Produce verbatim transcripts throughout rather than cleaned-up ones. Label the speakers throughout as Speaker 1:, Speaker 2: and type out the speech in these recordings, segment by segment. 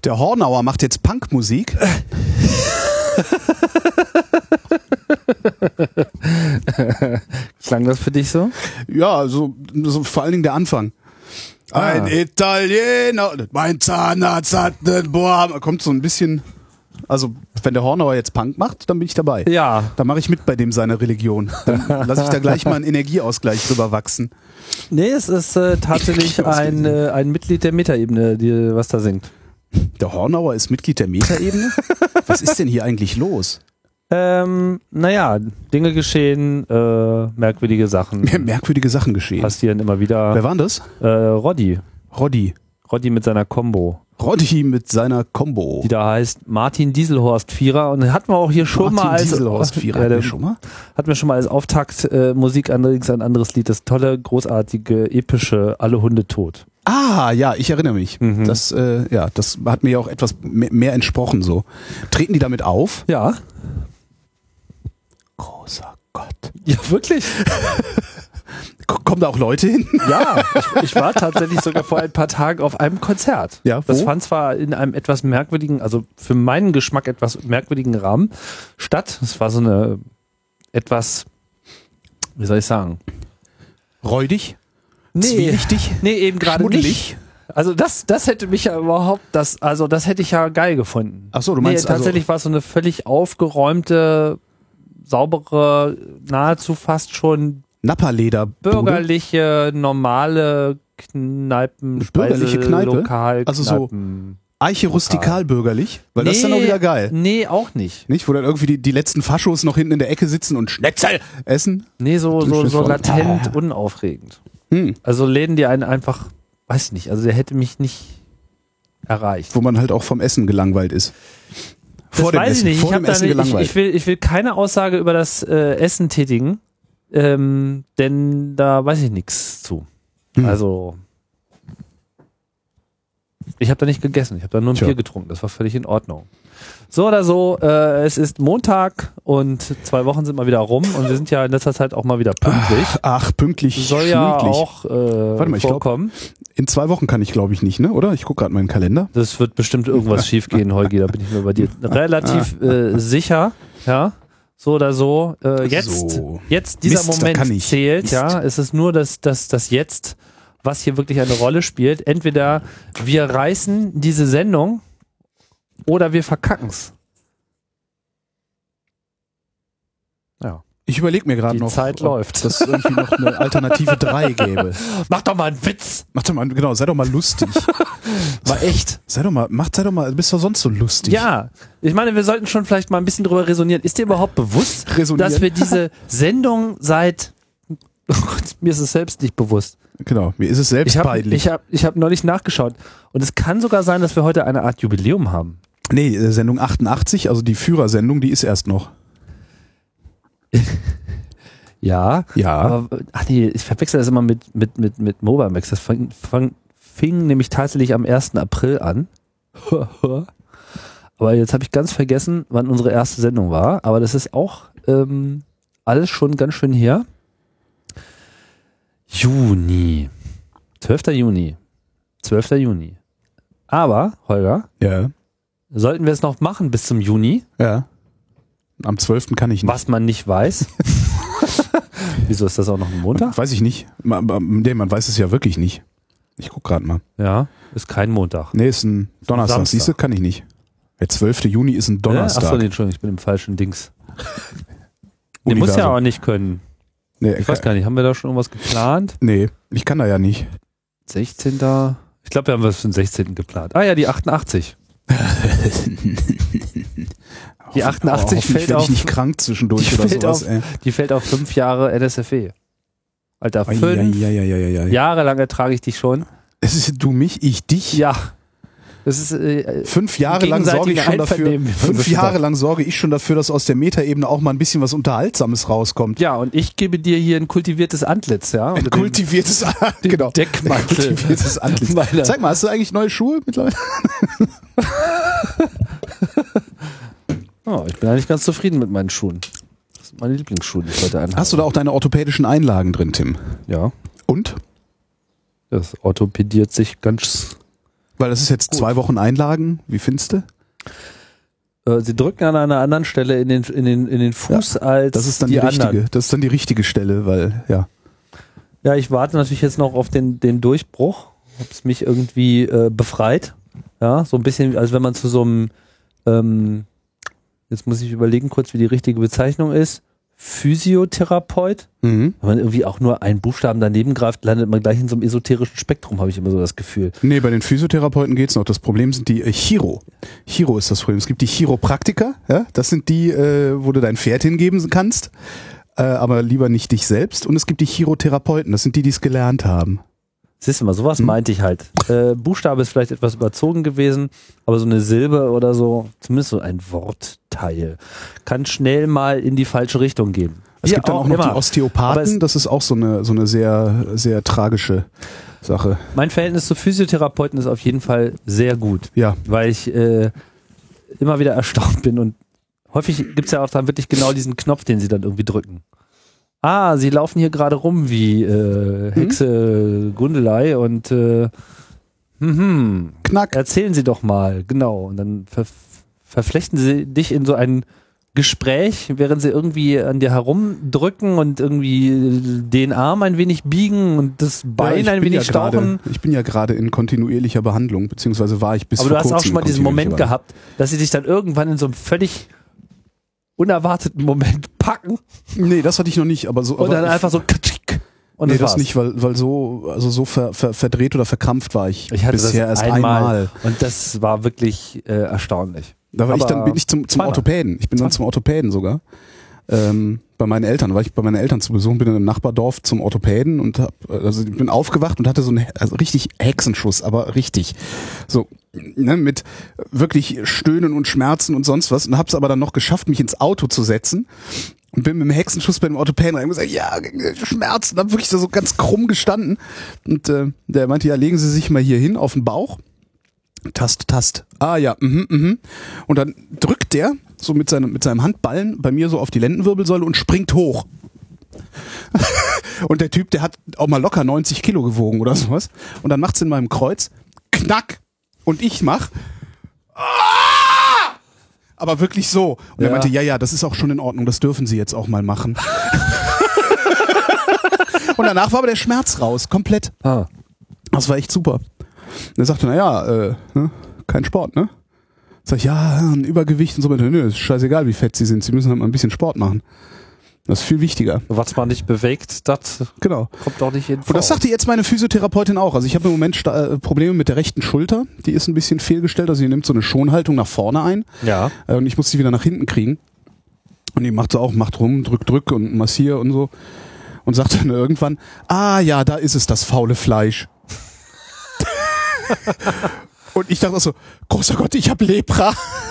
Speaker 1: Der Hornauer macht jetzt Punkmusik.
Speaker 2: Klang das für dich so?
Speaker 1: Ja, so, so vor allen Dingen der Anfang. Ah. Ein Italiener, mein Zahnarzt hat einen Bohr. Kommt so ein bisschen, also wenn der Hornauer jetzt Punk macht, dann bin ich dabei.
Speaker 2: Ja.
Speaker 1: Dann mache ich mit bei dem seine Religion. Dann lasse ich da gleich mal einen Energieausgleich drüber wachsen.
Speaker 2: Nee, es ist äh, tatsächlich ein, äh, ein Mitglied der Metaebene, die was da singt.
Speaker 1: Der Hornauer ist Mitglied der Metaebene? Was ist denn hier eigentlich los?
Speaker 2: Ähm, naja, Dinge geschehen, äh, merkwürdige Sachen.
Speaker 1: Merkwürdige Sachen geschehen.
Speaker 2: Passieren immer wieder.
Speaker 1: Wer war denn das?
Speaker 2: Äh, Roddy.
Speaker 1: Roddy.
Speaker 2: Roddy mit seiner Combo.
Speaker 1: Roddy mit seiner Combo.
Speaker 2: Die da heißt Martin Dieselhorst Vierer. Und hatten wir auch hier schon
Speaker 1: Martin
Speaker 2: mal als
Speaker 1: Dieselhorst Vierer.
Speaker 2: Ja,
Speaker 1: hatten
Speaker 2: der,
Speaker 1: wir schon mal?
Speaker 2: hatten wir schon mal als Auftakt äh, Musik allerdings ein anderes Lied. Das tolle, großartige, epische Alle Hunde tot.
Speaker 1: Ah, ja, ich erinnere mich.
Speaker 2: Mhm.
Speaker 1: Das, äh, ja, das hat mir ja auch etwas mehr, mehr entsprochen so. Treten die damit auf?
Speaker 2: Ja.
Speaker 1: Großer Gott.
Speaker 2: Ja, wirklich?
Speaker 1: Kommen da auch Leute hin?
Speaker 2: Ja, ich, ich war tatsächlich sogar vor ein paar Tagen auf einem Konzert.
Speaker 1: Ja, wo?
Speaker 2: Das fand zwar in einem etwas merkwürdigen, also für meinen Geschmack etwas merkwürdigen Rahmen statt. Es war so eine etwas, wie soll ich sagen?
Speaker 1: Räudig?
Speaker 2: Nee,
Speaker 1: Zwielichtig?
Speaker 2: nee, eben gerade
Speaker 1: Schmuddelig?
Speaker 2: nicht. Also das, das hätte mich ja überhaupt, das, also das hätte ich ja geil gefunden.
Speaker 1: Ach so, du
Speaker 2: Nee,
Speaker 1: meinst
Speaker 2: tatsächlich
Speaker 1: also,
Speaker 2: war es so eine völlig aufgeräumte, saubere, nahezu fast schon
Speaker 1: Napperleder.
Speaker 2: bürgerliche, normale Kneipen,
Speaker 1: Bürgerliche Kneipe?
Speaker 2: Lokal,
Speaker 1: Also so
Speaker 2: Kneipen.
Speaker 1: Eiche rustikal bürgerlich? Weil das ist dann auch wieder geil.
Speaker 2: Nee, auch nicht.
Speaker 1: Nicht? Wo dann irgendwie die, die letzten Faschos noch hinten in der Ecke sitzen und Schnitzel essen?
Speaker 2: Nee, so,
Speaker 1: Die
Speaker 2: so, so
Speaker 1: Schnitzel-
Speaker 2: latent
Speaker 1: Ah.
Speaker 2: unaufregend.
Speaker 1: Hm.
Speaker 2: Also Läden, die einen einfach, weiß ich nicht, also der hätte mich nicht erreicht.
Speaker 1: Wo man halt auch vom Essen gelangweilt ist.
Speaker 2: Das weiß
Speaker 1: Essen,
Speaker 2: ich nicht.
Speaker 1: vor
Speaker 2: Ich, hab
Speaker 1: dem
Speaker 2: da
Speaker 1: Essen
Speaker 2: nicht ich,
Speaker 1: gelangweilt.
Speaker 2: ich, will, ich will keine Aussage über das äh, Essen tätigen, ähm, denn da weiß ich nichts zu.
Speaker 1: Hm.
Speaker 2: Also ich habe da nicht gegessen, ich habe da nur ein
Speaker 1: Tja.
Speaker 2: Bier getrunken, das war völlig in Ordnung. So oder so, äh, es ist Montag und zwei Wochen sind mal wieder rum und wir sind ja in letzter Zeit auch mal wieder pünktlich.
Speaker 1: Ach, pünktlich,
Speaker 2: Soll ja
Speaker 1: schnucklig.
Speaker 2: auch äh,
Speaker 1: Warte mal, ich glaub-
Speaker 2: vorkommen.
Speaker 1: In zwei Wochen kann ich, glaube ich, nicht, ne? Oder? Ich gucke gerade meinen Kalender.
Speaker 2: Das wird bestimmt irgendwas schiefgehen, Holgi, da bin ich mir bei dir relativ äh, sicher. Ja, so oder so. Äh, jetzt,
Speaker 1: So.
Speaker 2: jetzt dieser
Speaker 1: Mist, da kann
Speaker 2: Moment
Speaker 1: ich.
Speaker 2: zählt,
Speaker 1: Mist.
Speaker 2: ja. Es ist nur das, das, das Jetzt, was hier wirklich eine Rolle spielt. Entweder wir reißen diese Sendung oder wir verkacken's. Ja.
Speaker 1: Ich überlege mir gerade
Speaker 2: Die
Speaker 1: noch,
Speaker 2: Zeit
Speaker 1: ob
Speaker 2: läuft.
Speaker 1: das irgendwie noch eine Alternative drei gäbe.
Speaker 2: Mach doch mal einen Witz!
Speaker 1: Mach doch mal, genau, sei doch mal lustig.
Speaker 2: Mal echt.
Speaker 1: Sei doch mal, mach, sei doch mal, bist doch sonst so lustig.
Speaker 2: Ja, ich meine, wir sollten schon vielleicht mal ein bisschen drüber resonieren. Ist dir überhaupt bewusst,
Speaker 1: Resonieren.
Speaker 2: dass wir diese Sendung seit, oh Gott, mir ist es selbst nicht bewusst.
Speaker 1: Genau, mir ist es selbst
Speaker 2: Ich habe
Speaker 1: peinlich.
Speaker 2: ich hab, ich hab neulich nachgeschaut und es kann sogar sein, dass wir heute eine Art Jubiläum haben.
Speaker 1: Nee, äh, Sendung achtundachtzig, also die Führersendung, die ist erst noch.
Speaker 2: Ja,
Speaker 1: Ja.
Speaker 2: aber ach nee, ich verwechsel das immer mit, mit, mit, mit Mobamax. Das fang, fang, fing nämlich tatsächlich am ersten April an. Aber jetzt habe ich ganz vergessen, wann unsere erste Sendung war. Aber das ist auch ähm, alles schon ganz schön her. Juni. zwölfter Juni. zwölfter Juni. Aber, Holger,
Speaker 1: Ja.
Speaker 2: sollten wir es noch machen bis zum Juni,
Speaker 1: Ja. Am zwölften kann ich nicht.
Speaker 2: was man nicht weiß. Wieso ist das auch noch ein Montag?
Speaker 1: Weiß ich nicht. Ma- ma- Nee, man weiß es ja wirklich nicht. Ich guck gerade mal.
Speaker 2: Ja, ist kein Montag.
Speaker 1: Nee, ist ein Donnerstag.
Speaker 2: Samstag.
Speaker 1: Siehst du, kann ich nicht. Der zwölfte Juni ist ein Donnerstag.
Speaker 2: Achso, nee, Entschuldigung, ich bin im falschen Dings. Nee, muss ja
Speaker 1: Universum.
Speaker 2: auch nicht können.
Speaker 1: Nee,
Speaker 2: Ich weiß gar nicht, haben wir da schon irgendwas geplant?
Speaker 1: Nee, ich kann da ja nicht.
Speaker 2: sechzehnten Ich glaube, wir haben was für den sechzehnten geplant. Ah ja, die achtundachtzig. Die achtundachtzig
Speaker 1: Hoffentlich
Speaker 2: fällt
Speaker 1: werd
Speaker 2: auf,
Speaker 1: ich nicht krank zwischendurch
Speaker 2: die
Speaker 1: oder
Speaker 2: fällt
Speaker 1: sowas.
Speaker 2: auf-
Speaker 1: Ey.
Speaker 2: die fällt auf fünf Jahre N S F E. Alter,
Speaker 1: Ai,
Speaker 2: fünf
Speaker 1: ai, ai, ai, ai, ai.
Speaker 2: Jahre ertrage ich dich schon.
Speaker 1: Es ist du mich, ich dich.
Speaker 2: Ja. Das ist äh,
Speaker 1: Fünf Jahre lang sorge ich schon dafür.
Speaker 2: Einvernehmen, wie man so
Speaker 1: Fünf
Speaker 2: schön
Speaker 1: Jahre
Speaker 2: sagt.
Speaker 1: lang sorge ich schon dafür, dass aus der Metaebene auch mal ein bisschen was Unterhaltsames rauskommt.
Speaker 2: Ja, und ich gebe dir hier ein kultiviertes Antlitz, ja.
Speaker 1: Ein
Speaker 2: unter dem-
Speaker 1: kultiviertes, genau.
Speaker 2: Deckmantel.
Speaker 1: Ein kultiviertes Antlitz.
Speaker 2: Meiner-
Speaker 1: Zeig mal, hast du eigentlich neue Schuhe mittlerweile?
Speaker 2: Oh, ich bin eigentlich ganz zufrieden mit meinen Schuhen. Das sind meine Lieblingsschuhe, die ich heute anhabe.
Speaker 1: Hast du da auch deine orthopädischen Einlagen drin, Tim?
Speaker 2: Ja.
Speaker 1: Und?
Speaker 2: Das orthopädiert sich ganz
Speaker 1: Weil das ist jetzt Gut. zwei Wochen Einlagen. Wie findest du?
Speaker 2: Äh, sie drücken an einer anderen Stelle in den, in den, in den Fuß ja, als
Speaker 1: das ist dann
Speaker 2: die,
Speaker 1: die richtige.
Speaker 2: anderen.
Speaker 1: Das ist dann die richtige Stelle, weil, ja.
Speaker 2: Ja, ich warte natürlich jetzt noch auf den, den Durchbruch. Hab's mich irgendwie äh, befreit. Ja, so ein bisschen, als wenn man zu so einem, ähm, jetzt muss ich überlegen kurz, wie die richtige Bezeichnung ist, Physiotherapeut. Mhm. Wenn man irgendwie auch nur einen Buchstaben daneben greift, landet man gleich in so einem esoterischen Spektrum, habe ich immer so das Gefühl.
Speaker 1: Nee, bei den Physiotherapeuten geht's noch. Das Problem sind die äh, Chiro. Chiro ist das Problem. Es gibt die Chiropraktiker, ja, das sind die, äh, wo du dein Pferd hingeben kannst, äh, aber lieber nicht dich selbst. Und es gibt die Chirotherapeuten, das sind die, die es gelernt haben.
Speaker 2: Siehst du mal, sowas hm. meinte ich halt. Äh, Buchstabe ist vielleicht etwas überzogen gewesen, aber so eine Silbe oder so, zumindest so ein Wortteil, kann schnell mal in die falsche Richtung gehen.
Speaker 1: Es
Speaker 2: Wie
Speaker 1: gibt dann auch, auch noch
Speaker 2: immer.
Speaker 1: die Osteopathen, das ist auch so eine, so eine sehr, sehr tragische Sache.
Speaker 2: Mein Verhältnis zu Physiotherapeuten ist auf jeden Fall sehr gut,
Speaker 1: ja.
Speaker 2: weil ich äh, immer wieder erstaunt bin und häufig gibt es ja auch dann wirklich genau diesen Knopf, den sie dann irgendwie drücken. Ah, sie laufen hier gerade rum wie äh, Hexe hm? Gundelei und äh, hm,
Speaker 1: Knack.
Speaker 2: Erzählen Sie doch mal, genau. Und dann ver verflechten sie dich in so ein Gespräch, während sie irgendwie an dir herumdrücken und irgendwie den Arm ein wenig biegen und das Bein ja, ein wenig ja stauchen.
Speaker 1: Grade, ich bin ja gerade in kontinuierlicher Behandlung, beziehungsweise war ich bis
Speaker 2: vor
Speaker 1: kurzem.
Speaker 2: Aber du hast auch schon mal diesen Moment gehabt, dass sie dich dann irgendwann in so einem völlig unerwarteten Moment packen.
Speaker 1: Nee, das hatte ich noch nicht, aber so.
Speaker 2: Und
Speaker 1: aber
Speaker 2: dann
Speaker 1: ich,
Speaker 2: einfach so katschik. Und
Speaker 1: nee,
Speaker 2: das,
Speaker 1: das nicht, weil, weil so, also so ver, ver, verdreht oder verkrampft war ich,
Speaker 2: ich hatte
Speaker 1: bisher
Speaker 2: das
Speaker 1: erst
Speaker 2: einmal.
Speaker 1: einmal.
Speaker 2: Und das war wirklich äh, erstaunlich.
Speaker 1: Da war ich dann, bin ich zum, zum Orthopäden. Ich bin dann zum Orthopäden sogar. Ähm, bei meinen Eltern, war ich bei meinen Eltern zu Besuch, bin in einem Nachbardorf zum Orthopäden und hab, also ich bin aufgewacht und hatte so einen also richtig Hexenschuss, aber richtig. So, ne, mit wirklich Stöhnen und Schmerzen und sonst was und hab's aber dann noch geschafft, mich ins Auto zu setzen. Und bin mit dem Hexenschuss bei dem Orthopäden rein und gesagt, ja, Schmerzen, hab wirklich so ganz krumm gestanden. Und äh, der meinte, ja, legen Sie sich mal hier hin auf den Bauch. Tast, Tast. Ah ja, mhm, mhm. Und dann drückt der so mit seinem, mit seinem Handballen bei mir so auf die Lendenwirbelsäule und springt hoch. Und der Typ, der hat auch mal locker neunzig Kilo gewogen oder sowas. Und dann macht's in meinem Kreuz, knack. Und ich mach, ah! Aber wirklich so. Und ja. Er meinte, ja, ja, das ist auch schon in Ordnung, das dürfen Sie jetzt auch mal machen. Und danach war aber der Schmerz raus, komplett.
Speaker 2: Ah.
Speaker 1: Das war echt super. Und er sagte, naja, äh, ne, kein Sport, ne? Sag ich, ja, ein Übergewicht und so. Nö, ist scheißegal, wie fett Sie sind. Sie müssen halt mal ein bisschen Sport machen. Das ist viel wichtiger.
Speaker 2: Was man nicht bewegt, das
Speaker 1: genau.
Speaker 2: kommt auch nicht in Form.
Speaker 1: Und das sagte jetzt meine Physiotherapeutin auch. Also ich habe im Moment äh, Probleme mit der rechten Schulter. Die ist ein bisschen fehlgestellt. Also sie nimmt so eine Schonhaltung nach vorne ein.
Speaker 2: Ja.
Speaker 1: Äh, und ich muss sie wieder nach hinten kriegen. Und die macht so auch, macht rum, drück, drück und massier und so. Und sagt dann irgendwann, ah ja, da ist es, das faule Fleisch. Und ich dachte auch so, großer Gott, ich habe Lepra.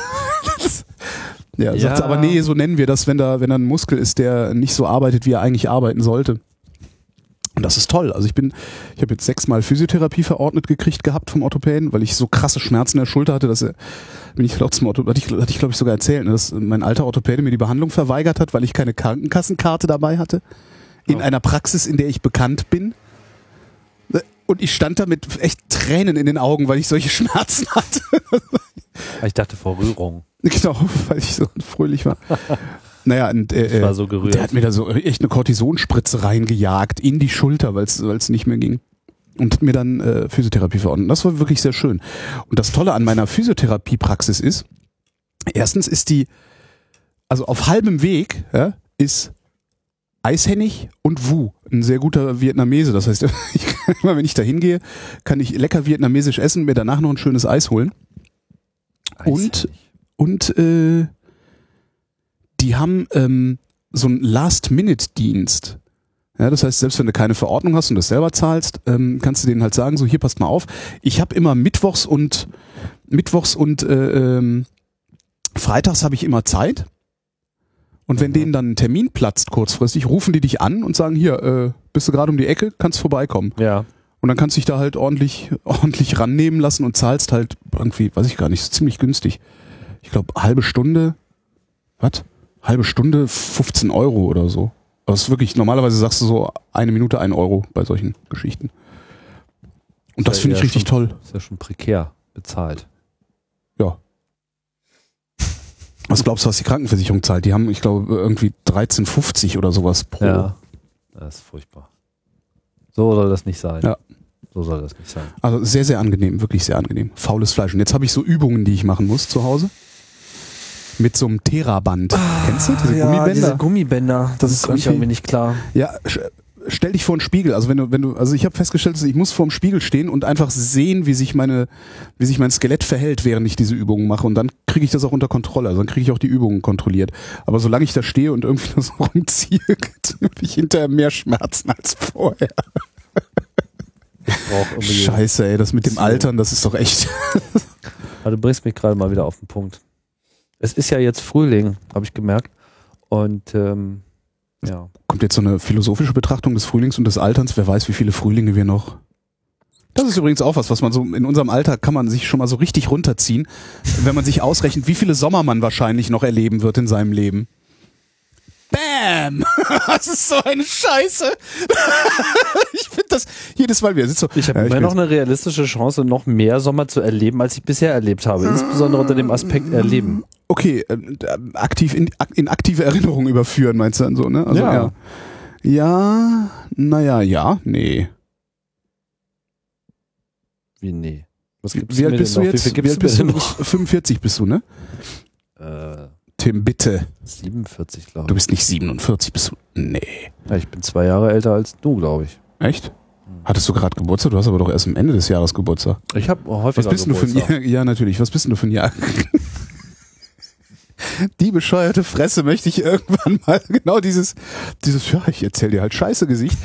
Speaker 1: Ja, sagt
Speaker 2: ja.
Speaker 1: aber nee, so nennen wir das, wenn da, wenn da ein Muskel ist, der nicht so arbeitet, wie er eigentlich arbeiten sollte. Und das ist toll. Also ich bin, ich habe jetzt sechsmal Physiotherapie verordnet gekriegt gehabt vom Orthopäden, weil ich so krasse Schmerzen in der Schulter hatte, dass er, bin ich glaube zum Ortho, hatte ich, hatte ich glaube ich sogar erzählt, ne, dass mein alter Orthopäde mir die Behandlung verweigert hat, weil ich keine Krankenkassenkarte dabei hatte. In oh. einer Praxis, in der ich bekannt bin. Und ich stand da mit echt Tränen in den Augen, weil ich solche Schmerzen hatte.
Speaker 2: Ich dachte vor Rührung.
Speaker 1: Genau, weil ich so fröhlich war. Naja, und äh,
Speaker 2: ich war so gerührt.
Speaker 1: Der hat mir da so echt eine Kortisonspritze reingejagt in die Schulter, weil es nicht mehr ging. Und hat mir dann äh, Physiotherapie verordnet. Das war wirklich sehr schön. Und das Tolle an meiner Physiotherapiepraxis ist, erstens ist die, also auf halbem Weg ja, ist Eishennig und Wu, ein sehr guter Vietnamese. Das heißt, ich kann, immer wenn ich da hingehe, kann ich lecker vietnamesisch essen und mir danach noch ein schönes Eis holen. Und, und äh, die haben ähm, so einen Last-Minute-Dienst. Ja, das heißt, selbst wenn du keine Verordnung hast und das selber zahlst, ähm, kannst du denen halt sagen, so hier, passt mal auf, ich habe immer Mittwochs und Mittwochs und äh, ähm, Freitags habe ich immer Zeit. Und wenn mhm. denen dann ein Termin platzt kurzfristig, rufen die dich an und sagen, hier, äh, bist du gerade um die Ecke, kannst vorbeikommen.
Speaker 2: Ja.
Speaker 1: Und dann kannst du dich da halt ordentlich, ordentlich rannehmen lassen und zahlst halt irgendwie, weiß ich gar nicht, ist ziemlich günstig. Ich glaube, halbe Stunde, was? Halbe Stunde, fünfzehn Euro oder so. Das ist wirklich, normalerweise sagst du so eine Minute, ein Euro bei solchen Geschichten. Und das finde ich richtig
Speaker 2: schon,
Speaker 1: toll.
Speaker 2: Ist ja schon prekär bezahlt.
Speaker 1: Ja. Was glaubst du, was die Krankenversicherung zahlt? Die haben, ich glaube, irgendwie dreizehn fünfzig oder sowas pro.
Speaker 2: Ja, das ist furchtbar. So soll das nicht sein.
Speaker 1: Ja.
Speaker 2: So soll das nicht sein.
Speaker 1: Also sehr, sehr angenehm, wirklich sehr angenehm. Faules Fleisch. Und jetzt habe ich so Übungen, die ich machen muss zu Hause. Mit so einem Theraband. Ah, Kennst du diese
Speaker 2: ja,
Speaker 1: Gummibänder?
Speaker 2: Diese Gummibänder. Das, das ist irgendwie, irgendwie nicht klar.
Speaker 1: Ja, stell dich vor einen Spiegel. Also wenn du, wenn du, also ich habe festgestellt, ich muss vor dem Spiegel stehen und einfach sehen, wie sich meine, wie sich mein Skelett verhält, während ich diese Übungen mache. Und dann kriege ich das auch unter Kontrolle. Also dann kriege ich auch die Übungen kontrolliert. Aber solange ich da stehe und irgendwie das rumziehe, habe ich hinterher mehr Schmerzen als vorher. Scheiße, ey, das mit dem Altern, das ist doch echt.
Speaker 2: Also du bringst mich gerade mal wieder auf den Punkt. Es ist ja jetzt Frühling, habe ich gemerkt. Und ähm, ja.
Speaker 1: Kommt jetzt so eine philosophische Betrachtung des Frühlings und des Alterns. Wer weiß, wie viele Frühlinge wir noch. Das ist übrigens auch was, was man so in unserem Alter kann man sich schon mal so richtig runterziehen, wenn man sich ausrechnet, wie viele Sommer man wahrscheinlich noch erleben wird in seinem Leben. Bam! Das ist so eine Scheiße. Ich finde das jedes Mal wieder. So,
Speaker 2: ich habe
Speaker 1: ja,
Speaker 2: immer noch eine realistische Chance, noch mehr Sommer zu erleben, als ich bisher erlebt habe. Insbesondere unter dem Aspekt Erleben.
Speaker 1: Okay, äh, aktiv in, in aktive Erinnerung überführen, meinst du dann so, ne? Also,
Speaker 2: ja.
Speaker 1: Ja, ja naja, ja, nee.
Speaker 2: Wie nee? Was gibt's
Speaker 1: Wie alt bist du
Speaker 2: noch?
Speaker 1: jetzt?
Speaker 2: Wie viel gibt's
Speaker 1: Wie alt bist
Speaker 2: mir
Speaker 1: du
Speaker 2: denn noch?
Speaker 1: fünfundvierzig bist du, ne?
Speaker 2: Äh,
Speaker 1: Tim, bitte.
Speaker 2: siebenundvierzig, glaube ich.
Speaker 1: Du bist nicht siebenundvierzig, bist du? Nee.
Speaker 2: Ja, ich bin zwei Jahre älter als du, glaube ich.
Speaker 1: Echt? Hattest du gerade Geburtstag? Du hast aber doch erst am Ende des Jahres Geburtstag.
Speaker 2: Ich habe häufiger
Speaker 1: Was bist du für ein Jahr? Ja, natürlich. Was bist denn du für ein Jahr? Die bescheuerte Fresse möchte ich irgendwann mal genau dieses, dieses, ja, ich erzähl dir halt Scheiße Gesicht.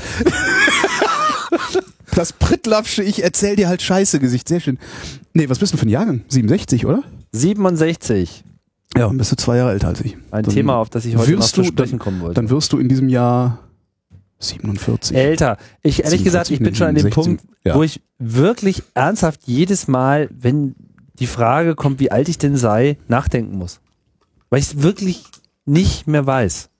Speaker 1: Das Prittlaffsche, ich erzähl dir halt Scheiße Gesicht. Sehr schön. Nee, was bist du für ein Jahrgang? siebenundsechzig, oder?
Speaker 2: siebenundsechzig.
Speaker 1: Ja, und bist du zwei Jahre älter als ich.
Speaker 2: Ein
Speaker 1: dann
Speaker 2: Thema, auf das ich heute noch zu sprechen kommen wollte.
Speaker 1: Dann wirst du in diesem Jahr siebenundvierzig.
Speaker 2: Älter. Ich, ehrlich gesagt, ich bin schon an dem Punkt,
Speaker 1: ja.
Speaker 2: wo ich wirklich ernsthaft jedes Mal, wenn die Frage kommt, wie alt ich denn sei, nachdenken muss. Weil ich es wirklich nicht mehr weiß.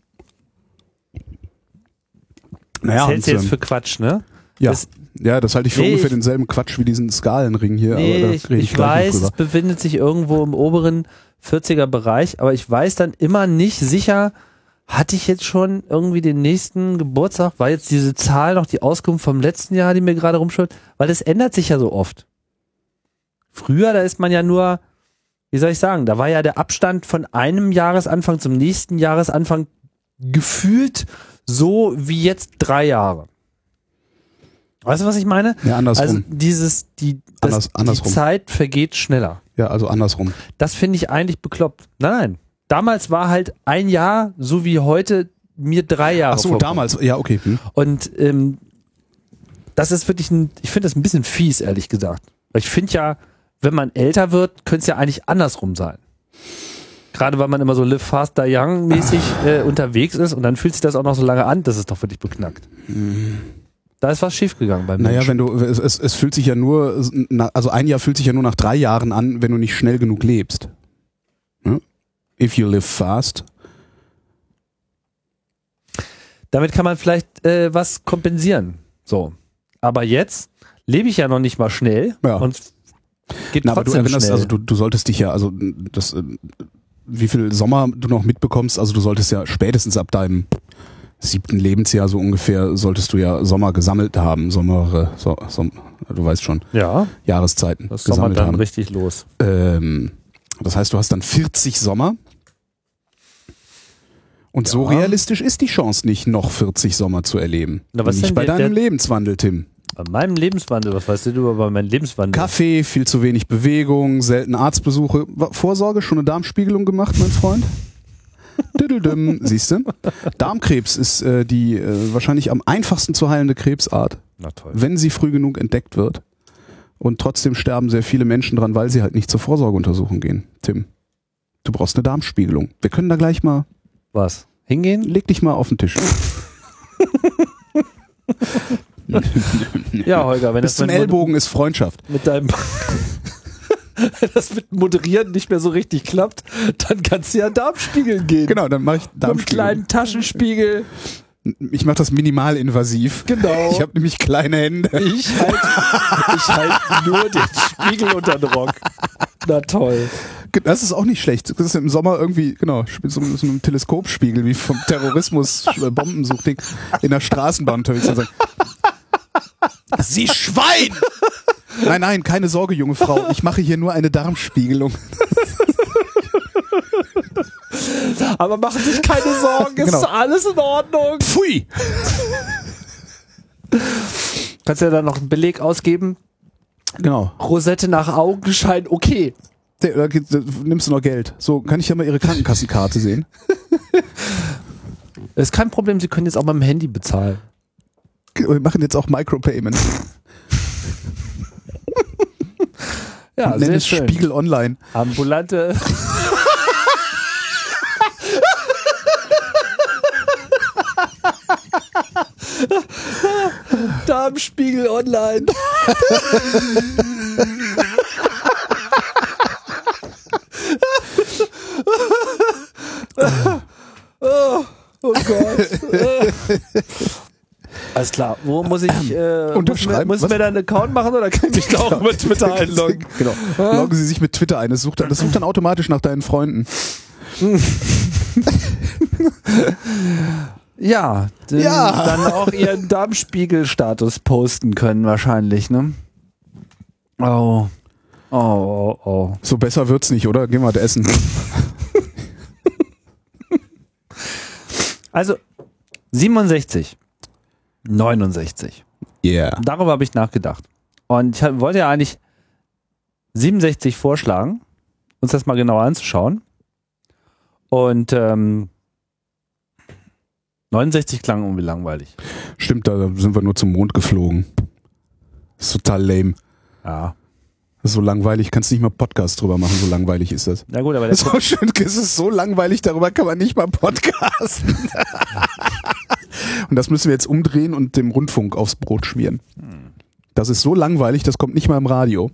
Speaker 1: Naja,
Speaker 2: das hältst du jetzt für Quatsch, ne?
Speaker 1: Ja,
Speaker 2: das,
Speaker 1: ja, das halte ich für
Speaker 2: nee,
Speaker 1: ungefähr
Speaker 2: ich,
Speaker 1: denselben Quatsch wie diesen Skalenring hier.
Speaker 2: Nee,
Speaker 1: aber da
Speaker 2: ich,
Speaker 1: rede ich,
Speaker 2: ich weiß, es befindet sich irgendwo im oberen vierziger Bereich, aber ich weiß dann immer nicht sicher, hatte ich jetzt schon irgendwie den nächsten Geburtstag? War jetzt diese Zahl noch die Auskunft vom letzten Jahr, die mir gerade rumschwirrt? Weil das ändert sich ja so oft. Früher, da ist man ja nur, wie soll ich sagen, da war ja der Abstand von einem Jahresanfang zum nächsten Jahresanfang gefühlt so wie jetzt drei Jahre. Weißt du, was ich meine?
Speaker 1: Ja, andersrum.
Speaker 2: Also dieses, die, das,
Speaker 1: Anders, andersrum.
Speaker 2: die Zeit vergeht schneller.
Speaker 1: Ja, also andersrum.
Speaker 2: Das finde ich eigentlich bekloppt. Nein, nein. Damals war halt ein Jahr, so wie heute, mir drei Jahre.
Speaker 1: Ach so,
Speaker 2: vorkommen.
Speaker 1: damals, ja, okay. Hm.
Speaker 2: Und ähm, das ist wirklich ein, ich finde das ein bisschen fies, ehrlich gesagt. Weil ich finde ja, wenn man älter wird, könnte es ja eigentlich andersrum sein. Gerade weil man immer so live fast, die young mäßig äh, unterwegs ist und dann fühlt sich das auch noch so lange an, das ist doch wirklich beknackt. Hm. Da ist was schiefgegangen beim
Speaker 1: Naja,
Speaker 2: Menschen.
Speaker 1: wenn du, es, es, es fühlt sich ja nur, also ein Jahr fühlt sich ja nur nach drei Jahren an, wenn du nicht schnell genug lebst. Hm? If you live fast.
Speaker 2: Damit kann man vielleicht äh, was kompensieren. So. Aber jetzt lebe ich ja noch nicht mal schnell
Speaker 1: Ja.
Speaker 2: und geht
Speaker 1: Na, aber du
Speaker 2: trotzdem
Speaker 1: erinnerst,
Speaker 2: schnell.
Speaker 1: also du, du solltest dich ja, also das, äh, wie viel Sommer du noch mitbekommst, also du solltest ja spätestens ab deinem siebten Lebensjahr so ungefähr, solltest du ja Sommer gesammelt haben, Sommer, so, so, du weißt schon,
Speaker 2: ja,
Speaker 1: Jahreszeiten
Speaker 2: das Sommer
Speaker 1: gesammelt
Speaker 2: dann
Speaker 1: haben.
Speaker 2: richtig los.
Speaker 1: Ähm, das heißt, du hast dann vierzig Sommer. Und
Speaker 2: Ja.
Speaker 1: so realistisch ist die Chance nicht, noch vierzig Sommer zu erleben.
Speaker 2: Na, was
Speaker 1: nicht
Speaker 2: denn
Speaker 1: bei
Speaker 2: der-
Speaker 1: deinem
Speaker 2: der-
Speaker 1: Lebenswandel, Tim.
Speaker 2: Bei meinem Lebenswandel, was weißt du über meinen Lebenswandel?
Speaker 1: Kaffee, viel zu wenig Bewegung, selten Arztbesuche. Wa- Vorsorge, schon eine Darmspiegelung gemacht, mein Freund? Düdeldüm, siehst du? Darmkrebs ist äh, die äh, wahrscheinlich am einfachsten zu heilende Krebsart,
Speaker 2: Na toll.
Speaker 1: wenn sie früh genug entdeckt wird. Und trotzdem sterben sehr viele Menschen dran, weil sie halt nicht zur Vorsorgeuntersuchung gehen. Tim, du brauchst eine Darmspiegelung. Wir können da gleich mal,
Speaker 2: Was? Hingehen?
Speaker 1: leg dich mal auf den Tisch.
Speaker 2: Ja, Holger, wenn
Speaker 1: Bis
Speaker 2: das
Speaker 1: zum
Speaker 2: mit,
Speaker 1: Ellbogen ist Freundschaft.
Speaker 2: mit deinem wenn das mit Moderieren nicht mehr so richtig klappt, dann kannst du ja Darmspiegeln gehen.
Speaker 1: Genau, dann mache ich
Speaker 2: Mit einem
Speaker 1: Darmspiegelung.
Speaker 2: kleinen Taschenspiegel.
Speaker 1: Ich mache das minimalinvasiv.
Speaker 2: Genau.
Speaker 1: Ich habe nämlich kleine Hände.
Speaker 2: Ich halte ich halt nur den Spiegel unter den Rock. Na toll.
Speaker 1: Das ist auch nicht schlecht. Das ist im Sommer irgendwie, genau, mit so, so einem Teleskopspiegel, wie vom Terrorismus äh, Bombensuchding in der Straßenbahn unterwegs zu sein. Sie Schwein! Nein, nein, keine Sorge, junge Frau. Ich mache hier nur eine Darmspiegelung.
Speaker 2: Aber machen Sie sich keine Sorgen, es
Speaker 1: Genau.
Speaker 2: ist alles in Ordnung.
Speaker 1: Pfui!
Speaker 2: Kannst du ja dann noch einen Beleg ausgeben?
Speaker 1: Genau.
Speaker 2: Rosette nach Augenschein, okay.
Speaker 1: Da, da, da nimmst du noch Geld. So, kann ich ja mal Ihre Krankenkassenkarte sehen?
Speaker 2: Das ist kein Problem, Sie können jetzt auch mal mit dem Handy bezahlen.
Speaker 1: Wir machen jetzt auch Micropayment.
Speaker 2: Ja,
Speaker 1: Nennen
Speaker 2: sehr
Speaker 1: es
Speaker 2: schön.
Speaker 1: Spiegel Online.
Speaker 2: Ambulante. Darmspiegel online. oh, oh Gott. Alles klar. Wo muss ich äh, muss mir, muss mir da einen Account machen oder kann ich mich da auch mit Twitter einloggen?
Speaker 1: Genau. Loggen Sie sich mit Twitter ein. Das sucht, das sucht dann automatisch nach deinen Freunden.
Speaker 2: Ja, den,
Speaker 1: Ja.
Speaker 2: dann auch ihren Darmspiegel-Status posten können wahrscheinlich, ne? Oh. Oh, oh, oh.
Speaker 1: So besser wird's nicht, oder? Gehen wir was essen.
Speaker 2: Also siebenundsechzig, neunundsechzig.
Speaker 1: Yeah.
Speaker 2: Darüber habe ich nachgedacht. Und ich hab, wollte ja eigentlich siebenundsechzig vorschlagen, uns das mal genauer anzuschauen. Und ähm, neunundsechzig klang irgendwie langweilig.
Speaker 1: Stimmt, da sind wir nur zum Mond geflogen. Das ist total lame.
Speaker 2: Ja.
Speaker 1: Das ist so langweilig, kannst nicht mal Podcast drüber machen, so langweilig ist das.
Speaker 2: Na gut, aber
Speaker 1: Das
Speaker 2: das
Speaker 1: ist so schön, es ist so langweilig, darüber kann man nicht mal podcasten. Und das müssen wir jetzt umdrehen und dem Rundfunk aufs Brot schmieren. Das ist so langweilig, das kommt nicht mal im Radio.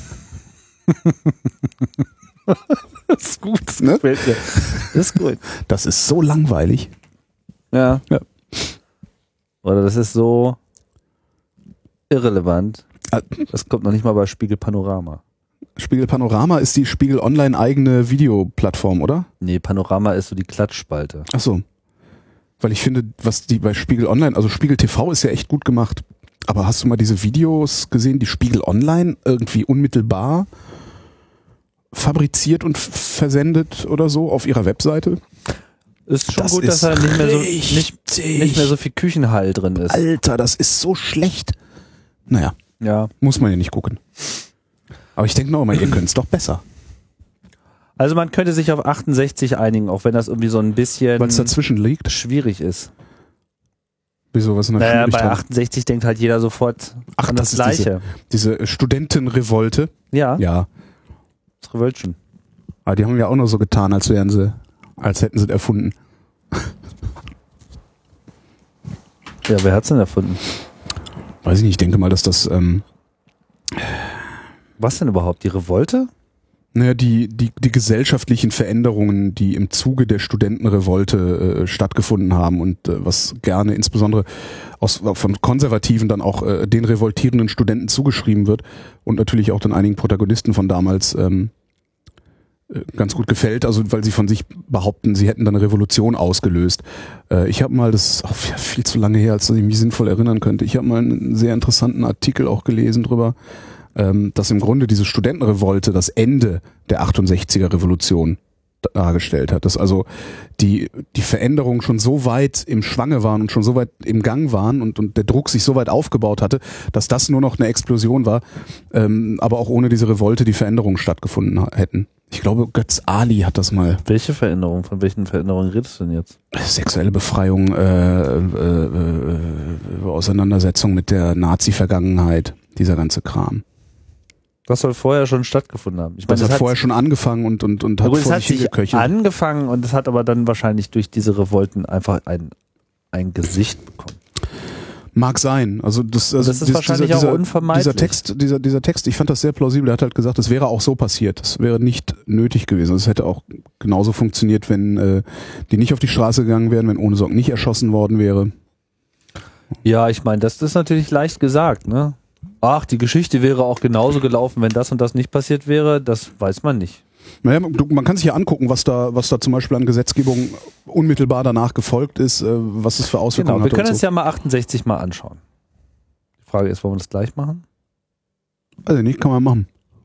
Speaker 2: das ist gut. Das
Speaker 1: Ne?
Speaker 2: gefällt mir. Das ist gut.
Speaker 1: Das ist so langweilig.
Speaker 2: Ja.
Speaker 1: Ja.
Speaker 2: Oder das ist so irrelevant.
Speaker 1: Ah.
Speaker 2: Das kommt noch nicht mal bei Spiegel Panorama.
Speaker 1: Spiegel Panorama ist die Spiegel Online eigene Videoplattform, oder?
Speaker 2: Nee, Panorama ist so die Klatschspalte.
Speaker 1: Ach so. Weil ich finde, was die bei Spiegel Online, also Spiegel T V ist ja echt gut gemacht. Aber hast du mal diese Videos gesehen, die Spiegel Online irgendwie unmittelbar fabriziert und f- versendet oder so auf ihrer Webseite?
Speaker 2: Ist schon
Speaker 1: Das
Speaker 2: gut,
Speaker 1: ist
Speaker 2: dass da nicht mehr so nicht,
Speaker 1: richtig.
Speaker 2: nicht mehr so viel Küchenhall drin ist.
Speaker 1: Alter, das ist so schlecht. Naja,
Speaker 2: Ja.
Speaker 1: muss man ja nicht gucken. Aber ich denke noch mal, ihr könnt es doch besser.
Speaker 2: Also man könnte sich auf achtundsechzig einigen, auch wenn das irgendwie so ein bisschen
Speaker 1: Weil es dazwischen liegt.
Speaker 2: schwierig ist.
Speaker 1: Wieso, was in der
Speaker 2: Naja,
Speaker 1: Schule
Speaker 2: bei
Speaker 1: dran?
Speaker 2: achtundsechzig denkt halt jeder sofort
Speaker 1: Ach,
Speaker 2: an das,
Speaker 1: das ist
Speaker 2: Gleiche.
Speaker 1: Diese Studentenrevolte.
Speaker 2: Ja,
Speaker 1: Ja.
Speaker 2: das Revoltchen.
Speaker 1: Aber die haben ja auch nur so getan, als wären sie, als hätten sie es erfunden.
Speaker 2: Ja, wer hat's denn erfunden?
Speaker 1: Weiß ich nicht, ich denke mal, dass das, ähm,
Speaker 2: Was denn überhaupt? Die Revolte?
Speaker 1: naja, die, die, die gesellschaftlichen Veränderungen, die im Zuge der Studentenrevolte äh, stattgefunden haben und äh, was gerne insbesondere aus, von Konservativen dann auch äh, den revoltierenden Studenten zugeschrieben wird und natürlich auch dann einigen Protagonisten von damals ähm, äh, ganz gut gefällt, also weil sie von sich behaupten, sie hätten dann eine Revolution ausgelöst. Äh, ich habe mal, das ist auch viel zu lange her, als dass ich mich sinnvoll erinnern könnte, ich habe mal einen sehr interessanten Artikel auch gelesen drüber, dass im Grunde diese Studentenrevolte das Ende der achtundsechziger Revolution dargestellt hat. Dass also die, die Veränderungen schon so weit im Schwange waren und schon so weit im Gang waren und, und der Druck sich so weit aufgebaut hatte, dass das nur noch eine Explosion war, ähm, aber auch ohne diese Revolte die Veränderungen stattgefunden hätten. Ich glaube, Götz Ali hat das mal.
Speaker 2: Welche Veränderung? Von welchen Veränderungen redest du denn jetzt?
Speaker 1: Sexuelle Befreiung, äh, äh, äh, Auseinandersetzung mit der Nazi-Vergangenheit, dieser ganze Kram.
Speaker 2: Das soll vorher schon stattgefunden haben. Ich meine,
Speaker 1: Das hat vorher schon angefangen und, und, und hat
Speaker 2: gut, es
Speaker 1: vor
Speaker 2: hat
Speaker 1: sich
Speaker 2: sich
Speaker 1: hingeköchelt.
Speaker 2: angefangen und es hat aber dann wahrscheinlich durch diese Revolten einfach ein, ein Gesicht bekommen.
Speaker 1: Mag sein. Also das, also
Speaker 2: das ist
Speaker 1: dies-
Speaker 2: wahrscheinlich
Speaker 1: dieser,
Speaker 2: auch
Speaker 1: dieser,
Speaker 2: unvermeidlich.
Speaker 1: Dieser Text, dieser, dieser Text, ich fand das sehr plausibel. Er hat halt gesagt, es wäre auch so passiert. Es wäre nicht nötig gewesen. Es hätte auch genauso funktioniert, wenn äh, die nicht auf die Straße gegangen wären, wenn Ohne Socken nicht erschossen worden wäre.
Speaker 2: Ja, ich meine, das ist natürlich leicht gesagt, ne? Ach, die Geschichte wäre auch genauso gelaufen, wenn das und das nicht passiert wäre, das weiß man nicht.
Speaker 1: Naja, du, man kann sich ja angucken, was da, was da zum Beispiel an Gesetzgebung unmittelbar danach gefolgt ist, äh, was es für Auswirkungen
Speaker 2: Genau, wir
Speaker 1: hat.
Speaker 2: können
Speaker 1: und
Speaker 2: uns
Speaker 1: so.
Speaker 2: ja mal achtundsechzig mal anschauen. Die Frage ist, wollen wir das gleich machen?
Speaker 1: Also nicht, kann man machen.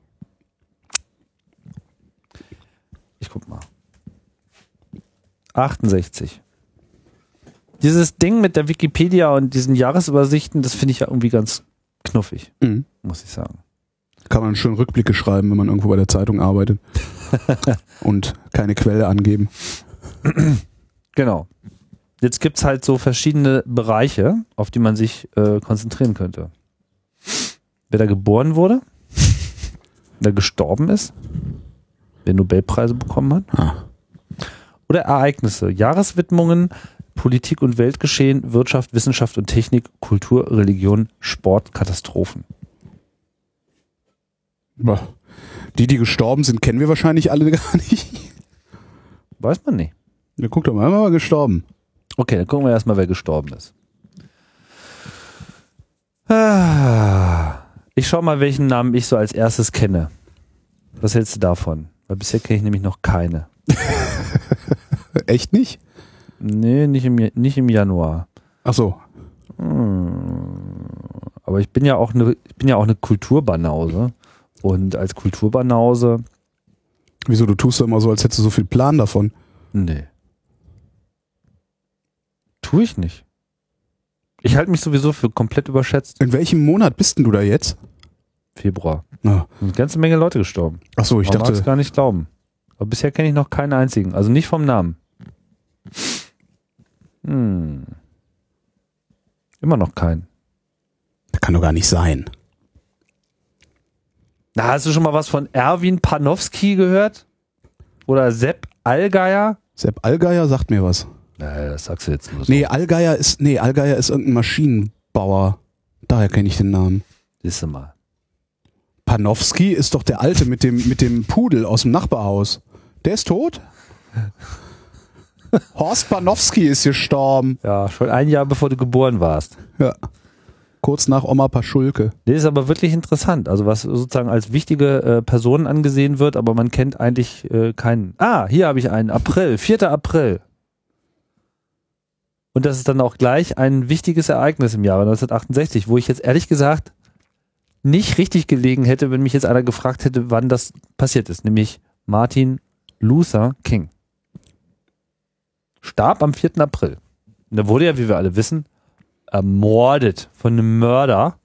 Speaker 2: Ich guck mal. achtundsechzig. Dieses Ding mit der Wikipedia und diesen Jahresübersichten, das finde ich ja irgendwie ganz knuffig,
Speaker 1: Mhm.
Speaker 2: muss ich sagen.
Speaker 1: Kann man schön Rückblicke schreiben, wenn man irgendwo bei der Zeitung arbeitet und keine Quelle angeben.
Speaker 2: Genau. Jetzt gibt es halt so verschiedene Bereiche, auf die man sich äh, konzentrieren könnte. Wer da geboren wurde, wer gestorben ist, wer Nobelpreise bekommen hat,
Speaker 1: Ah.
Speaker 2: oder Ereignisse, Jahreswidmungen, Politik und Weltgeschehen, Wirtschaft, Wissenschaft und Technik, Kultur, Religion, Sport, Katastrophen.
Speaker 1: Boah. Die, die gestorben sind, kennen wir wahrscheinlich alle gar nicht.
Speaker 2: Weiß man nicht.
Speaker 1: Ja, guck doch mal, einmal mal gestorben.
Speaker 2: Okay, dann gucken wir erstmal, wer gestorben ist. Ah, ich schau mal, welchen Namen ich so als erstes kenne. Was hältst du davon? Weil bisher kenne ich nämlich noch keine.
Speaker 1: Echt nicht?
Speaker 2: Nee, nicht im, nicht im Januar.
Speaker 1: Ach so.
Speaker 2: Hm. Aber ich bin ja auch eine, ich bin ja auch eine Kulturbanause. Und als Kulturbanause,
Speaker 1: Wieso, du tust doch immer so, als hättest du so viel Plan davon.
Speaker 2: nee. Tue ich nicht. Ich halte mich sowieso für komplett überschätzt.
Speaker 1: In welchem Monat bist denn du da jetzt?
Speaker 2: Februar.
Speaker 1: Ah.
Speaker 2: Eine ganze Menge Leute gestorben.
Speaker 1: Ach so, ich
Speaker 2: Man mag es
Speaker 1: dachte,
Speaker 2: gar nicht glauben. Aber bisher kenne ich noch keinen einzigen. Also nicht vom Namen. Hm. Immer noch keinen.
Speaker 1: das kann doch gar nicht sein.
Speaker 2: Na, hast du schon mal was von Erwin Panofsky gehört? Oder Sepp Allgeier?
Speaker 1: Sepp Allgeier sagt mir was.
Speaker 2: Nee, das sagst du jetzt nur so.
Speaker 1: Nee, Allgeier ist, nee, Allgeier ist irgendein Maschinenbauer. Daher kenne ich den Namen.
Speaker 2: Siehst du mal.
Speaker 1: Panofsky ist doch der Alte mit dem, mit dem Pudel aus dem Nachbarhaus. Der ist tot? Horst Panofsky ist gestorben.
Speaker 2: Ja, schon ein Jahr bevor du geboren warst.
Speaker 1: Ja. Kurz nach Oma Paschulke.
Speaker 2: Das ist aber wirklich interessant. Also was sozusagen als wichtige äh, Person angesehen wird, aber man kennt eigentlich äh, keinen. Ah, hier habe ich einen. April, vierter April. Und das ist dann auch gleich ein wichtiges Ereignis im Jahre neunzehnhundertachtundsechzig, wo ich jetzt ehrlich gesagt nicht richtig gelegen hätte, wenn mich jetzt einer gefragt hätte, wann das passiert ist. Nämlich Martin Luther King. Starb am vierten April. Und er wurde ja, wie wir alle wissen, ermordet von einem Mörder.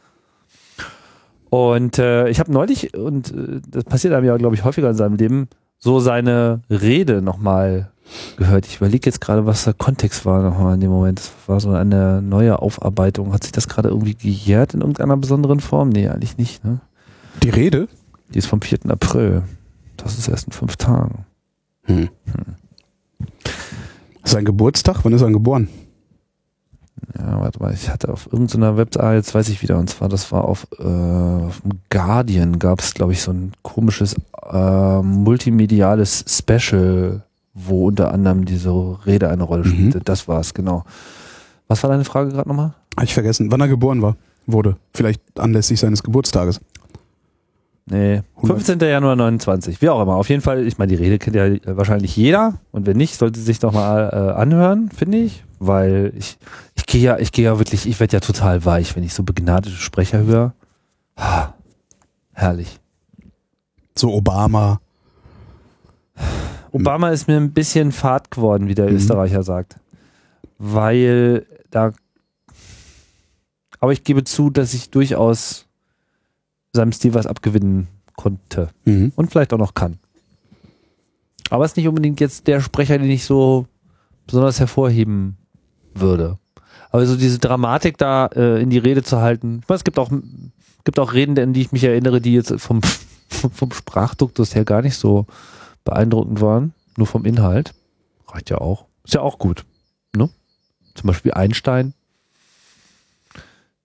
Speaker 2: Und äh, ich habe neulich, und äh, das passiert einem ja, glaube ich, häufiger in seinem Leben, so seine Rede nochmal gehört. Ich überlege jetzt gerade, was der Kontext war nochmal in dem Moment. Das war so eine neue Aufarbeitung. Hat sich das gerade irgendwie gejährt in irgendeiner besonderen Form? Nee, eigentlich nicht. Ne?
Speaker 1: Die Rede?
Speaker 2: Die ist vom vierten April. Das ist erst in fünf Tagen.
Speaker 1: Hm. Hm. Sein Geburtstag? Wann ist er geboren?
Speaker 2: Ja, warte mal, ich hatte auf irgendeiner Webseite, jetzt weiß ich wieder, und zwar, das war auf, äh, auf dem Guardian, gab es, glaube ich, so ein komisches äh, multimediales Special, wo unter anderem diese Rede eine Rolle spielte. Mhm. Das war's, genau. Was war deine Frage gerade nochmal?
Speaker 1: Habe ich vergessen, wann er geboren war, wurde. Vielleicht anlässlich seines Geburtstages.
Speaker 2: Nee, fünfzehnten Januar neunundzwanzig, wie auch immer. Auf jeden Fall, ich meine, die Rede kennt ja wahrscheinlich jeder, und wenn nicht, sollte sie sich doch mal äh, anhören, finde ich, weil ich ich gehe ja, ich gehe ja wirklich, ich werde ja total weich, wenn ich so begnadete Sprecher höre. Ha, herrlich.
Speaker 1: So Obama.
Speaker 2: Obama ist mir ein bisschen fad geworden, wie der mhm. Österreicher sagt. Weil da, aber ich gebe zu, dass ich durchaus seinem Stil was abgewinnen konnte. Mhm. Und vielleicht auch noch kann. Aber es ist nicht unbedingt jetzt der Sprecher, den ich so besonders hervorheben würde. Aber so diese Dramatik da äh, in die Rede zu halten. Ich meine, es gibt auch, gibt auch Reden, an die ich mich erinnere, die jetzt vom, vom Sprachduktus her gar nicht so beeindruckend waren. Nur vom Inhalt. Reicht ja auch. Ist ja auch gut. Ne? Zum Beispiel Einstein.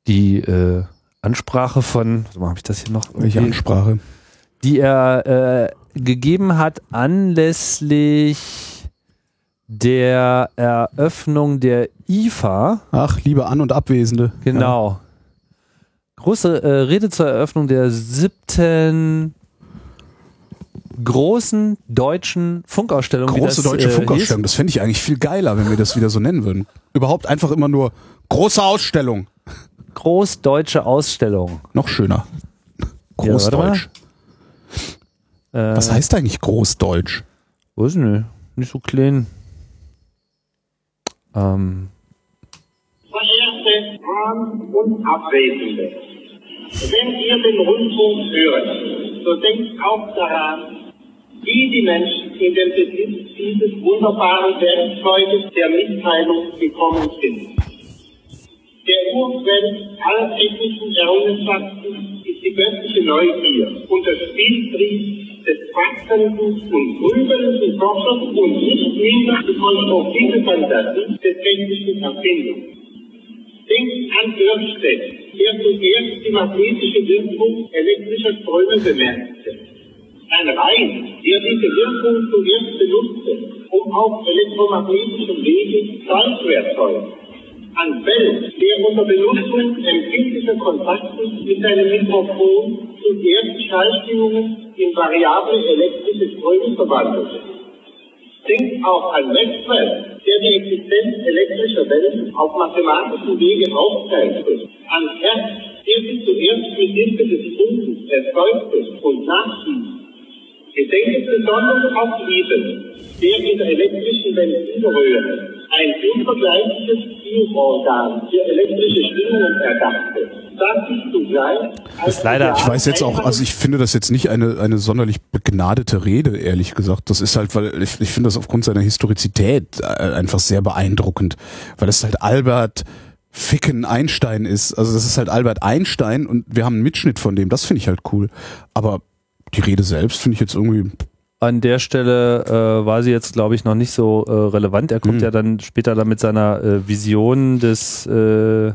Speaker 2: die äh, Ansprache von, warte mal, habe ich das hier noch?
Speaker 1: Welche Ansprache?
Speaker 2: Die er äh, gegeben hat anlässlich der Eröffnung der I F A.
Speaker 1: Ach, liebe An- und Abwesende.
Speaker 2: Genau. Ja. Große äh, Rede zur Eröffnung der siebten großen deutschen Funkausstellung.
Speaker 1: Große
Speaker 2: das,
Speaker 1: deutsche
Speaker 2: äh,
Speaker 1: Funkausstellung, das fände ich eigentlich viel geiler, wenn wir das wieder so nennen würden. Überhaupt einfach immer nur große Ausstellung.
Speaker 2: Großdeutsche Ausstellung.
Speaker 1: Noch schöner. Großdeutsch.
Speaker 2: Ja, äh,
Speaker 1: Was heißt eigentlich Großdeutsch?
Speaker 2: Weiß nicht, nicht so klein. Ähm.
Speaker 3: Verehrte An- und Abwesende, wenn ihr den Rundfunk hört, so denkt auch daran, wie die Menschen in den Besitz dieses wunderbaren Werkzeuges der Mitteilung gekommen sind. Der Urquell aller technischen Errungenschaften ist die göttliche Neugier und das Spieltrieb des wachsenden und grübelnden Forschers und nicht minder die konstruktive Fantasie des technischen Erfinders. Denkt an Ørsted, der zuerst die magnetische Wirkung elektrischer Ströme bemerkte. Ein Reis, der diese Wirkung zuerst benutzte, um auf elektromagnetischem Wege Salz zu erzeugen. An Bell, der unter Benutzung empfindlicher Kontakte mit seinem Mikrofon zuerst Schallschwingungen in variable elektrische Ströme verwandelte. Denkt auch an Maxwell, der die Existenz elektrischer Wellen auf mathematischem Wege aufzeigte. An Hertz, der sie zuerst mit Hilfe des Funkens erzeugte und nachwies. Gedenkt besonders auf Liebe, der in der elektrischen Ventilröhre ein unvergleichliches Spielorgan für elektrische Schwingungen erdachte. Das ist zugleich
Speaker 2: ist leider.
Speaker 1: Ich weiß jetzt auch, also ich finde das jetzt nicht eine, eine sonderlich begnadete Rede, ehrlich gesagt. Das ist halt, weil ich, ich finde das aufgrund seiner Historizität einfach sehr beeindruckend, weil das halt Albert Ficken Einstein ist. Also das ist halt Albert Einstein und wir haben einen Mitschnitt von dem. Das finde ich halt cool. Aber die Rede selbst finde ich jetzt irgendwie.
Speaker 2: An der Stelle äh, war sie jetzt, glaube ich, noch nicht so äh, relevant. Er kommt mhm. ja dann später dann mit seiner äh, Vision des äh, äh,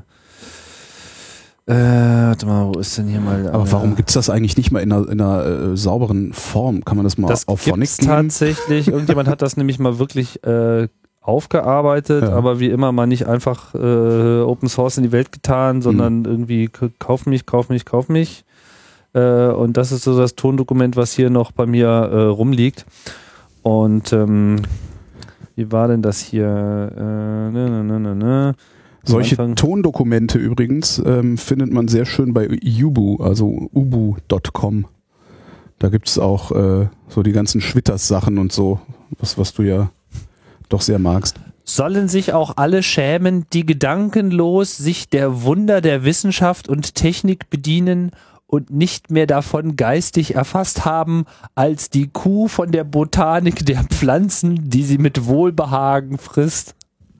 Speaker 2: warte mal, wo ist denn hier mal...
Speaker 1: Aber äh, warum gibt's das eigentlich nicht mal in einer, in einer äh, sauberen Form? Kann man das mal
Speaker 2: das
Speaker 1: auf Phonic
Speaker 2: gibt's tatsächlich. Irgendjemand hat das nämlich mal wirklich äh, aufgearbeitet, ja. aber wie immer mal nicht einfach äh, Open Source in die Welt getan, sondern mhm. irgendwie kauf mich, kauf mich, kauf mich. Äh, und das ist so das Tondokument, was hier noch bei mir äh, rumliegt. Und ähm, wie war denn das hier? Äh, ne, ne, ne, ne.
Speaker 1: Solche Tondokumente übrigens ähm, findet man sehr schön bei Ubu, also ubu Punkt com. Da gibt's auch äh, so die ganzen Schwitters-Sachen und so, was, was du ja doch sehr magst.
Speaker 2: Sollen sich auch alle schämen, die gedankenlos sich der Wunder der Wissenschaft und Technik bedienen und nicht mehr davon geistig erfasst haben, als die Kuh von der Botanik der Pflanzen, die sie mit Wohlbehagen frisst.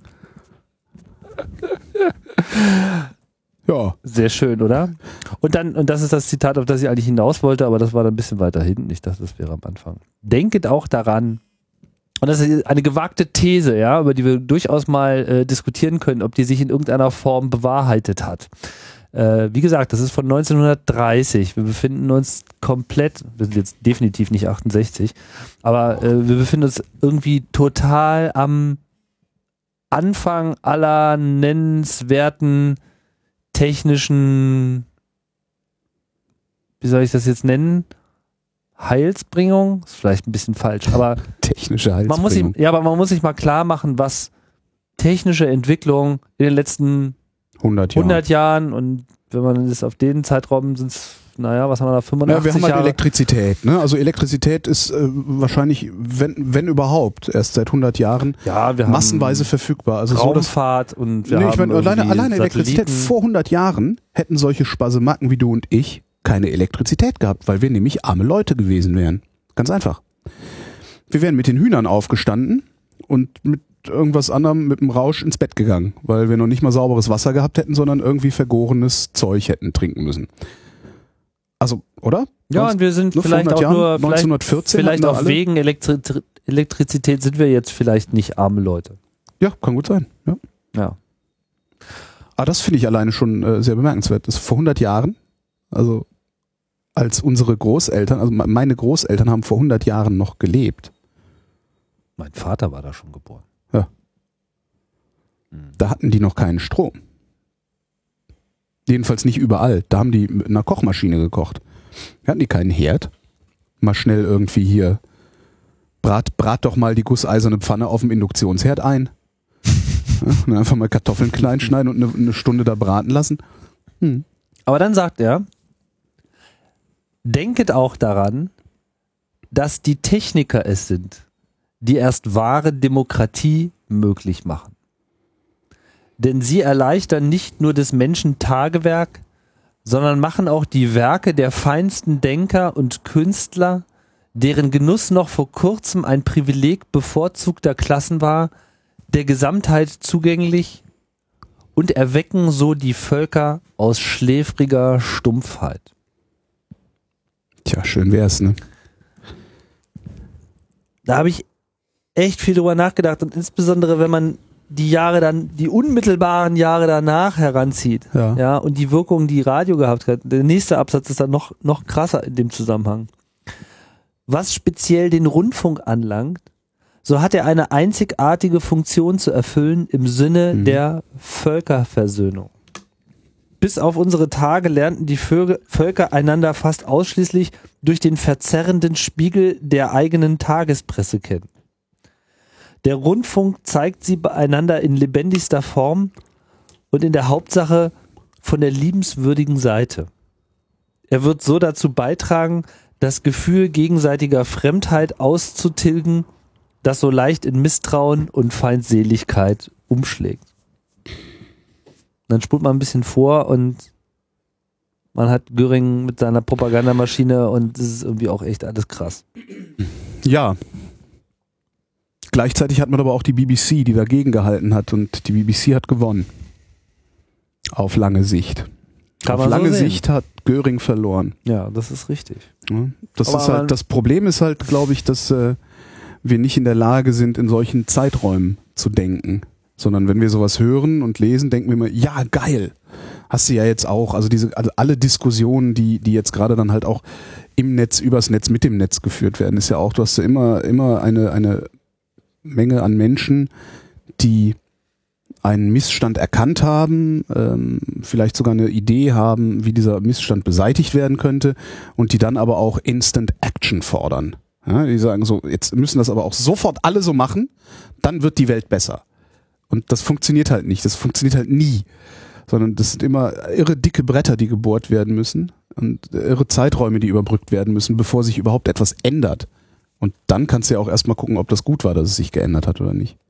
Speaker 1: Ja.
Speaker 2: Sehr schön, oder? Und dann, und das ist das Zitat, auf das ich eigentlich hinaus wollte, aber das war dann ein bisschen weiter hinten. Ich dachte, das wäre am Anfang. Denket auch daran, und das ist eine gewagte These, ja, über die wir durchaus mal äh, diskutieren können, ob die sich in irgendeiner Form bewahrheitet hat. Äh, wie gesagt, das ist von neunzehnhundertdreißig. Wir befinden uns komplett, wir sind jetzt definitiv nicht achtundsechzig, aber äh, wir befinden uns irgendwie total am Anfang aller nennenswerten technischen, wie soll ich das jetzt nennen? Heilsbringung? Ist vielleicht ein bisschen falsch, aber
Speaker 1: technische Heilsbringung.
Speaker 2: Man muss sich, ja, aber man muss sich mal klar machen, was technische Entwicklung in den letzten
Speaker 1: hundert Jahren,
Speaker 2: hundert Jahren und wenn man das auf den Zeitraum sind es, naja, was haben wir da, fünfundachtzig
Speaker 1: ja, wir haben halt
Speaker 2: Jahre?
Speaker 1: Elektrizität, ne? Also Elektrizität ist äh, wahrscheinlich, wenn, wenn überhaupt, erst seit hundert Jahren
Speaker 2: ja, wir haben
Speaker 1: massenweise verfügbar. Also
Speaker 2: Raumfahrt
Speaker 1: so,
Speaker 2: und wir
Speaker 1: nee,
Speaker 2: haben
Speaker 1: ich meine, alleine, alleine Elektrizität
Speaker 2: Satelliten.
Speaker 1: vor hundert Jahren hätten solche Spasemacken wie du und ich keine Elektrizität gehabt, weil wir nämlich arme Leute gewesen wären. Ganz einfach. Wir wären mit den Hühnern aufgestanden und mit irgendwas anderem mit dem Rausch ins Bett gegangen, weil wir noch nicht mal sauberes Wasser gehabt hätten, sondern irgendwie vergorenes Zeug hätten trinken müssen. Also, oder?
Speaker 2: Ja,
Speaker 1: Sonst,
Speaker 2: und wir sind
Speaker 1: nur
Speaker 2: vielleicht auch
Speaker 1: Jahren,
Speaker 2: nur
Speaker 1: neunzehnhundertvierzehn
Speaker 2: vielleicht, vielleicht
Speaker 1: auch
Speaker 2: auf wegen Elektri Elektrizität sind wir jetzt vielleicht nicht arme Leute.
Speaker 1: Ja, kann gut sein. Ja.
Speaker 2: Ja.
Speaker 1: Ah, das finde ich alleine schon äh, sehr bemerkenswert. Das ist vor hundert Jahren, also als unsere Großeltern, also meine Großeltern haben vor hundert Jahren noch gelebt.
Speaker 2: Mein Vater war da schon geboren.
Speaker 1: Ja. Da hatten die noch keinen Strom. Jedenfalls nicht überall. Da haben die mit einer Kochmaschine gekocht. Da hatten die keinen Herd. Mal schnell irgendwie hier, brat, brat doch mal die gusseiserne Pfanne auf dem Induktionsherd ein. Ja, und dann einfach mal Kartoffeln klein schneiden und eine, eine Stunde da braten lassen. Hm.
Speaker 2: Aber dann sagt er, denket auch daran, dass die Techniker es sind, die erst wahre Demokratie möglich machen. Denn sie erleichtern nicht nur des Menschen Tagewerk, sondern machen auch die Werke der feinsten Denker und Künstler, deren Genuss noch vor kurzem ein Privileg bevorzugter Klassen war, der Gesamtheit zugänglich und erwecken so die Völker aus schläfriger Stumpfheit.
Speaker 1: Tja, schön wär's, ne?
Speaker 2: Da habe ich echt viel drüber nachgedacht und insbesondere, wenn man die Jahre dann, die unmittelbaren Jahre danach heranzieht,
Speaker 1: Ja.
Speaker 2: ja, und die Wirkung, die Radio gehabt hat. Der nächste Absatz ist dann noch, noch krasser in dem Zusammenhang. Was speziell den Rundfunk anlangt, so hat er eine einzigartige Funktion zu erfüllen im Sinne
Speaker 1: Mhm.
Speaker 2: der Völkerversöhnung. Bis auf unsere Tage lernten die Vögel, Völker einander fast ausschließlich durch den verzerrenden Spiegel der eigenen Tagespresse kennen. Der Rundfunk zeigt sie beieinander in lebendigster Form und in der Hauptsache von der liebenswürdigen Seite. Er wird so dazu beitragen, das Gefühl gegenseitiger Fremdheit auszutilgen, das so leicht in Misstrauen und Feindseligkeit umschlägt. Dann spult man ein bisschen vor und man hat Göring mit seiner Propagandamaschine und das ist irgendwie auch echt alles krass.
Speaker 1: Ja. Gleichzeitig hat man aber auch die B B C, die dagegen gehalten hat und die B B C hat gewonnen. Auf lange Sicht.
Speaker 2: Kann
Speaker 1: Auf
Speaker 2: man so
Speaker 1: lange
Speaker 2: sehen.
Speaker 1: Sicht hat Göring verloren.
Speaker 2: Ja, das ist richtig.
Speaker 1: Ja, das
Speaker 2: Aber
Speaker 1: ist
Speaker 2: man-
Speaker 1: halt, das Problem ist halt, glaube ich, dass äh, wir nicht in der Lage sind, in solchen Zeiträumen zu denken. Sondern wenn wir sowas hören und lesen, denken wir immer, ja, geil. Hast du ja jetzt auch. Also diese, also alle Diskussionen, die, die jetzt gerade dann halt auch im Netz, übers Netz, mit dem Netz geführt werden, ist ja auch, du hast ja immer, immer eine, eine Menge an Menschen, die einen Missstand erkannt haben, ähm, vielleicht sogar eine Idee haben, wie dieser Missstand beseitigt werden könnte und die dann aber auch Instant Action fordern. Ja, die sagen so, jetzt müssen das aber auch sofort alle so machen, dann wird die Welt besser. Und das funktioniert halt nicht, das funktioniert halt nie, sondern das sind immer irre dicke Bretter, die gebohrt werden müssen und irre Zeiträume, die überbrückt werden müssen, bevor sich überhaupt etwas ändert. Und dann kannst du ja auch erstmal gucken, ob das gut war, dass es sich geändert hat oder nicht.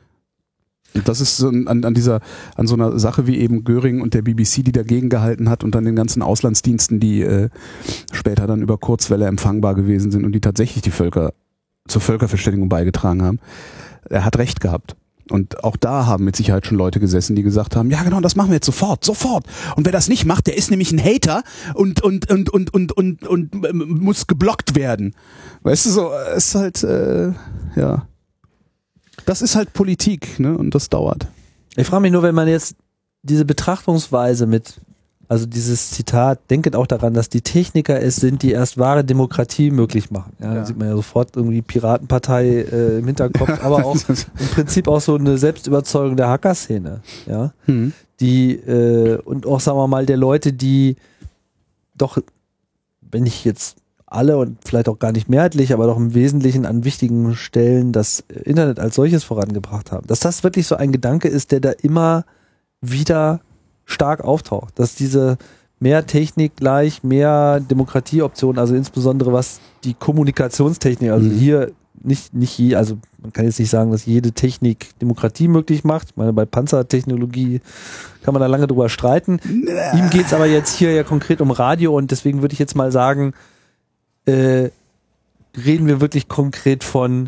Speaker 1: Und das ist so an, an dieser, an so einer Sache wie eben Göring und der B B C, die dagegen gehalten hat und dann den ganzen Auslandsdiensten, die äh, später dann über Kurzwelle empfangbar gewesen sind und die tatsächlich die Völker zur Völkerverständigung beigetragen haben. Er hat recht gehabt. Und auch da haben mit Sicherheit schon Leute gesessen, die gesagt haben, ja genau, das machen wir jetzt sofort, sofort. Und wer das nicht macht, der ist nämlich ein Hater und und und und und und, und, und ähm, muss geblockt werden. Weißt du, so ist halt äh, ja. Das ist halt Politik, ne? Und das dauert.
Speaker 2: Ich frage mich nur, wenn man jetzt diese Betrachtungsweise mit, also dieses Zitat, denket auch daran, dass die Techniker es sind, die erst wahre Demokratie möglich machen. Ja,
Speaker 1: Ja.
Speaker 2: da sieht man ja sofort irgendwie Piratenpartei äh, im Hinterkopf, aber auch im Prinzip auch so eine Selbstüberzeugung der Hackerszene. Ja,
Speaker 1: Hm.
Speaker 2: die äh, und auch, sagen wir mal, der Leute, die doch, wenn ich jetzt alle und vielleicht auch gar nicht mehrheitlich, aber doch im Wesentlichen an wichtigen Stellen das Internet als solches vorangebracht haben. Dass das wirklich so ein Gedanke ist, der da immer wieder stark auftaucht. Dass diese mehr Technik gleich mehr Demokratieoptionen, also insbesondere was die Kommunikationstechnik, also
Speaker 1: Mhm.
Speaker 2: hier nicht, nicht je, also man kann jetzt nicht sagen, dass jede Technik Demokratie möglich macht. Ich meine, bei Panzertechnologie kann man da lange drüber streiten. Ihm geht's aber jetzt hier ja konkret um Radio und deswegen würde ich jetzt mal sagen, äh, reden wir wirklich konkret von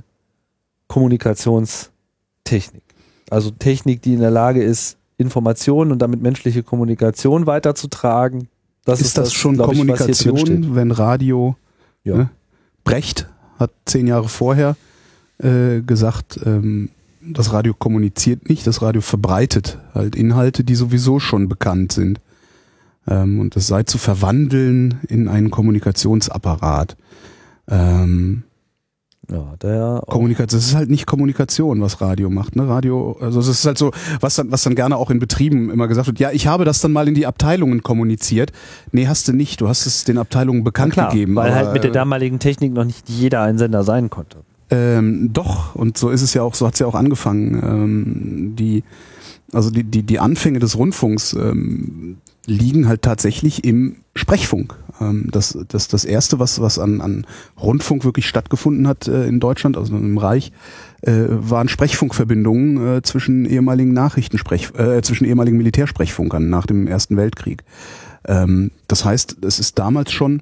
Speaker 2: Kommunikationstechnik. Also Technik, die in der Lage ist, Informationen und damit menschliche Kommunikation weiterzutragen. Das
Speaker 1: ist, ist das, schon
Speaker 2: glaub ich, was hier drin steht.
Speaker 1: Kommunikation, wenn Radio,
Speaker 2: Ja.
Speaker 1: ne? Brecht hat zehn Jahre vorher äh, gesagt, ähm, das Radio kommuniziert nicht, das Radio verbreitet halt Inhalte, die sowieso schon bekannt sind. Ähm, und das sei zu verwandeln in einen Kommunikationsapparat. Ähm,
Speaker 2: Ja, der
Speaker 1: Kommunikation, das ist halt nicht Kommunikation, was Radio macht, ne? Radio, also es ist halt so, was dann, was dann gerne auch in Betrieben immer gesagt wird, ja, ich habe das dann mal in die Abteilungen kommuniziert. Nee, hast du nicht, du hast es den Abteilungen bekannt
Speaker 2: klar,
Speaker 1: gegeben.
Speaker 2: weil
Speaker 1: aber,
Speaker 2: halt mit der damaligen Technik noch nicht jeder ein Sender sein konnte.
Speaker 1: Ähm, doch, und so ist es ja auch, so hat es ja auch angefangen. Ähm, die, also die, die, die Anfänge des Rundfunks ähm, liegen halt tatsächlich im Sprechfunk. Ähm, das, das, das erste, was, was an, an Rundfunk wirklich stattgefunden hat äh, in Deutschland, also im Reich, äh, waren Sprechfunkverbindungen äh, zwischen ehemaligen Nachrichtensprech, äh, zwischen ehemaligen Militärsprechfunkern nach dem Ersten Weltkrieg. Ähm, das heißt, es ist damals schon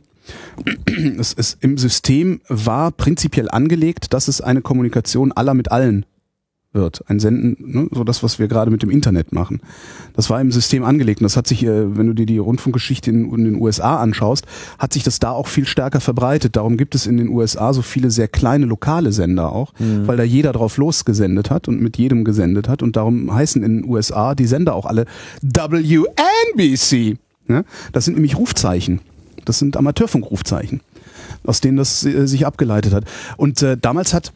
Speaker 1: Es ist im System war prinzipiell angelegt, dass es eine Kommunikation aller mit allen wird. Ein Senden, ne, so das, was wir gerade mit dem Internet machen. Das war im System angelegt. Und das hat sich, äh, wenn du dir die Rundfunkgeschichte in, in den U S A anschaust, hat sich das da auch viel stärker verbreitet. Darum gibt es in den U S A so viele sehr kleine lokale Sender auch, mhm. weil da jeder drauf losgesendet hat und mit jedem gesendet hat. Und darum heißen in den U S A die Sender auch alle W N B C. Ne? Das sind nämlich Rufzeichen. Das sind Amateurfunkrufzeichen, aus denen das äh, sich abgeleitet hat. Und äh, damals hat,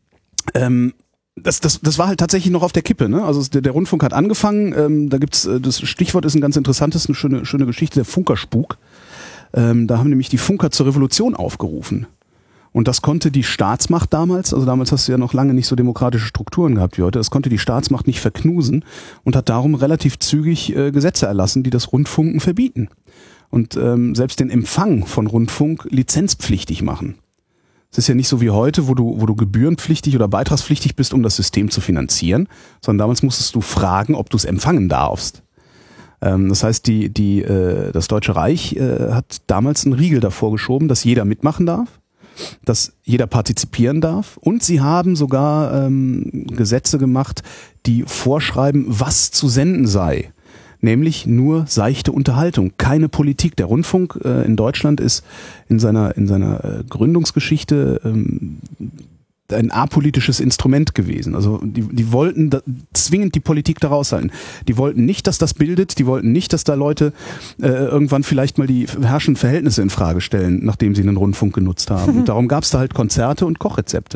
Speaker 1: ähm, das, das, das war halt tatsächlich noch auf der Kippe. Ne? Also der, der Rundfunk hat angefangen, ähm, da gibt's, äh, das Stichwort ist ein ganz interessantes, eine schöne, schöne Geschichte, der Funkerspuk. Ähm, da haben nämlich die Funker zur Revolution aufgerufen. Und das konnte die Staatsmacht damals, also damals hast du ja noch lange nicht so demokratische Strukturen gehabt wie heute, das konnte die Staatsmacht nicht verknusen und hat darum relativ zügig äh, Gesetze erlassen, die das Rundfunken verbieten. Und ähm, selbst den Empfang von Rundfunk lizenzpflichtig machen. Es ist ja nicht so wie heute, wo du, wo du gebührenpflichtig oder beitragspflichtig bist, um das System zu finanzieren, sondern damals musstest du fragen, ob du es empfangen darfst. Ähm, das heißt, die, die, äh, das Deutsche Reich äh, hat damals einen Riegel davor geschoben, dass jeder mitmachen darf, dass jeder partizipieren darf, und sie haben sogar ähm, Gesetze gemacht, die vorschreiben, was zu senden sei. Nämlich nur seichte Unterhaltung, keine Politik. Der Rundfunk äh, in Deutschland ist in seiner in seiner äh, Gründungsgeschichte ähm, ein apolitisches Instrument gewesen. Also die, die wollten da, zwingend die Politik da raushalten. Die wollten nicht, dass das bildet. Die wollten nicht, dass da Leute äh, irgendwann vielleicht mal die herrschenden Verhältnisse in Frage stellen, nachdem sie einen Rundfunk genutzt haben. Mhm. Und darum gab es da halt Konzerte und Kochrezepte.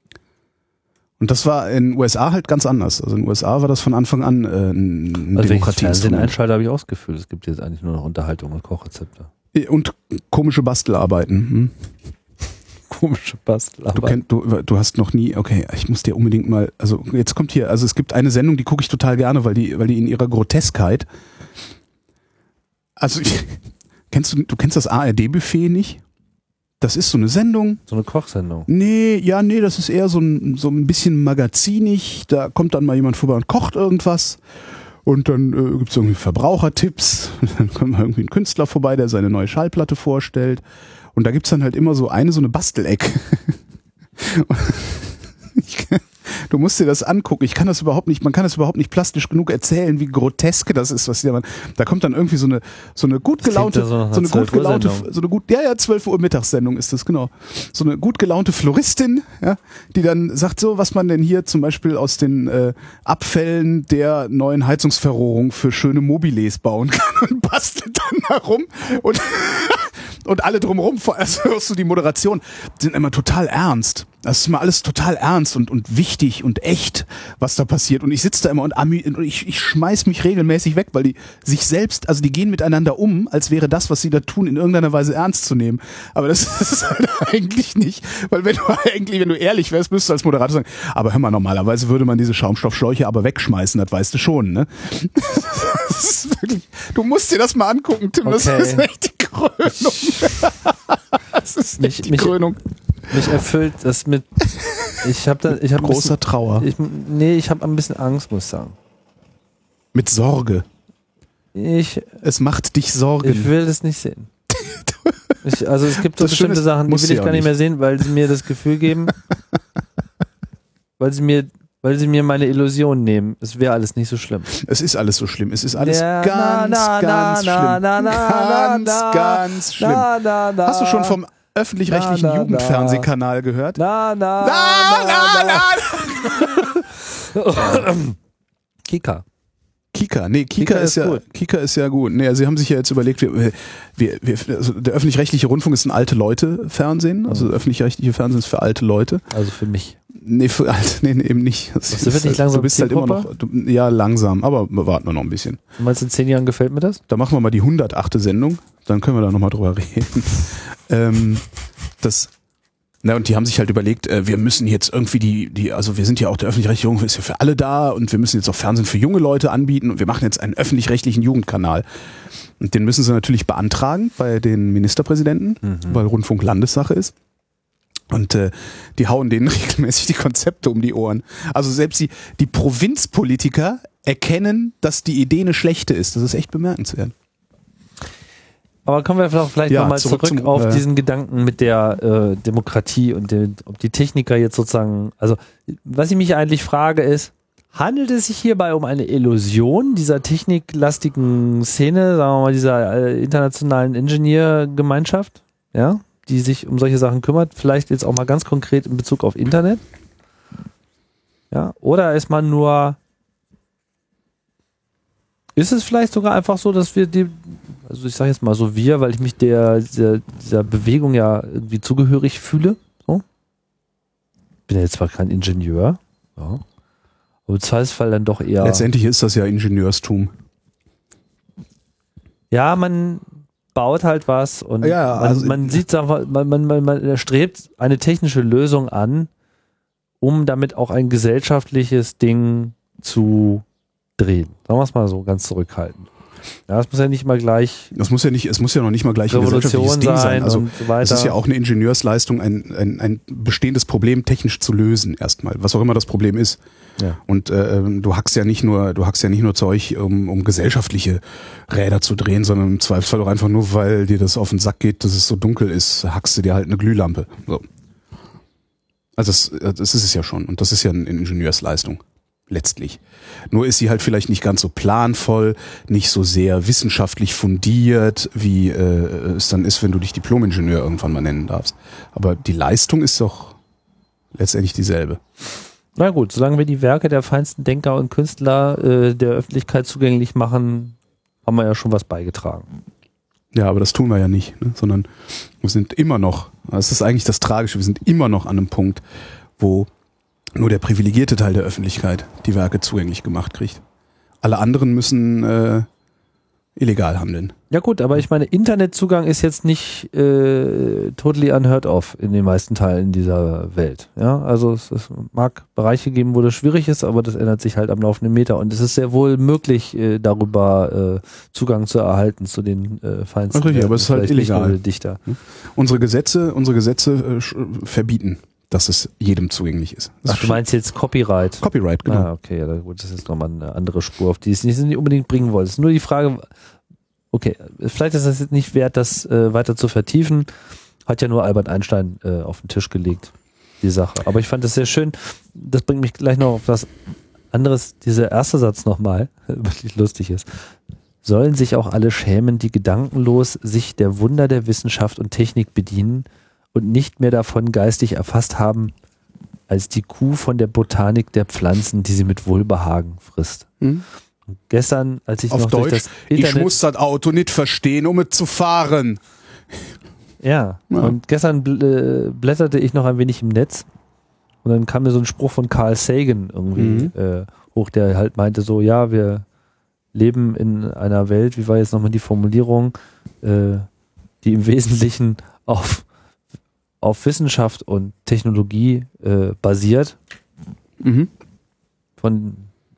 Speaker 1: Und das war in den U S A halt ganz anders. Also in den U S A war das von Anfang an äh, ein
Speaker 2: also
Speaker 1: Demokratie.
Speaker 2: Also wenn ich Einschalte habe ich auch das Gefühl, es gibt jetzt eigentlich nur noch Unterhaltung und Kochrezepte.
Speaker 1: Und komische Bastelarbeiten. Hm?
Speaker 2: Komische Bastelarbeiten.
Speaker 1: Du, kennt, du, du hast noch nie, okay, ich muss dir unbedingt mal, also jetzt kommt hier, also es gibt eine Sendung, die gucke ich total gerne, weil die, weil die in ihrer Groteskheit, also ich, kennst du, du kennst das A R D-Buffet nicht? Das ist so eine Sendung.
Speaker 2: So eine Kochsendung?
Speaker 1: Nee, ja, nee, das ist eher so ein, so ein bisschen magazinig. Da kommt dann mal jemand vorbei und kocht irgendwas. Und dann äh, gibt es irgendwie Verbrauchertipps. Dann kommt mal irgendwie ein Künstler vorbei, der seine neue Schallplatte vorstellt. Und da gibt's dann halt immer so eine, so eine Bastelecke. ich, du musst dir das angucken. Ich kann das überhaupt nicht, man kann das überhaupt nicht plastisch genug erzählen, wie grotesk das ist, was hier man, da kommt dann irgendwie so eine, so eine gut gelaunte, so, so eine gut gelaunte, so eine gut, ja, ja, zwölf Uhr Mittagssendung ist das, genau. So eine gut gelaunte Floristin, ja, die dann sagt so, was man denn hier zum Beispiel aus den äh, Abfällen der neuen Heizungsverrohrung für schöne Mobiles bauen kann und bastelt dann herum und, und alle drumherum, also hörst du die Moderation, sind immer total ernst. Das ist immer alles total ernst und, und wichtig und echt, was da passiert. Und ich sitze da immer und, und ich, ich schmeiß mich regelmäßig weg, weil die sich selbst, also die gehen miteinander um, als wäre das, was sie da tun, in irgendeiner Weise ernst zu nehmen. Aber das, das ist halt eigentlich nicht, weil wenn du eigentlich, wenn du ehrlich wärst, müsstest du als Moderator sagen, aber hör mal, normalerweise würde man diese Schaumstoffschläuche aber wegschmeißen, das weißt du schon, ne? Das ist wirklich, du musst dir das mal angucken, Tim, okay. Das ist echt die Krönung. Das ist
Speaker 2: mich,
Speaker 1: echt die
Speaker 2: mich,
Speaker 1: Krönung.
Speaker 2: Mich erfüllt das mit, ich habe da, ich habe
Speaker 1: großer bisschen, Trauer.
Speaker 2: Ich, nee, ich habe ein bisschen Angst, muss ich sagen.
Speaker 1: Mit Sorge.
Speaker 2: Ich,
Speaker 1: es macht dich Sorgen.
Speaker 2: Ich will das nicht sehen. Ich, also es gibt so bestimmte
Speaker 1: ist,
Speaker 2: Sachen, die will ich gar nicht, nicht mehr sehen, weil sie mir das Gefühl geben, weil sie mir, weil sie mir meine Illusion nehmen. Es wäre alles nicht so schlimm.
Speaker 1: Es ist alles so schlimm. Es ist alles
Speaker 2: ja,
Speaker 1: ganz,
Speaker 2: na, na,
Speaker 1: ganz
Speaker 2: na,
Speaker 1: schlimm.
Speaker 2: Na, na,
Speaker 1: ganz,
Speaker 2: na,
Speaker 1: ganz schlimm.
Speaker 2: Na, na, na,
Speaker 1: Hast du schon vom öffentlich-rechtlichen
Speaker 2: na, na,
Speaker 1: Jugendfernsehkanal gehört?
Speaker 2: Na, na,
Speaker 1: na, na, na, na.
Speaker 2: Kika.
Speaker 1: Kika, nee, Kika,
Speaker 2: Kika
Speaker 1: ist,
Speaker 2: ist
Speaker 1: ja,
Speaker 2: gut.
Speaker 1: Kika ist ja gut. Nee, sie haben sich ja jetzt überlegt, wir, wir, wir, also der öffentlich-rechtliche Rundfunk ist ein alte Leute-Fernsehen, also
Speaker 2: Mhm.
Speaker 1: öffentlich-rechtliche Fernsehen ist für alte Leute.
Speaker 2: Also für mich.
Speaker 1: Nee, für alte, nee, nee, eben nicht. Das
Speaker 2: Was, wird nicht langsam
Speaker 1: du bist halt immer
Speaker 2: Zielgruppe?
Speaker 1: noch, du, ja, langsam, aber wir warten wir noch ein bisschen.
Speaker 2: Du meinst, in zehn Jahren gefällt mir das?
Speaker 1: Da machen wir mal die hundertachte Sendung, dann können wir da nochmal drüber reden. ähm, das, na, und die haben sich halt überlegt, äh, wir müssen jetzt irgendwie die, die, also wir sind ja auch der öffentlich-rechtliche Rundfunk, ist ja für alle da und wir müssen jetzt auch Fernsehen für junge Leute anbieten und wir machen jetzt einen öffentlich-rechtlichen Jugendkanal. Und den müssen sie natürlich beantragen bei den Ministerpräsidenten,
Speaker 2: Mhm.
Speaker 1: weil Rundfunk Landessache ist. Und äh, die hauen denen regelmäßig die Konzepte um die Ohren. Also selbst die, die Provinzpolitiker erkennen, dass die Idee eine schlechte ist. Das ist echt bemerkenswert.
Speaker 2: Aber kommen wir vielleicht, vielleicht
Speaker 1: Ja,
Speaker 2: nochmal
Speaker 1: zurück
Speaker 2: zurück,
Speaker 1: zum,
Speaker 2: auf
Speaker 1: äh,
Speaker 2: diesen Gedanken mit der äh, Demokratie und den, ob die Techniker jetzt sozusagen, also was ich mich eigentlich frage ist, handelt es sich hierbei um eine Illusion dieser techniklastigen Szene, sagen wir mal dieser äh, internationalen Ingenieurgemeinschaft, ja, die sich um solche Sachen kümmert, vielleicht jetzt auch mal ganz konkret in Bezug auf Internet, ja, oder ist man nur, ist es vielleicht sogar einfach so, dass wir die, also ich sage jetzt mal so wir, weil ich mich der, der dieser Bewegung ja irgendwie zugehörig fühle. So. Bin ja jetzt zwar kein Ingenieur, ja, aber im Zweifelsfall dann doch eher.
Speaker 1: Letztendlich ist das ja Ingenieurstum.
Speaker 2: Ja, man baut halt was und
Speaker 1: Ja,
Speaker 2: man,
Speaker 1: also-
Speaker 2: man sieht einfach, man, man, man, man strebt eine technische Lösung an, um damit auch ein gesellschaftliches Ding zu drehen. Sagen wir es mal so, ganz zurückhaltend. Ja, es muss ja nicht mal gleich
Speaker 1: Das muss ja nicht, es muss ja noch nicht mal gleich ein
Speaker 2: Revolution
Speaker 1: gesellschaftliches Ding sein.
Speaker 2: sein
Speaker 1: Also
Speaker 2: und so weiter.
Speaker 1: es ist ja auch eine Ingenieursleistung, ein, ein, ein bestehendes Problem technisch zu lösen erstmal, was auch immer das Problem ist.
Speaker 2: Ja.
Speaker 1: Und äh, du hackst ja nicht nur, du hackst ja nicht nur Zeug, um, um gesellschaftliche Räder zu drehen, sondern im Zweifelsfall auch einfach nur, weil dir das auf den Sack geht, dass es so dunkel ist, hackst du dir halt eine Glühlampe. So. Also das, das ist es ja schon. Und das ist ja eine Ingenieursleistung. Letztlich. Nur ist sie halt vielleicht nicht ganz so planvoll, nicht so sehr wissenschaftlich fundiert, wie äh, es dann ist, wenn du dich Diplom-Ingenieur irgendwann mal nennen darfst. Aber die Leistung ist doch letztendlich dieselbe.
Speaker 2: Na gut, solange wir die Werke der feinsten Denker und Künstler äh, der Öffentlichkeit zugänglich machen, haben wir ja schon was beigetragen.
Speaker 1: Ja, aber das tun wir ja nicht, ne? Sondern wir sind immer noch, das ist eigentlich das Tragische, wir sind immer noch an einem Punkt, wo nur der privilegierte Teil der Öffentlichkeit die Werke zugänglich gemacht kriegt. Alle anderen müssen äh, illegal handeln.
Speaker 2: Ja gut, aber ich meine, Internetzugang ist jetzt nicht äh, totally unheard of in den meisten Teilen dieser Welt. Ja, also es, es mag Bereiche geben, wo das schwierig ist, aber das ändert sich halt am laufenden Meter und es ist sehr wohl möglich, äh, darüber äh, Zugang zu erhalten zu den äh, feinsten
Speaker 1: Ach, richtig,
Speaker 2: Werken,
Speaker 1: aber es ist halt
Speaker 2: vielleicht nicht
Speaker 1: illegal.
Speaker 2: nur Dichter.
Speaker 1: Unsere Gesetze, unsere Gesetze äh, sch- verbieten, dass es jedem zugänglich ist. Das
Speaker 2: Ach, du meinst jetzt Copyright?
Speaker 1: Copyright, genau.
Speaker 2: Ah, okay, ja, gut, das ist nochmal eine andere Spur, auf die es nicht, nicht unbedingt bringen wollte. Es ist nur die Frage, okay, vielleicht ist es jetzt nicht wert, das äh, weiter zu vertiefen. Hat ja nur Albert Einstein äh, auf den Tisch gelegt, die Sache. Aber ich fand das sehr schön. Das bringt mich gleich noch auf das anderes, dieser erste Satz nochmal, wirklich lustig ist. Sollen sich auch alle schämen, die gedankenlos sich der Wunder der Wissenschaft und Technik bedienen und nicht mehr davon geistig erfasst haben, als die Kuh von der Botanik der Pflanzen, die sie mit Wohlbehagen frisst.
Speaker 1: Hm?
Speaker 2: Und gestern, als ich
Speaker 1: Auf
Speaker 2: noch durch
Speaker 1: Deutsch,
Speaker 2: das
Speaker 1: ich
Speaker 2: Internet...
Speaker 1: muss das Auto nicht verstehen, um es zu fahren.
Speaker 2: Ja,
Speaker 1: Ja.
Speaker 2: und gestern bl äh, blätterte ich noch ein wenig im Netz und dann kam mir so ein Spruch von Carl Sagan irgendwie
Speaker 1: Mhm.
Speaker 2: äh, hoch, der halt meinte so, ja, wir leben in einer Welt, wie war jetzt nochmal die Formulierung, äh, die im Wesentlichen auf, auf Wissenschaft und Technologie äh, basiert,
Speaker 1: Mhm.
Speaker 2: von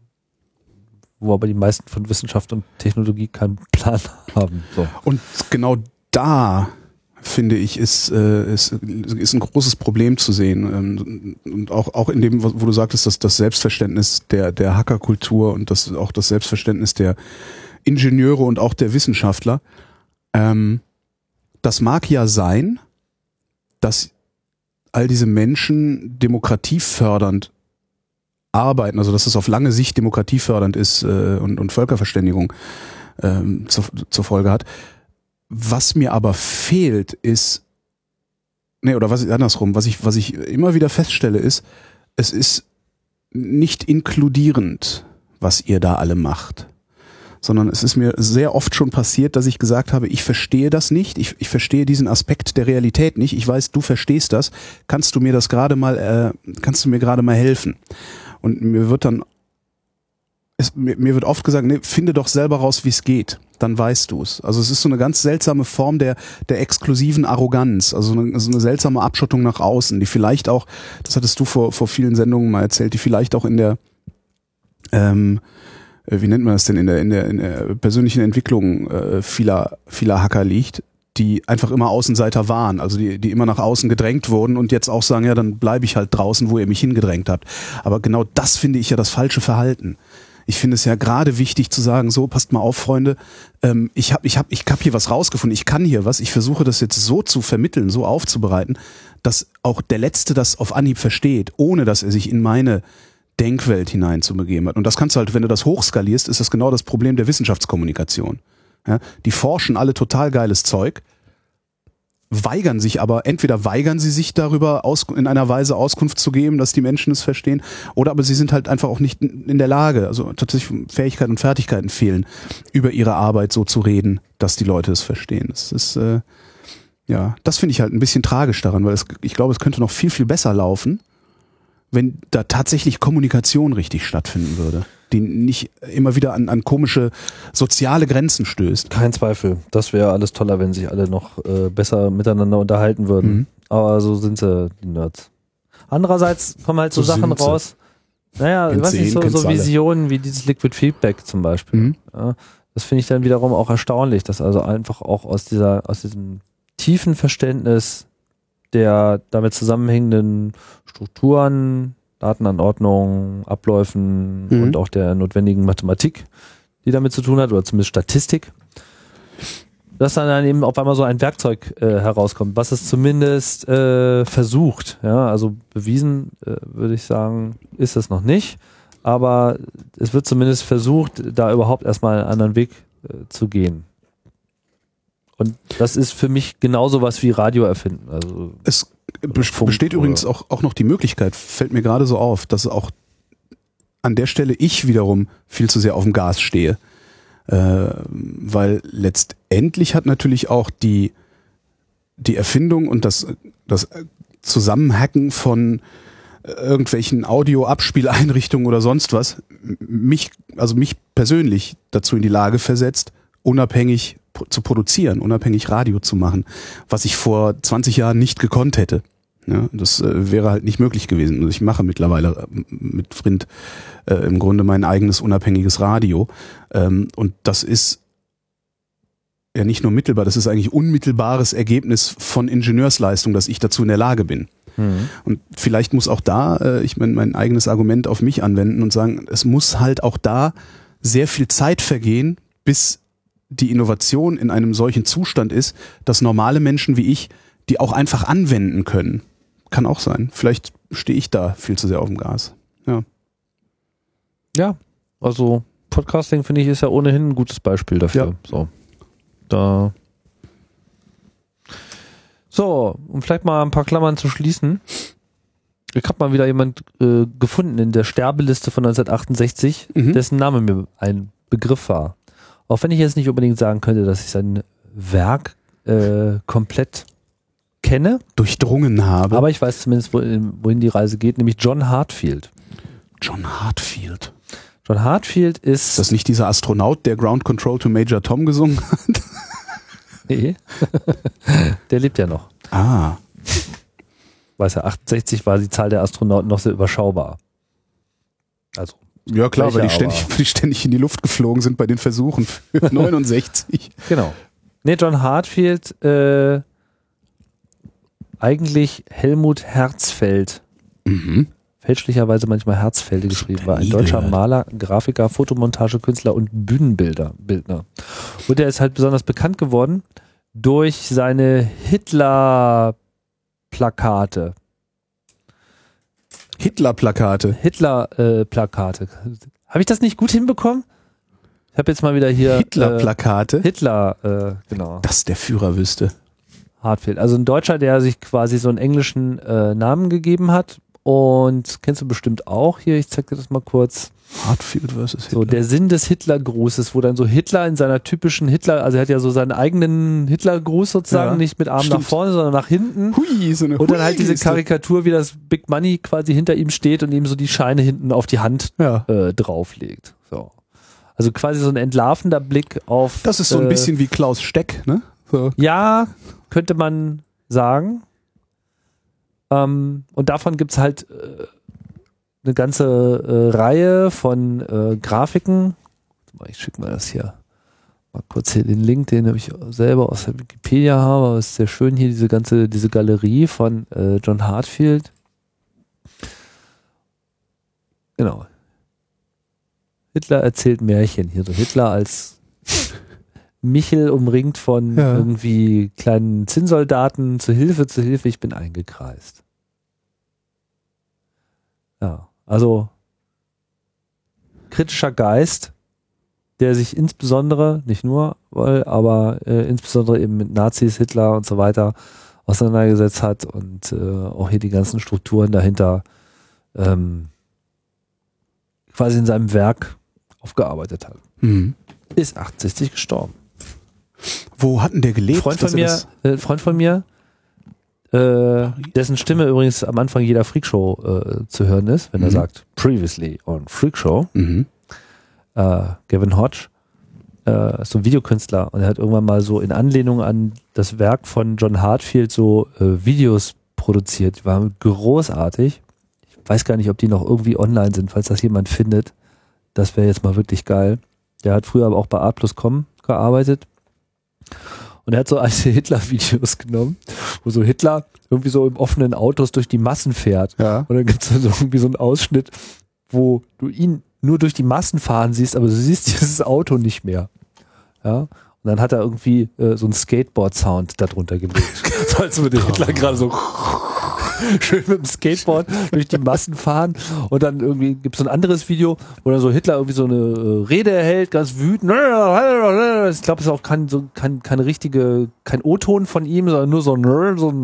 Speaker 2: wo aber die meisten von Wissenschaft und Technologie keinen Plan haben. So.
Speaker 1: Und genau da, finde ich, ist, äh, ist, ist ein großes Problem zu sehen. Ähm, und auch, auch in dem, wo du sagtest, dass das Selbstverständnis der, der Hackerkultur und das, auch das Selbstverständnis der Ingenieure und auch der Wissenschaftler. Ähm, das mag ja sein, dass all diese Menschen demokratiefördernd arbeiten, also dass es auf lange Sicht demokratiefördernd ist äh, und, und Völkerverständigung ähm, zur, zur Folge hat. Was mir aber fehlt, ist, nee, oder was andersrum, was ich, was ich immer wieder feststelle, ist, es ist nicht inkludierend, was ihr da alle macht. Sondern es ist mir sehr oft schon passiert, dass ich gesagt habe, ich verstehe das nicht, ich, ich verstehe diesen Aspekt der Realität nicht, ich weiß, du verstehst das, kannst du mir das gerade mal, äh, kannst du mir gerade mal helfen? Und mir wird dann, es, mir, mir wird oft gesagt, nee, finde doch selber raus, wie es geht, dann weißt du es. Also es ist so eine ganz seltsame Form der, der exklusiven Arroganz, also eine, so eine seltsame Abschottung nach außen, die vielleicht auch, das hattest du vor, vor vielen Sendungen mal erzählt, die vielleicht auch in der, ähm, wie nennt man das denn, in der, in der, in der persönlichen Entwicklung äh, vieler, vieler Hacker liegt, die einfach immer Außenseiter waren, also die, die immer nach außen gedrängt wurden und jetzt auch sagen, ja, dann bleibe ich halt draußen, wo ihr mich hingedrängt habt. Aber genau das finde ich ja das falsche Verhalten. Ich finde es ja gerade wichtig zu sagen, so, passt mal auf, Freunde, ähm, ich hab, ich hab, ich hab hier was rausgefunden, ich kann hier was, ich versuche das jetzt so zu vermitteln, so aufzubereiten, dass auch der Letzte das auf Anhieb versteht, ohne dass er sich in meine Denkwelt hineinzubegeben hat. Und das kannst du halt, wenn du das hochskalierst, ist das genau das Problem der Wissenschaftskommunikation. Ja, die forschen alle total geiles Zeug, weigern sich aber, entweder weigern sie sich darüber aus, in einer Weise Auskunft zu geben, dass die Menschen es verstehen, oder aber sie sind halt einfach auch nicht in der Lage, also tatsächlich Fähigkeiten und Fertigkeiten fehlen, über ihre Arbeit so zu reden, dass die Leute es verstehen. Das ist, äh, ja, das finde ich halt ein bisschen tragisch daran, weil es, ich glaube, es könnte noch viel, viel besser laufen, wenn da tatsächlich Kommunikation richtig stattfinden würde, die nicht immer wieder an, an komische soziale Grenzen stößt.
Speaker 2: Kein Zweifel. Das wäre alles toller, wenn sich alle noch äh, besser miteinander unterhalten würden. Mhm. Aber so sind sie, die Nerds. Andererseits kommen halt so, so Sachen raus, naja, ich weiß nicht, so, so Visionen wie dieses Liquid Feedback zum Beispiel. Mhm. Ja, das finde ich dann wiederum auch erstaunlich, dass also einfach auch aus dieser, aus diesem tiefen Verständnis der damit zusammenhängenden Strukturen, Datenanordnung, Abläufen mhm. und auch der notwendigen Mathematik, die damit zu tun hat, oder zumindest Statistik, dass dann, dann eben auf einmal so ein Werkzeug äh, herauskommt, was es zumindest äh, versucht. Ja, also bewiesen, äh, würde ich sagen, ist es noch nicht, aber es wird zumindest versucht, da überhaupt erstmal einen anderen Weg äh, zu gehen. Und das ist für mich genauso was wie Radio erfinden. Also
Speaker 1: es besteht übrigens auch, auch noch die Möglichkeit, fällt mir gerade so auf, dass auch an der Stelle ich wiederum viel zu sehr auf dem Gas stehe. Äh, weil letztendlich hat natürlich auch die, die Erfindung und das, das Zusammenhacken von irgendwelchen Audio-Abspieleinrichtungen oder sonst was mich, also mich persönlich dazu in die Lage versetzt, unabhängig zu produzieren, unabhängig Radio zu machen, was ich vor zwanzig Jahren nicht gekonnt hätte. Ja, das äh, wäre halt nicht möglich gewesen. Also ich mache mittlerweile äh, mit Vrind äh, im Grunde mein eigenes unabhängiges Radio. Ähm, und das ist ja nicht nur mittelbar, das ist eigentlich unmittelbares Ergebnis von Ingenieursleistung, dass ich dazu in der Lage bin. Mhm. Und vielleicht muss auch da, äh, ich mein, mein eigenes Argument auf mich anwenden und sagen, es muss halt auch da sehr viel Zeit vergehen, bis die Innovation in einem solchen Zustand ist, dass normale Menschen wie ich die auch einfach anwenden können. Kann auch sein. Vielleicht stehe ich da viel zu sehr auf dem Gas. Ja,
Speaker 2: ja, also Podcasting, finde ich, ist ja ohnehin ein gutes Beispiel dafür. Ja. So, da. So, um vielleicht mal ein paar Klammern zu schließen. Ich habe mal wieder jemand äh, gefunden in der Sterbeliste von neunzehnhundertachtundsechzig, mhm. dessen Name mir ein Begriff war. Auch wenn ich jetzt nicht unbedingt sagen könnte, dass ich sein Werk äh, komplett kenne.
Speaker 1: Durchdrungen habe.
Speaker 2: Aber ich weiß zumindest, wohin die Reise geht, nämlich John Heartfield.
Speaker 1: John Heartfield.
Speaker 2: John Heartfield ist...
Speaker 1: Ist das nicht dieser Astronaut, der Ground Control to Major Tom gesungen hat?
Speaker 2: Nee. Der lebt ja noch.
Speaker 1: Ah.
Speaker 2: Weiß ja, achtundsechzig war die Zahl der Astronauten noch sehr überschaubar. Also...
Speaker 1: Ja klar, weil die ständig, die ständig in die Luft geflogen sind bei den Versuchen für neunundsechzig.
Speaker 2: Genau. Nee, John Heartfield, äh, eigentlich Helmut Herzfeld.
Speaker 1: Mhm.
Speaker 2: Fälschlicherweise manchmal Herzfelde geschrieben war. Ein deutscher Maler, Grafiker, Fotomontagekünstler und Bühnenbilder, Bildner. Und er ist halt besonders bekannt geworden durch seine Hitler-Plakate.
Speaker 1: Hitler-Plakate.
Speaker 2: Hitler-Plakate. Äh, Habe ich das nicht gut hinbekommen? Ich habe jetzt mal wieder hier...
Speaker 1: Hitler-Plakate?
Speaker 2: Äh, Hitler, äh, genau.
Speaker 1: Dass der Führer wüsste.
Speaker 2: Heartfield. Also ein Deutscher, der sich quasi so einen englischen äh, Namen gegeben hat und kennst du bestimmt auch hier, ich zeig dir das mal kurz.
Speaker 1: Hartfield versus Hitler.
Speaker 2: So, der Sinn des Hitlergrußes, wo dann so Hitler in seiner typischen Hitler, also er hat ja so seinen eigenen Hitlergruß sozusagen,
Speaker 1: Ja,
Speaker 2: nicht mit Arm
Speaker 1: stimmt.
Speaker 2: nach vorne, sondern nach hinten.
Speaker 1: Hui, so eine
Speaker 2: Und dann halt diese
Speaker 1: Hui-Liste.
Speaker 2: Karikatur, wie das Big Money quasi hinter ihm steht und ihm so die Scheine hinten auf die Hand
Speaker 1: Ja.
Speaker 2: äh, drauflegt. So. Also quasi so ein entlarvender Blick auf.
Speaker 1: Das ist so ein
Speaker 2: äh,
Speaker 1: bisschen wie Klaus Steck, ne? So.
Speaker 2: Ja, könnte man sagen. Ähm, und davon gibt's halt äh, eine ganze äh, Reihe von äh, Grafiken. Ich schicke mal das hier. Mal kurz hier den Link, den habe ich selber aus der Wikipedia habe. Aber es ist sehr schön hier, diese ganze, diese Galerie von äh, John Hartfield. Genau. Hitler erzählt Märchen. Hier so Hitler als Michel umringt von
Speaker 1: Ja.
Speaker 2: irgendwie kleinen Zinnsoldaten. Zu Hilfe, zu Hilfe, ich bin eingekreist. Ja, also kritischer Geist, der sich insbesondere, nicht nur, weil, aber äh, insbesondere eben mit Nazis, Hitler und so weiter auseinandergesetzt hat und äh, auch hier die ganzen Strukturen dahinter ähm, quasi in seinem Werk aufgearbeitet hat.
Speaker 1: Mhm.
Speaker 2: Ist achtundsechzig gestorben.
Speaker 1: Wo hatten der gelebt?
Speaker 2: Freund von
Speaker 1: dass er
Speaker 2: mir,
Speaker 1: das-
Speaker 2: äh, Freund von mir, äh, dessen Stimme übrigens am Anfang jeder Freakshow äh, zu hören ist, wenn er
Speaker 1: Mhm.
Speaker 2: sagt, previously on Freakshow,
Speaker 1: Mhm.
Speaker 2: äh, Gavin Hodge, äh, ist so ein Videokünstler und er hat irgendwann mal so in Anlehnung an das Werk von John Hartfield so äh, Videos produziert. Die waren großartig. Ich weiß gar nicht, ob die noch irgendwie online sind, falls das jemand findet. Das wäre jetzt mal wirklich geil. Der hat früher aber auch bei A plus Punkt com gearbeitet. Und er hat so alte Hitler-Videos genommen, wo so Hitler irgendwie so im offenen Autos durch die Massen fährt.
Speaker 1: Ja.
Speaker 2: Und dann gibt es so irgendwie so einen Ausschnitt, wo du ihn nur durch die Massen fahren siehst, aber du siehst dieses Auto nicht mehr. Ja. Und dann hat er irgendwie äh, so einen Skateboard-Sound darunter gelegt. So als würde Hitler gerade so schön mit dem Skateboard durch die Massen fahren. Und dann irgendwie gibt es so ein anderes Video, wo dann so Hitler irgendwie so eine äh, Rede erhält, ganz wütend. Ich glaube, es ist auch kein, so, kein, keine richtige, kein O-Ton von ihm, sondern nur so ein, so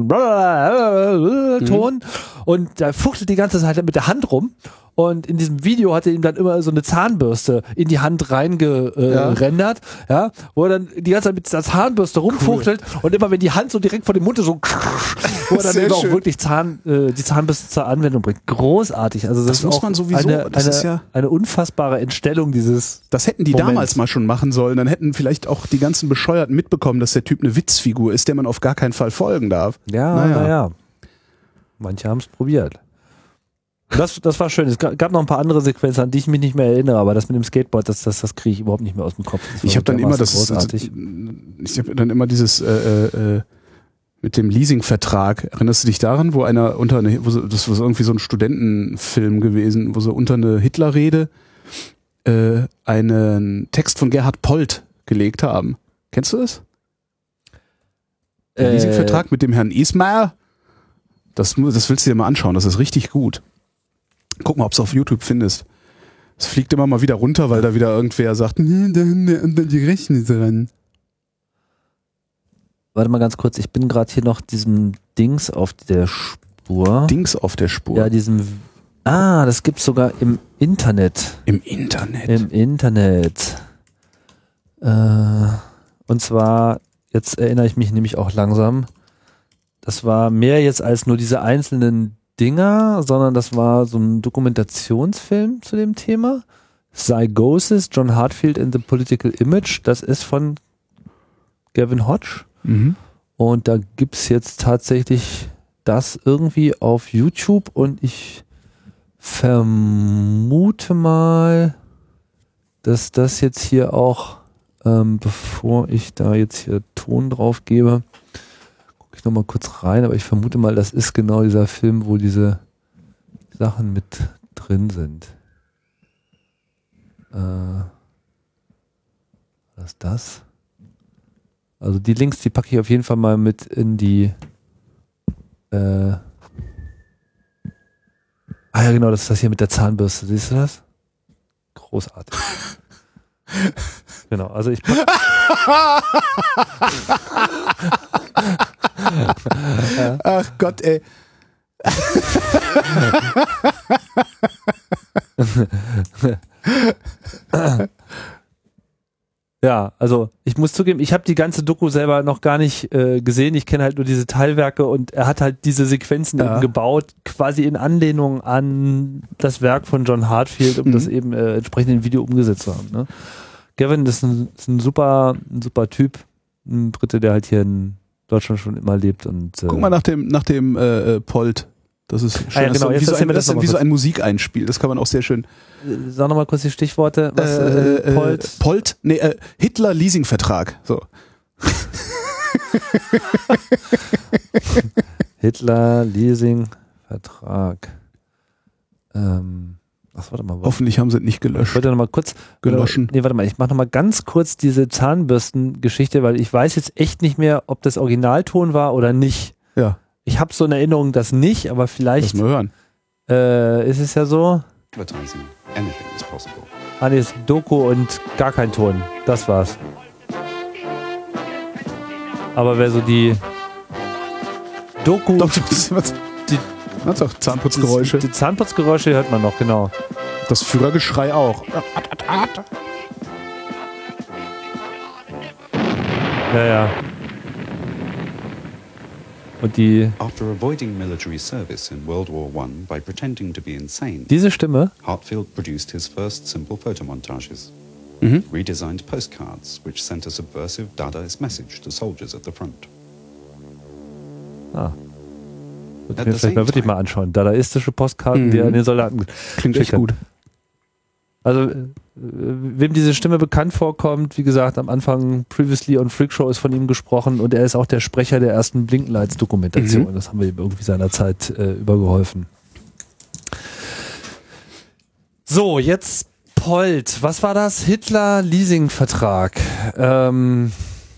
Speaker 2: ein Ton. Und da fuchtelt die ganze Zeit mit der Hand rum. Und in diesem Video hat er ihm dann immer so eine Zahnbürste in die Hand reingerendert, äh, ja. ja, wo er dann die ganze Zeit mit der Zahnbürste rumfuchtelt und immer wenn die Hand so direkt vor dem Mund ist, so wo er dann
Speaker 1: Sehr
Speaker 2: eben auch
Speaker 1: schön.
Speaker 2: wirklich Zahn, äh, die Zahnbürste zur Anwendung bringt. Großartig. Also das,
Speaker 1: Das
Speaker 2: ist
Speaker 1: muss
Speaker 2: auch
Speaker 1: man sowieso,
Speaker 2: eine,
Speaker 1: das
Speaker 2: eine,
Speaker 1: ist ja-
Speaker 2: eine unfassbare Entstellung dieses.
Speaker 1: Das hätten die
Speaker 2: Moment.
Speaker 1: damals mal schon machen sollen. Dann hätten vielleicht auch die ganzen Bescheuerten mitbekommen, dass der Typ eine Witzfigur ist, der man auf gar keinen Fall folgen darf.
Speaker 2: Ja,
Speaker 1: Naja.
Speaker 2: naja. Manche haben es probiert. Das, das war schön. Es ga- gab noch ein paar andere Sequenzen, an die ich mich nicht mehr erinnere, aber das mit dem Skateboard, das, das, das kriege ich überhaupt nicht mehr aus dem Kopf. Das war
Speaker 1: Ich habe dann immer das,
Speaker 2: dermaßen
Speaker 1: das
Speaker 2: großartig.
Speaker 1: ich habe dann immer dieses äh, äh, mit dem Leasingvertrag. Erinnerst du dich daran, wo einer unter eine, wo so, das war so irgendwie so ein Studentenfilm gewesen, wo so unter eine Hitlerrede äh, einen Text von Gerhard Polt gelegt haben. Kennst du das? Der
Speaker 2: Äh,
Speaker 1: Leasingvertrag mit dem Herrn Ismail. Das, mu- das willst du dir mal anschauen. Das ist richtig gut. Guck mal, ob du es auf YouTube findest. Es fliegt immer mal wieder runter, weil da wieder irgendwer sagt, "Nee, da haben wir unter die Rechner dran."
Speaker 2: Warte mal ganz kurz, ich bin gerade hier noch diesem Dings auf der Spur.
Speaker 1: Dings auf der Spur.
Speaker 2: Ja, diesem. Ah, das gibt's sogar im Internet.
Speaker 1: Im Internet.
Speaker 2: Im Internet. Äh, und zwar, jetzt erinnere ich mich nämlich auch langsam. Das war mehr jetzt als nur diese einzelnen Dinger, sondern das war so ein Dokumentationsfilm zu dem Thema. Psychosis, John Hartfield and the Political Image. Das ist von Gavin Hodge.
Speaker 1: Mhm.
Speaker 2: Und da gibt's jetzt tatsächlich das irgendwie auf YouTube und ich vermute mal, dass das jetzt hier auch, ähm, bevor ich da jetzt hier Ton drauf gebe, gucke ich nochmal kurz rein, aber ich vermute mal, das ist genau dieser Film, wo diese Sachen mit drin sind. Äh, was ist das? Also die Links, die packe ich auf jeden Fall mal mit in die äh Ah ja, genau, das ist das hier mit der Zahnbürste. Siehst du das? Großartig. Genau, also ich pack
Speaker 1: Ach Gott, ey.
Speaker 2: Ja, also ich muss zugeben, ich habe die ganze Doku selber noch gar nicht äh, gesehen. Ich kenne halt nur diese Teilwerke und er hat halt diese Sequenzen
Speaker 1: Ja.
Speaker 2: eben gebaut, quasi in Anlehnung an das Werk von John Heartfield, um
Speaker 1: Mhm.
Speaker 2: das eben äh, entsprechend in Video umgesetzt zu haben. Ne? Gavin ist ein, ist ein super, ein super Typ, ein Brite, der halt hier in Deutschland schon immer lebt und äh,
Speaker 1: Guck mal nach dem, nach dem äh, äh, Polt. Das ist schön.
Speaker 2: Ah ja,
Speaker 1: das ist
Speaker 2: genau,
Speaker 1: so,
Speaker 2: jetzt
Speaker 1: wie, so
Speaker 2: erzähl
Speaker 1: ein,
Speaker 2: mir das
Speaker 1: das ist
Speaker 2: noch
Speaker 1: wie
Speaker 2: mal
Speaker 1: so
Speaker 2: kurz.
Speaker 1: ein Musikeinspiel. Das kann man auch sehr schön.
Speaker 2: sag nochmal kurz die Stichworte. Was,
Speaker 1: Äh,
Speaker 2: äh,
Speaker 1: äh,
Speaker 2: Polt?
Speaker 1: Polt? Nee, äh, Hitler-Leasing-Vertrag. So.
Speaker 2: Hitler, Leasing, Vertrag. Ähm, ach, warte mal. Warte.
Speaker 1: Hoffentlich haben sie es nicht
Speaker 2: Ich
Speaker 1: gelöscht.
Speaker 2: wollte noch mal kurz.
Speaker 1: Geloschen.
Speaker 2: Nee, warte mal. Ich mache noch mal ganz kurz diese Zahnbürsten-Geschichte, weil ich weiß jetzt echt nicht mehr, ob das Originalton war oder nicht.
Speaker 1: Ja,
Speaker 2: Ich habe so in Erinnerung, dass nicht, aber
Speaker 1: lass
Speaker 2: vielleicht
Speaker 1: mal hören.
Speaker 2: äh, ist es ja so.
Speaker 4: Advertising, anything is possible.
Speaker 2: Ah, nee, ist Doku und gar kein Ton. Das war's. Aber wer so die Doku.
Speaker 1: Doch, das was,
Speaker 2: die,
Speaker 1: das doch Zahnputzgeräusche.
Speaker 2: Die Zahnputzgeräusche hört man noch, genau.
Speaker 1: Das Führergeschrei auch.
Speaker 2: Ja, ja. Und die,
Speaker 4: After avoiding military service in World War One by pretending to be insane,
Speaker 2: diese Stimme,
Speaker 4: Heartfield produced his first simple photomontages.
Speaker 1: Mhm.
Speaker 4: Redesigned postcards which sent a subversive Dadaist message to soldiers at the front.
Speaker 2: ah. Würde
Speaker 4: At
Speaker 2: ich mir
Speaker 4: the
Speaker 2: vielleicht
Speaker 4: same
Speaker 2: mal wirklich
Speaker 4: time-
Speaker 2: mal anschauen. Dadaistische Postkarten, die er an den Soldaten
Speaker 1: Klingt echt
Speaker 2: schickt.
Speaker 1: gut.
Speaker 2: Also, äh, wem diese Stimme bekannt vorkommt, wie gesagt, am Anfang Previously on Freakshow ist von ihm gesprochen und er ist auch der Sprecher der ersten Blinkenlights-Dokumentation.
Speaker 1: Mhm.
Speaker 2: Das haben wir ihm irgendwie seinerzeit äh, übergeholfen. So, jetzt Polt. Was war das? Hitler-Leasing-Vertrag. Ähm,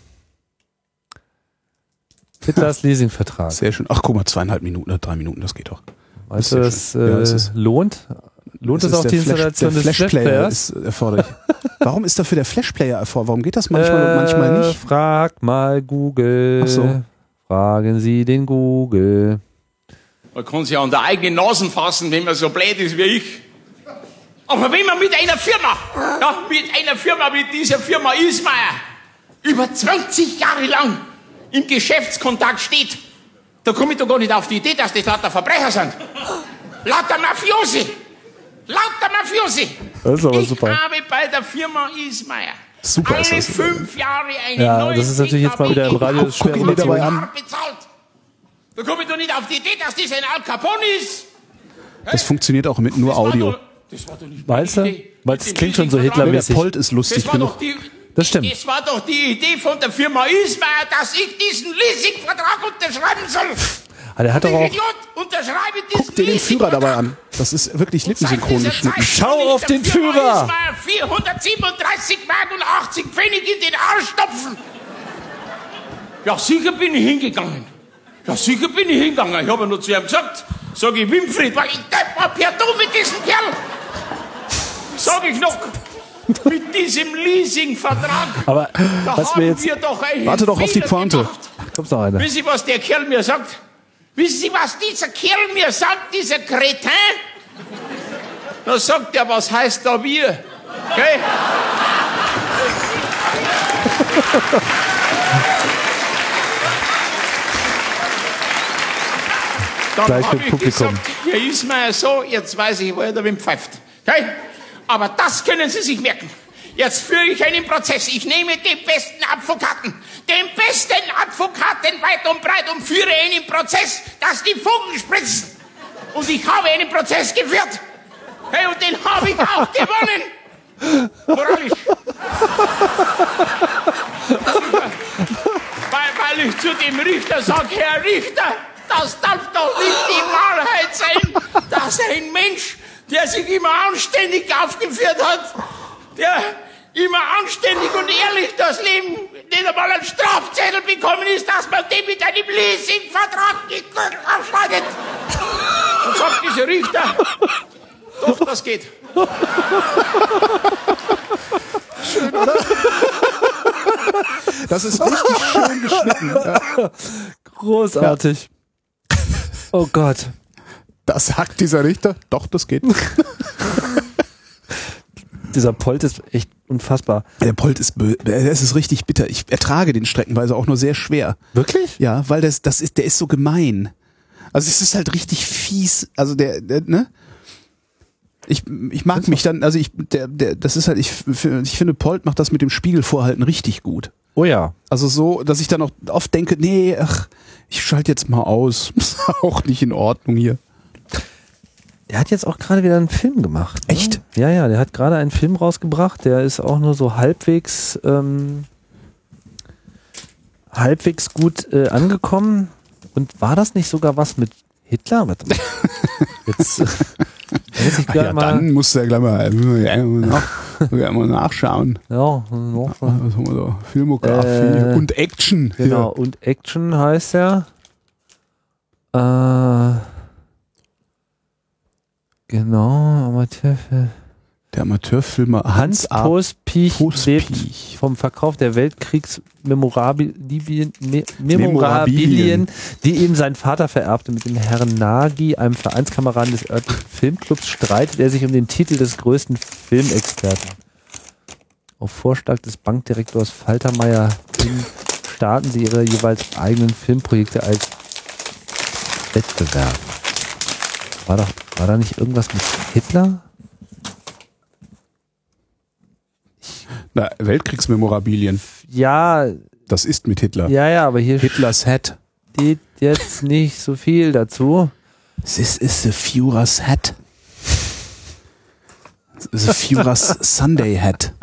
Speaker 2: Hitlers Leasing-Vertrag.
Speaker 1: Sehr schön. Ach, guck mal, zweieinhalb Minuten oder drei Minuten, das geht doch.
Speaker 2: Weißt du,
Speaker 1: sehr
Speaker 2: das
Speaker 1: schön. Ja,
Speaker 2: äh,
Speaker 1: das ist-
Speaker 2: lohnt? Lohnt
Speaker 1: Das
Speaker 2: es
Speaker 1: ist
Speaker 2: auch
Speaker 1: der
Speaker 2: die
Speaker 1: Flash-
Speaker 2: Installation
Speaker 1: der
Speaker 2: des
Speaker 1: Flashplayer
Speaker 2: Flashplayers?
Speaker 1: ist erforderlich. Warum ist dafür der Flashplayer erforderlich? Warum geht das manchmal und manchmal
Speaker 2: Äh,
Speaker 1: nicht?
Speaker 2: Frag mal Google.
Speaker 1: Ach so.
Speaker 2: Fragen Sie den Google.
Speaker 5: Man kann sich an der eigenen Nase fassen, wenn man so blöd ist wie ich. Aber wenn man mit einer Firma, ja, mit einer Firma, mit dieser Firma Ismayer, über zwanzig Jahre lang im Geschäftskontakt steht, da komme ich doch gar nicht auf die Idee, dass das lauter Verbrecher sind. Lauter Mafiosi. Lauter Mafiosi.
Speaker 2: Das ist aber
Speaker 5: ich
Speaker 2: super.
Speaker 5: habe bei der Firma Ismayer
Speaker 1: Super ist
Speaker 5: alle
Speaker 1: das.
Speaker 5: fünf Jahre eine
Speaker 2: Ja,
Speaker 5: neue
Speaker 2: das ist natürlich jetzt mal wieder im Radio
Speaker 1: Guck
Speaker 2: schwer
Speaker 1: ihn dir dabei
Speaker 2: überzogen.
Speaker 1: an.
Speaker 5: bezahlt. Da komme ich doch nicht auf die Idee, dass das ein Al Capone ist.
Speaker 1: Das funktioniert auch mit nur
Speaker 5: Das war
Speaker 1: Audio.
Speaker 5: doch- Das war doch nicht
Speaker 2: Meinst
Speaker 5: meine
Speaker 2: du?
Speaker 5: Idee.
Speaker 2: Weil
Speaker 5: Mit
Speaker 2: es
Speaker 5: dem
Speaker 2: klingt schon so
Speaker 5: Leasingvertrag.
Speaker 1: Der
Speaker 2: Hitlermäßig.
Speaker 1: Polt ist lustig
Speaker 5: Das war
Speaker 1: genug.
Speaker 5: doch die,
Speaker 2: Das stimmt.
Speaker 5: Das war doch die Idee von der Firma Ismayer, dass ich diesen Leasingvertrag unterschreiben soll.
Speaker 2: Ah, der hat doch
Speaker 5: Ich
Speaker 2: auch.
Speaker 5: Idiot, unterschreibe diesen
Speaker 1: Guck dir den Führer dabei
Speaker 5: Leasingvertrag.
Speaker 1: an. Das ist wirklich
Speaker 5: Und seit
Speaker 1: lippensynchron
Speaker 5: dieser
Speaker 1: geschnitten.
Speaker 5: Zeit
Speaker 2: Schau
Speaker 5: soll ich
Speaker 2: auf
Speaker 5: der
Speaker 2: den
Speaker 5: Firma
Speaker 2: Führer.
Speaker 5: Ismayer vierhundertsiebenunddreißig Mark und achtzig Pfennig in den Arsch stopfen. Ja, sicher bin ich hingegangen. Ja, sicher bin ich hingegangen. Ich habe nur zu ihm gesagt, sag ich, Winfried, weil ich depp mal per Du mit diesem Kerl. Sag ich noch, mit diesem Leasingvertrag.
Speaker 2: Aber
Speaker 5: Da
Speaker 2: was
Speaker 5: haben
Speaker 2: wir jetzt.
Speaker 5: wir doch einen
Speaker 1: Warte doch auf die
Speaker 5: Fehler
Speaker 1: Pointe.
Speaker 5: gemacht.
Speaker 2: Kommt noch einer.
Speaker 5: Wissen Sie, was der Kerl mir sagt? Wissen Sie, was dieser Kerl mir sagt, dieser Kretin? Da sagt er, was heißt da wir? Okay? Dann
Speaker 2: Gleich
Speaker 5: hab
Speaker 2: mit
Speaker 5: ich
Speaker 2: Publikum.
Speaker 5: gesagt, hier ist man ja so, jetzt weiß ich, wo er da wem pfeift. Okay? Aber das können Sie sich merken. Jetzt führe ich einen Prozess. Ich nehme den besten Advokaten, den besten Advokaten weit und breit und führe einen Prozess, dass die Funken spritzen. Und ich habe einen Prozess geführt. Hey, und den habe ich auch gewonnen. Moralisch. weil, weil ich zu dem Richter sage, Herr Richter, das darf doch nicht die Wahrheit sein, dass ein Mensch, der sich immer anständig aufgeführt hat, der immer anständig und ehrlich das Leben nicht einmal einen Strafzettel bekommen ist, dass man den mit einem Leasingvertrag aufschneidet. Und sagt dieser Richter, doch, das geht.
Speaker 1: Das ist richtig schön geschnitten. Ja.
Speaker 2: Großartig. Oh Gott.
Speaker 1: Da sagt dieser Richter, doch, das geht.
Speaker 2: Dieser Polt ist echt unfassbar.
Speaker 1: Der Polt ist, es ist richtig bitter. Ich ertrage den streckenweise auch nur sehr schwer.
Speaker 2: Wirklich?
Speaker 1: Ja, weil das, das ist, der ist so gemein. Also es ist halt richtig fies. Also der, der ne? Ich, ich mag mich dann, also ich, der, der, das ist halt, ich, ich finde, Polt macht das mit dem Spiegelvorhalten richtig gut.
Speaker 2: Oh ja.
Speaker 1: Also so, dass ich dann auch oft denke, nee, ach, ich schalte jetzt mal aus. Ist auch nicht in Ordnung hier.
Speaker 2: Der hat jetzt auch gerade wieder einen Film gemacht. Ne?
Speaker 1: Echt?
Speaker 2: Ja, ja, der hat gerade einen Film rausgebracht, der ist auch nur so halbwegs ähm, halbwegs gut äh, angekommen. Und war das nicht sogar was mit Hitler? Warte mal. Jetzt äh, muss ich
Speaker 1: Ach
Speaker 2: gleich
Speaker 1: ja,
Speaker 2: mal.
Speaker 1: dann musst du ja gleich mal, äh, nach, mal nachschauen.
Speaker 2: Ja, noch,
Speaker 1: Was haben wir da? Filmografie
Speaker 2: Äh,
Speaker 1: und Action.
Speaker 2: genau,
Speaker 1: Hier.
Speaker 2: und Action heißt er. Äh, genau, Amateurfilm.
Speaker 1: Der Amateurfilmer
Speaker 2: Hans
Speaker 1: A.
Speaker 2: Pospich
Speaker 1: Pospich.
Speaker 2: lebt vom Verkauf der Weltkriegsmemorabilien, Me-
Speaker 1: Memorabilien.
Speaker 2: Memorabilien, die ihm sein Vater vererbte. Mit dem Herrn Nagy, einem Vereinskameraden des örtlichen Filmclubs, streitet er sich um den Titel des größten Filmexperten. Auf Vorschlag des Bankdirektors Faltermeier hin starten sie ihre jeweils eigenen Filmprojekte als Wettbewerb. War, doch, war da nicht irgendwas mit Hitler?
Speaker 1: Na, Weltkriegsmemorabilien.
Speaker 2: Ja,
Speaker 1: Das ist mit Hitler.
Speaker 2: ja, ja, aber hier
Speaker 1: Hitlers Hat.
Speaker 2: steht jetzt nicht so viel dazu.
Speaker 1: This is the Führer's Hat. The Führer's Sunday Hat.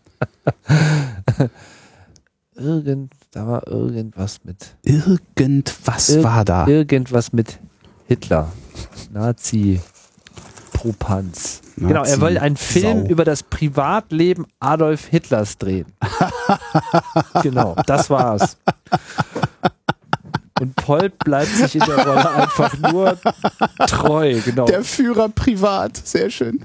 Speaker 2: Irgend, da war irgendwas mit.
Speaker 1: Irgendwas
Speaker 2: Ir-
Speaker 1: war da.
Speaker 2: Irgendwas mit Hitler. Nazi. Propanz.
Speaker 1: Nazi-
Speaker 2: Genau, er wollte einen Film
Speaker 1: Sau.
Speaker 2: über das Privatleben Adolf Hitlers drehen. Genau, das war's. Und Polt bleibt sich in der Rolle einfach nur treu. Genau.
Speaker 1: Der Führer privat. Sehr schön.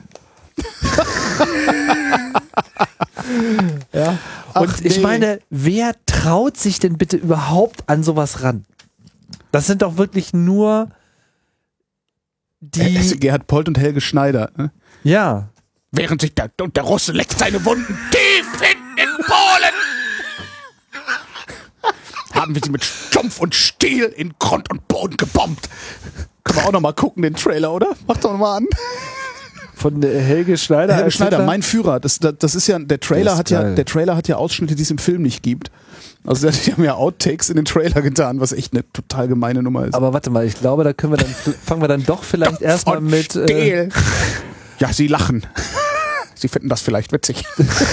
Speaker 2: Ja.
Speaker 1: Ach,
Speaker 2: Und ich
Speaker 1: nee.
Speaker 2: meine, wer traut sich denn bitte überhaupt an sowas ran? Das sind doch wirklich nur
Speaker 1: Äh,
Speaker 2: die.
Speaker 1: Gerhard Polt und Helge Schneider. Ne?
Speaker 2: Ja.
Speaker 1: Während sich der, und der Russe leckt seine Wunden tief hinten in Polen. Haben wir sie mit Stumpf und Stiel in Grund und Boden gebombt. Können wir auch noch mal gucken, den Trailer, oder? Mach doch noch mal an.
Speaker 2: Von äh, Helge Schneider.
Speaker 1: Helge
Speaker 2: als
Speaker 1: Schneider,
Speaker 2: Hitler?
Speaker 1: mein Führer. Das, das, das ist ja, der Trailer
Speaker 2: Der ist
Speaker 1: hat ja,
Speaker 2: geil.
Speaker 1: der Trailer hat ja Ausschnitte, die es im Film nicht gibt. Also die haben ja Outtakes in den Trailer getan, was echt eine total gemeine Nummer ist.
Speaker 2: Aber warte mal, ich glaube, da können wir dann fangen wir dann doch vielleicht erstmal
Speaker 1: Und
Speaker 2: mit. Äh,
Speaker 1: Stiel. Ja, sie lachen. Sie finden das vielleicht witzig.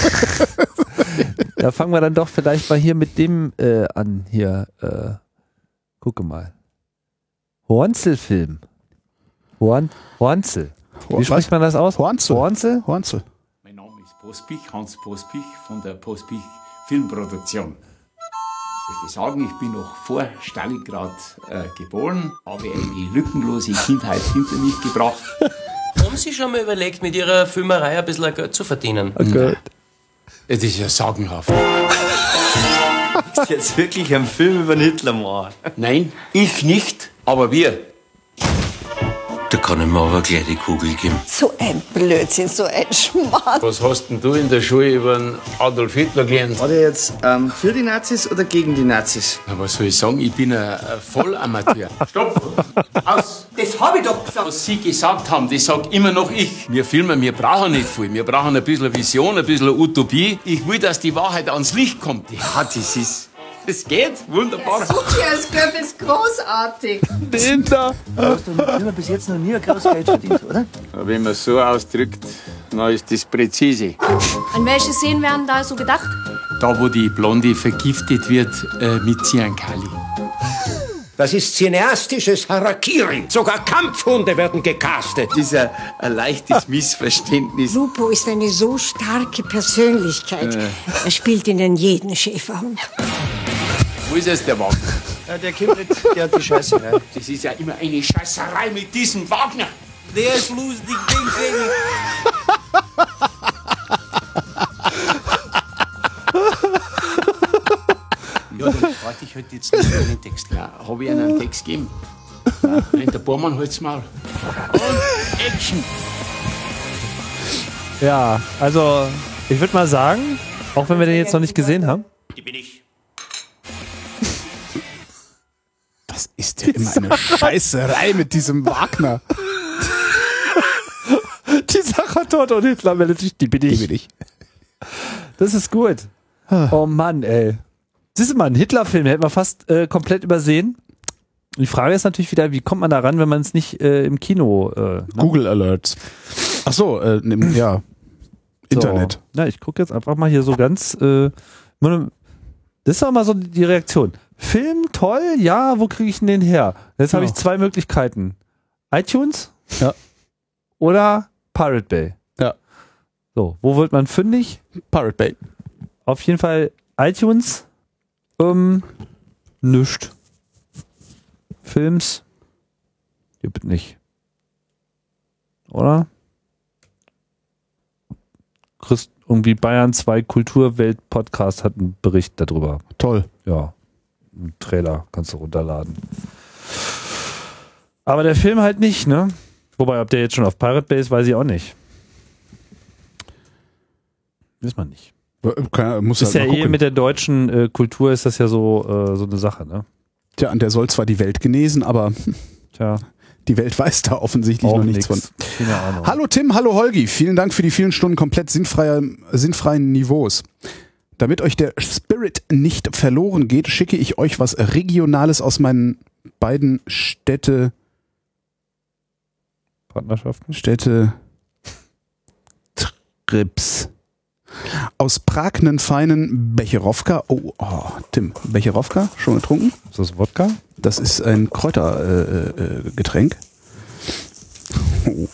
Speaker 2: da fangen wir dann doch vielleicht mal hier mit dem äh, an. Hier, äh, gucke mal. Hornzel-Film. Horn, Hornzel. Wie spricht man das aus?
Speaker 1: Hornzel.
Speaker 2: Hornzel?
Speaker 1: Hornzel.
Speaker 6: Mein Name ist Pospich, Hans Pospich von der Pospich Filmproduktion. Ich möchte sagen, ich bin noch vor Stalingrad äh, geboren, habe eine lückenlose Kindheit hinter mich gebracht.
Speaker 7: Haben Sie schon mal überlegt, mit Ihrer Filmerei ein bisschen Geld zu verdienen?
Speaker 2: Okay.
Speaker 6: Es ist ja sagenhaft.
Speaker 8: Ist jetzt wirklich ein Film über den Hitler machen?
Speaker 6: Nein, ich nicht, aber wir.
Speaker 7: Da kann ich mir aber gleich die Kugel geben.
Speaker 9: So ein Blödsinn, so ein Schmarrn.
Speaker 6: Was hast denn du in der Schule über den Adolf Hitler gelernt?
Speaker 8: War der jetzt ähm, für die Nazis oder gegen die Nazis?
Speaker 6: Na, was soll ich sagen? Ich bin ein, ein Vollamateur. Stopp! Aus!
Speaker 8: Das habe ich doch gesagt.
Speaker 6: Was Sie gesagt haben, das sag immer noch ich. Wir Filmer, wir brauchen nicht viel. Wir brauchen ein bisschen Vision, ein bisschen Utopie. Ich will, dass die Wahrheit ans Licht kommt.
Speaker 8: Ja, das ist...
Speaker 6: Das geht, wunderbar.
Speaker 9: Suchi als Club ist großartig.
Speaker 2: Den da.
Speaker 8: Du hast doch mit Filmen bis jetzt noch nie ein großes Geld verdient, oder?
Speaker 6: Wenn man es so ausdrückt, dann ist das präzise.
Speaker 9: An welche Szenen werden da so gedacht?
Speaker 6: Da, wo die Blonde vergiftet wird äh, mit Cyankali.
Speaker 10: Das ist cineastisches Harakiri. Sogar Kampfhunde werden gecastet.
Speaker 8: Das ist ein, ein leichtes Missverständnis.
Speaker 9: Lupo ist eine so starke Persönlichkeit. Er spielt ihnen jeden Schäferhund.
Speaker 6: Wo ist jetzt der Wagner?
Speaker 8: Ja, der kommt nicht, der hat die Scheißerei.
Speaker 6: Das ist ja immer eine Scheißerei mit diesem Wagner.
Speaker 8: Der ist lustig, Ding, Ding.
Speaker 6: Ja, dann warte ich halt jetzt nicht einen Text. Ja, habe ich Ihnen einen Text gegeben? Nein, der Bormann halt's Maul.
Speaker 5: und Action.
Speaker 2: Ja, also ich würde mal sagen, auch wenn wir den jetzt noch nicht gesehen haben.
Speaker 8: Die bin ich.
Speaker 1: Das ist ja immer eine Scheißerei mit diesem Wagner.
Speaker 2: Die Sache tot und Hitler meldet sich, die bin ich.
Speaker 1: Die bin ich.
Speaker 2: Das ist gut. Oh Mann, ey. Siehst du mal, ein Hitler-Film, den hätten wir fast äh, komplett übersehen. Die Frage ist natürlich wieder, wie kommt man da ran, wenn man es nicht äh, im Kino... Äh, ne?
Speaker 1: Google Alerts. Ach so, äh, nimm- ja. Internet.
Speaker 2: So. Na, ich gucke jetzt einfach mal hier so ganz... Äh, das ist auch mal so die Reaktion. Film, toll, ja, wo kriege ich denn den her? Jetzt habe
Speaker 1: Ja.
Speaker 2: ich zwei Möglichkeiten. iTunes
Speaker 1: Ja.
Speaker 2: oder Pirate Bay.
Speaker 1: Ja.
Speaker 2: So, wo wird man fündig?
Speaker 1: Pirate Bay.
Speaker 2: Auf jeden Fall iTunes, ähm, nischt. Films, gibt nicht. Oder? Christ, irgendwie Bayern zwei Kulturwelt-Podcast hat einen Bericht darüber.
Speaker 1: Toll.
Speaker 2: Ja, ein Trailer kannst du runterladen. Aber der Film halt nicht, ne? Wobei, ob der jetzt schon auf Pirate Bay ist, weiß ich auch nicht. Weiß man nicht.
Speaker 1: Kann, muss
Speaker 2: Ist
Speaker 1: halt
Speaker 2: ja
Speaker 1: mal
Speaker 2: eh
Speaker 1: gucken.
Speaker 2: mit der deutschen äh, Kultur ist das ja so, äh, so eine Sache, ne?
Speaker 1: Tja, und der soll zwar die Welt genesen, aber
Speaker 2: Tja,
Speaker 1: die Welt weiß da offensichtlich
Speaker 2: auch
Speaker 1: noch nichts
Speaker 2: nix.
Speaker 1: von.
Speaker 2: Keine Ahnung.
Speaker 1: Hallo Tim, hallo Holgi. Vielen Dank für die vielen Stunden komplett sinnfreier, sinnfreien Niveaus. Damit euch der Spirit nicht verloren geht, schicke ich euch was Regionales aus meinen beiden Städte,
Speaker 2: Partnerschaften?
Speaker 1: Städte Trips. Aus Prag einen feinen Becherowka. Oh, oh, Tim, Becherowka, schon getrunken?
Speaker 2: Ist das Wodka?
Speaker 1: Das ist ein Kräutergetränk. Äh, äh, Getränk. Oh.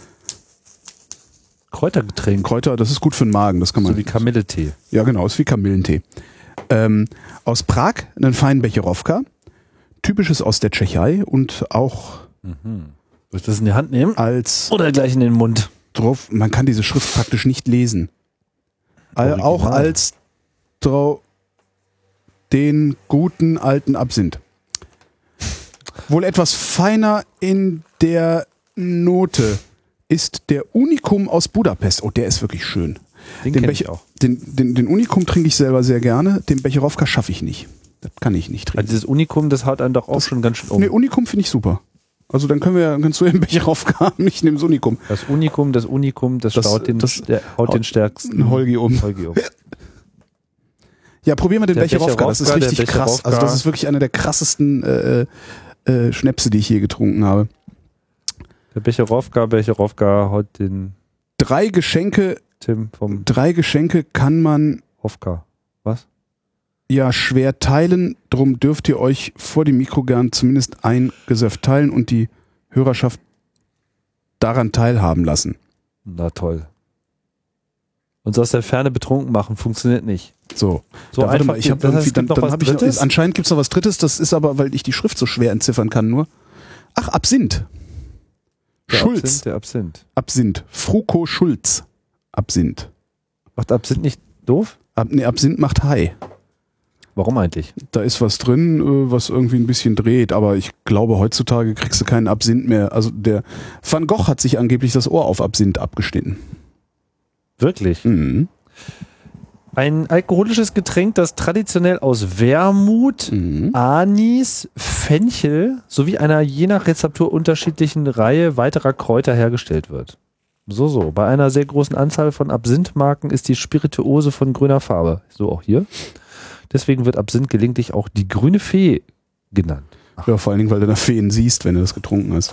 Speaker 2: Kräutergetränk.
Speaker 1: Kräuter, das ist gut für den Magen, das kann man.
Speaker 2: So wie Kamilletee.
Speaker 1: Ja, genau, ist wie Kamillentee. Ähm, aus Prag einen feinen Becherowka. Typisches aus der Tschechei und auch
Speaker 2: Mhm. Soll ich das in die Hand nehmen?
Speaker 1: als
Speaker 2: Oder gleich in den Mund?
Speaker 1: drauf, man kann diese Schrift praktisch nicht lesen. All,
Speaker 2: Original.
Speaker 1: auch als drauf den guten alten Absinth. Wohl etwas feiner in der Note ist der Unikum aus Budapest. Oh, der ist wirklich schön.
Speaker 2: Den,
Speaker 1: Den,
Speaker 2: kenn ich
Speaker 1: Becher,
Speaker 2: auch.
Speaker 1: den, den, den Unikum trinke ich selber sehr gerne. Den Becherowka schaffe ich nicht. Das kann ich nicht trinken.
Speaker 2: Also dieses Unikum, das haut einen doch auch
Speaker 1: Das-
Speaker 2: schon ganz schön um.
Speaker 1: Nee, Unikum finde ich super. Also dann können wir, ja- kannst du ja den Becherowka haben, ich nehme das Unikum.
Speaker 2: Das Unikum, das Unikum, das,
Speaker 1: Das-
Speaker 2: staut den,
Speaker 1: das-
Speaker 2: der, haut den stärksten
Speaker 1: Holgi um.
Speaker 2: Holgi um.
Speaker 1: Ja, probieren wir den
Speaker 2: Der
Speaker 1: Becherowka. Das ist
Speaker 2: Becherowka, der
Speaker 1: richtig krass. Also das
Speaker 2: Becherowka.
Speaker 1: ist wirklich einer der krassesten äh, äh, Schnäpse, die ich je getrunken habe.
Speaker 2: Der Becherowka, Becherowka haut den
Speaker 1: Drei Geschenke,
Speaker 2: Tim vom
Speaker 1: drei Geschenke kann man
Speaker 2: Hofka. Was?
Speaker 1: ja schwer teilen. Drum dürft ihr euch vor dem Mikro gern zumindest ein Gesöff teilen und die Hörerschaft daran teilhaben lassen.
Speaker 2: Na toll. Uns aus der Ferne betrunken machen funktioniert nicht.
Speaker 1: So,
Speaker 2: So
Speaker 1: da, warte
Speaker 2: einfach
Speaker 1: mal, ich
Speaker 2: die-
Speaker 1: habe
Speaker 2: das heißt,
Speaker 1: irgendwie,
Speaker 2: es
Speaker 1: dann,
Speaker 2: gibt noch
Speaker 1: dann
Speaker 2: was
Speaker 1: habe ich noch,
Speaker 2: Drittes?
Speaker 1: anscheinend gibt es noch was Drittes, das ist aber, weil ich die Schrift so schwer entziffern kann nur. Ach, Absinth.
Speaker 2: Der
Speaker 1: Schulz.
Speaker 2: Absinth, der Absinth.
Speaker 1: Absinth. Fruko Schulz. Absinth.
Speaker 2: Macht Absinth nicht doof?
Speaker 1: Ab, nee, Absinth macht High.
Speaker 2: Warum eigentlich?
Speaker 1: Da ist was drin, äh, was irgendwie ein bisschen dreht, aber ich glaube, heutzutage kriegst du keinen Absinth mehr. Also der Van Gogh hat sich angeblich das Ohr auf Absinth abgeschnitten.
Speaker 2: Wirklich?
Speaker 1: Mhm.
Speaker 2: Ein alkoholisches Getränk, das traditionell aus Wermut,
Speaker 1: Mhm.
Speaker 2: Anis, Fenchel sowie einer je nach Rezeptur unterschiedlichen Reihe weiterer Kräuter hergestellt wird. So, so. Bei einer sehr großen Anzahl von Absinthmarken ist die Spirituose von grüner Farbe. So auch hier. Deswegen wird Absinth gelegentlich auch die grüne Fee genannt.
Speaker 1: Ja, vor allen Dingen, weil du nach Feen siehst, wenn du das getrunken hast.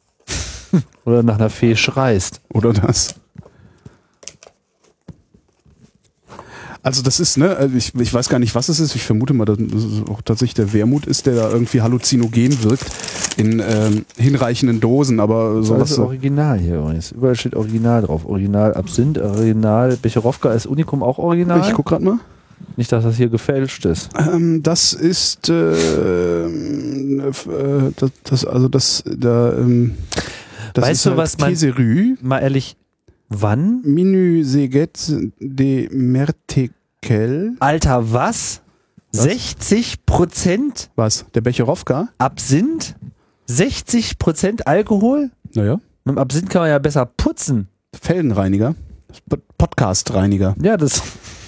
Speaker 2: Oder nach einer Fee schreist.
Speaker 1: Oder das. Also das ist, ne, also ich, ich weiß gar nicht, was es ist. Ich vermute mal, dass es auch tatsächlich der Wermut ist, der da irgendwie halluzinogen wirkt in ähm, hinreichenden Dosen, aber
Speaker 2: Das
Speaker 1: sowas
Speaker 2: ist
Speaker 1: so.
Speaker 2: Original hier übrigens. Überall steht Original drauf. Original Absinth, Original Becherowka. Ist Unikum auch Original?
Speaker 1: Ich guck gerade mal.
Speaker 2: Nicht, dass das hier gefälscht ist.
Speaker 1: Ähm, das ist äh, äh, das, das, also das da ähm, das
Speaker 2: Weißt
Speaker 1: ist
Speaker 2: du,
Speaker 1: halt
Speaker 2: was man-
Speaker 1: Käserü,
Speaker 2: Mal ehrlich, wann?
Speaker 1: Minu Seget de Mertekel.
Speaker 2: Alter, was?
Speaker 1: Was?
Speaker 2: sechzig Prozent
Speaker 1: Was? Der Becherowka?
Speaker 2: Absinth? sechzig Prozent Alkohol?
Speaker 1: Naja.
Speaker 2: Mit dem Absinth kann man ja besser putzen.
Speaker 1: Felgenreiniger. Podcast-Reiniger.
Speaker 2: Ja, das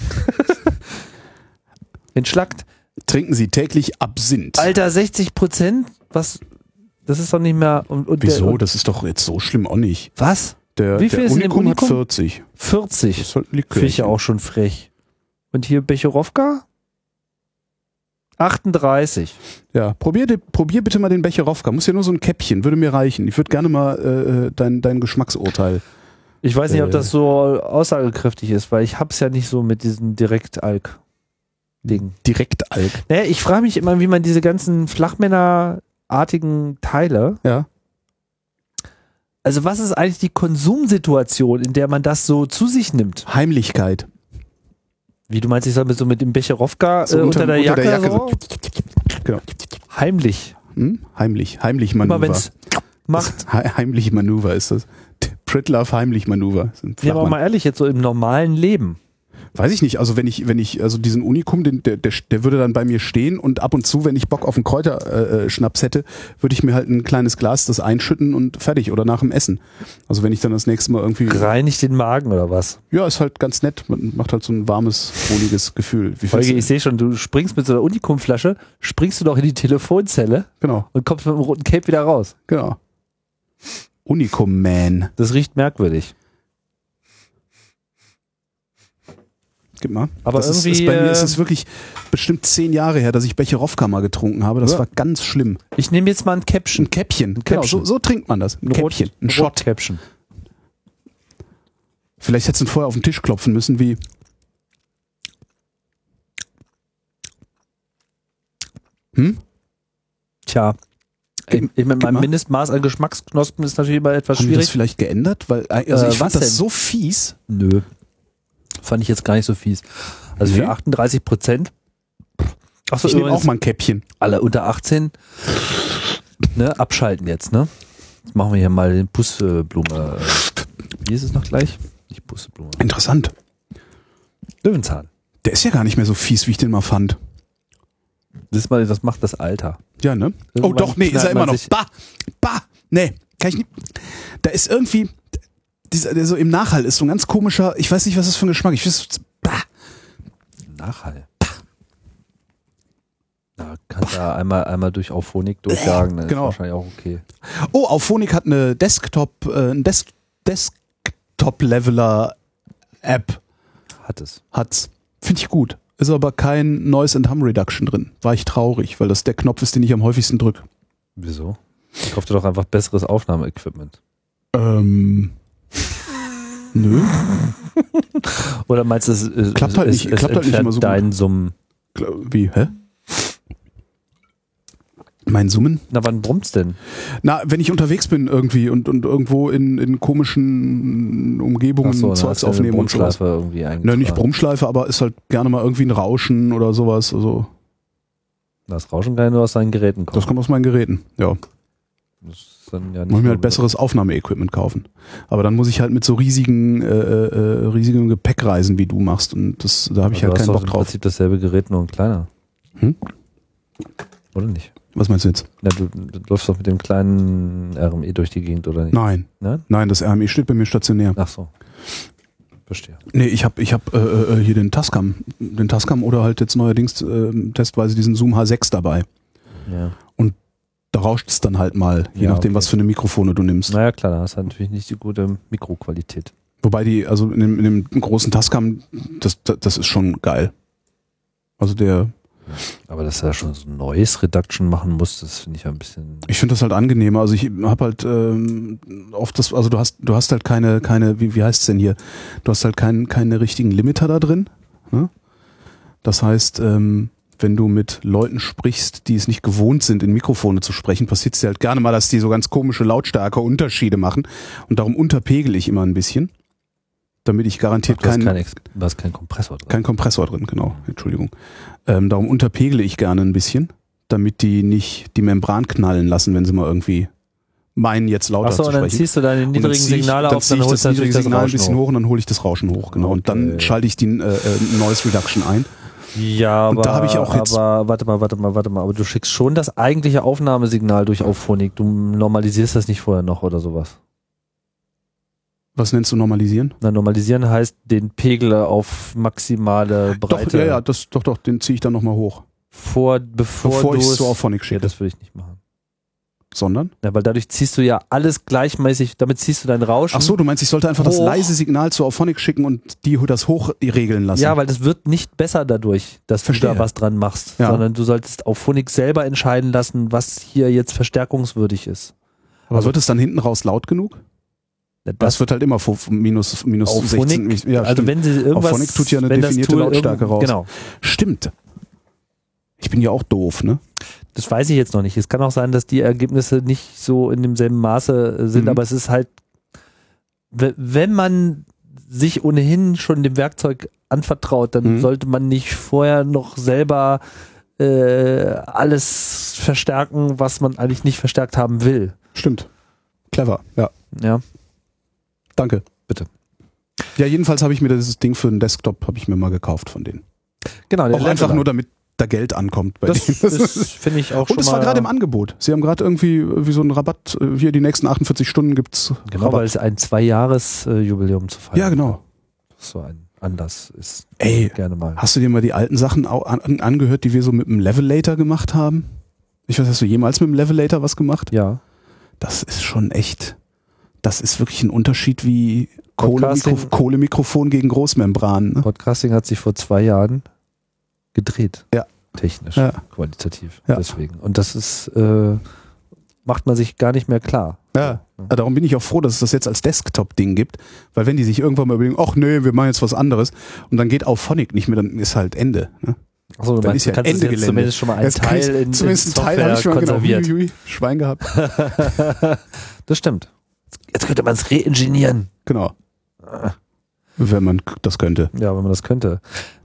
Speaker 2: entschlackt.
Speaker 1: Trinken Sie täglich Absinth.
Speaker 2: Alter, sechzig Prozent? Was? Das ist doch nicht mehr... Und, und
Speaker 1: Wieso?
Speaker 2: Der, und
Speaker 1: das ist doch jetzt so schlimm auch nicht.
Speaker 2: Was?
Speaker 1: Der,
Speaker 2: Wie viel
Speaker 1: der
Speaker 2: ist in dem
Speaker 1: Unikum,
Speaker 2: Unikum?
Speaker 1: hat vierzig.
Speaker 2: vierzig?
Speaker 1: Das ist halt ein Likör.
Speaker 2: Finde ich ja auch schon frech. Und hier Becherowka? achtunddreißig.
Speaker 1: Ja, probier, probier bitte mal den Becherowka. Muss ja nur so ein Käppchen, würde mir reichen. Ich würde gerne mal äh, dein, dein Geschmacksurteil.
Speaker 2: Ich weiß nicht,
Speaker 1: äh,
Speaker 2: ob das so aussagekräftig ist, weil ich hab's ja nicht so mit diesem Direktalk-Ding.
Speaker 1: Direktalk?
Speaker 2: Naja, ich frage mich immer, wie man diese ganzen Flachmännerartigen Teile...
Speaker 1: Ja.
Speaker 2: Also was ist eigentlich die Konsumsituation, in der man das so zu sich nimmt?
Speaker 1: Heimlichkeit.
Speaker 2: Wie, du meinst, ich soll mit so mit dem Becherowka
Speaker 1: So
Speaker 2: äh, unter,
Speaker 1: unter-
Speaker 2: der
Speaker 1: unter
Speaker 2: Jacke,
Speaker 1: der Jacke
Speaker 2: so?
Speaker 1: Genau.
Speaker 2: Heimlich.
Speaker 1: Hm? Heimlich. Heimlich
Speaker 2: Immer
Speaker 1: Manöver.
Speaker 2: wenn's macht.
Speaker 1: He heimlich Manöver ist das. Pritlove Heimlich Manöver.
Speaker 2: Ja, aber mal ehrlich, jetzt so im normalen Leben.
Speaker 1: Weiß ich nicht, also wenn ich, wenn ich, also diesen Unikum, den, der, der, der würde dann bei mir stehen und ab und zu, wenn ich Bock auf einen Kräuterschnaps hätte, würde ich mir halt ein kleines Glas das einschütten und fertig oder nach dem Essen. Also wenn ich dann das nächste Mal irgendwie...
Speaker 2: Reinigt den Magen oder was?
Speaker 1: Ja, ist halt ganz nett, man macht halt so ein warmes, wohliges Gefühl. Wie
Speaker 2: Folge,
Speaker 1: findest
Speaker 2: ich sehe schon, du springst mit so einer Unikumflasche, springst du doch in die Telefonzelle
Speaker 1: Genau.
Speaker 2: und kommst mit dem roten Cape wieder raus.
Speaker 1: Genau. Unikum Man.
Speaker 2: Das riecht merkwürdig.
Speaker 1: Gib mal.
Speaker 2: Aber
Speaker 1: das ist,
Speaker 2: irgendwie,
Speaker 1: ist bei mir
Speaker 2: äh,
Speaker 1: ist es wirklich bestimmt zehn Jahre her, dass ich Becherowka mal getrunken habe. Das
Speaker 2: Ja.
Speaker 1: war ganz schlimm.
Speaker 2: Ich nehme jetzt mal ein Käppchen.
Speaker 1: Ein Käppchen.
Speaker 2: Ein
Speaker 1: Genau,
Speaker 2: Käppchen.
Speaker 1: so, so trinkt man das. Ein,
Speaker 2: Ein Rot-
Speaker 1: Käppchen. Ein Shot.
Speaker 2: Rotkäppchen.
Speaker 1: Vielleicht hättest du ihn vorher auf den Tisch klopfen müssen, wie. Hm?
Speaker 2: Tja. Ich, ich mit meinem
Speaker 1: mal.
Speaker 2: Mindestmaß an Geschmacksknospen ist natürlich immer etwas
Speaker 1: Haben die das
Speaker 2: schwierig.
Speaker 1: vielleicht geändert? Weil, also
Speaker 2: Äh,
Speaker 1: ich fand
Speaker 2: was
Speaker 1: das
Speaker 2: denn?
Speaker 1: so fies.
Speaker 2: Nö. Fand ich jetzt gar nicht so fies. Also
Speaker 1: Nee.
Speaker 2: für achtunddreißig Prozent. Achso,
Speaker 1: Ich nehme auch mal ein Käppchen.
Speaker 2: alle unter achtzehn. Ne, abschalten jetzt, ne? Jetzt machen wir hier mal den Pusseblume. Wie ist es noch gleich? Nicht Pusseblume.
Speaker 1: Interessant.
Speaker 2: Löwenzahn.
Speaker 1: Der ist ja gar nicht mehr so fies, wie ich den mal fand.
Speaker 2: Das, ist mal, das macht das Alter.
Speaker 1: Ja, ne? Oh
Speaker 2: Irgendwann
Speaker 1: doch, nee, ist er
Speaker 2: knallt
Speaker 1: immer
Speaker 2: man
Speaker 1: noch.
Speaker 2: sich-
Speaker 1: Bah, bah, nee, kann ich nicht. Da ist irgendwie, dieser, der so im Nachhall ist so ein ganz komischer, ich weiß nicht, was das für ein Geschmack ist. Ich weiß, bah,
Speaker 2: Nachhall. Da kannst du ja einmal, einmal durch Auphonic durchjagen, dann
Speaker 1: Genau.
Speaker 2: ist wahrscheinlich auch okay.
Speaker 1: Oh, Auphonic hat eine Desktop, äh, ein Des Desktop-Leveler-App.
Speaker 2: Hat es.
Speaker 1: Hat's. Finde ich gut. Ist aber kein Noise and Hum Reduction drin. War ich traurig, weil das der Knopf ist, den ich am häufigsten drücke.
Speaker 2: Wieso? Ich kauf dir doch einfach besseres Aufnahmeequipment.
Speaker 1: Ähm. Nö.
Speaker 2: Oder meinst du, es, es,
Speaker 1: Klappt halt
Speaker 2: es,
Speaker 1: nicht-
Speaker 2: es
Speaker 1: klappt halt nicht
Speaker 2: entfernt
Speaker 1: immer so gut.
Speaker 2: deinen Summen?
Speaker 1: Wie, hä? Mein Summen?
Speaker 2: Na, wann brummt's denn?
Speaker 1: Na, wenn ich unterwegs bin irgendwie und, und irgendwo in, in komischen Umgebungen
Speaker 2: Ach so, dann
Speaker 1: Zeugs
Speaker 2: hast du eine
Speaker 1: aufnehmen und sowas.
Speaker 2: Brummschleife irgendwie eingetragen.
Speaker 1: Ne, nicht Brummschleife, aber ist halt gerne mal irgendwie ein Rauschen oder sowas. Also,
Speaker 2: Das Rauschen kann ja nur aus seinen Geräten kommen.
Speaker 1: das kommt aus meinen Geräten. Ja.
Speaker 2: Das ist dann ja nicht
Speaker 1: Muss ich mir
Speaker 2: nur-
Speaker 1: halt besseres Aufnahmeequipment kaufen. Aber dann muss ich halt mit so riesigen, äh, äh, riesigen Gepäck reisen, wie du machst. Und das, da habe ich
Speaker 2: Aber
Speaker 1: halt
Speaker 2: du hast
Speaker 1: keinen
Speaker 2: doch
Speaker 1: Bock
Speaker 2: im
Speaker 1: drauf.
Speaker 2: Prinzip dasselbe Gerät, nur ein kleiner.
Speaker 1: Hm?
Speaker 2: Oder nicht?
Speaker 1: Was meinst du jetzt?
Speaker 2: Na, du, du läufst doch mit dem kleinen R M E durch die Gegend, oder nicht?
Speaker 1: Nein.
Speaker 2: Nein?
Speaker 1: Nein, das R M E steht bei mir stationär.
Speaker 2: Ach so. Verstehe.
Speaker 1: Nee, ich habe ich hab, äh, äh, hier den Tascam. Den Tascam oder halt jetzt neuerdings äh, testweise diesen Zoom H sechs dabei.
Speaker 2: Ja.
Speaker 1: Da rauscht es dann halt mal, je
Speaker 2: Ja,
Speaker 1: nachdem,
Speaker 2: okay.
Speaker 1: was für eine Mikrofone du nimmst.
Speaker 2: Naja, klar, da hast du natürlich nicht die gute Mikroqualität.
Speaker 1: Wobei die, also in dem, in dem großen Tascam, das, das, das ist schon geil. Also der,
Speaker 2: Aber dass er schon so ein Noise Reduction machen muss, das finde ich ja ein bisschen.
Speaker 1: ich finde das halt angenehmer. Also ich habe halt ähm, oft das, also du hast, du hast halt keine, keine, wie, wie heißt es denn hier? Du hast halt kein, keine richtigen Limiter da drin. Ne? Das heißt, ähm, wenn du mit Leuten sprichst, die es nicht gewohnt sind, in Mikrofone zu sprechen, passiert es dir halt gerne mal, dass die so ganz komische Lautstärke-Unterschiede machen. Und darum unterpegel ich immer ein bisschen, damit ich garantiert
Speaker 2: Du hast
Speaker 1: keinen...
Speaker 2: kein, Ex- du hast keinen Kompressor drin.
Speaker 1: Kein Kompressor drin, genau. Entschuldigung. Ähm, darum unterpegle ich gerne ein bisschen, damit die nicht die Membran knallen lassen, wenn sie mal irgendwie meinen, jetzt lauter
Speaker 2: Achso,
Speaker 1: zu
Speaker 2: und dann
Speaker 1: sprechen.
Speaker 2: ziehst du deine
Speaker 1: Und dann
Speaker 2: niedrigen
Speaker 1: zieh ich-
Speaker 2: Signale
Speaker 1: dann
Speaker 2: auf,
Speaker 1: zieh
Speaker 2: dann
Speaker 1: ich
Speaker 2: holst
Speaker 1: das
Speaker 2: du natürlich
Speaker 1: niedrige
Speaker 2: das
Speaker 1: Signal ein
Speaker 2: Rauschen
Speaker 1: bisschen
Speaker 2: hoch.
Speaker 1: hoch und dann hole ich das Rauschen hoch, genau. Und dann
Speaker 2: Okay.
Speaker 1: schalte ich die, äh, äh, Noise Reduction ein.
Speaker 2: Ja,
Speaker 1: Und
Speaker 2: aber,
Speaker 1: da habe ich auch jetzt-
Speaker 2: aber warte mal, warte mal, warte mal, aber du schickst schon das eigentliche Aufnahmesignal durch Auphonic. Du normalisierst das nicht vorher noch oder sowas.
Speaker 1: Was nennst du normalisieren?
Speaker 2: Na, normalisieren heißt den Pegel auf maximale Breite.
Speaker 1: Doch, ja, ja, das, doch, doch, den ziehe ich dann nochmal hoch.
Speaker 2: Vor, bevor,
Speaker 1: Bevor ich es
Speaker 2: du's-
Speaker 1: zu Auphonic
Speaker 2: Ja,
Speaker 1: schicke.
Speaker 2: das würde ich nicht machen.
Speaker 1: Sondern?
Speaker 2: Ja, weil dadurch ziehst du ja alles gleichmäßig, damit ziehst du dein Rauschen.
Speaker 1: Ach so, du meinst, ich sollte einfach das
Speaker 2: hoch.
Speaker 1: leise Signal zu Auphonic schicken und die das hoch regeln lassen?
Speaker 2: Ja, weil das wird nicht besser dadurch, dass
Speaker 1: Verstehe.
Speaker 2: du da was dran machst,
Speaker 1: Ja.
Speaker 2: sondern du solltest Auphonic selber entscheiden lassen, was hier jetzt verstärkungswürdig ist.
Speaker 1: Aber wird es dann hinten raus laut genug?
Speaker 2: Das,
Speaker 1: Das wird halt immer vor minus, minus
Speaker 2: Auphonic,
Speaker 1: sechzehn. Ja,
Speaker 2: also
Speaker 1: stimmt.
Speaker 2: wenn sie irgendwas,
Speaker 1: Auphonic tut ja eine
Speaker 2: wenn das
Speaker 1: definierte
Speaker 2: Tool
Speaker 1: Lautstärke
Speaker 2: irgend-
Speaker 1: raus.
Speaker 2: Genau.
Speaker 1: Stimmt. Ich bin ja auch doof, ne?
Speaker 2: Das weiß ich jetzt noch nicht. Es kann auch sein, dass die Ergebnisse nicht so in demselben Maße äh, sind,
Speaker 1: Mhm.
Speaker 2: aber es ist halt, w- wenn man sich ohnehin schon dem Werkzeug anvertraut, dann
Speaker 1: Mhm.
Speaker 2: sollte man nicht vorher noch selber äh, alles verstärken, was man eigentlich nicht verstärkt haben will.
Speaker 1: Stimmt. Clever, ja.
Speaker 2: Ja.
Speaker 1: Danke.
Speaker 2: Bitte.
Speaker 1: Ja, jedenfalls habe ich mir dieses Ding für den Desktop, habe ich mir mal gekauft von denen.
Speaker 2: Genau, der
Speaker 1: Auch einfach
Speaker 2: Leveler.
Speaker 1: nur, damit da Geld ankommt bei
Speaker 2: Das
Speaker 1: denen.
Speaker 2: ist, finde ich, auch schon
Speaker 1: Und es war
Speaker 2: mal-
Speaker 1: gerade im Angebot. Sie haben gerade irgendwie wie so einen Rabatt, äh, hier die nächsten achtundvierzig Stunden gibt's
Speaker 2: Genau, weil
Speaker 1: Rabatt.
Speaker 2: es ein Zwei-Jahres-Jubiläum zu feiern.
Speaker 1: Ja, genau.
Speaker 2: So ein Anlass ist.
Speaker 1: Ey,
Speaker 2: gerne mal.
Speaker 1: hast du dir mal die alten Sachen au- an, angehört, die wir so mit dem Levelator gemacht haben? Ich weiß, hast du jemals mit dem Levelator was gemacht?
Speaker 2: Ja.
Speaker 1: Das ist schon echt, das ist wirklich ein Unterschied wie
Speaker 2: Podcasting-
Speaker 1: Kohlemikro Kohlemikrofon gegen Großmembran. Ne?
Speaker 2: Podcasting hat sich vor zwei Jahren gedreht.
Speaker 1: Ja.
Speaker 2: Technisch,
Speaker 1: Ja.
Speaker 2: qualitativ.
Speaker 1: Ja.
Speaker 2: Deswegen. Und das ist, äh, macht man sich gar nicht mehr klar.
Speaker 1: Ja, darum bin ich auch froh, dass es das jetzt als Desktop-Ding gibt, weil wenn die sich irgendwann mal überlegen, ach nee, wir machen jetzt was anderes und dann geht Auphonic nicht mehr, dann ist halt Ende. Ne?
Speaker 2: Achso, du
Speaker 1: Dann
Speaker 2: meinst,
Speaker 1: ist
Speaker 2: du
Speaker 1: ja
Speaker 2: kannst
Speaker 1: Ende
Speaker 2: es jetzt
Speaker 1: Gelände.
Speaker 2: zumindest schon mal einen
Speaker 1: Jetzt kann
Speaker 2: Teil
Speaker 1: ich-
Speaker 2: in, in
Speaker 1: zumindest einen Teil
Speaker 2: Software
Speaker 1: habe ich schon mal genau,
Speaker 2: konserviert.
Speaker 1: hui, hui, Schwein gehabt.
Speaker 2: Das stimmt. Jetzt könnte man es reingenieren.
Speaker 1: Genau. Wenn man k- das könnte.
Speaker 2: Ja, wenn man das könnte.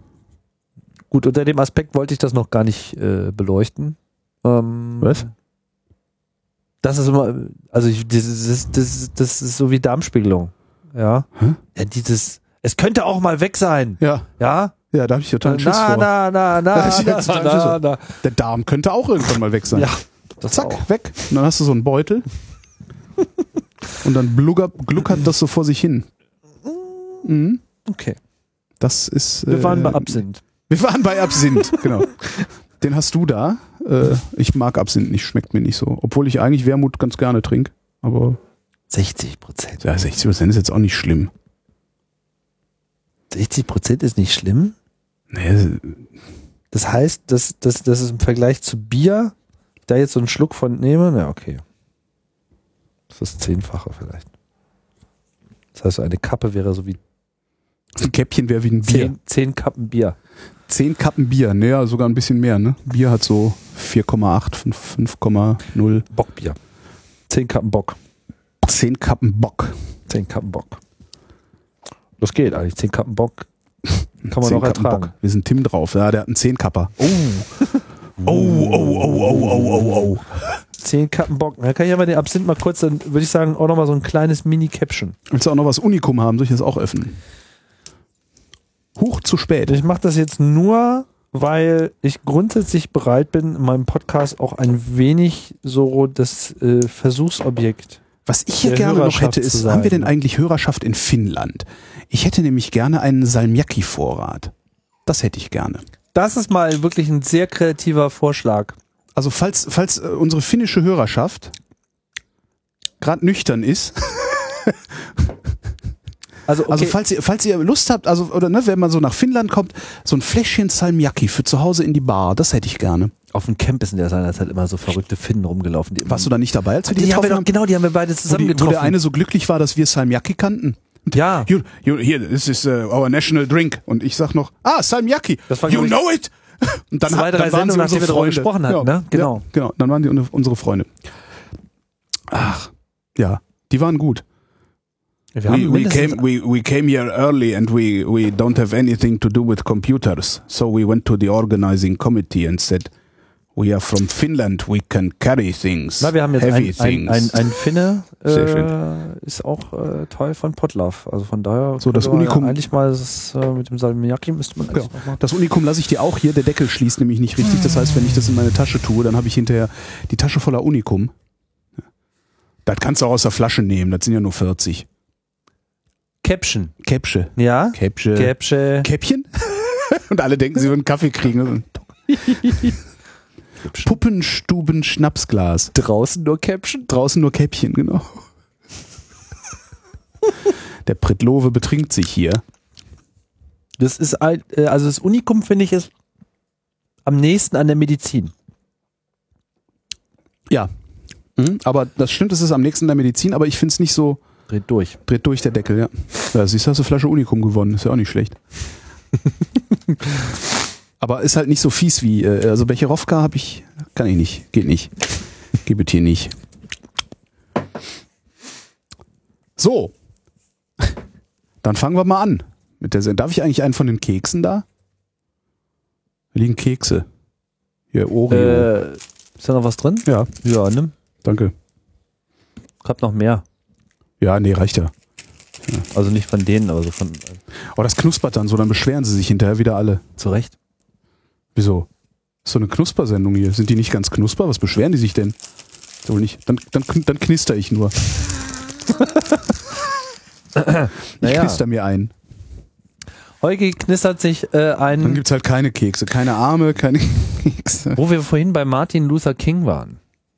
Speaker 2: Gut, unter dem Aspekt wollte ich das noch gar nicht äh, beleuchten. Ähm,
Speaker 1: Was?
Speaker 2: Das ist immer, also ich, das, ist, das, ist, das ist so wie Darmspiegelung. Ja.
Speaker 1: Hä?
Speaker 2: Ja, dieses, es könnte auch mal weg sein.
Speaker 1: Ja.
Speaker 2: Ja.
Speaker 1: Ja, da habe ich total
Speaker 2: Na,
Speaker 1: Schiss vor.
Speaker 2: na, na, na,
Speaker 1: Da ist
Speaker 2: na,
Speaker 1: jetzt
Speaker 2: na,
Speaker 1: total Schiss
Speaker 2: na,
Speaker 1: vor.
Speaker 2: na.
Speaker 1: Der Darm könnte auch irgendwann mal weg sein.
Speaker 2: Ja, das
Speaker 1: Zack,
Speaker 2: auch.
Speaker 1: weg. Und dann hast du so einen Beutel. Und dann blugger, gluckert das so vor sich hin. Mhm.
Speaker 2: Okay.
Speaker 1: Das ist.
Speaker 2: Wir waren
Speaker 1: äh,
Speaker 2: bei Absinth.
Speaker 1: Wir waren bei Absinth, genau. Den hast du da. Äh, ich mag Absinth nicht, schmeckt mir nicht so. Obwohl ich eigentlich Wermut ganz gerne trinke. Aber
Speaker 2: sechzig Prozent.
Speaker 1: ja, sechzig Prozent ist jetzt auch nicht schlimm.
Speaker 2: sechzig Prozent ist nicht schlimm.
Speaker 1: Nee,
Speaker 2: Das heißt, dass, dass, dass es im Vergleich zu Bier, ich da jetzt so einen Schluck von nehme, na okay. Das ist das Zehnfache vielleicht. Das heißt, eine Kappe wäre so wie
Speaker 1: ein Käppchen wäre wie ein Bier.
Speaker 2: zehn, zehn Kappen Bier.
Speaker 1: Zehn Kappen Bier, naja, sogar ein bisschen mehr, ne? Bier hat so vier Komma acht, fünf Komma null.
Speaker 2: Bockbier. Zehn Kappen Bock.
Speaker 1: Zehn Kappen Bock.
Speaker 2: Zehn Kappen Bock. Das geht eigentlich. Zehn Kappen Bock kann man
Speaker 1: Zehn
Speaker 2: auch
Speaker 1: Kappen
Speaker 2: ertragen.
Speaker 1: Bock. Wir sind Tim drauf, ja, der hat einen Zehnkapper. Oh. Oh, oh, oh, oh, oh, oh, oh.
Speaker 2: Zehn Kappen Bock. Da kann ich aber den Absinth mal kurz, dann würde ich sagen, auch nochmal so ein kleines Mini-Caption.
Speaker 1: Willst du auch noch was Unikum haben? Soll ich das auch öffnen? Huch, zu spät.
Speaker 2: Ich mache das jetzt nur, weil ich grundsätzlich bereit bin, in meinem Podcast auch ein wenig so das äh, Versuchsobjekt.
Speaker 1: Was ich hier
Speaker 2: der
Speaker 1: gerne noch
Speaker 2: Hörerschaft
Speaker 1: hätte, ist,
Speaker 2: zu sein.
Speaker 1: haben wir denn eigentlich Hörerschaft in Finnland? Ich hätte nämlich gerne einen Salmiakki-Vorrat. Das hätte ich gerne.
Speaker 2: Das ist mal wirklich ein sehr kreativer Vorschlag.
Speaker 1: Also falls, falls äh, unsere finnische Hörerschaft gerade nüchtern ist,
Speaker 2: Also, okay.
Speaker 1: also falls ihr, falls ihr Lust habt, also oder ne, wenn man so nach Finnland kommt, so ein Fläschchen Salmiakki für zu Hause in die Bar, das hätte ich gerne.
Speaker 2: Auf dem Camp ist in der seinerzeit immer so verrückte Finnen rumgelaufen. Die
Speaker 1: Warst du da nicht dabei, als wir die,
Speaker 2: die haben wir
Speaker 1: getroffen
Speaker 2: doch, genau, die haben wir beide
Speaker 1: Wo,
Speaker 2: zusammen
Speaker 1: die, wo
Speaker 2: getroffen.
Speaker 1: der eine so glücklich war, dass wir Salmiakki kannten.
Speaker 2: ja.
Speaker 1: You, you, here, this is uh, our national drink. Und ich sag noch, ah, Salmiakki,
Speaker 2: Das war,
Speaker 1: you
Speaker 2: glaub ich,
Speaker 1: know it? Und dann,
Speaker 2: zwei,
Speaker 1: hat-
Speaker 2: drei
Speaker 1: dann waren
Speaker 2: Sendungen,
Speaker 1: sie
Speaker 2: nachdem
Speaker 1: unsere
Speaker 2: wir darüber
Speaker 1: Freunde.
Speaker 2: gesprochen hatten,
Speaker 1: ja,
Speaker 2: ne? Genau.
Speaker 1: Ja, genau, dann waren die un- unsere Freunde. Ach, ja, die waren gut.
Speaker 2: Wir
Speaker 1: We,
Speaker 2: haben
Speaker 1: we,
Speaker 2: mindestens-
Speaker 1: came, we, we came here early and we, we don't have anything to do with computers. So we went to the organizing committee and said, We are from Finland, we can carry things.
Speaker 2: Na, wir haben jetzt
Speaker 1: heavy
Speaker 2: ein, ein, ein, ein Finne,
Speaker 1: Sehr
Speaker 2: äh,
Speaker 1: schön.
Speaker 2: ist auch äh, Teil von Potlaff. Also von daher,
Speaker 1: So, das
Speaker 2: könnte man
Speaker 1: Unikum-
Speaker 2: ja eigentlich mal das, äh, mit dem Salmiakki müsste man eigentlich
Speaker 1: Ja.
Speaker 2: noch mal.
Speaker 1: Das Unikum lasse ich dir auch hier. Der Deckel schließt nämlich nicht richtig. Das heißt, wenn ich das in meine Tasche tue, dann habe ich hinterher die Tasche voller Unikum. Das kannst du auch aus der Flasche nehmen. Das sind ja nur vierzig.
Speaker 2: Käppchen.
Speaker 1: Käppsche.
Speaker 2: Ja?
Speaker 1: Käppsche.
Speaker 2: Käppchen.
Speaker 1: Käppchen? Und alle denken, sie würden Kaffee kriegen. Puppenstuben Schnapsglas.
Speaker 2: Draußen nur Käppchen?
Speaker 1: Draußen nur Käppchen, genau. Der Pritlove betrinkt sich hier.
Speaker 2: Das ist ein, äh, also das Unikum finde ich ist am nächsten an der Medizin.
Speaker 1: Ja. Mhm, aber das stimmt, es ist am nächsten der Medizin, aber ich finde es nicht so.
Speaker 2: Dreht durch.
Speaker 1: Dreht durch der Deckel, ja. Ja, siehst du, hast du Flasche Unikum gewonnen. Ist ja auch nicht schlecht. Aber ist halt nicht so fies wie, äh, also Becherowka habe ich, kann ich nicht, geht nicht. Gebe hier nicht. So. Dann fangen wir mal an. Mit der Sendung. Darf ich eigentlich einen von den Keksen da? Da liegen Kekse. Hier, Oreo.
Speaker 2: Äh, ist da noch was drin?
Speaker 1: Ja.
Speaker 2: Ja, nimm.
Speaker 1: Danke.
Speaker 2: Ich hab noch mehr.
Speaker 1: Ja, nee, reicht ja. ja.
Speaker 2: Also nicht von denen, aber so von.
Speaker 1: Aber das knuspert dann so, dann beschweren sie sich hinterher wieder alle.
Speaker 2: Zu Recht.
Speaker 1: Wieso? Ist so eine Knuspersendung hier. Sind die nicht ganz knusper? Was beschweren die sich denn? So nicht. Dann, dann, dann knister ich nur. Ich
Speaker 2: naja.
Speaker 1: knister mir ein.
Speaker 2: Holgi knistert sich äh, ein.
Speaker 1: Dann gibt's halt keine Kekse. Keine Arme, keine Kekse.
Speaker 2: Wo wir vorhin bei Martin Luther King waren.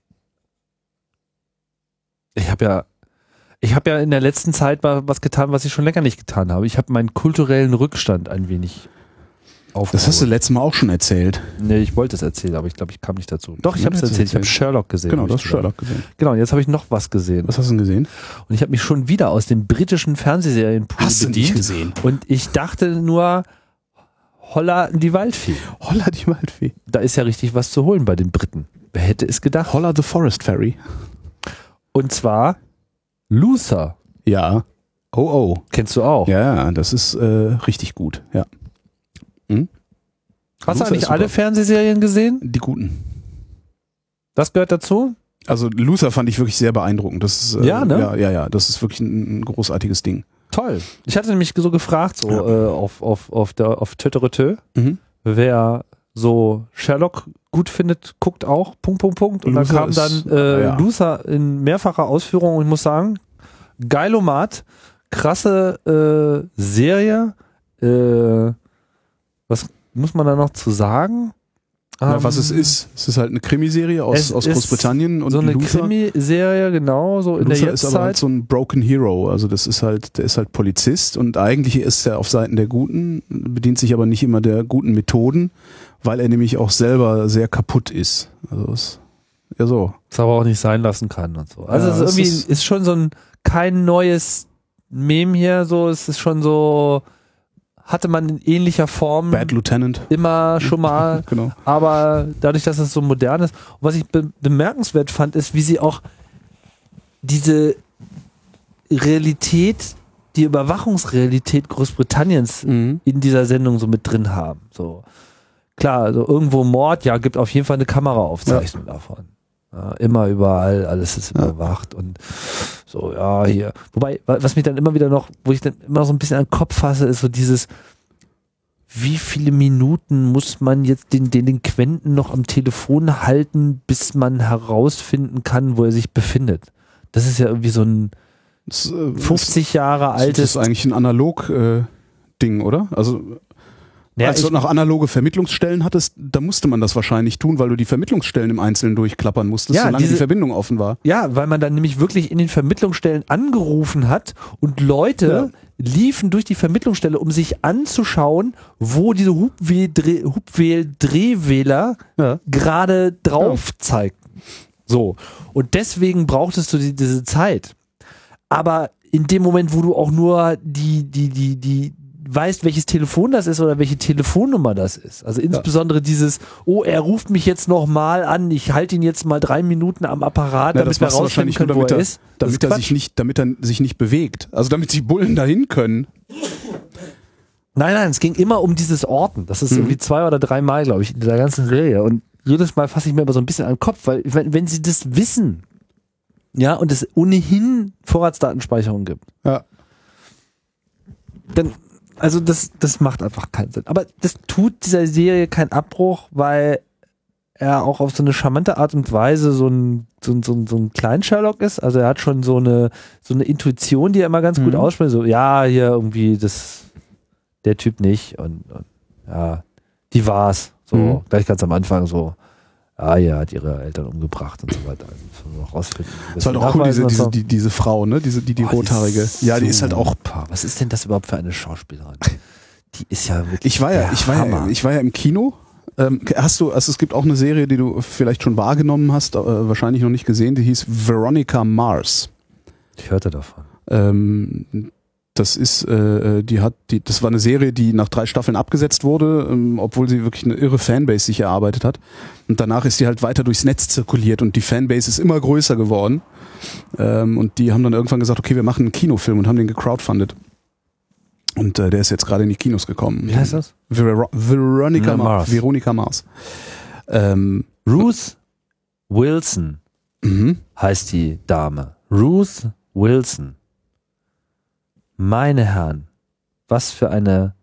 Speaker 2: Ich habe ja, ich habe ja in der letzten Zeit mal was getan, was ich schon länger nicht getan habe. Ich habe meinen kulturellen Rückstand ein wenig aufgeholt.
Speaker 1: Das hast du letztes Mal auch schon erzählt.
Speaker 2: Nee, ich wollte es erzählen, aber ich glaube, ich kam nicht dazu. Doch, ich
Speaker 1: Ja,
Speaker 2: habe es
Speaker 1: hast du
Speaker 2: erzählt. Ich habe
Speaker 1: erzählt.
Speaker 2: Sherlock gesehen.
Speaker 1: Genau,
Speaker 2: hab
Speaker 1: du
Speaker 2: ich
Speaker 1: hast
Speaker 2: gesagt.
Speaker 1: Sherlock gesehen.
Speaker 2: Genau, und jetzt habe ich noch was gesehen.
Speaker 1: Was hast du denn gesehen?
Speaker 2: Und ich habe mich schon wieder aus dem britischen Fernsehserienpool
Speaker 1: Hast du
Speaker 2: bedient.
Speaker 1: nicht gesehen?
Speaker 2: Und ich dachte nur, holla die Waldfee.
Speaker 1: Holla die Waldfee.
Speaker 2: Da ist ja richtig was zu holen bei den Briten. Wer hätte es gedacht?
Speaker 1: Holla the Forest Fairy.
Speaker 2: Und zwar Luther.
Speaker 1: Ja. Oh oh.
Speaker 2: Kennst du auch?
Speaker 1: Ja, das ist äh, richtig gut. Ja. Hm?
Speaker 2: Hast
Speaker 1: Luther
Speaker 2: du eigentlich
Speaker 1: ist
Speaker 2: alle
Speaker 1: super.
Speaker 2: Fernsehserien gesehen?
Speaker 1: Die guten.
Speaker 2: Das gehört dazu?
Speaker 1: Also Luther fand ich wirklich sehr beeindruckend. Das ist, äh,
Speaker 2: Ja, ne?
Speaker 1: Ja, ja, ja. Das ist wirklich ein, ein großartiges Ding.
Speaker 2: Toll. Ich hatte nämlich so gefragt, so
Speaker 1: Ja.
Speaker 2: äh, auf, auf, auf, der, auf Töteretö,
Speaker 1: Mhm.
Speaker 2: wer so Sherlock gut findet, guckt auch, Punkt, Punkt, Punkt. Und
Speaker 1: Luther
Speaker 2: dann kam
Speaker 1: ist-
Speaker 2: dann äh,
Speaker 1: ja.
Speaker 2: Luther in mehrfacher Ausführung und ich muss sagen, geilomat, krasse äh, Serie. Äh, was muss man da noch zu sagen?
Speaker 1: Ja,
Speaker 2: Ähm,
Speaker 1: was es ist. Es ist halt eine Krimiserie aus,
Speaker 2: es
Speaker 1: aus
Speaker 2: ist
Speaker 1: Großbritannien und
Speaker 2: so eine
Speaker 1: Luther,
Speaker 2: Krimiserie, genau, so in
Speaker 1: Luther
Speaker 2: der
Speaker 1: ist aber halt
Speaker 2: Jetztzeit.
Speaker 1: so ein Broken Hero. Also das ist halt, der ist halt Polizist und eigentlich ist er auf Seiten der Guten, bedient sich aber nicht immer der guten Methoden, weil er nämlich auch selber sehr kaputt ist. Also es, ja so.
Speaker 2: Das aber auch nicht sein lassen kann und so. Also
Speaker 1: Ja,
Speaker 2: es ist
Speaker 1: das
Speaker 2: irgendwie
Speaker 1: ist-
Speaker 2: ist schon so ein kein neues Meme hier, so es ist schon so, hatte man in ähnlicher Form
Speaker 1: Bad Lieutenant.
Speaker 2: immer schon mal,
Speaker 1: Genau.
Speaker 2: aber dadurch, dass es so modern ist, und was ich be bemerkenswert fand, ist, wie sie auch diese Realität, die Überwachungsrealität Großbritanniens
Speaker 1: Mhm.
Speaker 2: in dieser Sendung so mit drin haben. So klar, also irgendwo Mord, ja, gibt auf jeden Fall eine Kameraaufzeichnung davon. Ja, immer überall, alles ist überwacht und so, ja, hier. Wobei, wa- was mich dann immer wieder noch, wo ich dann immer noch so ein bisschen an den Kopf fasse, ist so dieses, wie viele Minuten muss man jetzt den Delinquenten noch am Telefon halten, bis man herausfinden kann, wo er sich befindet? Das ist ja irgendwie so ein
Speaker 1: Das, äh,
Speaker 2: fünfzig Jahre
Speaker 1: Das
Speaker 2: altes.
Speaker 1: ist eigentlich ein Analog-Ding, oder? Also
Speaker 2: Ja,
Speaker 1: als
Speaker 2: ich-
Speaker 1: du noch analoge Vermittlungsstellen hattest, da musste man das wahrscheinlich tun, weil du die Vermittlungsstellen im Einzelnen durchklappern musstest,
Speaker 2: Ja,
Speaker 1: solange
Speaker 2: diese-
Speaker 1: die Verbindung offen war.
Speaker 2: Ja, weil man dann nämlich wirklich in den Vermittlungsstellen angerufen hat und Leute liefen durch die Vermittlungsstelle, um sich anzuschauen, wo diese Hubwähl- Hubwähl-Drehwähler
Speaker 1: Ja.
Speaker 2: gerade drauf zeigten. So. Und deswegen brauchtest du die, diese Zeit. Aber in dem Moment, wo du auch nur die, die, die, die, weißt, welches Telefon das ist oder welche Telefonnummer das ist. Also insbesondere dieses, oh, er ruft mich jetzt noch mal an, ich halte ihn jetzt mal drei Minuten am Apparat,
Speaker 1: Ja,
Speaker 2: damit
Speaker 1: das
Speaker 2: wir
Speaker 1: machst du
Speaker 2: rausfinden
Speaker 1: wahrscheinlich
Speaker 2: können,
Speaker 1: nur,
Speaker 2: wo
Speaker 1: damit
Speaker 2: er
Speaker 1: er,
Speaker 2: ist. Das
Speaker 1: damit
Speaker 2: ist
Speaker 1: er sich
Speaker 2: Quatsch.
Speaker 1: nicht, damit er sich nicht bewegt. Also damit die Bullen dahin können.
Speaker 2: Nein, nein, es ging immer um dieses Orten. Das ist
Speaker 1: Mhm.
Speaker 2: irgendwie zwei oder drei Mal, glaube ich, in dieser ganzen Serie. Und jedes Mal fasse ich mir aber so ein bisschen an den Kopf, weil wenn, wenn sie das wissen, ja, und es ohnehin Vorratsdatenspeicherung gibt,
Speaker 1: ja.
Speaker 2: dann, also das, das macht einfach keinen Sinn. Aber das tut dieser Serie keinen Abbruch, weil er auch auf so eine charmante Art und Weise so ein, so ein, so ein, so ein Klein-Sherlock ist. Also er hat schon so eine, so eine Intuition, die er immer ganz mhm. gut ausspricht. So, ja, hier irgendwie das, der Typ nicht und, und ja, die war's. So, mhm. gleich ganz am Anfang so, ah ja, hat ihre Eltern umgebracht und so weiter. Also noch rausfinden.
Speaker 1: Das war halt auch cool, diese, diese, die, diese Frau, ne? Diese, die, die oh, rothaarige. Die ja, die ist halt auch.
Speaker 2: Was ist denn das überhaupt für eine Schauspielerin? Die ist ja wirklich.
Speaker 1: Ich war ja, ich war ja, ich war ja im Kino. Ähm, hast du, also es gibt auch eine Serie, die du vielleicht schon wahrgenommen hast, äh, wahrscheinlich noch nicht gesehen, die hieß Veronica Mars.
Speaker 2: Ich hörte davon.
Speaker 1: Ähm, das ist, äh, die hat, die, das war eine Serie, die nach drei Staffeln abgesetzt wurde, ähm, obwohl sie wirklich eine irre Fanbase sich erarbeitet hat. Und danach ist die halt weiter durchs Netz zirkuliert und die Fanbase ist immer größer geworden. Ähm, und die haben dann irgendwann gesagt, okay, wir machen einen Kinofilm und haben den gecrowdfundet. Und äh, der ist jetzt gerade in die Kinos gekommen.
Speaker 2: Wie heißt das?
Speaker 1: Ver Veronica ja, Mars. Mars. Veronica Mars. Ähm,
Speaker 2: Ruth Wilson mhm. heißt die Dame. Ruth Wilson. Meine Herren, was für eine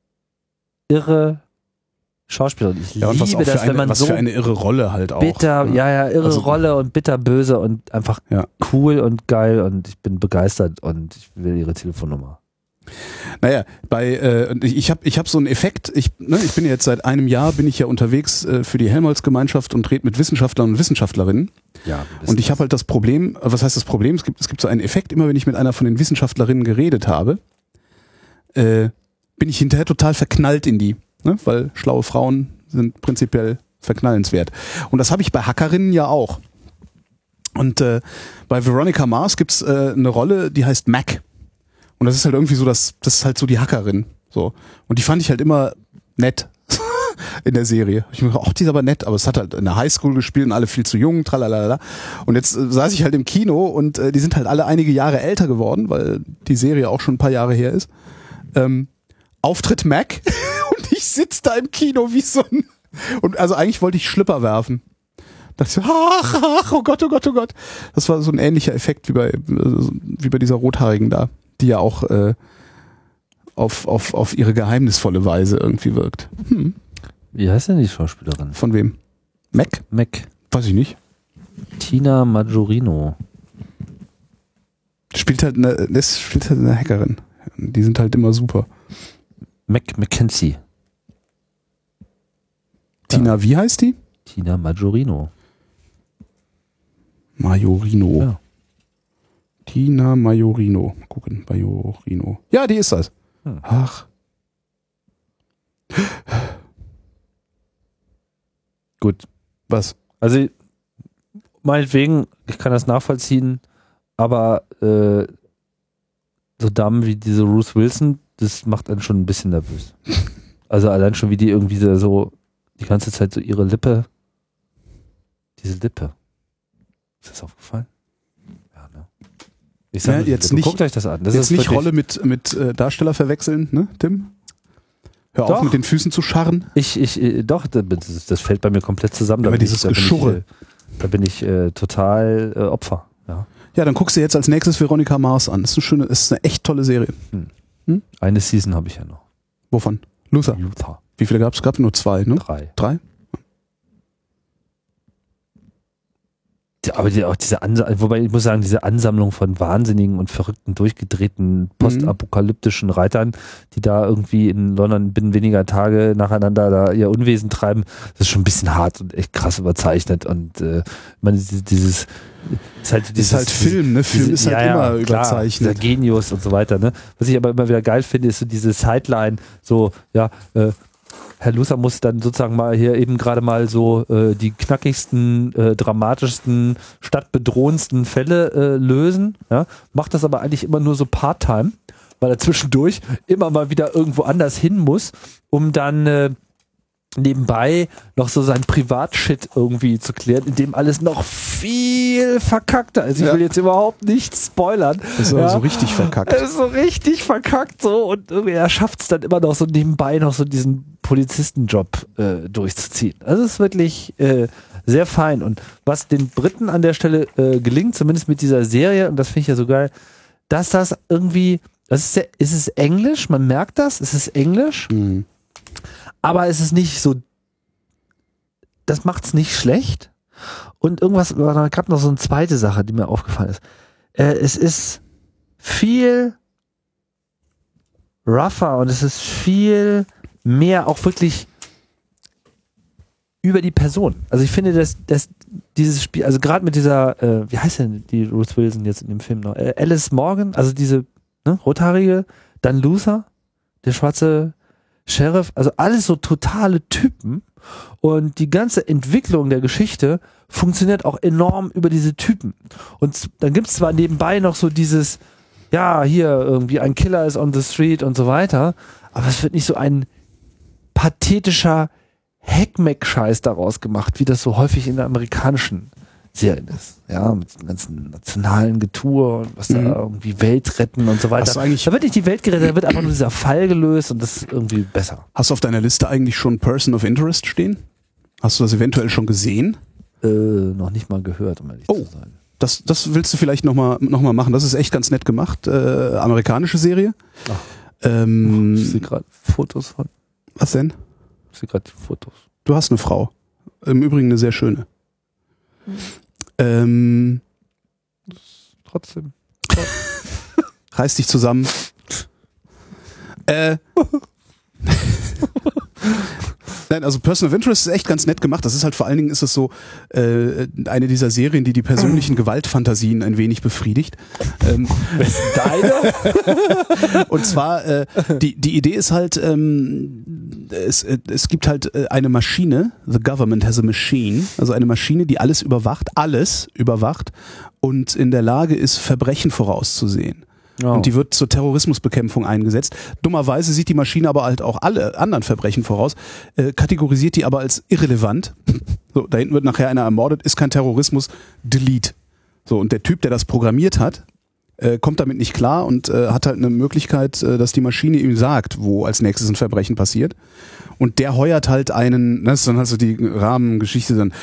Speaker 2: irre Schauspielerin. Ich
Speaker 1: ja, und
Speaker 2: liebe
Speaker 1: was
Speaker 2: das,
Speaker 1: eine,
Speaker 2: wenn man
Speaker 1: was
Speaker 2: so
Speaker 1: für eine irre Rolle halt auch.
Speaker 2: Bitter,
Speaker 1: ne?
Speaker 2: ja, ja, irre
Speaker 1: also,
Speaker 2: Rolle und bitterböse und einfach
Speaker 1: ja.
Speaker 2: cool und geil und ich bin begeistert und ich will ihre Telefonnummer.
Speaker 1: Naja, bei äh, ich habe ich hab so einen Effekt, ich, ne, ich bin jetzt seit einem Jahr, bin ich ja unterwegs äh, für die Helmholtz-Gemeinschaft und rede mit Wissenschaftlern und Wissenschaftlerinnen.
Speaker 2: Ja,
Speaker 1: und ich habe halt das Problem, was heißt das Problem? Es gibt, es gibt so einen Effekt, immer wenn ich mit einer von den Wissenschaftlerinnen geredet habe, äh, bin ich hinterher total verknallt in die, ne? Weil schlaue Frauen sind prinzipiell verknallenswert. Und das habe ich bei Hackerinnen ja auch. Und äh, bei Veronica Mars gibt's äh, eine Rolle, die heißt Mac. Und das ist halt irgendwie so, das, das ist halt so die Hackerin. So. Und die fand ich halt immer nett in der Serie. Ich mir gedacht, ach, die ist aber nett, aber es hat halt in der Highschool gespielt und alle viel zu jung, tralalala. Und jetzt äh, saß ich halt im Kino und äh, die sind halt alle einige Jahre älter geworden, weil die Serie auch schon ein paar Jahre her ist. Ähm, Auftritt Mac und ich sitze da im Kino wie so ein... Und also eigentlich wollte ich Schlipper werfen. Da dachte ich, ach, ach, oh Gott, oh Gott, oh Gott. Das war so ein ähnlicher Effekt wie bei, wie bei dieser Rothaarigen da, die ja auch äh, auf, auf, auf ihre geheimnisvolle Weise irgendwie wirkt. Hm.
Speaker 2: Wie heißt denn die Schauspielerin?
Speaker 1: Von wem? Mac?
Speaker 2: Mac.
Speaker 1: Weiß ich nicht.
Speaker 2: Tina Majorino.
Speaker 1: Spielt halt eine, das spielt halt eine Hackerin. Die sind halt immer super.
Speaker 2: Mac Mackenzie.
Speaker 1: Tina, ja. Wie heißt die?
Speaker 2: Tina Majorino.
Speaker 1: Majorino.
Speaker 2: Ja.
Speaker 1: Tina Majorino. Gucken, Majorino. Ja, die ist das.
Speaker 2: Hm.
Speaker 1: Ach.
Speaker 2: Gut.
Speaker 1: Was?
Speaker 2: Also, meinetwegen, ich kann das nachvollziehen, aber äh, so Damen wie diese Ruth Wilson, das macht einen schon ein bisschen nervös. Also allein schon, wie die irgendwie so die ganze Zeit so ihre Lippe, diese Lippe. Ist das aufgefallen? Ja, ne? Ich sag,
Speaker 1: ja, jetzt nicht,
Speaker 2: guckt euch das an. Das
Speaker 1: jetzt
Speaker 2: ist
Speaker 1: nicht Rolle mit, mit äh, Darsteller verwechseln, ne, Tim? Hör
Speaker 2: doch.
Speaker 1: auf, mit den Füßen zu scharren.
Speaker 2: Ich, ich, äh, doch, das, das fällt bei mir komplett zusammen. Da
Speaker 1: aber dieses
Speaker 2: ich, da
Speaker 1: Geschurre.
Speaker 2: Bin ich, äh, da bin ich äh, total äh, Opfer. Ja.
Speaker 1: Ja, dann guckst du jetzt als nächstes Veronica Mars an. Das ist eine schöne, das ist eine echt tolle Serie.
Speaker 2: Hm. Hm? Eine Season habe ich ja noch.
Speaker 1: Wovon? Luther.
Speaker 2: Luther.
Speaker 1: Wie viele gab es? Gab nur zwei, ne?
Speaker 2: Drei.
Speaker 1: Drei?
Speaker 2: Aber die, auch diese Ansammlung, wobei ich muss sagen, diese Ansammlung von wahnsinnigen und verrückten, durchgedrehten, postapokalyptischen Reitern, die da irgendwie in London binnen weniger Tage nacheinander da ihr Unwesen treiben, das ist schon ein bisschen hart und echt krass überzeichnet. Und äh, man dieses ist halt, dieses,
Speaker 1: ist halt Film, ne? Film
Speaker 2: diese,
Speaker 1: ist halt
Speaker 2: ja,
Speaker 1: immer
Speaker 2: ja, klar,
Speaker 1: überzeichnet.
Speaker 2: Der Genius und so weiter, ne? Was ich aber immer wieder geil finde, ist so diese Sideline, so, ja, äh, Herr Luther muss dann sozusagen mal hier eben gerade mal so äh, die knackigsten, äh, dramatischsten, stadtbedrohendsten Fälle äh, lösen. Ja? Macht das aber eigentlich immer nur so part-time, weil er zwischendurch immer mal wieder irgendwo anders hin muss, um dann äh, nebenbei noch so sein Privatshit irgendwie zu klären, in dem alles noch viel verkackter ist. Ich
Speaker 1: ja.
Speaker 2: will jetzt überhaupt nicht spoilern.
Speaker 1: Das ist
Speaker 2: ja.
Speaker 1: so richtig verkackt.
Speaker 2: Das ist so richtig verkackt so und irgendwie er schafft es dann immer noch so nebenbei noch so diesen Polizistenjob äh, durchzuziehen. Also es ist wirklich äh, sehr fein. Und was den Briten an der Stelle äh, gelingt, zumindest mit dieser Serie, und das finde ich ja so geil, dass das irgendwie, das ist, ja, es ist Englisch, man merkt das, es ist Englisch,
Speaker 1: Mhm.
Speaker 2: aber es ist nicht so, das macht's nicht schlecht. Und irgendwas, da gab noch so eine zweite Sache, die mir aufgefallen ist. Äh, es ist viel rougher und es ist viel mehr auch wirklich über die Person. Also ich finde, dass, dass dieses Spiel, also gerade mit dieser, äh, wie heißt denn die Ruth Wilson jetzt in dem Film noch? Äh, Alice Morgan, also diese ne, rothaarige, dann Luther, der schwarze Sheriff, also alles so totale Typen und die ganze Entwicklung der Geschichte funktioniert auch enorm über diese Typen. Und dann gibt es zwar nebenbei noch so dieses, ja, hier irgendwie ein Killer ist on the street und so weiter, aber es wird nicht so ein pathetischer Heckmeck-Scheiß daraus gemacht, wie das so häufig in der amerikanischen Serien ist. Ja, mit dem ganzen nationalen Getue und was
Speaker 1: Mhm.
Speaker 2: da irgendwie Welt retten und so weiter.
Speaker 1: Hast du eigentlich-
Speaker 2: Da wird nicht die Welt gerettet, da wird einfach nur dieser Fall gelöst und das ist irgendwie besser.
Speaker 1: Hast du auf deiner Liste eigentlich schon Person of Interest stehen? Hast du das eventuell schon gesehen?
Speaker 2: Äh, noch nicht mal gehört, um ehrlich
Speaker 1: Oh.
Speaker 2: zu sein.
Speaker 1: Das, das willst du vielleicht nochmal noch mal machen. Das ist echt ganz nett gemacht. Äh, amerikanische Serie.
Speaker 2: Ach.
Speaker 1: Ähm,
Speaker 2: Ich sehe gerade Fotos von.
Speaker 1: was denn?
Speaker 2: Ich sehe gerade Fotos.
Speaker 1: Du hast eine Frau. Im Übrigen eine sehr schöne. Ähm,
Speaker 2: Trotzdem.
Speaker 1: reiß dich zusammen. Äh. Nein, also Person of Interest ist echt ganz nett gemacht. Das ist halt vor allen Dingen ist es so äh, eine dieser Serien, die die persönlichen Gewaltfantasien ein wenig befriedigt. Ähm,
Speaker 2: Deine?
Speaker 1: Und zwar äh, die die Idee ist halt ähm, es es gibt halt äh, eine Maschine. The government has a machine, also eine Maschine, die alles überwacht, alles überwacht und in der Lage ist, Verbrechen vorauszusehen.
Speaker 2: Oh.
Speaker 1: Und die wird zur Terrorismusbekämpfung eingesetzt. Dummerweise sieht die Maschine aber halt auch alle anderen Verbrechen voraus, äh, kategorisiert die aber als irrelevant. So, da hinten wird nachher einer ermordet, ist kein Terrorismus, delete. So, und der Typ, der das programmiert hat, äh, kommt damit nicht klar und äh, hat halt eine Möglichkeit, äh, dass die Maschine ihm sagt, wo als nächstes ein Verbrechen passiert. Und der heuert halt einen, das ist dann halt so die Rahmengeschichte, dann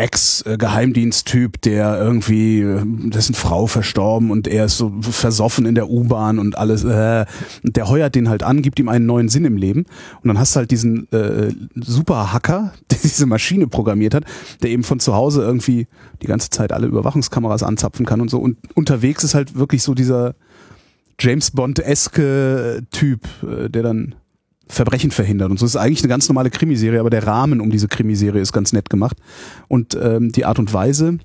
Speaker 1: Ex-Geheimdiensttyp, der irgendwie, dessen Frau verstorben und er ist so versoffen in der U-Bahn und alles. Äh, und der heuert den halt an, gibt ihm einen neuen Sinn im Leben. Und dann hast du halt diesen äh, Super-Hacker, der diese Maschine programmiert hat, der eben von zu Hause irgendwie die ganze Zeit alle Überwachungskameras anzapfen kann und so. Und unterwegs ist halt wirklich so dieser James Bond-eske Typ, äh, der dann Verbrechen verhindert und so. Das ist eigentlich eine ganz normale Krimiserie, aber der Rahmen um diese Krimiserie ist ganz nett gemacht. Und ähm, die Art und Weise,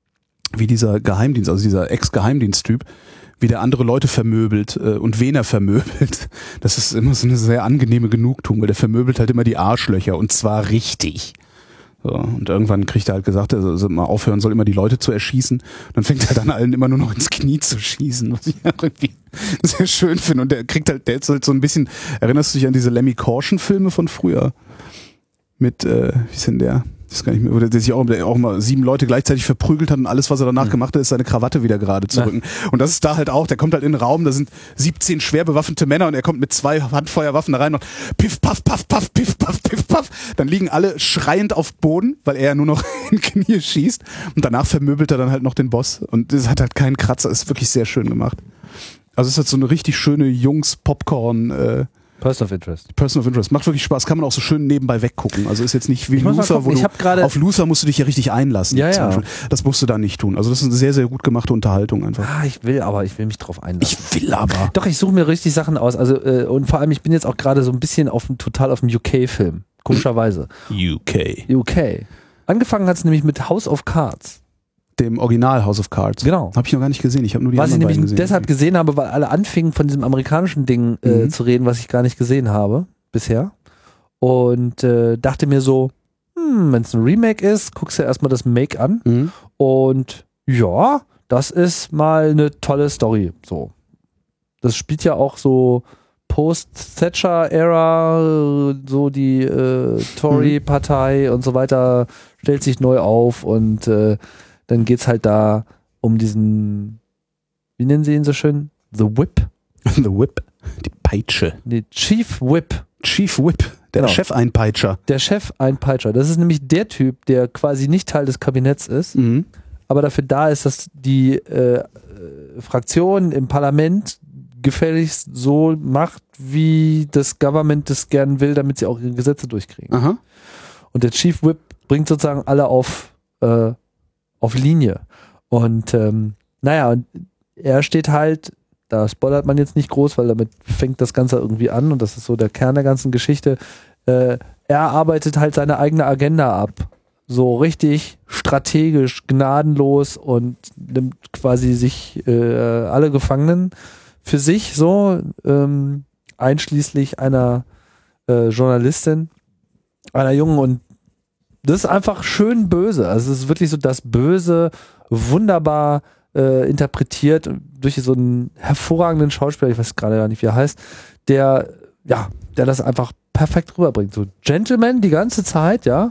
Speaker 1: wie dieser Geheimdienst, also dieser Ex-Geheimdiensttyp, wie der andere Leute vermöbelt äh, und wen er vermöbelt, das ist immer so eine sehr angenehme Genugtuung, weil der vermöbelt halt immer die Arschlöcher und zwar richtig. So, und irgendwann kriegt er halt gesagt, er soll mal aufhören soll, immer die Leute zu erschießen. Und dann fängt er dann allen immer nur noch ins Knie zu schießen, was ich irgendwie sehr schön finde. Und der kriegt halt, der ist halt so ein bisschen, erinnerst du dich an diese Lemmy Caution-Filme von früher? Mit, äh, wie ist denn der? Das ist gar nicht mehr, oder der sich auch, der auch mal sieben Leute gleichzeitig verprügelt hat und alles, was er danach mhm. gemacht hat, ist seine Krawatte wieder gerade zu rücken. Ja. Und das ist da halt auch, der kommt halt in den Raum, da sind siebzehn schwer bewaffnete Männer und er kommt mit zwei Handfeuerwaffen da rein und piff, paff, paff, paff, piff, paff, piff, paff. Dann liegen alle schreiend auf Boden, weil er nur noch in Knie schießt und danach vermöbelt er dann halt noch den Boss und das hat halt keinen Kratzer, ist wirklich sehr schön gemacht. Also es hat so eine richtig schöne Jungs-Popcorn, äh,
Speaker 2: Person of Interest.
Speaker 1: Person of Interest. Macht wirklich Spaß. Kann man auch so schön nebenbei weggucken. Also ist jetzt nicht wie Luther, wo
Speaker 2: ich
Speaker 1: du, auf Luther musst du dich ja richtig einlassen.
Speaker 2: Ja, ja.
Speaker 1: Das musst du da nicht tun. Also das ist eine sehr, sehr gut gemachte Unterhaltung einfach.
Speaker 2: Ah, ich will aber, ich will mich drauf einlassen.
Speaker 1: Ich will aber.
Speaker 2: Doch, ich suche mir richtig Sachen aus. Also äh, und vor allem, ich bin jetzt auch gerade so ein bisschen auf dem, total auf dem U K-Film. Komischerweise.
Speaker 1: U K.
Speaker 2: U K. Angefangen hat es nämlich mit House of Cards.
Speaker 1: Dem Original House of Cards.
Speaker 2: Genau.
Speaker 1: Habe ich noch gar nicht gesehen. Ich habe nur die
Speaker 2: was
Speaker 1: anderen
Speaker 2: ich nämlich
Speaker 1: gesehen.
Speaker 2: deshalb gesehen habe, weil alle anfingen von diesem amerikanischen Ding äh,
Speaker 1: mhm.
Speaker 2: zu reden, was ich gar nicht gesehen habe bisher. Und äh, dachte mir so, hm, wenn es ein Remake ist, guckst du ja erstmal das Make an.
Speaker 1: Mhm.
Speaker 2: Und ja, das ist mal eine tolle Story. So. Das spielt ja auch so Post-Thatcher-Ära, so die äh, Tory-Partei mhm. und so weiter stellt sich neu auf und äh, dann geht's halt da um diesen, wie nennen sie ihn so schön? The Whip?
Speaker 1: The Whip. Die Peitsche.
Speaker 2: Die Chief Whip.
Speaker 1: Chief Whip. Der
Speaker 2: Genau.
Speaker 1: Chefeinpeitscher.
Speaker 2: Der Chefeinpeitscher. Das ist nämlich der Typ, der quasi nicht Teil des Kabinetts ist,
Speaker 1: Mhm.
Speaker 2: aber dafür da ist, dass die äh, äh, Fraktion im Parlament gefälligst so macht, wie das Government das gern will, damit sie auch ihre Gesetze durchkriegen.
Speaker 1: Aha.
Speaker 2: Und der Chief Whip bringt sozusagen alle auf, äh, auf Linie. Und ähm, naja, und er steht halt, da spoilert man jetzt nicht groß, weil damit fängt das Ganze irgendwie an und das ist so der Kern der ganzen Geschichte. Äh, er arbeitet halt seine eigene Agenda ab. So richtig strategisch, gnadenlos und nimmt quasi sich äh, alle Gefangenen für sich so, ähm, einschließlich einer äh, Journalistin, einer Jungen, und das ist einfach schön böse. Also es ist wirklich so das Böse wunderbar äh, interpretiert durch so einen hervorragenden Schauspieler, ich weiß gerade gar nicht, wie er heißt, der, ja, der das einfach perfekt rüberbringt. So Gentleman die ganze Zeit, ja,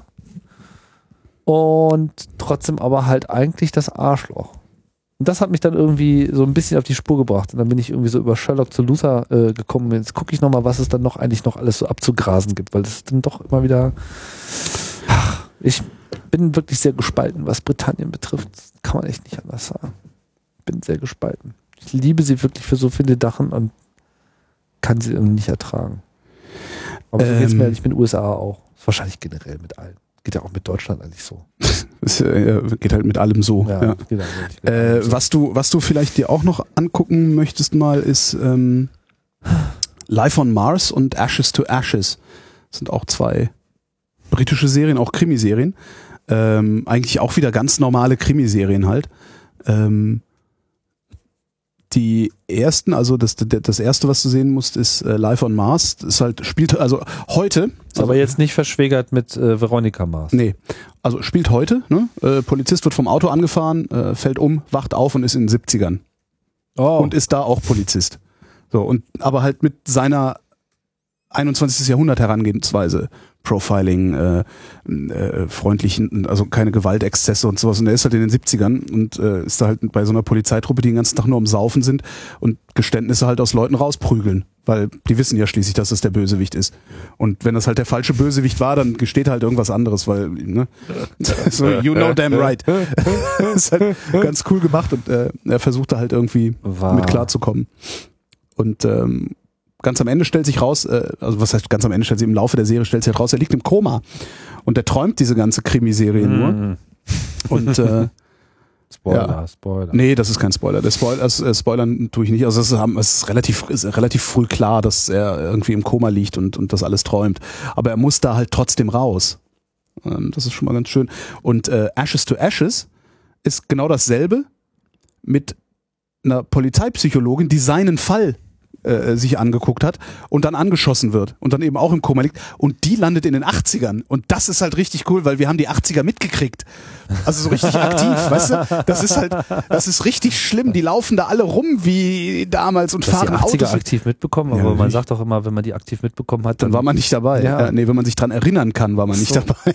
Speaker 2: und trotzdem aber halt eigentlich das Arschloch. Und das hat mich dann irgendwie so ein bisschen auf die Spur gebracht. Und dann bin ich irgendwie so über Sherlock zu Luther äh, gekommen. Jetzt gucke ich nochmal, was es dann noch eigentlich noch alles so abzugrasen gibt, weil das ist dann doch immer wieder. Ach, ich bin wirklich sehr gespalten, was Britannien betrifft. Das kann man echt nicht anders sagen. Bin sehr gespalten. Ich liebe sie wirklich für so viele Sachen und kann sie irgendwie nicht ertragen. Aber so
Speaker 1: Ähm.
Speaker 2: geht's mir eigentlich mit den U S A auch. Ist wahrscheinlich generell mit allen. Geht ja auch mit Deutschland eigentlich so.
Speaker 1: Es äh, geht halt mit allem so.
Speaker 2: Ja,
Speaker 1: Ja.
Speaker 2: geht halt wirklich mit allem
Speaker 1: Äh,
Speaker 2: so.
Speaker 1: was du, was du vielleicht dir auch noch angucken möchtest mal, ist ähm, Life on Mars und Ashes to Ashes. Das sind auch zwei britische Serien, auch Krimiserien. Ähm, eigentlich auch wieder ganz normale Krimiserien halt. Ähm, die ersten, also das, das erste, was du sehen musst, ist äh, Life on Mars. Das ist halt, spielt, also heute.
Speaker 2: Ist aber jetzt nicht verschwägert mit äh, Veronica Mars.
Speaker 1: Nee, also spielt heute, ne? Äh, Polizist wird vom Auto angefahren, äh, fällt um, wacht auf und ist in den siebzigern.
Speaker 2: Oh.
Speaker 1: Und ist da auch Polizist. So, und aber halt mit seiner einundzwanzigsten Jahrhundert Herangehensweise. Profiling, äh, äh, freundlichen, also keine Gewaltexzesse und sowas. Und er ist halt in den siebzigern und äh, ist da halt bei so einer Polizeitruppe, die den ganzen Tag nur am Saufen sind und Geständnisse halt aus Leuten rausprügeln. Weil die wissen ja schließlich, dass das der Bösewicht ist. Und wenn das halt der falsche Bösewicht war, dann gesteht halt irgendwas anderes, weil, ne? So, you know damn right. Das ist halt ganz cool gemacht und äh, er versucht da halt irgendwie
Speaker 2: Wow.
Speaker 1: mit klarzukommen. Und ähm, ganz am Ende stellt sich raus, äh, also was heißt ganz am Ende, stellt sich im Laufe der Serie stellt sich raus, er liegt im Koma. Und er träumt diese ganze Krimiserie
Speaker 2: Mhm.
Speaker 1: nur. Und äh,
Speaker 2: Spoiler,
Speaker 1: ja.
Speaker 2: Spoiler.
Speaker 1: Nee, das ist kein Spoiler. Der Spoiler, das, äh, Spoilern tue ich nicht. Also es ist, es ist relativ, ist relativ früh klar, dass er irgendwie im Koma liegt und, und das alles träumt. Aber er muss da halt trotzdem raus. Ähm, das ist schon mal ganz schön. Und äh, Ashes to Ashes ist genau dasselbe mit einer Polizeipsychologin, die seinen Fall äh, sich angeguckt hat und dann angeschossen wird und dann eben auch im Koma liegt und die landet in den achtzigern und das ist halt richtig cool, weil wir haben die achtziger mitgekriegt. Also so richtig aktiv, weißt du? Das ist halt, das ist richtig schlimm. Die laufen da alle rum wie damals und
Speaker 2: Dass die
Speaker 1: fahren
Speaker 2: achtziger
Speaker 1: Autos.
Speaker 2: aktiv mitbekommen, aber
Speaker 1: Ja,
Speaker 2: man
Speaker 1: richtig.
Speaker 2: sagt doch immer, wenn man die aktiv mitbekommen hat,
Speaker 1: Dann war man nicht dabei.
Speaker 2: Ja.
Speaker 1: Ja, nee, wenn man sich dran erinnern kann, war man nicht
Speaker 2: So.
Speaker 1: dabei.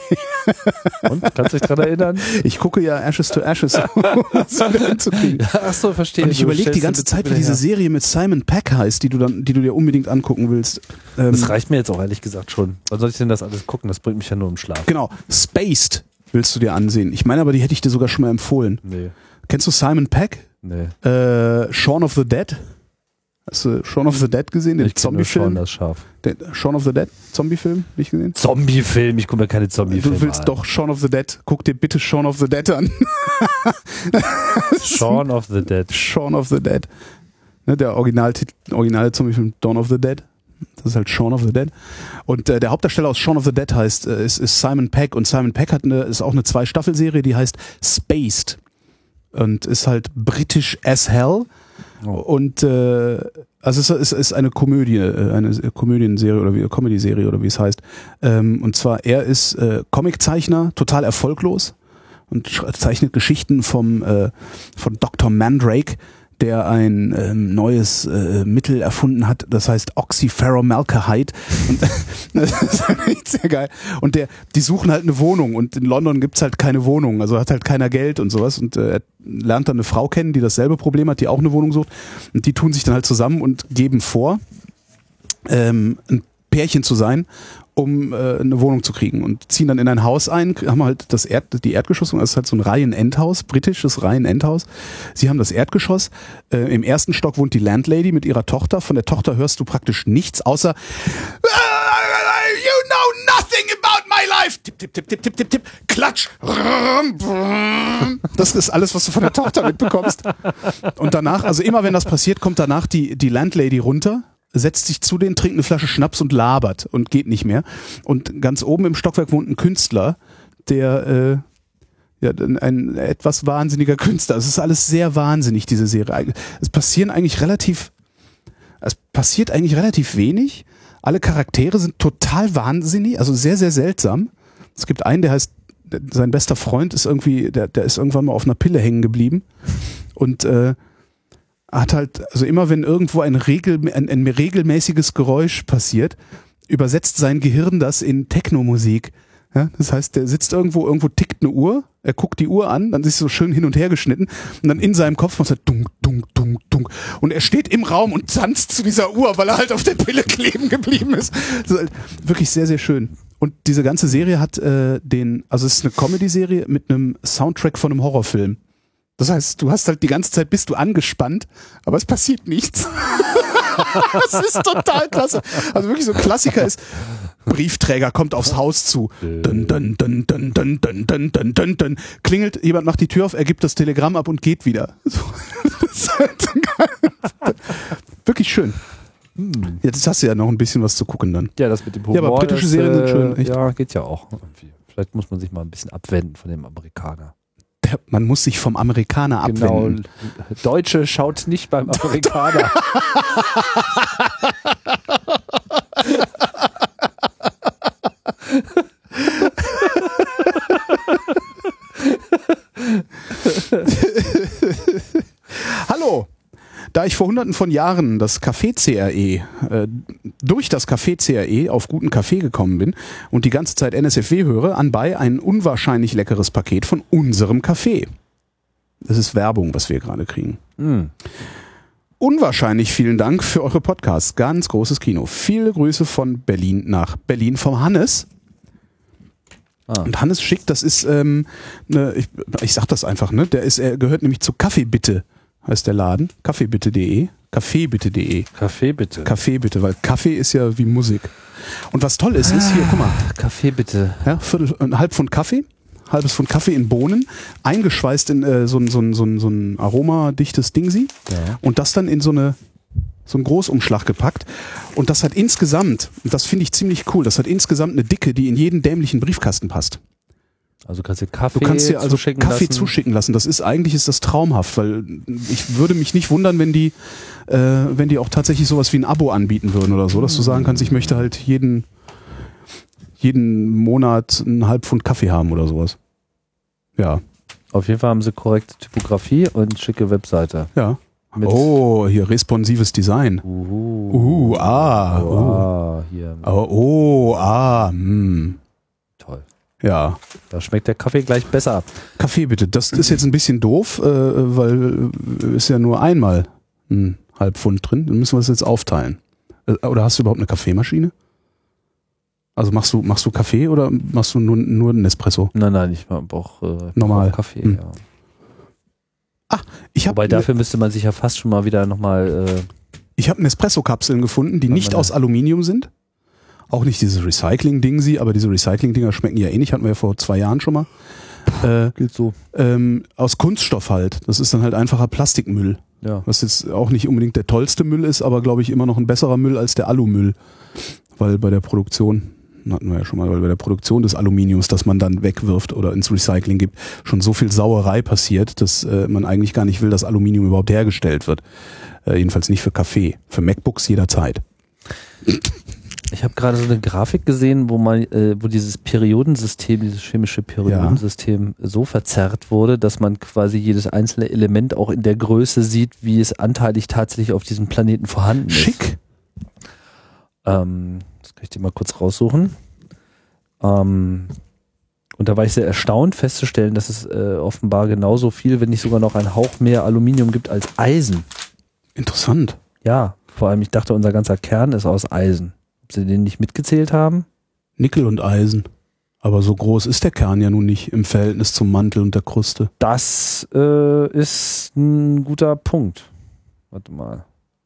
Speaker 2: Und? Kannst du dich dran erinnern?
Speaker 1: Ich gucke ja Ashes to Ashes, um das wieder hinzukriegen.
Speaker 2: Achso, verstehe.
Speaker 1: Und ich
Speaker 2: Du
Speaker 1: überlege die
Speaker 2: stellst
Speaker 1: ganze
Speaker 2: den
Speaker 1: Zeit, wie
Speaker 2: wieder
Speaker 1: diese
Speaker 2: her.
Speaker 1: Serie mit Simon Pegg heißt, die du dann, die du dir unbedingt angucken willst. Ähm,
Speaker 2: Das reicht mir jetzt auch ehrlich gesagt schon. Wann soll ich denn das alles gucken? Das bringt mich ja nur im Schlaf.
Speaker 1: Genau, Spaced willst du dir ansehen. Ich meine aber, die hätte ich dir sogar schon mal empfohlen.
Speaker 2: Nee.
Speaker 1: Kennst du Simon Pegg?
Speaker 2: Nee.
Speaker 1: Äh, Shaun of the Dead? Hast du Shaun of the Dead gesehen? Den
Speaker 2: Ich kenne nur Shaun
Speaker 1: Zombie-Film?
Speaker 2: das Schaf.
Speaker 1: Den Shaun of the Dead? Zombie-Film? Nicht gesehen?
Speaker 2: Zombie-Film, ich gucke mir keine Zombie-Filme
Speaker 1: Du willst
Speaker 2: an.
Speaker 1: doch Shaun of the Dead. Guck dir bitte Shaun of the Dead an.
Speaker 2: Shaun of the Dead.
Speaker 1: Shaun of the Dead. Ne, der Originaltitel, originale Zombie-Film Dawn of the Dead. Das ist halt Shaun of the Dead. Und äh, der Hauptdarsteller aus Shaun of the Dead heißt, äh, ist, ist Simon Pegg. Und Simon Pegg hat eine, ist auch eine Zwei-Staffel-Serie, die heißt Spaced. Und ist halt britisch as hell.
Speaker 2: Oh.
Speaker 1: Und äh, also es ist, ist eine Komödie, äh, eine Komödienserie oder wie Comedy-Serie oder wie es heißt. Ähm, und zwar, er ist äh, Comiczeichner, total erfolglos und sch- zeichnet Geschichten vom äh, von Doktor Mandrake, der ein ähm, neues äh, Mittel erfunden hat, das heißt Oxyferromaldehyde. Und das ist halt echt sehr geil. Und der, die suchen halt eine Wohnung und in London gibt's halt keine Wohnung, also hat halt keiner Geld und sowas. Und äh, er lernt dann eine Frau kennen, die dasselbe Problem hat, die auch eine Wohnung sucht. Und die tun sich dann halt zusammen und geben vor, ähm, ein Pärchen zu sein, um äh, eine Wohnung zu kriegen und ziehen dann in ein Haus ein, haben halt das Erd, die Erdgeschosswohnung, das ist halt so ein Reihen-Endhaus, britisches Reihen-Endhaus. Sie haben das Erdgeschoss, äh, im ersten Stock wohnt die Landlady mit ihrer Tochter, von der Tochter hörst du praktisch nichts, außer You know nothing about my life. Tipp, tipp, tipp, tipp, tipp, tipp, tipp, klatsch. Das ist alles, was du von der Tochter mitbekommst. Und danach, also immer wenn das passiert, kommt danach die, die Landlady runter, setzt sich zu denen, trinkt eine Flasche Schnaps und labert und geht nicht mehr. Und ganz oben im Stockwerk wohnt ein Künstler, der äh, ja, ein etwas wahnsinniger Künstler. Es ist alles sehr wahnsinnig, diese Serie. Es passieren eigentlich relativ, es passiert eigentlich relativ wenig. Alle Charaktere sind total wahnsinnig, also sehr, sehr seltsam. Es gibt einen, der heißt, sein bester Freund ist irgendwie, der, der ist irgendwann mal auf einer Pille hängen geblieben und äh, hat halt, also immer wenn irgendwo ein, Regel, ein, ein regelmäßiges Geräusch passiert, übersetzt sein Gehirn das in Techno-Musik. Ja, das heißt, der sitzt irgendwo, irgendwo tickt eine Uhr, er guckt die Uhr an, dann ist so schön hin und her geschnitten und dann in seinem Kopf macht er dunk, dunk, dunk, dunk und er steht im Raum und tanzt zu dieser Uhr, weil er halt auf der Pille kleben geblieben ist. Das ist halt wirklich sehr, sehr schön. Und diese ganze Serie hat äh, den, also es ist eine Comedy-Serie mit einem Soundtrack von einem Horrorfilm. Das heißt, du hast halt die ganze Zeit, bist du angespannt, aber es passiert nichts. Das ist total klasse. Also wirklich so ein Klassiker ist, Briefträger kommt aufs Haus zu. Dun, dun, dun, dun, dun, dun, dun, dun, dun, dun. Klingelt, jemand macht die Tür auf, er gibt das Telegramm ab und geht wieder. So. Das ist halt wirklich schön. Jetzt hast du ja noch ein bisschen was zu gucken dann.
Speaker 2: Ja, das mit dem Humor.
Speaker 1: Ja, aber britische
Speaker 2: das,
Speaker 1: Serien sind
Speaker 2: äh,
Speaker 1: schön. Echt.
Speaker 2: Ja, geht ja auch. Irgendwie. Vielleicht muss man sich mal ein bisschen abwenden von dem Amerikaner.
Speaker 1: Der, man muss sich vom Amerikaner abwenden.
Speaker 2: Genau. Deutsche schaut nicht beim Amerikaner.
Speaker 1: Hallo, da ich vor hunderten von Jahren das Café C R E, äh, durch das Café C R E auf guten Kaffee gekommen bin und die ganze Zeit N S F W höre, anbei ein unwahrscheinlich leckeres Paket von unserem Café. Das ist Werbung, was wir gerade kriegen. Mm. Unwahrscheinlich vielen Dank für eure Podcasts. Ganz großes Kino. Viele Grüße von Berlin nach Berlin vom Hannes. Ah. Und Hannes schickt, das ist, ähm, ne, ich, ich sag das einfach, ne? Der ist, er gehört nämlich zu Kaffeebitte, heißt der Laden. kaffeebitte punkt de. kaffeebitte punkt de.
Speaker 2: Kaffeebitte.
Speaker 1: Kaffee bitte, weil Kaffee ist ja wie Musik. Und was toll ist, ist hier, guck mal.
Speaker 2: Kaffee bitte.
Speaker 1: Ja, Viertel, ein halb Pfund Kaffee. Halbes Pfund Kaffee in Bohnen, eingeschweißt in äh, so ein, so ein, so ein, so ein aromadichtes Dingsi ja. Und das dann in so eine so einen Großumschlag gepackt. Und das hat insgesamt, und das finde ich ziemlich cool, das hat insgesamt eine Dicke, die in jeden dämlichen Briefkasten passt.
Speaker 2: Also kannst du Kaffee
Speaker 1: Du kannst dir also
Speaker 2: zuschicken
Speaker 1: Kaffee
Speaker 2: lassen.
Speaker 1: zuschicken lassen. Das ist eigentlich ist das traumhaft, weil ich würde mich nicht wundern, wenn die, äh, wenn die auch tatsächlich sowas wie ein Abo anbieten würden oder so, dass du sagen kannst, ich möchte halt jeden jeden Monat einen halb Pfund Kaffee haben oder sowas. Ja.
Speaker 2: Auf jeden Fall haben sie korrekte Typografie und schicke Webseite.
Speaker 1: Ja. Mit oh, hier responsives Design.
Speaker 2: Uhu.
Speaker 1: Uh, ah.
Speaker 2: Oh, ah, hier.
Speaker 1: Oh, oh ah. Hm.
Speaker 2: Toll.
Speaker 1: Ja.
Speaker 2: Da schmeckt der Kaffee gleich besser.
Speaker 1: Kaffee bitte. Das ist jetzt ein bisschen doof, äh, weil ist ja nur einmal ein halb Pfund drin. Dann müssen wir das jetzt aufteilen. Äh, oder hast du überhaupt eine Kaffeemaschine? Also machst du machst du Kaffee oder machst du nur nur einen Espresso?
Speaker 2: Nein, nein, ich brauche äh,
Speaker 1: normal
Speaker 2: Kaffee.
Speaker 1: Hm.
Speaker 2: Ja.
Speaker 1: Ach, ich habe.
Speaker 2: Wobei dafür müsste man sich ja fast schon mal wieder nochmal. Äh,
Speaker 1: ich habe Nespresso-Kapseln gefunden, die nicht aus Aluminium sind. Auch nicht diese Recycling-Ding sie, aber diese Recycling-Dinger schmecken ja eh nicht. Hatten wir ja vor zwei Jahren schon mal. Äh,
Speaker 2: Gilt so.
Speaker 1: Ähm, aus Kunststoff halt. Das ist dann halt einfacher Plastikmüll.
Speaker 2: Ja.
Speaker 1: Was jetzt auch nicht unbedingt der tollste Müll ist, aber glaube ich immer noch ein besserer Müll als der Alumüll. Weil bei der Produktion, hatten wir ja schon mal, weil bei der Produktion des Aluminiums, das man dann wegwirft oder ins Recycling gibt, schon so viel Sauerei passiert, dass äh, man eigentlich gar nicht will, dass Aluminium überhaupt hergestellt wird. Äh, jedenfalls nicht für Kaffee. Für MacBooks jederzeit.
Speaker 2: Ich habe gerade so eine Grafik gesehen, wo man, äh, wo dieses Periodensystem, dieses chemische Periodensystem ja. so verzerrt wurde, dass man quasi jedes einzelne Element auch in der Größe sieht, wie es anteilig tatsächlich auf diesem Planeten vorhanden ist.
Speaker 1: Schick.
Speaker 2: Ähm, das kann ich dir mal kurz raussuchen. Ähm, und da war ich sehr erstaunt festzustellen, dass es äh, offenbar genauso viel, wenn nicht sogar noch ein Hauch mehr Aluminium gibt als Eisen.
Speaker 1: Interessant.
Speaker 2: Ja, vor allem ich dachte, unser ganzer Kern ist aus Eisen. sie den nicht mitgezählt haben.
Speaker 1: Nickel und Eisen. Aber so groß ist der Kern ja nun nicht im Verhältnis zum Mantel und der Kruste.
Speaker 2: Das äh, ist ein guter Punkt. Warte mal.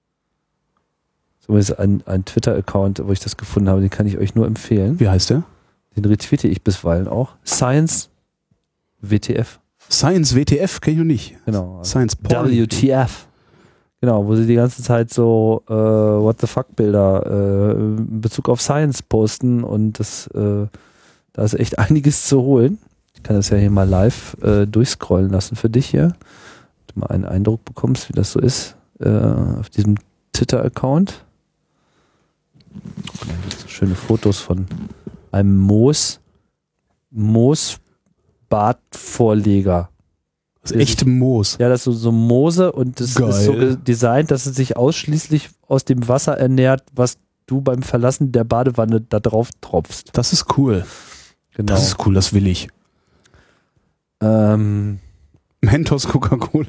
Speaker 2: So ist ein, ein Twitter-Account, wo ich das gefunden habe, den kann ich euch nur empfehlen.
Speaker 1: Wie heißt der?
Speaker 2: Den retweete ich bisweilen auch. Science W T F.
Speaker 1: Science W T F kenne ich noch nicht.
Speaker 2: Genau.
Speaker 1: Science Porn.
Speaker 2: W T F. Genau, wo sie die ganze Zeit so äh, What the fuck Bilder äh, in Bezug auf Science posten und das äh, da ist echt einiges zu holen. Ich kann das ja hier mal live äh, durchscrollen lassen für dich hier. Du mal einen Eindruck bekommst, wie das so ist äh, auf diesem Twitter-Account. Da gibt es so schöne Fotos von einem Moos Moos-Badvorleger.
Speaker 1: Das ist echte Moos.
Speaker 2: Ja, das ist so, so Moose und das
Speaker 1: Geil.
Speaker 2: ist so designt, dass es sich ausschließlich aus dem Wasser ernährt, was du beim Verlassen der Badewanne da drauf tropfst.
Speaker 1: Das ist cool.
Speaker 2: Genau.
Speaker 1: Das ist cool, das will ich.
Speaker 2: Ähm,
Speaker 1: Mentos Coca-Cola.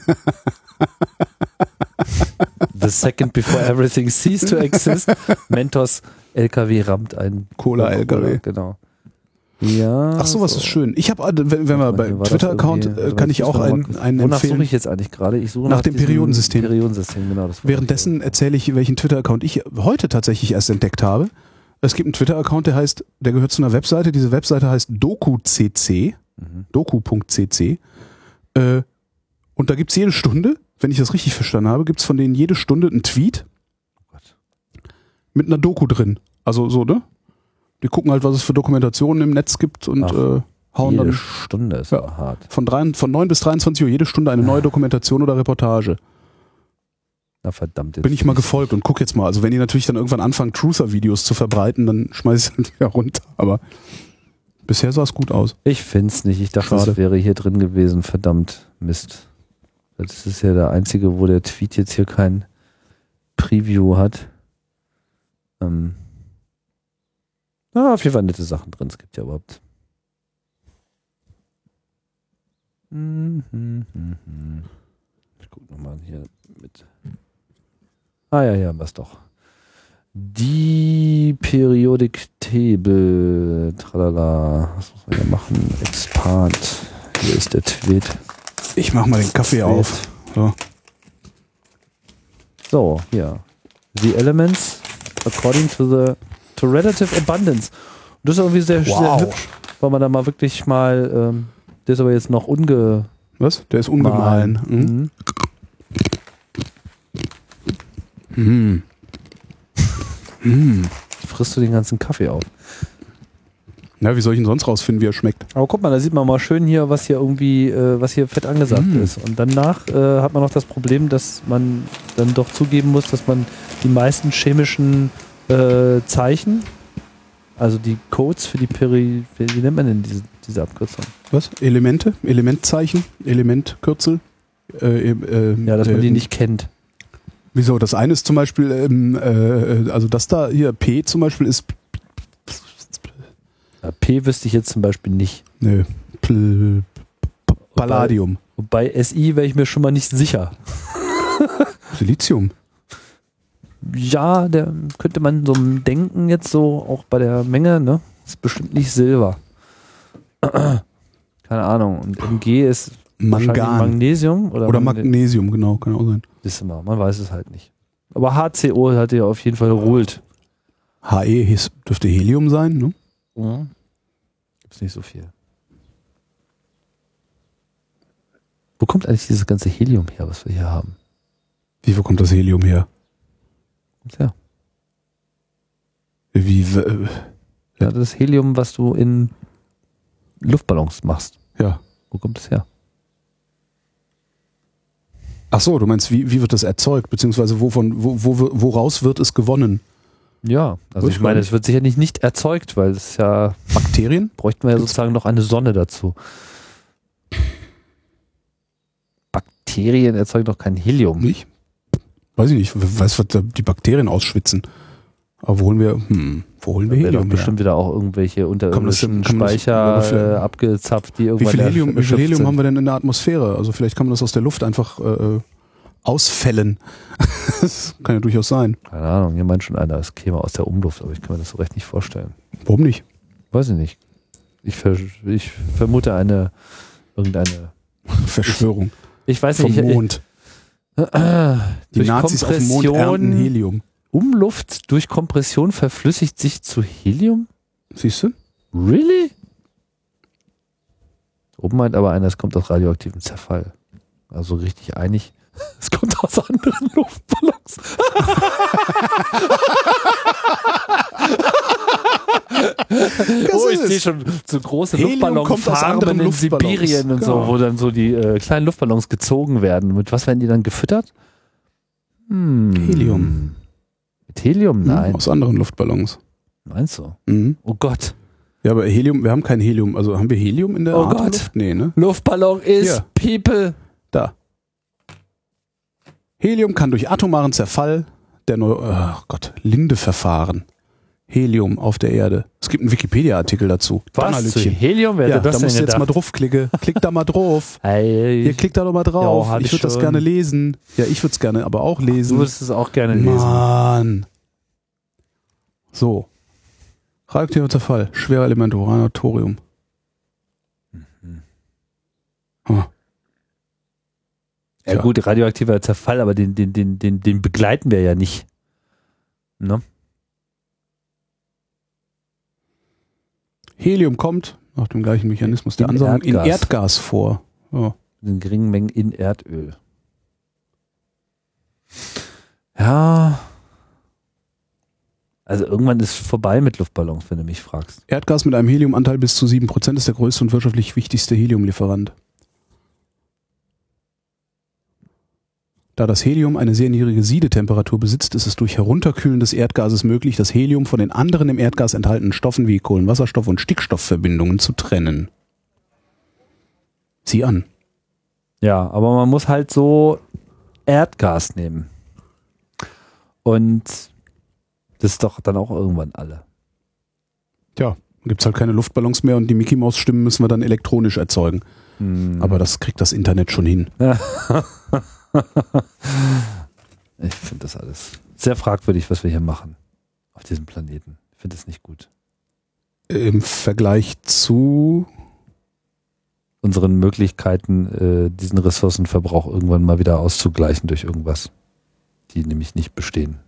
Speaker 2: The second before everything ceased to exist. Mentos L K W rammt ein
Speaker 1: Cola-L K W.
Speaker 2: Genau. Ja.
Speaker 1: Ach, sowas
Speaker 2: so.
Speaker 1: ist schön. Ich habe, wenn, wenn wir bei Twitter-Account, äh, kann ich auch einen, einen
Speaker 2: Wonach
Speaker 1: empfehlen.
Speaker 2: suche ich jetzt eigentlich gerade? Ich suche
Speaker 1: nach,
Speaker 2: nach
Speaker 1: dem
Speaker 2: diesem
Speaker 1: Periodensystem.
Speaker 2: Periodensystem, genau. Das
Speaker 1: Währenddessen erzähle ich, welchen Twitter-Account ich heute tatsächlich erst entdeckt habe. Es gibt einen Twitter-Account, der heißt, der gehört zu einer Webseite. Diese Webseite heißt doku.cc. Mhm. doku.cc. Äh, und da gibt's jede Stunde, wenn ich das richtig verstanden habe, gibt's von denen jede Stunde einen Tweet mit einer Doku drin. Also so, ne? Die gucken halt, was es für Dokumentationen im Netz gibt und
Speaker 2: Ach,
Speaker 1: äh, hauen
Speaker 2: jede
Speaker 1: dann.
Speaker 2: Stunde ist
Speaker 1: ja,
Speaker 2: aber hart.
Speaker 1: Von, drei, von neun bis dreiundzwanzig Uhr jede Stunde eine neue Dokumentation oder Reportage.
Speaker 2: Na verdammt. Jetzt
Speaker 1: Bin ich mal gefolgt und guck jetzt mal. Also wenn die natürlich dann irgendwann anfangen, Truther-Videos zu verbreiten, dann schmeiß ich es wieder runter. Aber bisher sah es gut aus.
Speaker 2: Ich find's nicht. Ich dachte,
Speaker 1: Schade.
Speaker 2: das wäre hier drin gewesen. Verdammt. Mist. Das ist ja der einzige, wo der Tweet jetzt hier kein Preview hat. Ähm. Ja, auf jeden Fall nette Sachen drin. Es gibt ja überhaupt. Ich guck nochmal hier mit. Ah ja, ja, was doch. Die Periodic Table. Tralala. Was muss man hier machen? Expand. Hier ist der Tweet.
Speaker 1: Ich mach mal den Kaffee
Speaker 2: Tweet.
Speaker 1: auf. So.
Speaker 2: So, hier. The elements according to the to relative abundance. Und das ist irgendwie sehr,
Speaker 1: Wow.
Speaker 2: sehr hübsch, weil man da mal wirklich mal, ähm, der ist aber jetzt noch unge...
Speaker 1: Was? Der ist ungemahlen. Mhm. Mhm. Mhm.
Speaker 2: Frisst du den ganzen Kaffee auf.
Speaker 1: Na, wie soll ich ihn sonst rausfinden, wie er schmeckt?
Speaker 2: Aber guck mal, da sieht man mal schön hier, was hier irgendwie, äh, was hier fett angesagt
Speaker 1: Mhm.
Speaker 2: ist. Und danach äh, hat man noch das Problem, dass man dann doch zugeben muss, dass man die meisten chemischen äh, Zeichen, also die Codes für die Peri... Wie nennt man denn diese, diese Abkürzung?
Speaker 1: Was? Elemente? Elementzeichen? Elementkürzel? Äh, äh,
Speaker 2: Ja, dass man
Speaker 1: äh,
Speaker 2: die nicht kennt.
Speaker 1: Wieso? Das eine ist zum Beispiel, ähm, äh, also das da hier, P zum Beispiel ist.
Speaker 2: Ja, P wüsste ich jetzt zum Beispiel nicht.
Speaker 1: Nö. Pl, P, Palladium.
Speaker 2: Wobei S I wäre ich mir schon mal nicht sicher.
Speaker 1: Silizium.
Speaker 2: Ja, der könnte man so denken jetzt so, auch bei der Menge, ne? Ist bestimmt nicht Silber. Keine Ahnung. Und M G ist wahrscheinlich
Speaker 1: Mangan.
Speaker 2: Magnesium oder,
Speaker 1: Oder
Speaker 2: Magne-
Speaker 1: Magnesium, genau, kann auch sein.
Speaker 2: Wissen wir, man weiß es halt nicht. Aber H C O hat ja auf jeden Fall geholt.
Speaker 1: He hieß- dürfte Helium sein, ne?
Speaker 2: Mhm. Gibt's nicht so viel. Wo kommt eigentlich dieses ganze Helium her, was wir hier haben?
Speaker 1: Wie, wo kommt das Helium her?
Speaker 2: Ja.
Speaker 1: Wie, äh,
Speaker 2: Ja, das Helium, was du in Luftballons machst.
Speaker 1: ja.
Speaker 2: Wo kommt das her?
Speaker 1: Ach so, du meinst, wie, wie wird das erzeugt, beziehungsweise wovon, wo, wo, woraus wird es gewonnen?
Speaker 2: Ja, also ich meine, es wird sicherlich nicht erzeugt, weil es ja
Speaker 1: Bakterien?
Speaker 2: bräuchten wir ja sozusagen noch eine Sonne dazu. Bakterien erzeugen doch kein Helium.
Speaker 1: Nicht? Weiß ich nicht, weiß, was da die Bakterien ausschwitzen. Aber wo holen wir, hm, wo holen wir
Speaker 2: Da wäre doch
Speaker 1: Helium her?
Speaker 2: bestimmt wieder auch irgendwelche unterirdischen
Speaker 1: kann man das-
Speaker 2: Speicher
Speaker 1: kann man das-
Speaker 2: äh, abgezapft, die
Speaker 1: Wie
Speaker 2: irgendwann
Speaker 1: viel Helium, wie viel
Speaker 2: erschöpft
Speaker 1: Helium
Speaker 2: sind.
Speaker 1: haben wir denn in der Atmosphäre? Also vielleicht kann man das aus der Luft einfach äh, Ausfällen. Das kann ja durchaus sein.
Speaker 2: Keine Ahnung, hier meint schon einer, es käme aus der Umluft, aber ich kann mir das so recht nicht vorstellen.
Speaker 1: Warum nicht?
Speaker 2: Weiß ich nicht. Ich, ver ich vermute eine, irgendeine
Speaker 1: Verschwörung.
Speaker 2: Ich, ich weiß
Speaker 1: Vom
Speaker 2: nicht.
Speaker 1: Mond.
Speaker 2: Ich, äh,
Speaker 1: Die Nazis auf dem Mond ernten Helium.
Speaker 2: Umluft durch Kompression verflüssigt sich zu Helium?
Speaker 1: Siehst du?
Speaker 2: Really? Oben meint aber einer, es kommt aus radioaktivem Zerfall. Also richtig einig. Es kommt aus anderen Luftballons. Oh, ich sehe schon so große Luftballonfarmen in Sibirien und so, wo dann so die äh, kleinen Luftballons gezogen werden. Mit was werden die dann gefüttert? Hm.
Speaker 1: Helium.
Speaker 2: Mit Helium? Nein.
Speaker 1: Hm, aus anderen Luftballons.
Speaker 2: Meinst du?
Speaker 1: Mhm.
Speaker 2: Oh Gott.
Speaker 1: Ja, aber Helium, wir haben kein Helium. Also haben wir Helium in der
Speaker 2: Oh
Speaker 1: Atemluft?
Speaker 2: Gott.
Speaker 1: Nee, ne?
Speaker 2: Luftballon ist
Speaker 1: Hier.
Speaker 2: People.
Speaker 1: Da. Helium kann durch atomaren Zerfall der Neu oh Gott, Linde-Verfahren. Helium auf der Erde. Es gibt einen Wikipedia-Artikel dazu.
Speaker 2: Was? Zu Helium? Wer
Speaker 1: ja,
Speaker 2: hat das
Speaker 1: da
Speaker 2: denn
Speaker 1: musst du jetzt
Speaker 2: gedacht?
Speaker 1: mal draufklicken. Klick da mal drauf.
Speaker 2: Hey,
Speaker 1: Hier, klick da doch mal drauf.
Speaker 2: Ja, hab
Speaker 1: ich
Speaker 2: ich
Speaker 1: würde das
Speaker 2: schon.
Speaker 1: gerne lesen. Ja, ich würde es gerne aber auch lesen.
Speaker 2: Du würdest es auch gerne lesen.
Speaker 1: Mann. So. Radioaktiver Zerfall. Schwere Elemente, Uran, Thorium.
Speaker 2: Mhm.
Speaker 1: Ah.
Speaker 2: Ja
Speaker 1: Tja.
Speaker 2: gut, radioaktiver Zerfall, aber den, den, den, den, den begleiten wir ja nicht. Ne?
Speaker 1: Helium kommt nach dem gleichen Mechanismus der
Speaker 2: In
Speaker 1: Ansaugung in
Speaker 2: Erdgas.
Speaker 1: Erdgas vor. Ja.
Speaker 2: In geringen Mengen in Erdöl. Ja. Also irgendwann ist vorbei mit Luftballons, wenn du mich fragst.
Speaker 1: Erdgas mit einem Heliumanteil bis zu sieben Prozent ist der größte und wirtschaftlich wichtigste Heliumlieferant. Da das Helium eine sehr niedrige Siedetemperatur besitzt, ist es durch Herunterkühlen des Erdgases möglich, das Helium von den anderen im Erdgas enthaltenen Stoffen wie Kohlenwasserstoff- und Stickstoffverbindungen zu trennen. Sieh an.
Speaker 2: Ja, aber man muss halt so Erdgas nehmen. Und das ist doch dann auch irgendwann alle.
Speaker 1: Tja, gibt es halt keine Luftballons mehr und die Mickey-Maus-Stimmen müssen wir dann elektronisch erzeugen.
Speaker 2: Hm.
Speaker 1: Aber das kriegt das Internet schon hin.
Speaker 2: Ich finde das alles sehr fragwürdig, was wir hier machen auf diesem Planeten. Ich finde es nicht gut.
Speaker 1: Im Vergleich zu
Speaker 2: Unseren Möglichkeiten, äh, diesen Ressourcenverbrauch irgendwann mal wieder auszugleichen durch irgendwas, die nämlich nicht bestehen.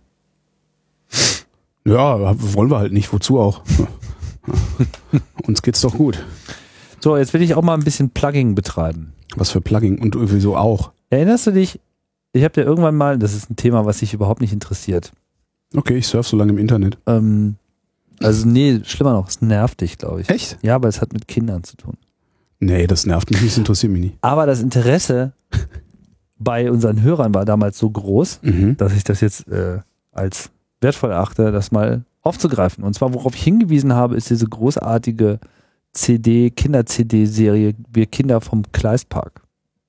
Speaker 1: Ja, wollen wir halt nicht. Wozu auch? Uns geht's doch gut.
Speaker 2: So, jetzt will ich auch mal ein bisschen Plugging betreiben.
Speaker 1: Was für Plugging und wieso auch?
Speaker 2: Erinnerst du dich, ich habe dir irgendwann mal, das ist ein Thema, was dich überhaupt nicht interessiert.
Speaker 1: Okay, ich surf so lange im Internet.
Speaker 2: Ähm, also nee, schlimmer noch, es nervt dich, glaube ich.
Speaker 1: Echt?
Speaker 2: Ja, aber es hat mit Kindern zu tun.
Speaker 1: Nee, das nervt mich nicht, das interessiert mich nicht.
Speaker 2: Aber das Interesse bei unseren Hörern war damals so groß,
Speaker 1: Mhm.
Speaker 2: dass ich das jetzt äh, als wertvoll erachte, das mal aufzugreifen. Und zwar, worauf ich hingewiesen habe, ist diese großartige C D, Kinder-C D-Serie Wir Kinder vom Kleistpark.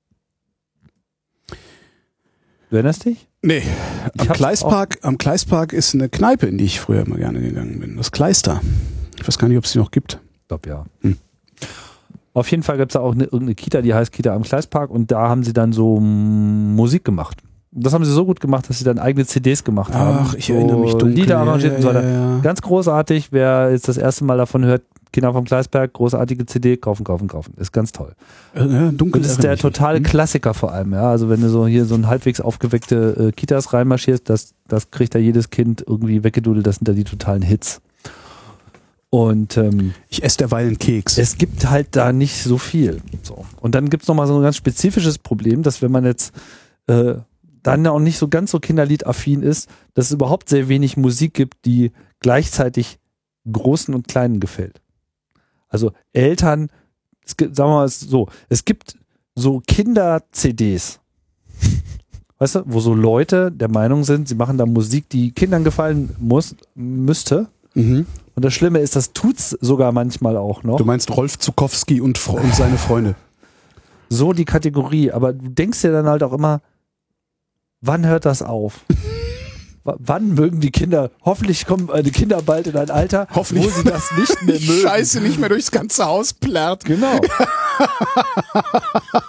Speaker 2: Du erinnerst dich?
Speaker 1: Nee,
Speaker 2: Ich
Speaker 1: am
Speaker 2: hab's
Speaker 1: Kleistpark, am Kleistpark ist eine Kneipe, in die ich früher immer gerne gegangen bin. Das Kleister. Ich weiß gar nicht, ob es die noch gibt.
Speaker 2: Ich glaube ja.
Speaker 1: Hm.
Speaker 2: Auf jeden Fall gibt es da auch eine, irgendeine Kita, die heißt Kita am Kleistpark und da haben sie dann so mm, Musik gemacht. Das haben sie so gut gemacht, dass sie dann eigene C Ds gemacht haben.
Speaker 1: Ach, ich
Speaker 2: so
Speaker 1: erinnere mich dunkel.
Speaker 2: Lieder arrangiert
Speaker 1: Ja,
Speaker 2: und so weiter.
Speaker 1: ja, ja.
Speaker 2: Ganz großartig. Wer jetzt das erste Mal davon hört, Kinder vom Kleistberg, großartige C D, kaufen, kaufen, kaufen. Ist ganz toll.
Speaker 1: Äh, ja, dunkel.
Speaker 2: Und das ist der
Speaker 1: erinnere ich
Speaker 2: totale
Speaker 1: mich.
Speaker 2: Klassiker vor allem. Ja, also wenn du so hier so ein halbwegs aufgeweckte äh, Kitas reinmarschierst, das, das kriegt da jedes Kind irgendwie weggedudelt. Das sind da die totalen Hits. Und ähm,
Speaker 1: Ich esse derweilen Keks.
Speaker 2: es gibt halt da nicht so viel. So. Und dann gibt es nochmal so ein ganz spezifisches Problem, dass wenn man jetzt äh, dann auch nicht so ganz so kinderliedaffin ist, dass es überhaupt sehr wenig Musik gibt, die gleichzeitig Großen und Kleinen gefällt. Also Eltern, es gibt, sagen wir mal so, es gibt so Kinder-C Ds, weißt du, wo so Leute der Meinung sind, sie machen da Musik, die Kindern gefallen muss, müsste.
Speaker 1: Mhm.
Speaker 2: Und das Schlimme ist, das tut's sogar manchmal auch noch.
Speaker 1: Du meinst Rolf Zukowski und, Fro- und seine Freunde.
Speaker 2: So die Kategorie, aber du denkst dir dann halt auch immer, wann hört das auf? W- wann mögen die Kinder, hoffentlich kommen äh, die Kinder bald in ein Alter,
Speaker 1: Hoffentlich.
Speaker 2: wo sie das nicht mehr mögen.
Speaker 1: Scheiße nicht mehr durchs ganze Haus plärrt.
Speaker 2: Genau.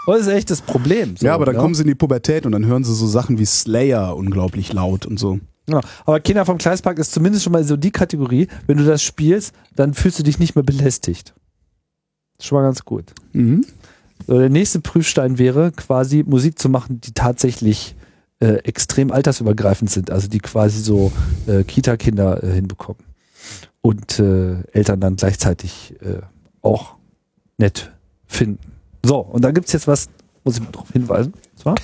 Speaker 2: Das ist echt das Problem. So,
Speaker 1: ja, aber dann
Speaker 2: ne?
Speaker 1: kommen sie in die Pubertät und dann hören sie so Sachen wie Slayer unglaublich laut und so.
Speaker 2: Genau. Aber Kinder vom Gleispark ist zumindest schon mal so die Kategorie, wenn du das spielst, dann fühlst du dich nicht mehr belästigt. Das ist schon mal ganz gut.
Speaker 1: Mhm.
Speaker 2: So, der nächste Prüfstein wäre quasi Musik zu machen, die tatsächlich äh, extrem altersübergreifend sind, also die quasi so äh, Kita-Kinder äh, hinbekommen und äh, Eltern dann gleichzeitig äh, auch nett finden. So, und da gibt es jetzt was, muss ich darauf hinweisen, und zwar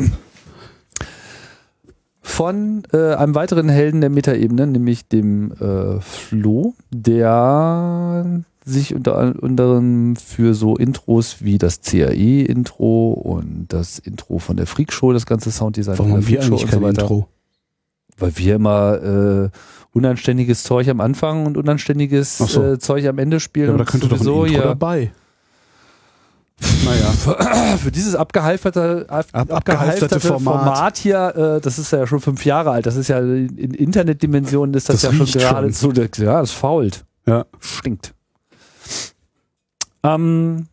Speaker 2: von äh, einem weiteren Helden der Metaebene, nämlich dem äh, Flo, der sich unter anderem für so Intros wie das C A E-Intro und das Intro von der Freakshow, das ganze Sounddesign
Speaker 1: Warum
Speaker 2: von der
Speaker 1: haben wir
Speaker 2: Freakshow
Speaker 1: eigentlich
Speaker 2: und so
Speaker 1: kein
Speaker 2: weiter.
Speaker 1: Intro?
Speaker 2: Weil wir immer äh, unanständiges Zeug am Anfang und unanständiges
Speaker 1: Ach so.
Speaker 2: äh, Zeug am Ende spielen.
Speaker 1: Ja, aber da
Speaker 2: und
Speaker 1: könnte doch ein
Speaker 2: sowieso
Speaker 1: Intro
Speaker 2: ja
Speaker 1: dabei. Naja.
Speaker 2: für dieses abgehalfterte, ab,
Speaker 1: Ab-
Speaker 2: abgehalfterte
Speaker 1: abgehalfterte
Speaker 2: Format.
Speaker 1: Format.
Speaker 2: hier, äh, das ist ja schon fünf Jahre alt. Das ist ja in Internetdimensionen ist das,
Speaker 1: Das
Speaker 2: ja schon
Speaker 1: riecht
Speaker 2: geradezu, ja, das fault.
Speaker 1: Ja.
Speaker 2: Stinkt. Ähm,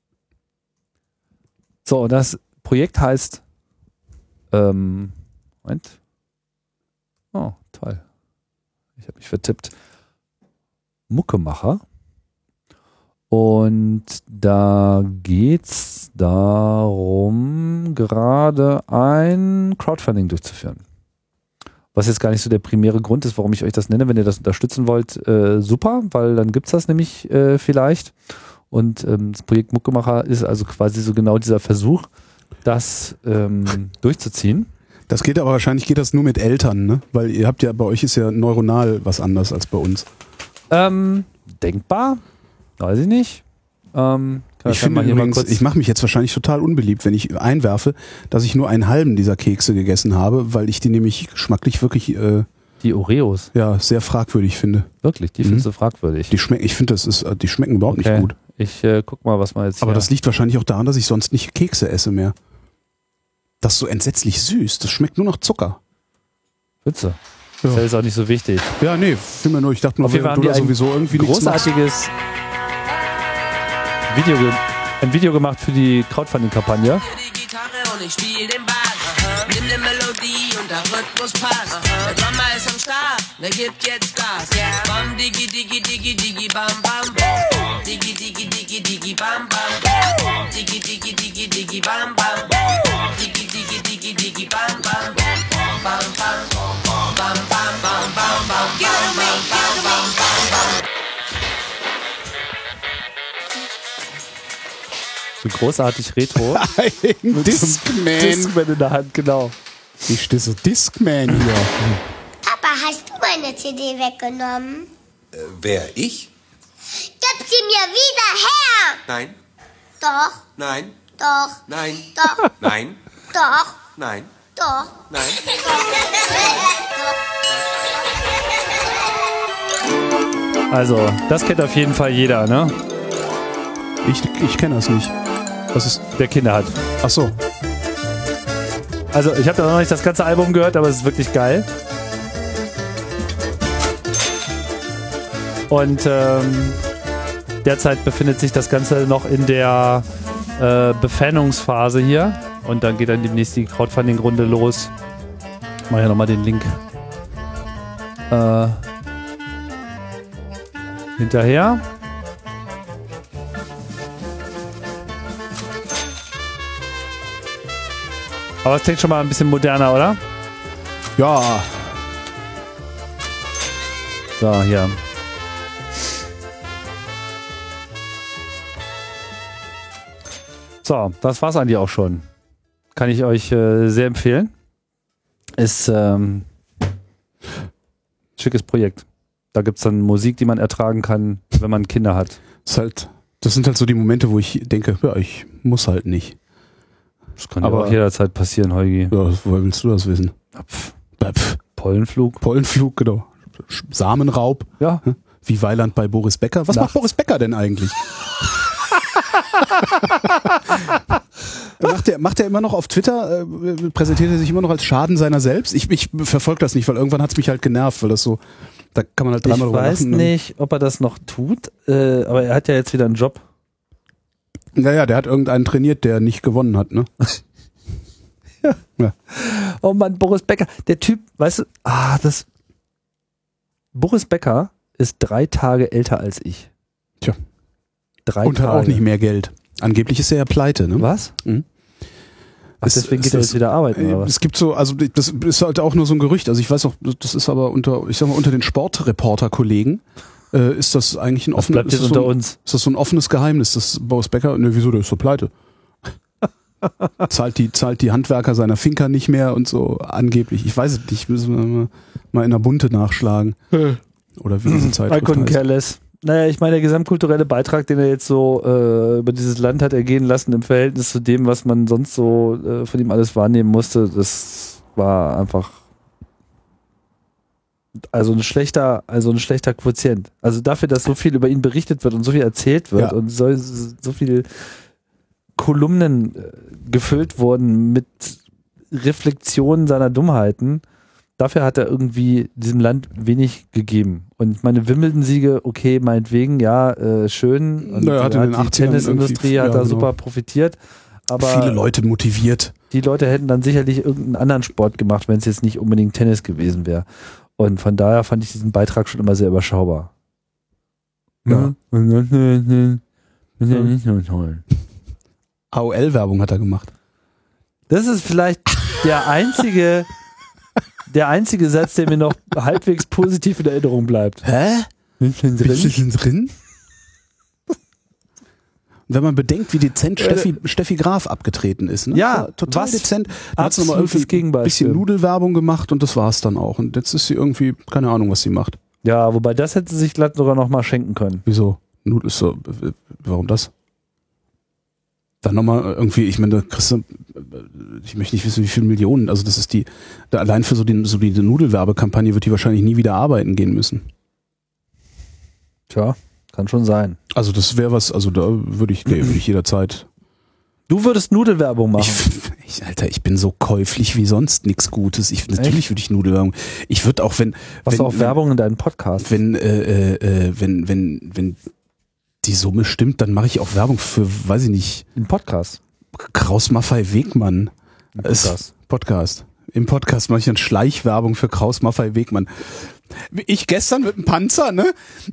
Speaker 2: so, das Projekt heißt ähm, Moment. Oh, toll. Ich habe mich vertippt. Muckemacher. Und da geht's darum, gerade ein Crowdfunding durchzuführen. Was jetzt gar nicht so der primäre Grund ist, warum ich euch das nenne. Wenn ihr das unterstützen wollt, äh, super, weil dann gibt's das nämlich äh, vielleicht. Und ähm, das Projekt Muckemacher ist also quasi so genau dieser Versuch, das ähm, durchzuziehen.
Speaker 1: Das geht aber wahrscheinlich geht das nur mit Eltern, ne? Weil ihr habt ja, bei euch ist ja neuronal was anders als bei uns.
Speaker 2: Ähm, denkbar. Weiß ich nicht. Ähm, kann
Speaker 1: Ich finde
Speaker 2: mal hier mal
Speaker 1: übrigens,
Speaker 2: kurz
Speaker 1: ich mache mich jetzt wahrscheinlich total unbeliebt, wenn ich einwerfe, dass ich nur einen halben dieser Kekse gegessen habe, weil ich die nämlich geschmacklich wirklich äh,
Speaker 2: die Oreos.
Speaker 1: Ja, sehr fragwürdig finde.
Speaker 2: Wirklich, die
Speaker 1: Mhm.
Speaker 2: findest du fragwürdig.
Speaker 1: Die schmecken, ich finde, das ist, die schmecken überhaupt
Speaker 2: Okay.
Speaker 1: nicht gut.
Speaker 2: Ich äh, guck mal, was man jetzt
Speaker 1: Aber
Speaker 2: hier...
Speaker 1: das liegt wahrscheinlich auch daran, dass ich sonst nicht Kekse esse mehr. Das ist so entsetzlich süß. Das schmeckt nur nach Zucker.
Speaker 2: Witze.
Speaker 1: Ja.
Speaker 2: Das ist auch nicht so wichtig.
Speaker 1: Ja, nee, find mir nur, ich dachte nur,
Speaker 2: Auf jeden Fall
Speaker 1: du
Speaker 2: haben die
Speaker 1: da
Speaker 2: ein
Speaker 1: sowieso irgendwie nichts machst.
Speaker 2: großartiges Video, ge ein Video gemacht für die Crowdfunding-Kampagne.
Speaker 11: Die Gitarre und ich spiel den Bass. Nimm ne Melodie und der Rhythmus passt. Der Drummer ist am Start, der gibt jetzt Gas. Bam, digi, digi, digi, digi, bam, bam. Digi, digi, digi, digi, bam, bam. Digi, digi, digi, digi, bam, bam. Digi, digi, digi, digi, bam, bam. Bam, bam, bam, bam, bam, bam, bam, bam. Give it to me, give it to me, bam, bam.
Speaker 2: So großartig retro.
Speaker 1: Ein Discman.
Speaker 2: Discman in der Hand, genau.
Speaker 1: Ich stehe so Discman hier.
Speaker 12: Papa, hast du meine C D weggenommen?
Speaker 13: Äh, wer, ich?
Speaker 12: Gib sie mir wieder her!
Speaker 13: Nein,
Speaker 12: Doch,
Speaker 13: nein,
Speaker 12: doch,
Speaker 13: nein,
Speaker 12: doch,
Speaker 13: nein,
Speaker 12: doch,
Speaker 13: nein,
Speaker 12: doch.
Speaker 13: nein.
Speaker 2: Also, das kennt auf jeden Fall jeder, ne?
Speaker 1: Ich, ich kenne das nicht. Was ist?
Speaker 2: Der Kinder hat.
Speaker 1: Ach so.
Speaker 2: Also, ich habe da noch nicht das ganze Album gehört, aber es ist wirklich geil. Und ähm, derzeit befindet sich das Ganze noch in der äh, Befannungsphase hier. Und dann geht dann demnächst die Crowdfunding-Runde los. Ich mache ja nochmal den Link äh, hinterher. Aber es klingt schon mal ein bisschen moderner, oder?
Speaker 1: Ja.
Speaker 2: So, hier. So, das war's eigentlich auch schon. Kann ich euch äh, sehr empfehlen. Ist ähm, schickes Projekt. Da gibt's dann Musik, die man ertragen kann, wenn man Kinder hat.
Speaker 1: Das, ist halt, das sind halt so die Momente, wo ich denke, ja, ich muss halt nicht.
Speaker 2: Das kann
Speaker 1: Aber
Speaker 2: ja auch jederzeit passieren, Heugi.
Speaker 1: Ja, woher willst du das wissen?
Speaker 2: Pff.
Speaker 1: Pff.
Speaker 2: Pollenflug.
Speaker 1: Pollenflug, genau. Samenraub.
Speaker 2: Ja.
Speaker 1: Wie Weiland bei Boris Becker. Was
Speaker 2: Nachts.
Speaker 1: macht Boris Becker denn eigentlich? macht, er, macht er immer noch auf Twitter, äh, präsentiert er sich immer noch als Schaden seiner selbst? Ich, ich verfolge das nicht, weil irgendwann hat es mich halt genervt, weil das so, da kann man halt dreimal
Speaker 2: Ich
Speaker 1: drüber
Speaker 2: weiß
Speaker 1: lachen.
Speaker 2: nicht, ob er das noch tut, äh, aber er hat ja jetzt wieder einen Job.
Speaker 1: Naja, der hat irgendeinen trainiert, der nicht gewonnen hat, ne?
Speaker 2: ja.
Speaker 1: ja.
Speaker 2: Oh Mann, Boris Becker, der Typ, weißt du, ah, das. Boris Becker ist drei Tage älter als ich.
Speaker 1: Tja.
Speaker 2: Drei
Speaker 1: Und
Speaker 2: Tage.
Speaker 1: hat auch nicht mehr Geld. Angeblich ist er ja pleite, ne?
Speaker 2: Was?
Speaker 1: Mhm.
Speaker 2: Ach, deswegen geht er jetzt wieder arbeiten, oder was?
Speaker 1: Es gibt so, also das ist halt auch nur so ein Gerücht. Also ich weiß auch, das ist aber unter, ich sag mal, unter den Sportreporter-Kollegen äh, ist das eigentlich ein offenes,
Speaker 2: bleibt jetzt
Speaker 1: ist,
Speaker 2: unter
Speaker 1: so ein,
Speaker 2: uns.
Speaker 1: ist das so ein offenes Geheimnis, dass Boris Becker, ne, wieso, der ist so pleite. zahlt die, zahlt die Handwerker seiner Finca nicht mehr und so angeblich. Ich weiß es nicht, müssen wir mal, mal in der Bunte nachschlagen. Oder wie diese Zeit
Speaker 2: I couldn't care less. Naja, ich meine, der gesamtkulturelle Beitrag, den er jetzt so äh, über dieses Land hat ergehen lassen im Verhältnis zu dem, was man sonst so äh, von ihm alles wahrnehmen musste, das war einfach also ein schlechter, also ein schlechter Quotient. Also dafür, dass so viel über ihn berichtet wird und so viel erzählt wird
Speaker 1: Ja.
Speaker 2: und so, so viel Kolumnen äh, gefüllt wurden mit Reflexionen seiner Dummheiten, dafür hat er irgendwie diesem Land wenig gegeben. Und meine Wimbledon-Siege, okay, meinetwegen, ja, äh, schön. Und
Speaker 1: Naja, hat in den
Speaker 2: die
Speaker 1: achtzigern
Speaker 2: Tennisindustrie
Speaker 1: irgendwie-
Speaker 2: hat
Speaker 1: ja,
Speaker 2: da
Speaker 1: genau.
Speaker 2: super profitiert. Aber
Speaker 1: Viele Leute motiviert.
Speaker 2: die Leute hätten dann sicherlich irgendeinen anderen Sport gemacht, wenn es jetzt nicht unbedingt Tennis gewesen wäre. Und von daher fand ich diesen Beitrag schon immer sehr überschaubar.
Speaker 1: Ja.
Speaker 2: Ja.
Speaker 1: A O L-Werbung hat er gemacht.
Speaker 2: Das ist vielleicht der einzige, der einzige Satz, der mir noch halbwegs positiv in Erinnerung bleibt.
Speaker 1: Hä? Bist du denn drin? Und wenn man bedenkt, wie dezent Steffi, Steffi Graf abgetreten ist, ne?
Speaker 2: Ja,
Speaker 1: total
Speaker 2: was
Speaker 1: dezent. Da hat sie nochmal
Speaker 2: absolutes
Speaker 1: irgendwie ein
Speaker 2: Gegenbeispiel.
Speaker 1: bisschen Nudelwerbung gemacht und das war's dann auch. Und jetzt ist sie irgendwie, keine Ahnung, was sie macht.
Speaker 2: Ja, wobei das hätte sie sich glatt sogar noch mal schenken können.
Speaker 1: Wieso? Nudel ist so, äh, warum das? Dann nochmal irgendwie, ich meine, da kriegst du, ich möchte nicht wissen, wie viele Millionen, also das ist die, da allein für so die, so die Nudelwerbekampagne wird die wahrscheinlich nie wieder arbeiten gehen müssen.
Speaker 2: Tja, kann schon sein.
Speaker 1: Also das wäre was, also da würde ich, nee, würde ich jederzeit.
Speaker 2: Du würdest Nudelwerbung machen.
Speaker 1: Ich, ich, Alter, ich bin so käuflich wie sonst nichts Gutes. Ich, natürlich würde ich Nudelwerbung. Ich würde auch, wenn.
Speaker 2: Machst
Speaker 1: wenn,
Speaker 2: du auch
Speaker 1: wenn,
Speaker 2: Werbung in deinen Podcast?
Speaker 1: Wenn, äh, äh, wenn, wenn, wenn die Summe stimmt, dann mache ich auch Werbung für, weiß ich nicht.
Speaker 2: Im Podcast.
Speaker 1: Kraus Maffei Wegmann.
Speaker 2: Im Podcast.
Speaker 1: Podcast. Im Podcast mache ich dann Schleichwerbung für Kraus Maffei Wegmann. Ich gestern mit dem Panzer, ne?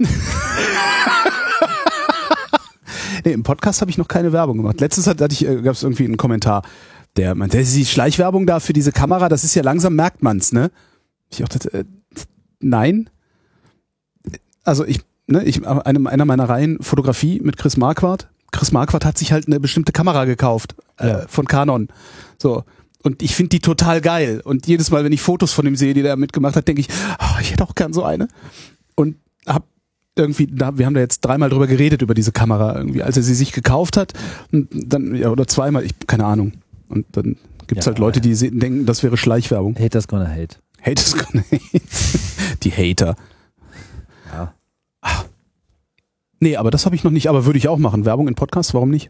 Speaker 1: Nee, im Podcast habe ich noch keine Werbung gemacht. Letztens hatte ich, äh, gab es irgendwie einen Kommentar, der meinte, das ist die Schleichwerbung da für diese Kamera, das ist ja langsam, merkt man's, ne? Ich dachte, äh, nein. Also ich, ne, ich, einem, einer meiner Reihen Fotografie mit Chris Marquardt. Chris Marquardt hat sich halt eine bestimmte Kamera gekauft, äh,
Speaker 2: Ja.
Speaker 1: von Canon. So. Und ich finde die total geil. Und jedes Mal, wenn ich Fotos von ihm sehe, die der mitgemacht hat, denke ich, oh, ich hätte auch gern so eine. Und hab irgendwie, da, wir haben da jetzt dreimal drüber geredet, über diese Kamera irgendwie, als er sie sich gekauft hat. Und dann, ja, oder zweimal, ich, keine Ahnung. Und dann gibt's
Speaker 2: Ja,
Speaker 1: halt Leute, die se- denken, das wäre Schleichwerbung.
Speaker 2: Haters gonna hate.
Speaker 1: Haters gonna hate. Die Hater.
Speaker 2: Ja.
Speaker 1: Ah. Nee, aber das habe ich noch nicht, aber würde ich auch machen. Werbung in Podcasts, warum nicht?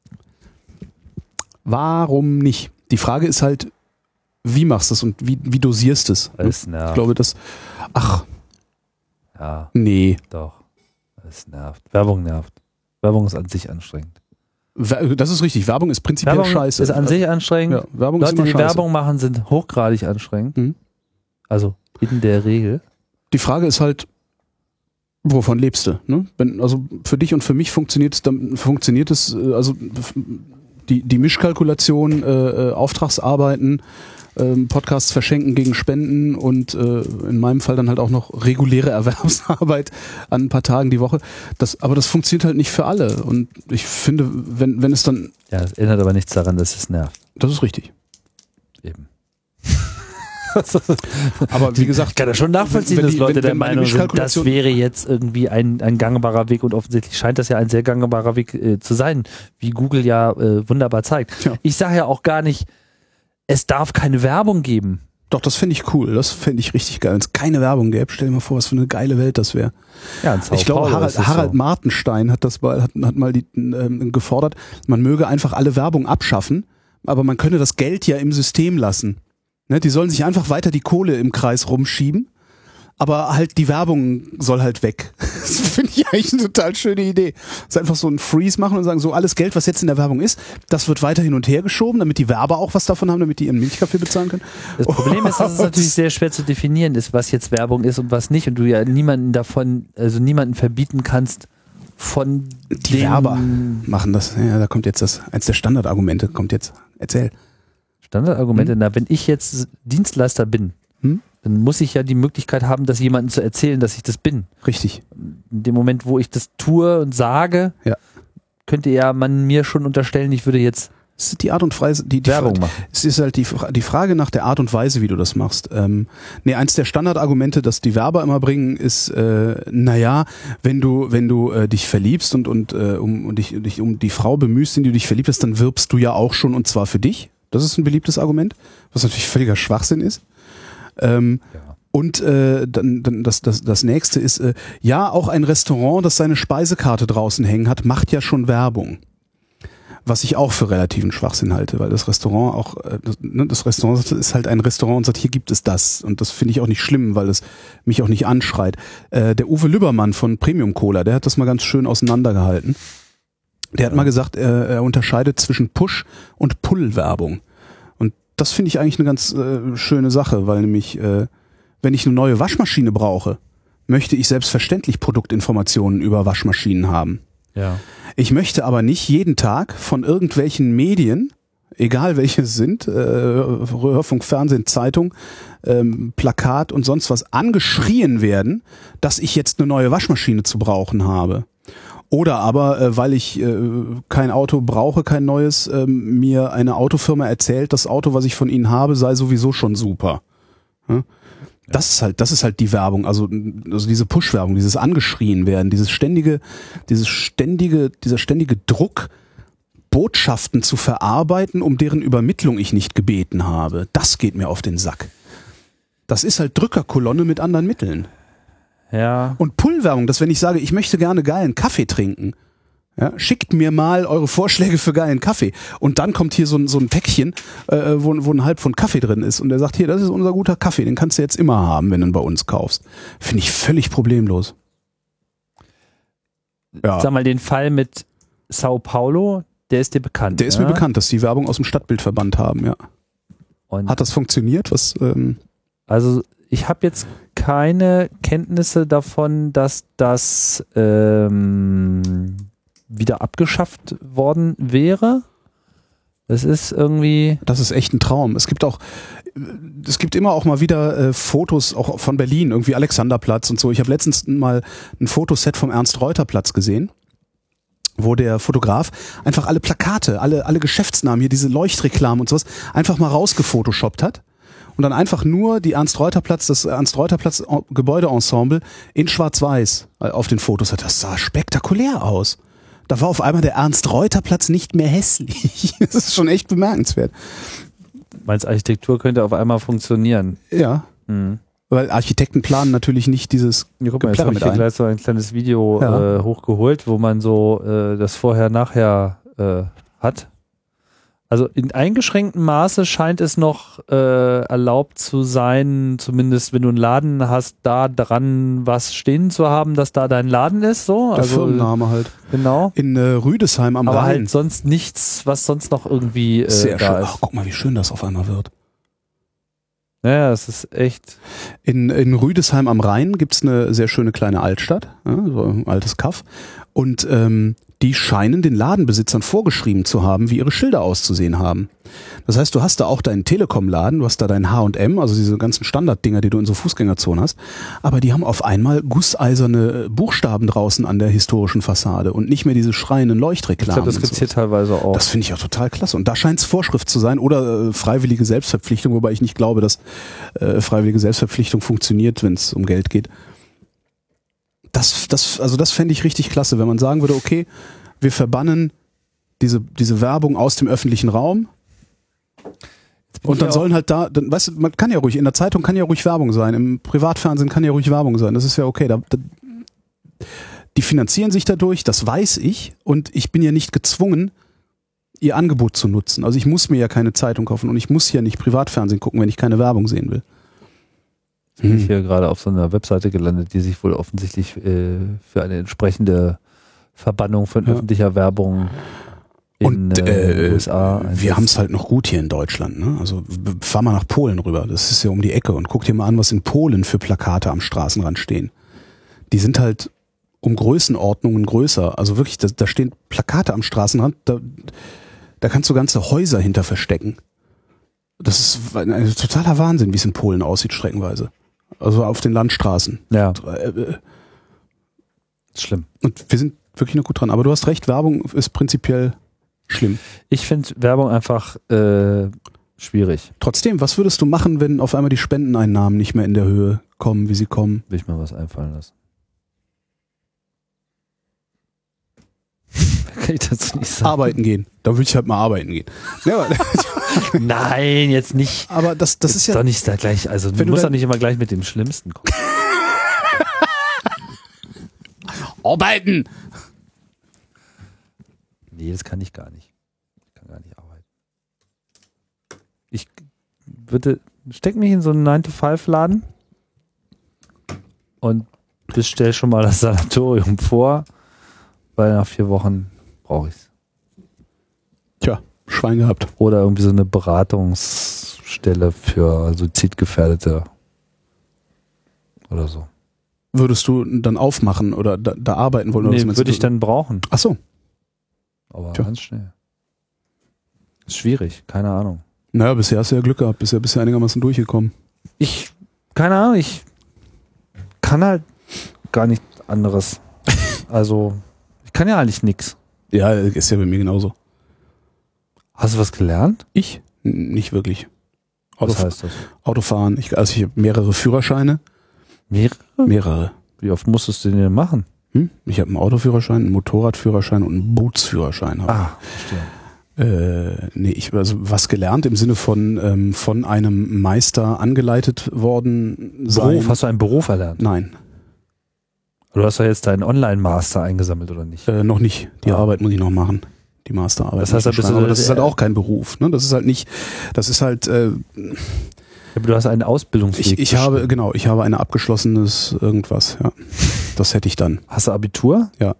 Speaker 1: Warum nicht? Die Frage ist halt, wie machst du es und wie, wie dosierst du es?
Speaker 2: Es nervt.
Speaker 1: Ich glaube, das, ach,
Speaker 2: Ja,
Speaker 1: nee.
Speaker 2: doch. Es nervt. Werbung nervt. Werbung ist an sich anstrengend.
Speaker 1: Wer- Das ist richtig. Werbung ist prinzipiell
Speaker 2: Werbung
Speaker 1: scheiße.
Speaker 2: ist an sich anstrengend.
Speaker 1: Ja, Werbung ist
Speaker 2: Leute,
Speaker 1: immer
Speaker 2: die
Speaker 1: scheiße.
Speaker 2: Werbung machen, sind hochgradig anstrengend.
Speaker 1: Mhm.
Speaker 2: Also in der Regel.
Speaker 1: Die Frage ist halt, wovon lebst du? Ne? Wenn, also für dich und für mich funktioniert es, dann funktioniert es, äh, also die, die Mischkalkulation, äh, äh, Auftragsarbeiten, ähm, Podcasts verschenken gegen Spenden und äh, in meinem Fall dann halt auch noch reguläre Erwerbsarbeit an ein paar Tagen die Woche. Das, aber das funktioniert halt nicht für alle. Und ich finde, wenn, wenn es dann...
Speaker 2: Ja, das ändert aber nichts daran, dass es nervt.
Speaker 1: Das ist richtig.
Speaker 2: Eben.
Speaker 1: Aber wie gesagt,
Speaker 2: ich kann das schon nachvollziehen,
Speaker 1: wenn
Speaker 2: dass
Speaker 1: die-
Speaker 2: Leute
Speaker 1: wenn-
Speaker 2: der
Speaker 1: wenn meine
Speaker 2: Meinung sind, das
Speaker 1: Mischkalkulation-
Speaker 2: wäre jetzt irgendwie ein, ein gangbarer Weg und offensichtlich scheint das ja ein sehr gangbarer Weg äh, zu sein, wie Google ja äh, wunderbar zeigt.
Speaker 1: Tja.
Speaker 2: Ich sage ja auch gar nicht, es darf keine Werbung geben.
Speaker 1: Doch, das finde ich cool. Das finde ich richtig geil. Wenn es keine Werbung gäbe, stell dir mal vor, was für eine geile Welt das wäre.
Speaker 2: Ja, in Sao
Speaker 1: Ich glaube,
Speaker 2: Paulo
Speaker 1: Harald,
Speaker 2: ist es
Speaker 1: Harald
Speaker 2: so.
Speaker 1: Martenstein hat das mal, hat, hat mal die, ähm, gefordert, man möge einfach alle Werbung abschaffen, aber man könne das Geld ja im System lassen. Ne, die sollen sich einfach weiter die Kohle im Kreis rumschieben, aber halt die Werbung soll halt weg. Das finde ich eigentlich eine total schöne Idee. Das ist einfach so ein Freeze machen und sagen, so alles Geld, was jetzt in der Werbung ist, das wird weiter hin und her geschoben, damit die Werber auch was davon haben, damit die ihren Milchkaffee bezahlen können.
Speaker 2: Das Problem ist, dass es natürlich sehr schwer zu definieren ist, was jetzt Werbung ist und was nicht, und du ja niemanden davon, also niemanden verbieten kannst, von
Speaker 1: die Werber machen das. Ja, da kommt jetzt das, eins der Standardargumente kommt jetzt. Erzähl.
Speaker 2: Standardargumente, hm? Na, wenn ich jetzt Dienstleister bin, hm? dann muss ich ja die Möglichkeit haben, das jemandem zu erzählen, dass ich das bin.
Speaker 1: Richtig.
Speaker 2: In dem Moment, wo ich das tue und sage,
Speaker 1: ja.
Speaker 2: könnte ja man mir schon unterstellen, ich würde jetzt
Speaker 1: es ist die Art und Weise, die, die
Speaker 2: Werbung machen.
Speaker 1: Es ist halt die, die Frage nach der Art und Weise, wie du das machst. Ähm, nee, eins der Standardargumente, das die Werber immer bringen, ist, äh, naja, wenn du, wenn du äh, dich verliebst und, und, äh, um, und dich, dich um die Frau bemühst, in die du dich verliebt hast, dann wirbst du ja auch schon, und zwar für dich. Das ist ein beliebtes Argument, was natürlich völliger Schwachsinn ist. Ähm, ja. Und äh, dann, dann das, das, das nächste ist, äh, ja, auch ein Restaurant, das seine Speisekarte draußen hängen hat, macht ja schon Werbung. Was ich auch für relativen Schwachsinn halte, weil das Restaurant auch, äh, das, ne, das Restaurant ist halt ein Restaurant und sagt, hier gibt es das. Und das finde ich auch nicht schlimm, weil es mich auch nicht anschreit. Äh, der Uwe Lübbermann von Premium Cola, der hat das mal ganz schön auseinandergehalten. Der hat mal gesagt, äh, er unterscheidet zwischen Push- und Pull-Werbung. Und das finde ich eigentlich eine ganz äh, schöne Sache, weil nämlich, äh, wenn ich eine neue Waschmaschine brauche, möchte ich selbstverständlich Produktinformationen über Waschmaschinen haben.
Speaker 2: Ja.
Speaker 1: Ich möchte aber nicht jeden Tag von irgendwelchen Medien, egal welche es sind, äh, Hörfunk, Fernsehen, Zeitung, ähm, Plakat und sonst was, angeschrien werden, dass ich jetzt eine neue Waschmaschine zu brauchen habe. Oder aber, äh, weil ich äh, kein Auto brauche, kein neues, äh, mir eine Autofirma erzählt, das Auto, was ich von ihnen habe, sei sowieso schon super. Ja? Das ist halt, das ist halt die Werbung, also, also diese Push-Werbung, dieses angeschrien werden, dieses ständige, dieses ständige, dieser ständige Druck, Botschaften zu verarbeiten, um deren Übermittlung ich nicht gebeten habe. Das geht mir auf den Sack. Das ist halt Drückerkolonne mit anderen Mitteln.
Speaker 2: Ja.
Speaker 1: Und Pull-Werbung, dass wenn ich sage, ich möchte gerne geilen Kaffee trinken, ja, schickt mir mal eure Vorschläge für geilen Kaffee. Und dann kommt hier so ein, so ein Päckchen, äh, wo, wo ein halb von Kaffee drin ist. Und der sagt, hier, das ist unser guter Kaffee, den kannst du jetzt immer haben, wenn du ihn bei uns kaufst. Finde ich völlig problemlos.
Speaker 2: Ja. Sag mal, den Fall mit Sao Paulo, der ist dir bekannt.
Speaker 1: Der ist
Speaker 2: ja?
Speaker 1: mir bekannt, dass die Werbung aus dem Stadtbildverband haben, ja. Und hat das funktioniert? Was? Ähm
Speaker 2: also ich habe jetzt keine Kenntnisse davon, dass das ähm, wieder abgeschafft worden wäre. Das ist irgendwie...
Speaker 1: Das ist echt ein Traum. Es gibt auch, es gibt immer auch mal wieder äh, Fotos auch von Berlin, irgendwie Alexanderplatz und so. Ich habe letztens mal ein Fotoset vom Ernst-Reuter-Platz gesehen, wo der Fotograf einfach alle Plakate, alle, alle Geschäftsnamen, hier diese Leuchtreklamen und sowas, einfach mal rausgefotoshoppt hat. Und dann einfach nur die Ernst-Reuter-Platz, das Ernst-Reuter-Platz-Gebäudeensemble in Schwarz-Weiß auf den Fotos hat. Das sah spektakulär aus. Da war auf einmal der Ernst-Reuter-Platz nicht mehr hässlich. Das ist schon echt bemerkenswert.
Speaker 2: Meinst Architektur könnte auf einmal funktionieren?
Speaker 1: Ja. Mhm. Weil Architekten planen natürlich nicht dieses
Speaker 2: ja, guck mal, jetzt habe ich hier ein. gleich so ein kleines Video ja. äh, hochgeholt, wo man so äh, das Vorher-Nachher äh, hat. Also in eingeschränktem Maße scheint es noch äh, erlaubt zu sein, zumindest wenn du einen Laden hast, da dran was stehen zu haben, dass da dein Laden ist. So.
Speaker 1: Der
Speaker 2: also,
Speaker 1: Firmenname halt.
Speaker 2: Genau.
Speaker 1: In äh, Rüdesheim am
Speaker 2: Aber
Speaker 1: Rhein.
Speaker 2: Aber halt sonst nichts, was sonst noch irgendwie äh,
Speaker 1: Sehr
Speaker 2: da
Speaker 1: schön.
Speaker 2: ist.
Speaker 1: Ach, guck mal, wie schön das auf einmal wird.
Speaker 2: Ja, es ist echt...
Speaker 1: In, in Rüdesheim am Rhein gibt's eine sehr schöne kleine Altstadt, ja, so ein altes Kaff. Und ähm, die scheinen den Ladenbesitzern vorgeschrieben zu haben, wie ihre Schilder auszusehen haben. Das heißt, du hast da auch deinen Telekom-Laden, du hast da deinen H und M, also diese ganzen Standarddinger, die du in so Fußgängerzonen hast, aber die haben auf einmal gusseiserne Buchstaben draußen an der historischen Fassade und nicht mehr diese schreienden Leuchtreklamen.
Speaker 2: Ich glaube, das gibt's hier teilweise auch.
Speaker 1: Das finde ich auch total klasse. Und da scheint es Vorschrift zu sein oder äh, freiwillige Selbstverpflichtung, wobei ich nicht glaube, dass äh, freiwillige Selbstverpflichtung funktioniert, wenn es um Geld geht. Das, das, also das fände ich richtig klasse, wenn man sagen würde, okay, wir verbannen diese, diese Werbung aus dem öffentlichen Raum und dann sollen halt da, dann, weißt du, man kann ja ruhig, in der Zeitung kann ja ruhig Werbung sein, im Privatfernsehen kann ja ruhig Werbung sein, das ist ja okay. Da, da, die finanzieren sich dadurch, das weiß ich und ich bin ja nicht gezwungen, ihr Angebot zu nutzen. Also ich muss mir ja keine Zeitung kaufen und ich muss ja nicht Privatfernsehen gucken, wenn ich keine Werbung sehen will.
Speaker 2: Jetzt bin ich hier gerade auf so einer Webseite gelandet, die sich wohl offensichtlich äh, für eine entsprechende Verbannung von
Speaker 1: Ja.
Speaker 2: öffentlicher Werbung in
Speaker 1: Und
Speaker 2: äh,
Speaker 1: äh,
Speaker 2: den U S A einsetzt.
Speaker 1: wir haben es halt noch gut hier in Deutschland. Ne? Also w- fahr mal nach Polen rüber. Das ist ja um die Ecke. Und guck dir mal an, was in Polen für Plakate am Straßenrand stehen. Die sind halt um Größenordnungen größer. Also wirklich, da, da stehen Plakate am Straßenrand, da, da kannst du ganze Häuser hinter verstecken. Das ist ein, ein totaler Wahnsinn, wie es in Polen aussieht, streckenweise. Also auf den Landstraßen.
Speaker 2: Ja.
Speaker 1: Äh, äh,
Speaker 2: Schlimm.
Speaker 1: Und wir sind wirklich noch gut dran. Aber du hast recht, Werbung ist prinzipiell schlimm.
Speaker 2: Ich finde Werbung einfach äh, schwierig.
Speaker 1: Trotzdem, was würdest du machen, wenn auf einmal die Spendeneinnahmen nicht mehr in der Höhe kommen, wie sie kommen?
Speaker 2: Will ich mir was einfallen lassen. Kann ich dazu nicht sagen.
Speaker 1: Arbeiten gehen. Da würde ich halt mal arbeiten gehen. Ja, aber,
Speaker 2: Nein, jetzt nicht.
Speaker 1: aber das, das ist ja...
Speaker 2: doch nicht da gleich, also du
Speaker 1: Wenn du
Speaker 2: musst
Speaker 1: dann-
Speaker 2: doch nicht immer gleich mit dem Schlimmsten kommen.
Speaker 1: Arbeiten!
Speaker 2: Nee, das kann ich gar nicht. Ich kann gar nicht arbeiten. Ich würde, steck mich in so einen nine to five Laden und bestell schon mal das Sanatorium vor, weil nach vier Wochen brauche ich es.
Speaker 1: Tja, Schwein gehabt.
Speaker 2: Oder irgendwie so eine Beratungsstelle für Suizidgefährdete oder so.
Speaker 1: Würdest du dann aufmachen oder da, da arbeiten wollen? Oder was
Speaker 2: Nee,
Speaker 1: meinst
Speaker 2: würde
Speaker 1: du?
Speaker 2: ich dann brauchen.
Speaker 1: Ach so.
Speaker 2: Aber
Speaker 1: Tja.
Speaker 2: ganz schnell. Ist schwierig, keine Ahnung.
Speaker 1: Naja, bisher hast du ja Glück gehabt. Bisher bist du einigermaßen durchgekommen.
Speaker 2: Ich, keine Ahnung, ich kann halt gar nichts anderes. Also, ich kann ja eigentlich nichts.
Speaker 1: Ja, ist ja bei mir genauso.
Speaker 2: Hast du was gelernt?
Speaker 1: Ich? N- Nicht wirklich.
Speaker 2: Was
Speaker 1: Autof-
Speaker 2: heißt das?
Speaker 1: Autofahren. Ich, also ich habe mehrere Führerscheine.
Speaker 2: Mehrere?
Speaker 1: Mehrere.
Speaker 2: Wie oft musstest du den denn machen?
Speaker 1: Hm? Ich habe einen Autoführerschein, einen Motorradführerschein und einen Bootsführerschein. hab ich.
Speaker 2: Ah, verstehe.
Speaker 1: Äh, nee, ich also was gelernt im Sinne von ähm, von einem Meister angeleitet worden sein.
Speaker 2: Beruf, hast du einen Beruf erlernt?
Speaker 1: Nein,
Speaker 2: Du hast ja jetzt deinen Online-Master eingesammelt, oder nicht?
Speaker 1: äh, noch nicht. Die
Speaker 2: Ah.
Speaker 1: Arbeit muss ich noch machen. Die Masterarbeit.
Speaker 2: Das heißt,
Speaker 1: muss ich
Speaker 2: da bist
Speaker 1: schreiben.
Speaker 2: du-
Speaker 1: aber das ist halt auch kein Beruf. Ne? Das ist halt nicht. Das ist halt. Äh,
Speaker 2: Aber du hast einen Ausbildungsweg.
Speaker 1: ich ich habe genau. Ich habe ein abgeschlossenes irgendwas. Ja, das hätte ich dann.
Speaker 2: Hast du Abitur?
Speaker 1: Ja.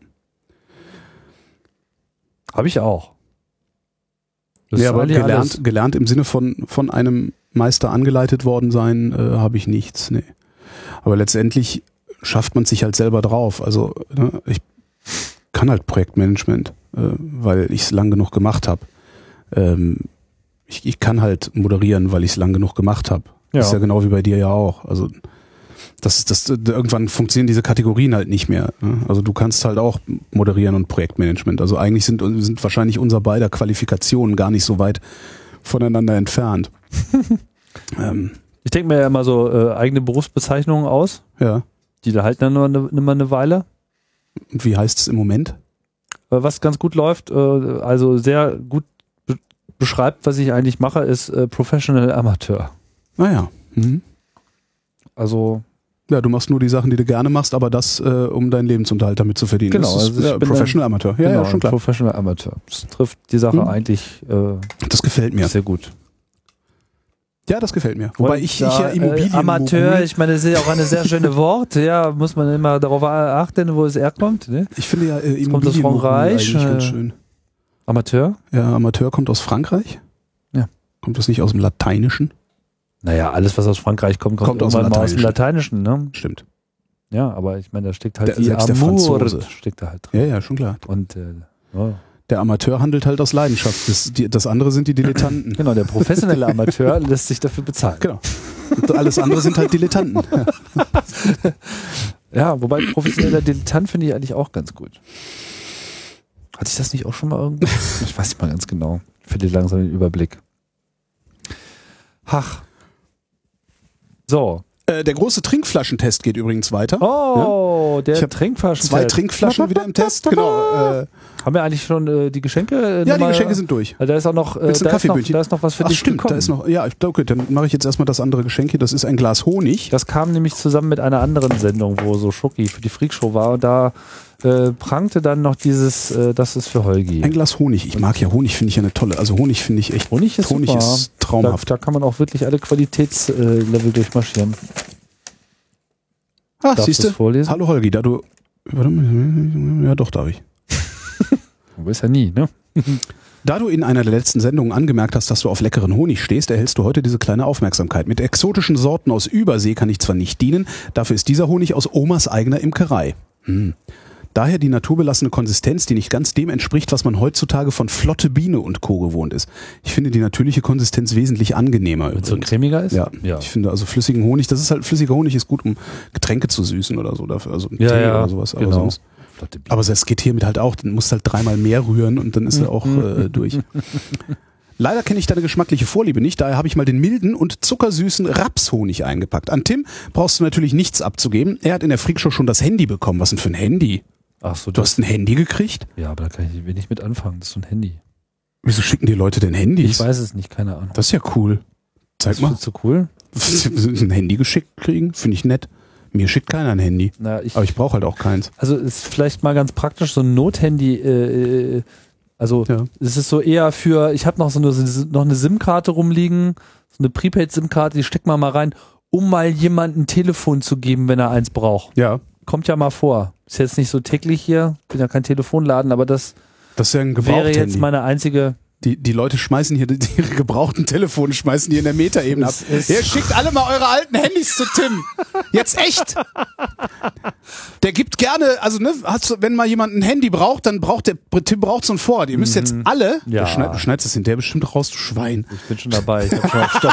Speaker 2: Habe ich auch. Das
Speaker 1: Nee,
Speaker 2: ist
Speaker 1: aber
Speaker 2: eigentlich
Speaker 1: gelernt,
Speaker 2: alles-
Speaker 1: gelernt im Sinne von von einem Meister angeleitet worden sein, äh, habe ich nichts. Nee. Aber letztendlich schafft man sich halt selber drauf. Also ne, ich kann halt Projektmanagement, äh, weil ich es lang genug gemacht habe. Ähm, ich, ich kann halt moderieren, weil ich es lang genug gemacht habe.
Speaker 2: Ja.
Speaker 1: Das ist ja genau wie bei dir ja auch. Also das, das, irgendwann funktionieren diese Kategorien halt nicht mehr. Ne? Also du kannst halt auch moderieren und Projektmanagement. Also eigentlich sind, sind wahrscheinlich unser beider Qualifikationen gar nicht so weit voneinander entfernt. ähm,
Speaker 2: Ich denke mir ja immer so äh, eigene Berufsbezeichnungen aus.
Speaker 1: Ja.
Speaker 2: Die da halten dann nur eine, immer eine Weile.
Speaker 1: Und wie heißt es im Moment?
Speaker 2: Äh, Was ganz gut läuft, äh, also sehr gut be beschreibt, was ich eigentlich mache, ist äh, Professional Amateur.
Speaker 1: Naja. Mhm.
Speaker 2: Also
Speaker 1: Ja, du machst nur die Sachen, die du gerne machst, aber das, äh, um deinen Lebensunterhalt damit zu verdienen.
Speaker 2: Genau,
Speaker 1: das ist,
Speaker 2: also ich
Speaker 1: ja,
Speaker 2: bin
Speaker 1: Professional
Speaker 2: ein-
Speaker 1: Amateur. Ja,
Speaker 2: genau,
Speaker 1: ja, schon klar.
Speaker 2: Professional Amateur. Das trifft die Sache
Speaker 1: Mhm.
Speaker 2: eigentlich äh,
Speaker 1: Das gefällt mir.
Speaker 2: sehr gut.
Speaker 1: Ja, das gefällt mir. Wobei
Speaker 2: Und
Speaker 1: ich,
Speaker 2: da,
Speaker 1: ich ja Immobilien
Speaker 2: äh, Amateur, ich meine, das ist ja auch eine sehr schöne Wort. Ja, muss man immer darauf achten, wo es herkommt. Ne?
Speaker 1: Ich finde ja äh,
Speaker 2: kommt aus
Speaker 1: Immobilien
Speaker 2: Frankreich.
Speaker 1: eigentlich ganz
Speaker 2: äh,
Speaker 1: schön.
Speaker 2: Amateur?
Speaker 1: Ja, Amateur kommt aus Frankreich.
Speaker 2: Ja.
Speaker 1: Kommt das nicht aus dem Lateinischen?
Speaker 2: Naja, alles, was aus Frankreich kommt, kommt,
Speaker 1: Kommt aus dem
Speaker 2: irgendwann mal aus dem Lateinischen. Ne?
Speaker 1: Stimmt.
Speaker 2: Ja, aber ich meine, da steckt halt
Speaker 1: Der-
Speaker 2: die
Speaker 1: selbst der
Speaker 2: Amour,
Speaker 1: Franzose.
Speaker 2: steckt da halt drin.
Speaker 1: Ja, ja, schon klar.
Speaker 2: Und äh, ja.
Speaker 1: Der Amateur handelt halt aus Leidenschaft. Das, die, das andere sind die Dilettanten.
Speaker 2: Genau, der professionelle Amateur lässt sich dafür bezahlen.
Speaker 1: Genau. Und alles andere sind halt Dilettanten. Ja.
Speaker 2: Ja, wobei professioneller Dilettant finde ich eigentlich auch ganz gut. Hatte ich das nicht auch schon mal irgendwo? Ich weiß nicht mal ganz genau. Ich verliere langsam den Überblick. Ach. So.
Speaker 1: Äh, der große Trinkflaschentest geht übrigens weiter.
Speaker 2: Oh, der
Speaker 1: Ich hab
Speaker 2: Trinkflaschentest.
Speaker 1: Zwei Trinkflaschen wieder im Test. Genau. Äh,
Speaker 2: Haben wir eigentlich schon äh, die Geschenke? Äh,
Speaker 1: ja, die
Speaker 2: nochmal-
Speaker 1: Geschenke sind durch.
Speaker 2: Weil da ist auch noch, äh,
Speaker 1: Willst du ein
Speaker 2: da, ist noch
Speaker 1: Kaffeebündchen?
Speaker 2: da ist noch was für
Speaker 1: Ach,
Speaker 2: dich
Speaker 1: stimmt,
Speaker 2: gekommen.
Speaker 1: da ist noch, ja, ich glaube, okay, dann mache ich jetzt erstmal das andere Geschenk hier. Das ist ein Glas Honig.
Speaker 2: Das kam nämlich zusammen mit einer anderen Sendung, wo so Schoki für die Freakshow war. Und da äh, prangte dann noch dieses, äh, das ist für Holgi.
Speaker 1: Ein Glas Honig. Ich mag ja Honig, finde ich ja eine tolle. Also Honig finde ich echt.
Speaker 2: Honig ist
Speaker 1: Honig
Speaker 2: super.
Speaker 1: ist traumhaft.
Speaker 2: Da, da kann man auch wirklich alle Qualitätslevel durchmarschieren.
Speaker 1: Ah,
Speaker 2: Darfst
Speaker 1: siehst
Speaker 2: du's
Speaker 1: du?
Speaker 2: vorlesen?
Speaker 1: Hallo Holgi, da du... Warte mal, ja doch, darf ich.
Speaker 2: Du weißt ja nie, ne?
Speaker 1: Da du in einer der letzten Sendungen angemerkt hast, dass du auf leckeren Honig stehst, erhältst du heute diese kleine Aufmerksamkeit. Mit exotischen Sorten aus Übersee kann ich zwar nicht dienen, dafür ist dieser Honig aus Omas eigener Imkerei. Hm. Daher die naturbelassene Konsistenz, die nicht ganz dem entspricht, was man heutzutage von Flotte Biene und Co. gewohnt ist. Ich finde die natürliche Konsistenz wesentlich angenehmer.
Speaker 2: Wenn es so cremiger ist?
Speaker 1: Ja.
Speaker 2: Ja.
Speaker 1: Ich finde also flüssigen Honig, das ist halt, flüssiger Honig ist gut, um Getränke zu süßen oder so, dafür, also
Speaker 2: Ja,
Speaker 1: Tee
Speaker 2: ja,
Speaker 1: oder sowas. Aber
Speaker 2: genau.
Speaker 1: sonst, aber es geht hiermit halt auch, dann musst du halt dreimal mehr rühren und dann ist er auch äh, durch. Leider kenne ich deine geschmackliche Vorliebe nicht, daher habe ich mal den milden und zuckersüßen Rapshonig eingepackt. An Tim brauchst du natürlich nichts abzugeben. Er hat in der Freakshow schon das Handy bekommen. Was denn für ein Handy?
Speaker 2: Ach so,
Speaker 1: du hast ein Handy gekriegt?
Speaker 2: Ja, aber da kann ich wenig mit anfangen. Das ist so ein Handy.
Speaker 1: Wieso schicken die Leute denn Handys?
Speaker 2: Ich weiß es nicht, keine Ahnung.
Speaker 1: Das ist ja cool. Zeig mal.
Speaker 2: Das ist so cool.
Speaker 1: Ein Handy geschickt kriegen, finde ich nett. Mir schickt keiner ein Handy.
Speaker 2: Na, ich,
Speaker 1: aber ich brauche halt auch keins.
Speaker 2: Also ist vielleicht mal ganz praktisch so ein Nothandy. Äh, also
Speaker 1: ja.
Speaker 2: Es ist so eher für, ich habe noch so eine, noch eine SIM-Karte rumliegen, so eine Prepaid-SIM-Karte, die steckt man mal rein, um mal jemandem ein Telefon zu geben, wenn er eins braucht.
Speaker 1: Ja.
Speaker 2: Kommt ja mal vor. Ist jetzt nicht so täglich hier, bin ja kein Telefonladen, aber das,
Speaker 1: das ist ja ein
Speaker 2: wäre jetzt meine einzige...
Speaker 1: Die, die Leute schmeißen hier die, ihre gebrauchten Telefone, schmeißen die in der Metaebene ab. Ihr schickt alle mal eure alten Handys zu Tim. Jetzt echt. Der gibt gerne, also ne, hast, wenn mal jemand ein Handy braucht, dann braucht der, Tim braucht so ein Vorrat. Ihr müsst jetzt alle,
Speaker 2: ja.
Speaker 1: du, schneid, du schneidest das hinterher bestimmt raus, du Schwein.
Speaker 2: Ich bin schon dabei, ich hab schon auf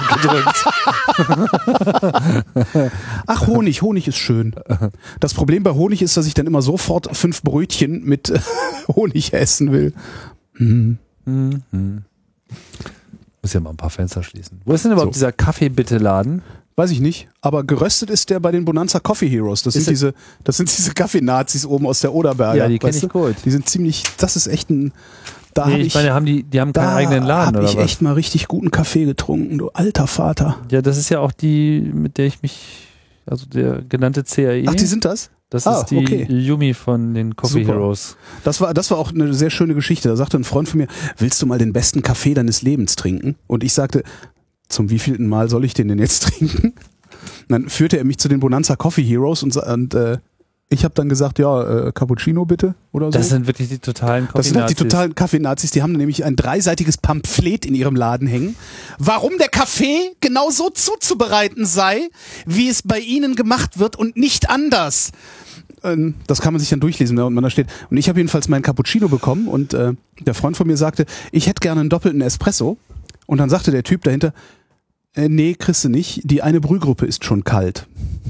Speaker 2: Stopp gedrückt.
Speaker 1: Ach, Honig, Honig ist schön. Das Problem bei Honig ist, dass ich dann immer sofort fünf Brötchen mit Honig essen will. Mhm.
Speaker 2: Mhm. Muss ja mal ein paar Fenster schließen. Wo ist denn überhaupt
Speaker 1: So.
Speaker 2: dieser Kaffee-Bitte-Laden?
Speaker 1: Weiß ich nicht, aber geröstet ist der bei den Bonanza Coffee Heroes. Das
Speaker 2: Ist
Speaker 1: sind diese, das sind diese Kaffeenazis oben aus der Oderberger.
Speaker 2: Ja, die kenn
Speaker 1: weißt
Speaker 2: ich
Speaker 1: du?
Speaker 2: gut.
Speaker 1: Die sind ziemlich, das ist echt ein, da
Speaker 2: Nee,
Speaker 1: hab
Speaker 2: ich,
Speaker 1: ich,
Speaker 2: meine, haben die, die haben keinen
Speaker 1: da
Speaker 2: eigenen Laden,
Speaker 1: hab
Speaker 2: oder
Speaker 1: ich
Speaker 2: was?
Speaker 1: echt mal richtig guten Kaffee getrunken, du alter Vater.
Speaker 2: Ja, das ist ja auch die, mit der ich mich, also der genannte C A E.
Speaker 1: Ach, die sind das?
Speaker 2: Das
Speaker 1: Ah,
Speaker 2: ist die
Speaker 1: okay.
Speaker 2: Yumi von den Coffee
Speaker 1: Super.
Speaker 2: Heroes.
Speaker 1: Das war, das war auch eine sehr schöne Geschichte. Da sagte ein Freund von mir, willst du mal den besten Kaffee deines Lebens trinken? Und ich sagte, zum wievielten Mal soll ich den denn jetzt trinken? Und dann führte er mich zu den Bonanza Coffee Heroes und, und äh, ich habe dann gesagt, ja, äh, Cappuccino bitte oder so.
Speaker 2: Das sind wirklich die totalen
Speaker 1: Das sind halt die
Speaker 2: Coffee-Nazis.
Speaker 1: totalen Kaffeenazis, die haben nämlich ein dreiseitiges Pamphlet in ihrem Laden hängen, warum der Kaffee genau so zuzubereiten sei, wie es bei ihnen gemacht wird und nicht anders. Ähm, Das kann man sich dann durchlesen, und man da steht. Und ich habe jedenfalls meinen Cappuccino bekommen und äh, der Freund von mir sagte, ich hätte gerne einen doppelten Espresso. Und dann sagte der Typ dahinter, äh, nee, kriegst du nicht, die eine Brühgruppe ist schon kalt.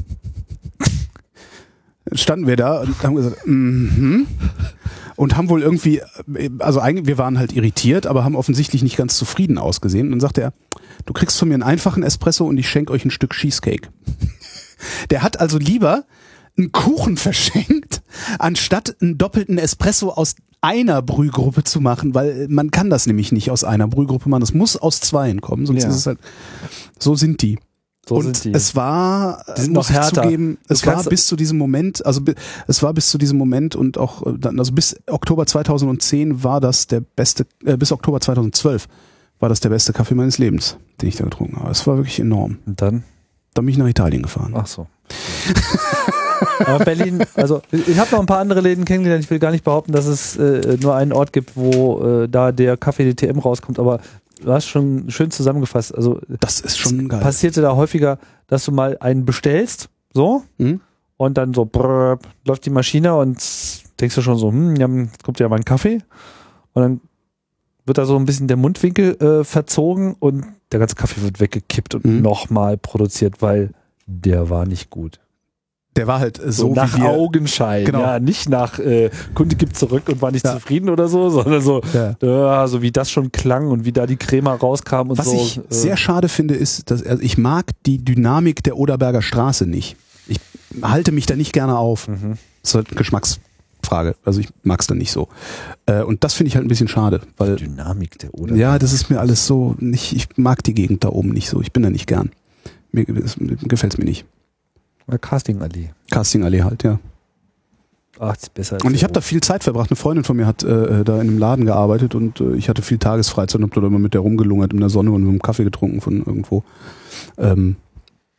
Speaker 1: Dann standen wir da und haben gesagt, mhm. Und haben wohl irgendwie, also eigentlich, wir waren halt irritiert, aber haben offensichtlich nicht ganz zufrieden ausgesehen. Und dann sagte er, du kriegst von mir einen einfachen Espresso und ich schenke euch ein Stück Cheesecake. Der hat also lieber einen Kuchen verschenkt, anstatt einen doppelten Espresso aus einer Brühgruppe zu machen, weil man kann das nämlich nicht aus einer Brühgruppe machen. Das muss aus zweien kommen, sonst
Speaker 2: Ja.
Speaker 1: ist es halt, so sind die.
Speaker 2: So
Speaker 1: und
Speaker 2: sind die.
Speaker 1: es war,
Speaker 2: Die sind
Speaker 1: muss
Speaker 2: noch
Speaker 1: ich
Speaker 2: härter.
Speaker 1: zugeben,
Speaker 2: Du
Speaker 1: es war
Speaker 2: kannst-
Speaker 1: bis zu diesem Moment, also bi- es war bis zu diesem Moment und auch äh, dann, also bis Oktober zweitausendzehn war das der beste, äh, bis Oktober zweitausendzwölf war das der beste Kaffee meines Lebens, den ich da getrunken habe. Es war wirklich enorm.
Speaker 2: Und dann?
Speaker 1: Dann bin ich nach Italien gefahren.
Speaker 2: Ach so. Aber Berlin, also ich habe noch ein paar andere Läden kennengelernt. Ich will gar nicht behaupten, dass es äh, nur einen Ort gibt, wo äh, da der Kaffee D T M rauskommt, aber du hast schon schön zusammengefasst. Also
Speaker 1: das ist schon geil.
Speaker 2: Passierte da häufiger, dass du mal einen bestellst, so,
Speaker 1: Mhm.
Speaker 2: und dann so brrr, läuft die Maschine und denkst du schon so, hm, ja, jetzt kommt ja mal ein Kaffee. Und dann wird da so ein bisschen der Mundwinkel äh, verzogen und der ganze Kaffee wird weggekippt und
Speaker 1: Mhm.
Speaker 2: nochmal produziert, weil der war nicht gut.
Speaker 1: Der war halt äh,
Speaker 2: So,
Speaker 1: so,
Speaker 2: nach
Speaker 1: wie wir,
Speaker 2: Augenschein,
Speaker 1: Genau.
Speaker 2: ja, nicht nach äh, Kunde gibt zurück und war nicht
Speaker 1: Ja.
Speaker 2: zufrieden oder so, sondern so,
Speaker 1: Ja.
Speaker 2: ja, so wie das schon klang und wie da die Crema rauskam und
Speaker 1: Was
Speaker 2: so.
Speaker 1: ich
Speaker 2: äh,
Speaker 1: sehr schade finde, ist, dass also ich mag die Dynamik der Oderberger Straße nicht. Ich halte mich da nicht gerne auf.
Speaker 2: Mhm.
Speaker 1: Das ist halt eine Geschmacksfrage. Also ich mag es dann nicht so. Äh, Und das finde ich halt ein bisschen schade, weil
Speaker 2: Dynamik der Oder.
Speaker 1: ja, das ist mir alles so nicht. Ich mag die Gegend da oben nicht so. Ich bin da nicht gern. Mir gefällt es mir nicht.
Speaker 2: Castingallee.
Speaker 1: Castingallee halt, ja.
Speaker 2: Ach, das ist besser als
Speaker 1: Und ich
Speaker 2: hier
Speaker 1: habe da viel Zeit verbracht. Eine Freundin von mir hat äh, da in einem Laden gearbeitet und äh, ich hatte viel Tagesfreizeit und hab da immer mit der rumgelungert in der Sonne und mit einem Kaffee getrunken von irgendwo. Ähm,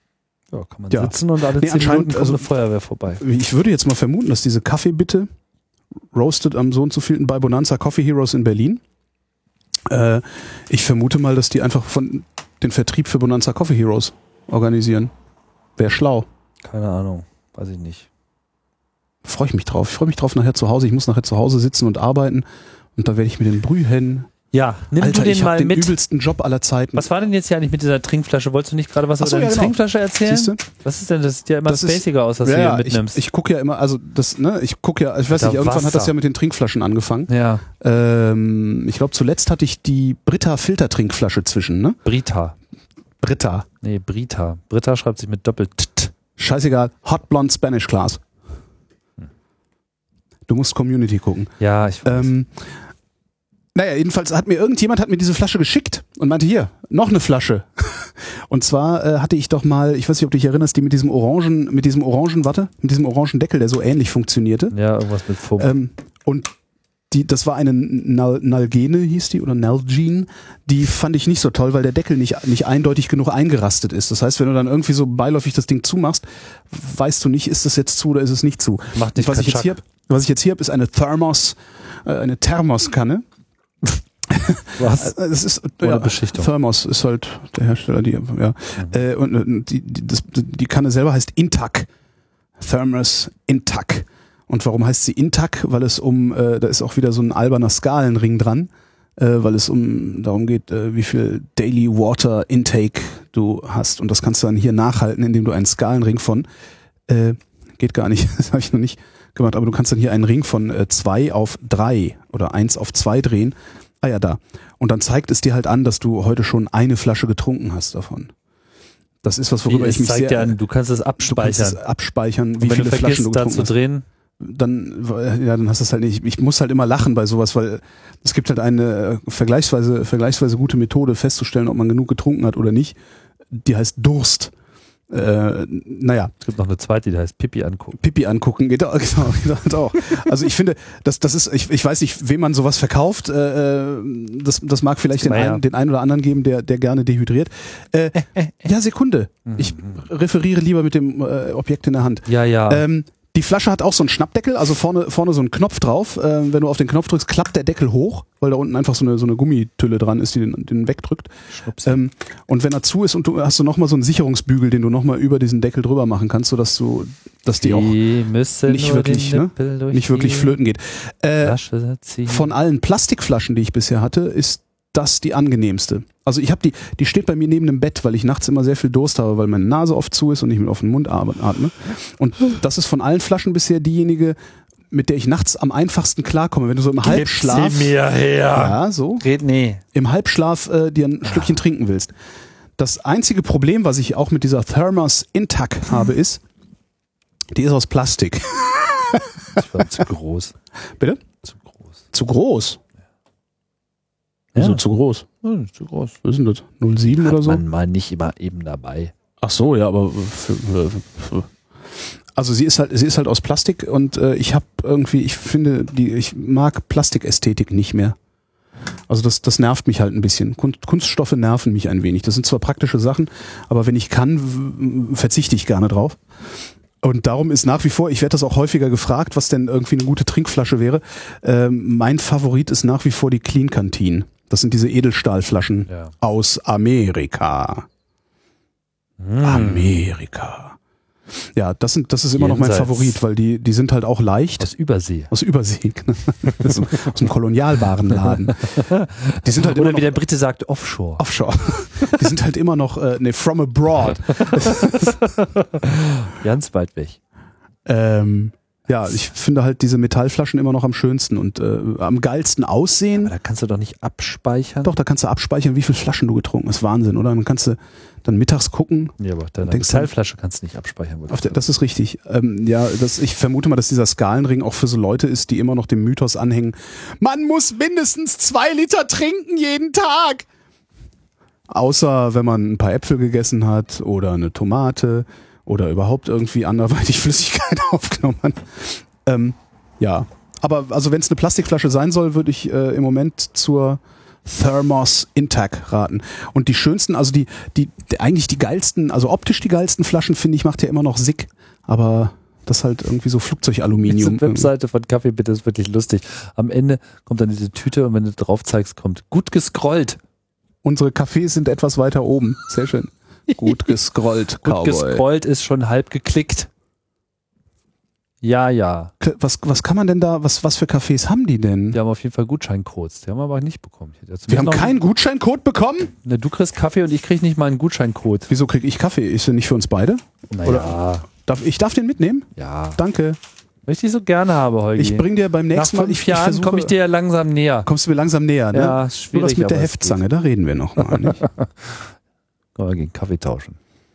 Speaker 2: Ja, kann man
Speaker 1: Ja.
Speaker 2: sitzen und alle
Speaker 1: Nee,
Speaker 2: zehn Minuten
Speaker 1: anscheinend,
Speaker 2: kommt
Speaker 1: also-
Speaker 2: eine Feuerwehr vorbei.
Speaker 1: Ich würde jetzt mal vermuten, dass diese Kaffeebitte roasted am so und so vielen bei Bonanza Coffee Heroes in Berlin. Äh, ich vermute mal, dass die einfach von den Vertrieb für Bonanza Coffee Heroes organisieren. Wäre schlau.
Speaker 2: Keine Ahnung, weiß ich nicht.
Speaker 1: Freue ich mich drauf. Ich freue mich drauf nachher zu Hause. Ich muss nachher zu Hause sitzen und arbeiten und da werde ich mit den Brühhennen.
Speaker 2: Ja, nimm
Speaker 1: Alter,
Speaker 2: du den
Speaker 1: ich hab
Speaker 2: mal
Speaker 1: den
Speaker 2: mit.
Speaker 1: übelsten Job aller Zeiten.
Speaker 2: Was war denn jetzt hier eigentlich mit dieser Trinkflasche? Wolltest du nicht gerade was
Speaker 1: Ach so,
Speaker 2: über deine
Speaker 1: ja, genau.
Speaker 2: Trinkflasche erzählen?
Speaker 1: Siehste?
Speaker 2: Was ist denn? Das sieht ja immer
Speaker 1: Das ist-
Speaker 2: spaciger aus, was
Speaker 1: ja,
Speaker 2: du
Speaker 1: ja,
Speaker 2: hier mitnimmst.
Speaker 1: Ich, ich gucke ja immer, also das, ne, ich gucke ja, ich weiß
Speaker 2: Alter,
Speaker 1: nicht, irgendwann hat das
Speaker 2: Wasser.
Speaker 1: ja mit den Trinkflaschen angefangen.
Speaker 2: Ja.
Speaker 1: Ähm, ich glaube, zuletzt hatte ich die Brita Filtertrinkflasche zwischen, ne?
Speaker 2: Brita.
Speaker 1: Brita.
Speaker 2: Nee, Brita. Brita schreibt sich mit Doppel-T.
Speaker 1: Scheißegal. Hot Blonde Spanish Class. Du musst Community gucken.
Speaker 2: Ja, ich weiß.
Speaker 1: Ähm, naja, jedenfalls hat mir irgendjemand hat mir diese Flasche geschickt und meinte, hier, noch eine Flasche. Und zwar äh, hatte ich doch mal, ich weiß nicht, ob du dich erinnerst, die mit diesem orangen, mit diesem orangen, warte, mit diesem orangen Deckel, der so ähnlich funktionierte.
Speaker 2: Ja, irgendwas mit Foam.
Speaker 1: Ähm, und die, das war eine Nal Nalgene, hieß die, oder Nalgene. Die fand ich nicht so toll, weil der Deckel nicht, nicht eindeutig genug eingerastet ist. Das heißt, wenn du dann irgendwie so beiläufig das Ding zumachst, weißt du nicht, ist es jetzt zu oder ist es nicht zu.
Speaker 2: Macht nicht
Speaker 1: was ich jetzt hier hab, Was ich jetzt hier habe, ist eine Thermos, äh, eine Thermoskanne.
Speaker 2: Was?
Speaker 1: Das ist
Speaker 2: Ohne
Speaker 1: ja,
Speaker 2: Beschichtung.
Speaker 1: Thermos ist halt der Hersteller, die, ja.
Speaker 2: Mhm.
Speaker 1: Äh, und äh, die, die, das, die Kanne selber heißt Intac. Thermos Intac. Und warum heißt sie Intac? Weil es um, äh, da ist auch wieder so ein alberner Skalenring dran, äh, weil es um darum geht, äh, wie viel Daily Water Intake du hast. Und das kannst du dann hier nachhalten, indem du einen Skalenring von, äh, geht gar nicht, das habe ich noch nicht gemacht, aber du kannst dann hier einen Ring von äh, zwei auf drei oder eins auf zwei drehen. Ah ja, da. Und dann zeigt es dir halt an, dass du heute schon eine Flasche getrunken hast davon. Das ist was, worüber
Speaker 2: Wie,
Speaker 1: ich
Speaker 2: es
Speaker 1: mich
Speaker 2: zeigt
Speaker 1: sehr...
Speaker 2: dir an, du kannst es
Speaker 1: Du kannst
Speaker 2: abspeichern.
Speaker 1: es abspeichern,
Speaker 2: Und
Speaker 1: wie
Speaker 2: wenn
Speaker 1: viele
Speaker 2: du
Speaker 1: Flaschen du
Speaker 2: vergisst, da
Speaker 1: getrunken
Speaker 2: zu
Speaker 1: hast.
Speaker 2: drehen,
Speaker 1: Dann, ja, dann hast du es halt nicht. Ich muss halt immer lachen bei sowas, weil es gibt halt eine äh, vergleichsweise, vergleichsweise gute Methode festzustellen, ob man genug getrunken hat oder nicht. Die heißt Durst. Äh, naja.
Speaker 2: es gibt noch eine zweite, die heißt Pipi angucken.
Speaker 1: Pipi angucken geht auch, genau, geht halt auch. Also ich finde, das, das ist, ich, ich weiß nicht, wem man sowas verkauft. Äh, das, das mag vielleicht den,
Speaker 2: Naja.
Speaker 1: einen, den einen oder anderen geben, der, der gerne dehydriert. Äh, ja, Sekunde. Ich referiere lieber mit dem äh, Objekt in der Hand.
Speaker 2: Ja, ja.
Speaker 1: Ähm, die Flasche hat auch so einen Schnappdeckel, also vorne, vorne so einen Knopf drauf. Ähm, wenn du auf den Knopf drückst, klappt der Deckel hoch, weil da unten einfach so eine, so eine Gummitülle dran ist, die den, den wegdrückt. Ähm, und wenn er zu ist und du hast du nochmal so einen Sicherungsbügel, den du nochmal über diesen Deckel drüber machen kannst, sodass du, dass die auch
Speaker 2: müssen
Speaker 1: nicht
Speaker 2: nur
Speaker 1: wirklich,
Speaker 2: den
Speaker 1: ne,
Speaker 2: Nippel durch
Speaker 1: nicht wirklich
Speaker 2: die
Speaker 1: flöten geht. Äh,
Speaker 2: Flasche ziehen.
Speaker 1: von allen Plastikflaschen, die ich bisher hatte, ist das die angenehmste. Also ich habe die, die steht bei mir neben dem Bett, weil ich nachts immer sehr viel Durst habe, weil meine Nase oft zu ist und ich mit offenem Mund atme. Und das ist von allen Flaschen bisher diejenige, mit der ich nachts am einfachsten klarkomme. Wenn du so im Halbschlaf,
Speaker 2: sie mir her.
Speaker 1: ja, so,
Speaker 2: Red, nee.
Speaker 1: im Halbschlaf äh, dir ein Stückchen trinken willst. Das einzige Problem, was ich auch mit dieser Thermos Intac habe, ist, die ist aus Plastik.
Speaker 2: Das war zu groß.
Speaker 1: Bitte?
Speaker 2: Zu groß.
Speaker 1: Zu groß?
Speaker 2: Ja.
Speaker 1: Wieso zu groß?
Speaker 2: Hm, zu groß.
Speaker 1: Was ist denn das? null Komma sieben oder
Speaker 2: Hat
Speaker 1: so?
Speaker 2: man mal nicht immer eben dabei.
Speaker 1: Ach so, ja, aber für, für, für, also sie ist halt, sie ist halt aus Plastik und äh, ich habe irgendwie, ich finde, die, ich mag Plastikästhetik nicht mehr. Also das, das nervt mich halt ein bisschen. Kunst, Kunststoffe nerven mich ein wenig. Das sind zwar praktische Sachen, aber wenn ich kann, w- verzichte ich gerne drauf. Und darum ist nach wie vor, ich werde das auch häufiger gefragt, was denn irgendwie eine gute Trinkflasche wäre. Ähm, mein Favorit ist nach wie vor die Clean Canteen. Das sind diese Edelstahlflaschen
Speaker 2: Ja.
Speaker 1: aus Amerika.
Speaker 2: Hm.
Speaker 1: Amerika. Ja, das sind, das ist immer noch mein
Speaker 2: Jenseits.
Speaker 1: Favorit, weil die, die sind halt auch leicht.
Speaker 2: Aus Übersee.
Speaker 1: Aus Übersee. aus, dem- aus dem Kolonialwarenladen. Die sind halt immer
Speaker 2: Oder
Speaker 1: noch
Speaker 2: wie der Brite sagt, Offshore.
Speaker 1: Offshore. Die sind halt immer noch, äh, nee, from abroad.
Speaker 2: Ganz weit weg.
Speaker 1: ähm, ja, ich finde halt diese Metallflaschen immer noch am schönsten und äh, am geilsten aussehen.
Speaker 2: Aber da kannst du doch nicht abspeichern.
Speaker 1: Doch, da kannst du abspeichern, wie viele Flaschen du getrunken hast. Wahnsinn, oder? Dann kannst du dann mittags gucken.
Speaker 2: Ja, aber deine
Speaker 1: Denkst du-
Speaker 2: Metallflasche kannst du nicht abspeichern.
Speaker 1: Auf der, das ist richtig. Ähm, ja, das, ich vermute mal, dass dieser Skalenring auch für so Leute ist, die immer noch dem Mythos anhängen. Man muss mindestens zwei Liter trinken jeden Tag. Außer wenn man ein paar Äpfel gegessen hat oder eine Tomate oder überhaupt irgendwie anderweitig Flüssigkeit aufgenommen hat. Ähm, ja, aber also wenn es eine Plastikflasche sein soll, würde ich äh, im Moment zur Thermos Intac raten. Und die schönsten, also die, die, die eigentlich die geilsten, also optisch die geilsten Flaschen, finde ich, macht ja immer noch Sick. Aber das ist halt irgendwie so Flugzeugaluminium.
Speaker 2: Die Webseite von Kaffee bitte ist wirklich lustig. Am Ende kommt dann diese Tüte und wenn du drauf zeigst, kommt gut gescrollt.
Speaker 1: Unsere Cafés sind etwas weiter oben. Sehr schön. Gut gescrollt, Cowboy.
Speaker 2: Gut gescrollt ist schon halb geklickt. Ja, ja.
Speaker 1: Was, was kann man denn da, was, was für Cafés haben die denn?
Speaker 2: Die haben auf jeden Fall Gutscheincodes. Die haben wir aber nicht bekommen.
Speaker 1: Wir haben keinen Gutscheincode bekommen?
Speaker 2: Ne, du kriegst Kaffee und ich krieg nicht mal einen Gutscheincode.
Speaker 1: Wieso krieg ich Kaffee? Ist der nicht für uns beide?
Speaker 2: Naja.
Speaker 1: Oder darf, ich darf den mitnehmen?
Speaker 2: Ja.
Speaker 1: Danke.
Speaker 2: Weil ich die so gerne habe, Holgi.
Speaker 1: Ich bring dir beim nächsten
Speaker 2: Nach
Speaker 1: Mal...
Speaker 2: fünf
Speaker 1: ich,
Speaker 2: Jahren
Speaker 1: ich
Speaker 2: komme ich dir ja langsam näher.
Speaker 1: Kommst du mir langsam näher, ne?
Speaker 2: Ja, ist schwierig.
Speaker 1: Nur das mit der
Speaker 2: aber es
Speaker 1: Heftzange,
Speaker 2: geht.
Speaker 1: da reden wir noch mal, nicht?
Speaker 2: Können wir gegen Kaffee tauschen.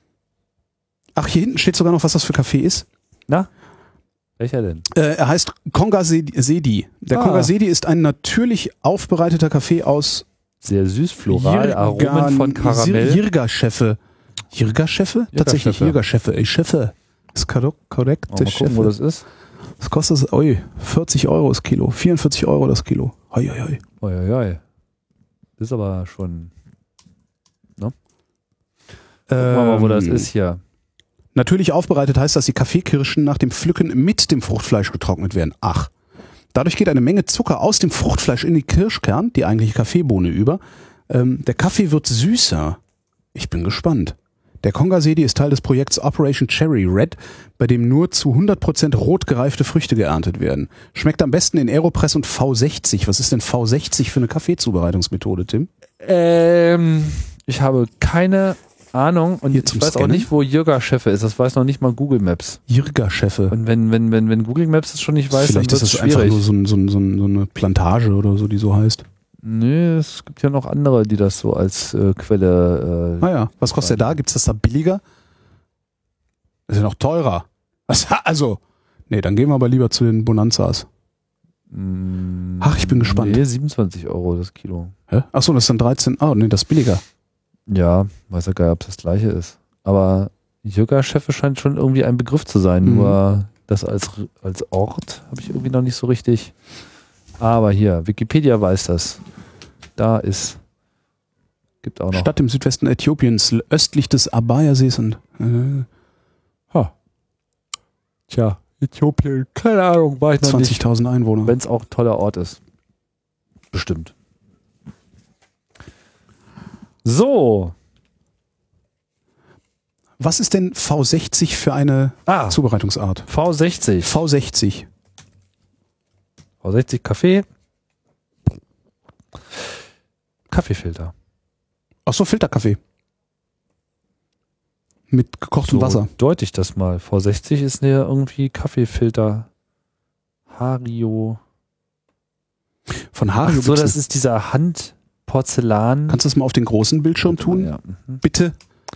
Speaker 1: Ach, hier hinten steht sogar noch, was das für Kaffee ist.
Speaker 2: Na? Welcher denn?
Speaker 1: Äh, er heißt Konga Sedi. Der
Speaker 2: Ah.
Speaker 1: Konga Sedi ist ein natürlich aufbereiteter Kaffee aus
Speaker 2: sehr süß, floral,
Speaker 1: Jirgan-
Speaker 2: Aromen von Karamell.
Speaker 1: Jirga-Scheffe. Jirga-Scheffe? Tatsächlich, Jirga-Scheffe. Ey, Scheffe. Ist korrekt, korrekt.
Speaker 2: Mal gucken, wo das ist.
Speaker 1: Was kostet das? Ui, vierzig Euro das Kilo. vierundvierzig Euro das Kilo. Hoi, hoi, hoi.
Speaker 2: Oi, oi, oi. Das ist aber schon... Ne? Gucken wir mal, wo das ist hier.
Speaker 1: Natürlich aufbereitet heißt, dass die Kaffeekirschen nach dem Pflücken mit dem Fruchtfleisch getrocknet werden. Ach. Dadurch geht eine Menge Zucker aus dem Fruchtfleisch in die Kirschkern, die eigentliche Kaffeebohne, über. Ähm, der Kaffee wird süßer. Ich bin gespannt. Der Konga Sedi ist Teil des Projekts Operation Cherry Red, bei dem nur zu hundert Prozent rot gereifte Früchte geerntet werden. Schmeckt am besten in Aeropress und V sechzig. Was ist denn V sechzig für eine Kaffeezubereitungsmethode, Tim?
Speaker 2: Ähm, ich habe keine Ahnung und
Speaker 1: Hier
Speaker 2: ich
Speaker 1: zum
Speaker 2: weiß auch
Speaker 1: Scannen?
Speaker 2: nicht, wo Jirga-Scheffe ist. Das weiß noch nicht mal Google Maps.
Speaker 1: Jirga-Scheffe.
Speaker 2: Und wenn, wenn, wenn, wenn Google Maps es schon nicht weiß,
Speaker 1: Vielleicht
Speaker 2: dann
Speaker 1: ist
Speaker 2: wird es
Speaker 1: es einfach
Speaker 2: schwierig.
Speaker 1: nur so, ein, so, ein, so, ein, so eine Plantage oder so, die so heißt.
Speaker 2: Nee, es gibt ja noch andere, die das so als äh, Quelle... Äh,
Speaker 1: Ah ja, was kostet der da? Gibt's das da billiger? Das ist ja noch teurer. Was, also, nee, dann gehen wir aber lieber zu den Bonanzas.
Speaker 2: mh,
Speaker 1: Ach, ich bin gespannt.
Speaker 2: Nee, siebenundzwanzig Euro das Kilo.
Speaker 1: Hä? Achso, das ist dann dreizehn. Ah, nee, das ist billiger.
Speaker 2: Ja, weiß ja gar nicht, ob es das gleiche ist. Aber Jirga-Scheffe scheint schon irgendwie ein Begriff zu sein.
Speaker 1: Mhm.
Speaker 2: Nur das als, als Ort habe ich irgendwie noch nicht so richtig. Aber hier, Wikipedia weiß das. Da ist, gibt auch noch.
Speaker 1: Stadt im Südwesten Äthiopiens, östlich des Abaya-Sees und äh,
Speaker 2: Ha. Tja, Äthiopien, keine Ahnung, war ich noch nicht.
Speaker 1: zwanzigtausend Einwohner.
Speaker 2: Wenn es auch ein toller Ort ist. Bestimmt. So.
Speaker 1: Was ist denn V sechzig für eine
Speaker 2: Ah.
Speaker 1: Zubereitungsart?
Speaker 2: V sechzig.
Speaker 1: V sechzig.
Speaker 2: V sechzig Kaffee. Kaffeefilter.
Speaker 1: Achso, Filterkaffee. Mit gekochtem
Speaker 2: So
Speaker 1: Wasser.
Speaker 2: deute ich das mal. V sechzig ist ja irgendwie Kaffeefilter. Hario.
Speaker 1: Von
Speaker 2: Ach
Speaker 1: Hario.
Speaker 2: so,
Speaker 1: gibt's
Speaker 2: das
Speaker 1: einen-
Speaker 2: ist dieser Handporzellan.
Speaker 1: Kannst du das mal auf den großen Bildschirm tun?
Speaker 2: Ja. Mhm.
Speaker 1: Bitte.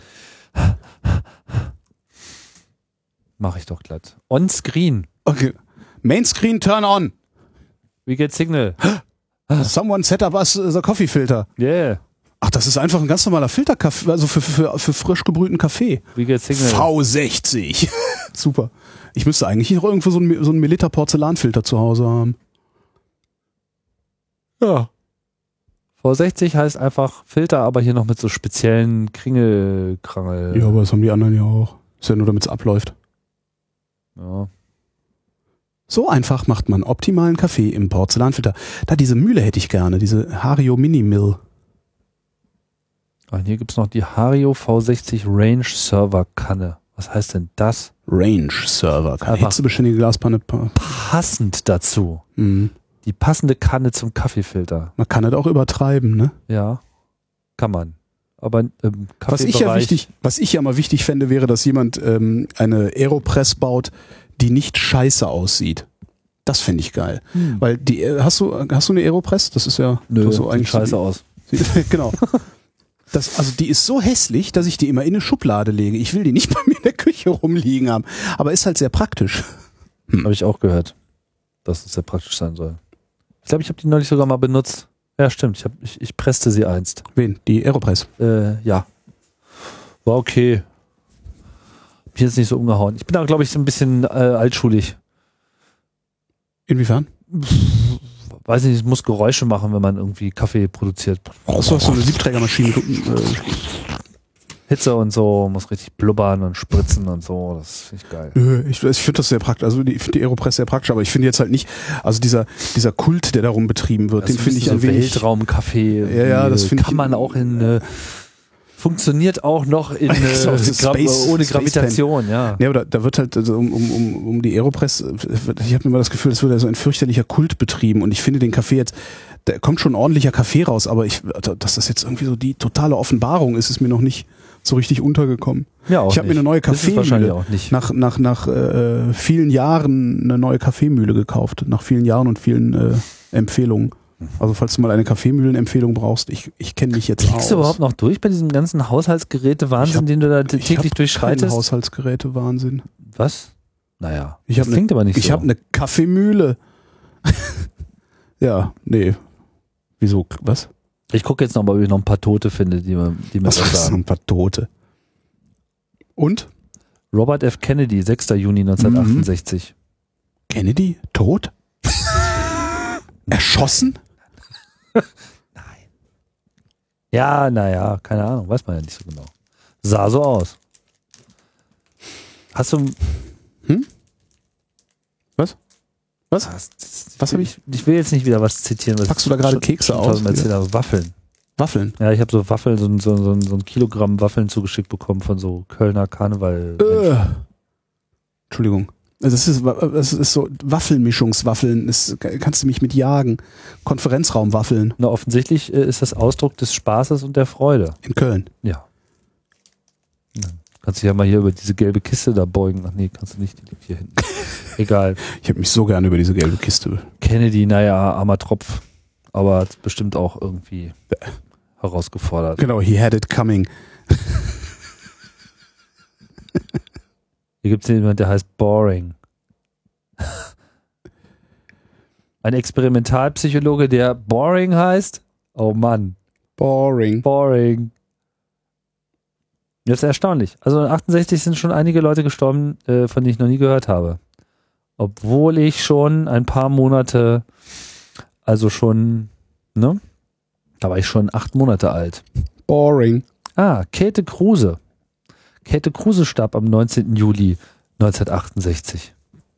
Speaker 2: Mach ich doch glatt. On Screen.
Speaker 1: Okay. Mainscreen turn on.
Speaker 2: Wie geht Signal?
Speaker 1: Someone set up us the coffee filter.
Speaker 2: Yeah.
Speaker 1: Ach, das ist einfach ein ganz normaler Filterkaffee, also für, für, für frisch gebrühten Kaffee.
Speaker 2: Wie geht Signal?
Speaker 1: V sechzig. Super. Ich müsste eigentlich auch irgendwo so einen, so einen Melitta Porzellanfilter zu Hause haben.
Speaker 2: Ja. V sechzig heißt einfach Filter, aber hier noch mit so speziellen Kringelkrangel.
Speaker 1: Ja, aber das haben die anderen ja auch. Ist ja nur, damit es abläuft.
Speaker 2: Ja.
Speaker 1: So einfach macht man optimalen Kaffee im Porzellanfilter. Da, diese Mühle hätte ich gerne, diese Hario Mini Mill.
Speaker 2: Ah, hier gibt es noch die Hario V sechzig Range Server Kanne. Was heißt denn das?
Speaker 1: Range Server. Keine
Speaker 2: Einfach
Speaker 1: hitzebeständige Glaspanne.
Speaker 2: Passend dazu.
Speaker 1: Mhm.
Speaker 2: Die passende Kanne zum Kaffeefilter.
Speaker 1: Man kann das auch übertreiben, ne?
Speaker 2: Ja, kann man. Aber im
Speaker 1: Was ich ja
Speaker 2: Kaffeebereich-
Speaker 1: wichtig, was ich ja mal wichtig fände, wäre, dass jemand ähm, eine Aeropress baut, die nicht scheiße aussieht. Das fände ich geil.
Speaker 2: Hm.
Speaker 1: Weil die, äh, hast du, hast du eine Aeropress? Das ist ja
Speaker 2: Nö,
Speaker 1: das ist so
Speaker 2: sieht
Speaker 1: eigentlich
Speaker 2: scheiße
Speaker 1: so die,
Speaker 2: aus.
Speaker 1: Sieht, genau. Das, also die ist so hässlich, dass ich die immer in eine Schublade lege. Ich will die nicht bei mir in der Küche rumliegen haben. Aber ist halt sehr praktisch.
Speaker 2: Hm. Habe ich auch gehört, dass es sehr praktisch sein soll. Ich glaube, ich habe die neulich sogar mal benutzt. Ja, stimmt. Ich, hab, ich, ich presste sie einst.
Speaker 1: Wen? Die Aeropress?
Speaker 2: Äh, ja. War okay. Hab ich jetzt nicht so umgehauen. Ich bin da, glaube ich, so ein bisschen äh, altschulig.
Speaker 1: Inwiefern?
Speaker 2: weiß nicht, es muss Geräusche machen, wenn man irgendwie Kaffee produziert.
Speaker 1: Achso, hast du eine Siebträgermaschine? Äh,
Speaker 2: Hitze und so, muss richtig blubbern und spritzen und so, das finde ich geil.
Speaker 1: Nö, ich, ich finde das sehr praktisch, also die, ich finde die Aeropress sehr praktisch, aber ich finde jetzt halt nicht, also dieser, dieser Kult, der darum betrieben wird,
Speaker 2: das
Speaker 1: den finde ich
Speaker 2: so
Speaker 1: ein wenig...
Speaker 2: Weltraumkaffee,
Speaker 1: ja, ja, das finde ich...
Speaker 2: kann man auch in... Äh, funktioniert auch noch in, äh, Gra
Speaker 1: Space,
Speaker 2: ohne
Speaker 1: Space
Speaker 2: Gravitation,
Speaker 1: Pen.
Speaker 2: ja.
Speaker 1: Ja, aber da, da wird halt also um, um, um die Aeropress, ich habe mir immer das Gefühl, es wird ja so ein fürchterlicher Kult betrieben und ich finde den Kaffee jetzt, da kommt schon ein ordentlicher Kaffee raus, aber ich, dass das jetzt irgendwie so die totale Offenbarung ist, ist mir noch nicht so richtig untergekommen.
Speaker 2: Ja, auch
Speaker 1: ich habe mir eine neue Kaffeemühle
Speaker 2: auch nicht.
Speaker 1: nach nach nach äh, vielen Jahren eine neue Kaffeemühle gekauft, nach vielen Jahren und vielen äh, Empfehlungen. Also falls du mal eine Kaffeemühlenempfehlung brauchst, ich ich kenne mich jetzt aus.
Speaker 2: Kriegst du überhaupt noch durch bei diesem ganzen Haushaltsgeräte-Wahnsinn, den du da täglich durchschreitest?
Speaker 1: Haushaltsgeräte-Wahnsinn.
Speaker 2: Was? Naja,
Speaker 1: ich
Speaker 2: das
Speaker 1: ne,
Speaker 2: klingt aber nicht
Speaker 1: ich
Speaker 2: so.
Speaker 1: Ich habe eine Kaffeemühle. Ja, nee. Wieso? Was?
Speaker 2: Ich gucke jetzt noch, ob ich noch ein paar Tote finde, die mir, die mir
Speaker 1: was
Speaker 2: was sagen.
Speaker 1: Ein paar Tote. Und?
Speaker 2: Robert F. Kennedy, sechster Juni neunzehnhundertachtundsechzig.
Speaker 1: Mhm. Kennedy? Tot? Erschossen?
Speaker 2: Nein. Ja, naja, keine Ahnung, weiß man ja nicht so genau. Sah so aus. Hast du...
Speaker 1: Hm? Was? Was?
Speaker 2: Was,
Speaker 1: was habe ich?
Speaker 2: Ich will jetzt nicht wieder was zitieren. Was
Speaker 1: Packst du da gerade Kekse aus?
Speaker 2: Ja. Waffeln.
Speaker 1: Waffeln?
Speaker 2: Ja, ich habe so Waffeln, so, so, so, so ein Kilogramm Waffeln zugeschickt bekommen von so Kölner Karneval.
Speaker 1: Äh. Entschuldigung. Das ist, das ist so Waffelmischungswaffeln. Das kannst du mich mit jagen. Konferenzraumwaffeln.
Speaker 2: Na, offensichtlich ist das Ausdruck des Spaßes und der Freude.
Speaker 1: In Köln?
Speaker 2: Ja. ja. Kannst du ja mal hier über diese gelbe Kiste da beugen. Ach nee, kannst du nicht. Die liegt hier hinten. Egal.
Speaker 1: Ich habe mich so gerne über diese gelbe Kiste.
Speaker 2: Kennedy, naja, armer Tropf. Aber hat bestimmt auch irgendwie herausgefordert.
Speaker 1: Genau, he had it coming.
Speaker 2: Hier gibt es jemanden, der heißt Boring. Ein Experimentalpsychologe, der Boring heißt. Oh Mann.
Speaker 1: Boring.
Speaker 2: Boring. Das ist erstaunlich. Also achtundsechzig sind schon einige Leute gestorben, äh, von denen ich noch nie gehört habe. Obwohl ich schon ein paar Monate, also schon, ne? Da war ich schon acht Monate alt.
Speaker 1: Boring.
Speaker 2: Ah, Käthe Kruse. Käthe Kruse starb am neunzehnten Juli neunzehnhundertachtundsechzig.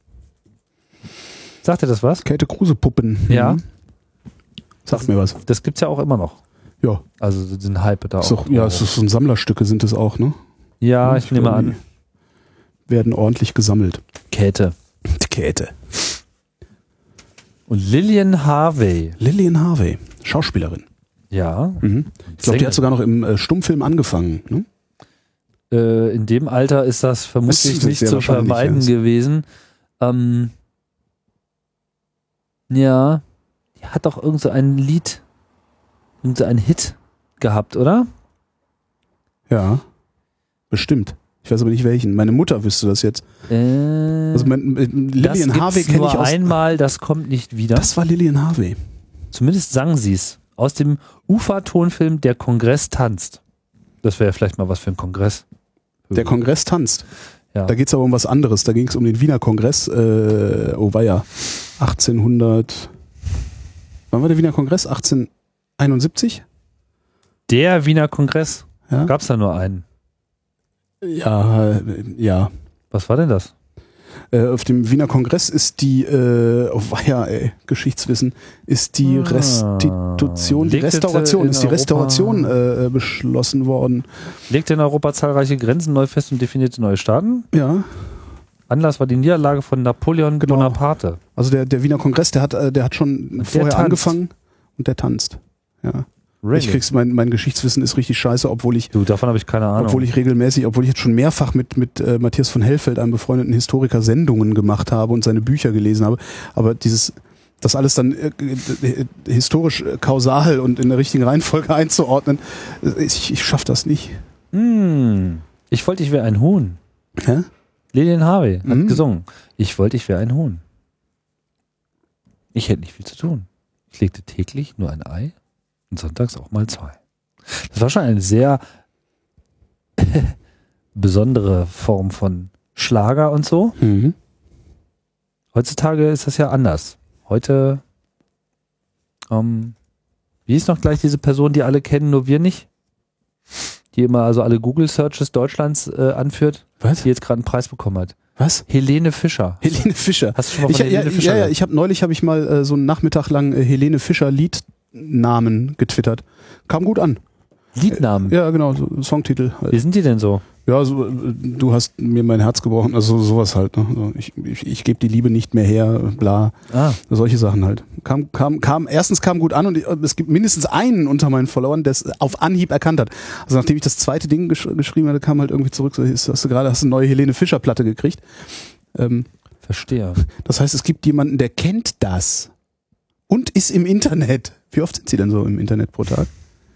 Speaker 2: Sagt ihr das was?
Speaker 1: Käthe Kruse Puppen.
Speaker 2: Ja.
Speaker 1: Sagt mir was.
Speaker 2: Das gibt's ja auch immer noch.
Speaker 1: Ja.
Speaker 2: Also den Hype da
Speaker 1: so,
Speaker 2: auch.
Speaker 1: Ja, es ist so ein Sammlerstücke sind es auch, ne?
Speaker 2: Ja, ich, ich nehme an.
Speaker 1: Werden ordentlich gesammelt.
Speaker 2: Käthe.
Speaker 1: Käthe.
Speaker 2: Und Lillian Harvey.
Speaker 1: Lillian Harvey, Schauspielerin.
Speaker 2: Ja.
Speaker 1: Mhm. Ich glaube, die hat sogar noch im äh, Stummfilm angefangen. Ne?
Speaker 2: Äh, in dem Alter ist das vermutlich
Speaker 1: das
Speaker 2: nicht zu vermeiden ja. gewesen. Ähm, ja, die hat doch irgend so ein Lied, irgend so ein Hit gehabt, oder?
Speaker 1: Ja, bestimmt. Ich weiß aber nicht welchen. Meine Mutter wüsste das jetzt.
Speaker 2: Äh,
Speaker 1: also mein, Lillian Harvey kenne ich aus.
Speaker 2: Einmal, das kommt nicht wieder.
Speaker 1: Das war Lillian Harvey.
Speaker 2: Zumindest sang sie es. Aus dem U F A-Tonfilm Der Kongress tanzt. Das wäre vielleicht mal was für ein Kongress.
Speaker 1: Der Kongress tanzt.
Speaker 2: Ja.
Speaker 1: Da geht es aber um was anderes. Da ging es um den Wiener Kongress. Äh, oh weia. achtzehnhundert. Wann war der Wiener Kongress? achtzehnhunderteinundsiebzig?
Speaker 2: Der Wiener Kongress?
Speaker 1: Ja?
Speaker 2: Gab es da nur einen?
Speaker 1: Ja, ja.
Speaker 2: Was war denn das?
Speaker 1: Äh, auf dem Wiener Kongress ist die, äh, oh weia, ey, Geschichtswissen, ist die ah, Restitution, die Restauration, ist die Europa, Restauration äh, beschlossen worden.
Speaker 2: Legte in Europa zahlreiche Grenzen neu fest und definierte neue Staaten?
Speaker 1: Ja.
Speaker 2: Anlass war die Niederlage von Napoleon genau. Bonaparte.
Speaker 1: Also der, der Wiener Kongress, der hat, der hat schon
Speaker 2: und
Speaker 1: vorher angefangen und der tanzt. Ja. Really? Ich krieg's, mein, mein Geschichtswissen ist richtig scheiße, obwohl ich.
Speaker 2: Du, davon habe ich keine Ahnung.
Speaker 1: Obwohl ich regelmäßig, obwohl ich jetzt schon mehrfach mit, mit äh, Matthias von Hellfeld, einem befreundeten Historiker, Sendungen gemacht habe und seine Bücher gelesen habe. Aber dieses, das alles dann äh, äh, historisch äh, kausal und in der richtigen Reihenfolge einzuordnen, äh, ich, ich schaff das nicht.
Speaker 2: Hm. Ich wollte, ich wäre ein Huhn.
Speaker 1: Hä?
Speaker 2: Lillian Harvey hat
Speaker 1: Mhm.
Speaker 2: gesungen. Ich wollte, ich wäre ein Huhn. Ich hätte nicht viel zu tun. Ich legte täglich nur ein Ei. Und sonntags auch mal zwei. Das war schon eine sehr besondere Form von Schlager und so.
Speaker 1: Mhm.
Speaker 2: Heutzutage ist das ja anders. Heute Ähm, wie ist noch gleich diese Person, die alle kennen, nur wir nicht? Die immer also alle Google-Searches Deutschlands äh, anführt.
Speaker 1: Was?
Speaker 2: Die jetzt gerade einen Preis bekommen hat.
Speaker 1: Was?
Speaker 2: Helene Fischer.
Speaker 1: Helene Fischer.
Speaker 2: Hast du schon mal
Speaker 1: Ich,
Speaker 2: von
Speaker 1: ja,
Speaker 2: Helene Fischer
Speaker 1: ja, ja,
Speaker 2: gehört?
Speaker 1: ich habe neulich habe ich mal äh, so einen Nachmittag lang äh, Helene Fischer Liednamen getwittert. Kam gut an.
Speaker 2: Liednamen?
Speaker 1: Ja, genau, so Songtitel. Halt.
Speaker 2: Wie sind die denn so?
Speaker 1: Ja, so, äh, du hast mir mein Herz gebrochen, also sowas halt. Ne? Also ich ich, ich gebe die Liebe nicht mehr her, bla.
Speaker 2: Ah.
Speaker 1: Solche Sachen halt. Kam, kam, kam, erstens kam gut an und es gibt mindestens einen unter meinen Followern, der es auf Anhieb erkannt hat. Also nachdem ich das zweite Ding gesch geschrieben hatte, kam halt irgendwie zurück, so, hast du gerade, hast du eine neue Helene Fischer Platte gekriegt. Ähm,
Speaker 2: Verstehe.
Speaker 1: Das heißt, es gibt jemanden, der kennt das und ist im Internet. Wie oft sind Sie denn so im Internet pro Tag?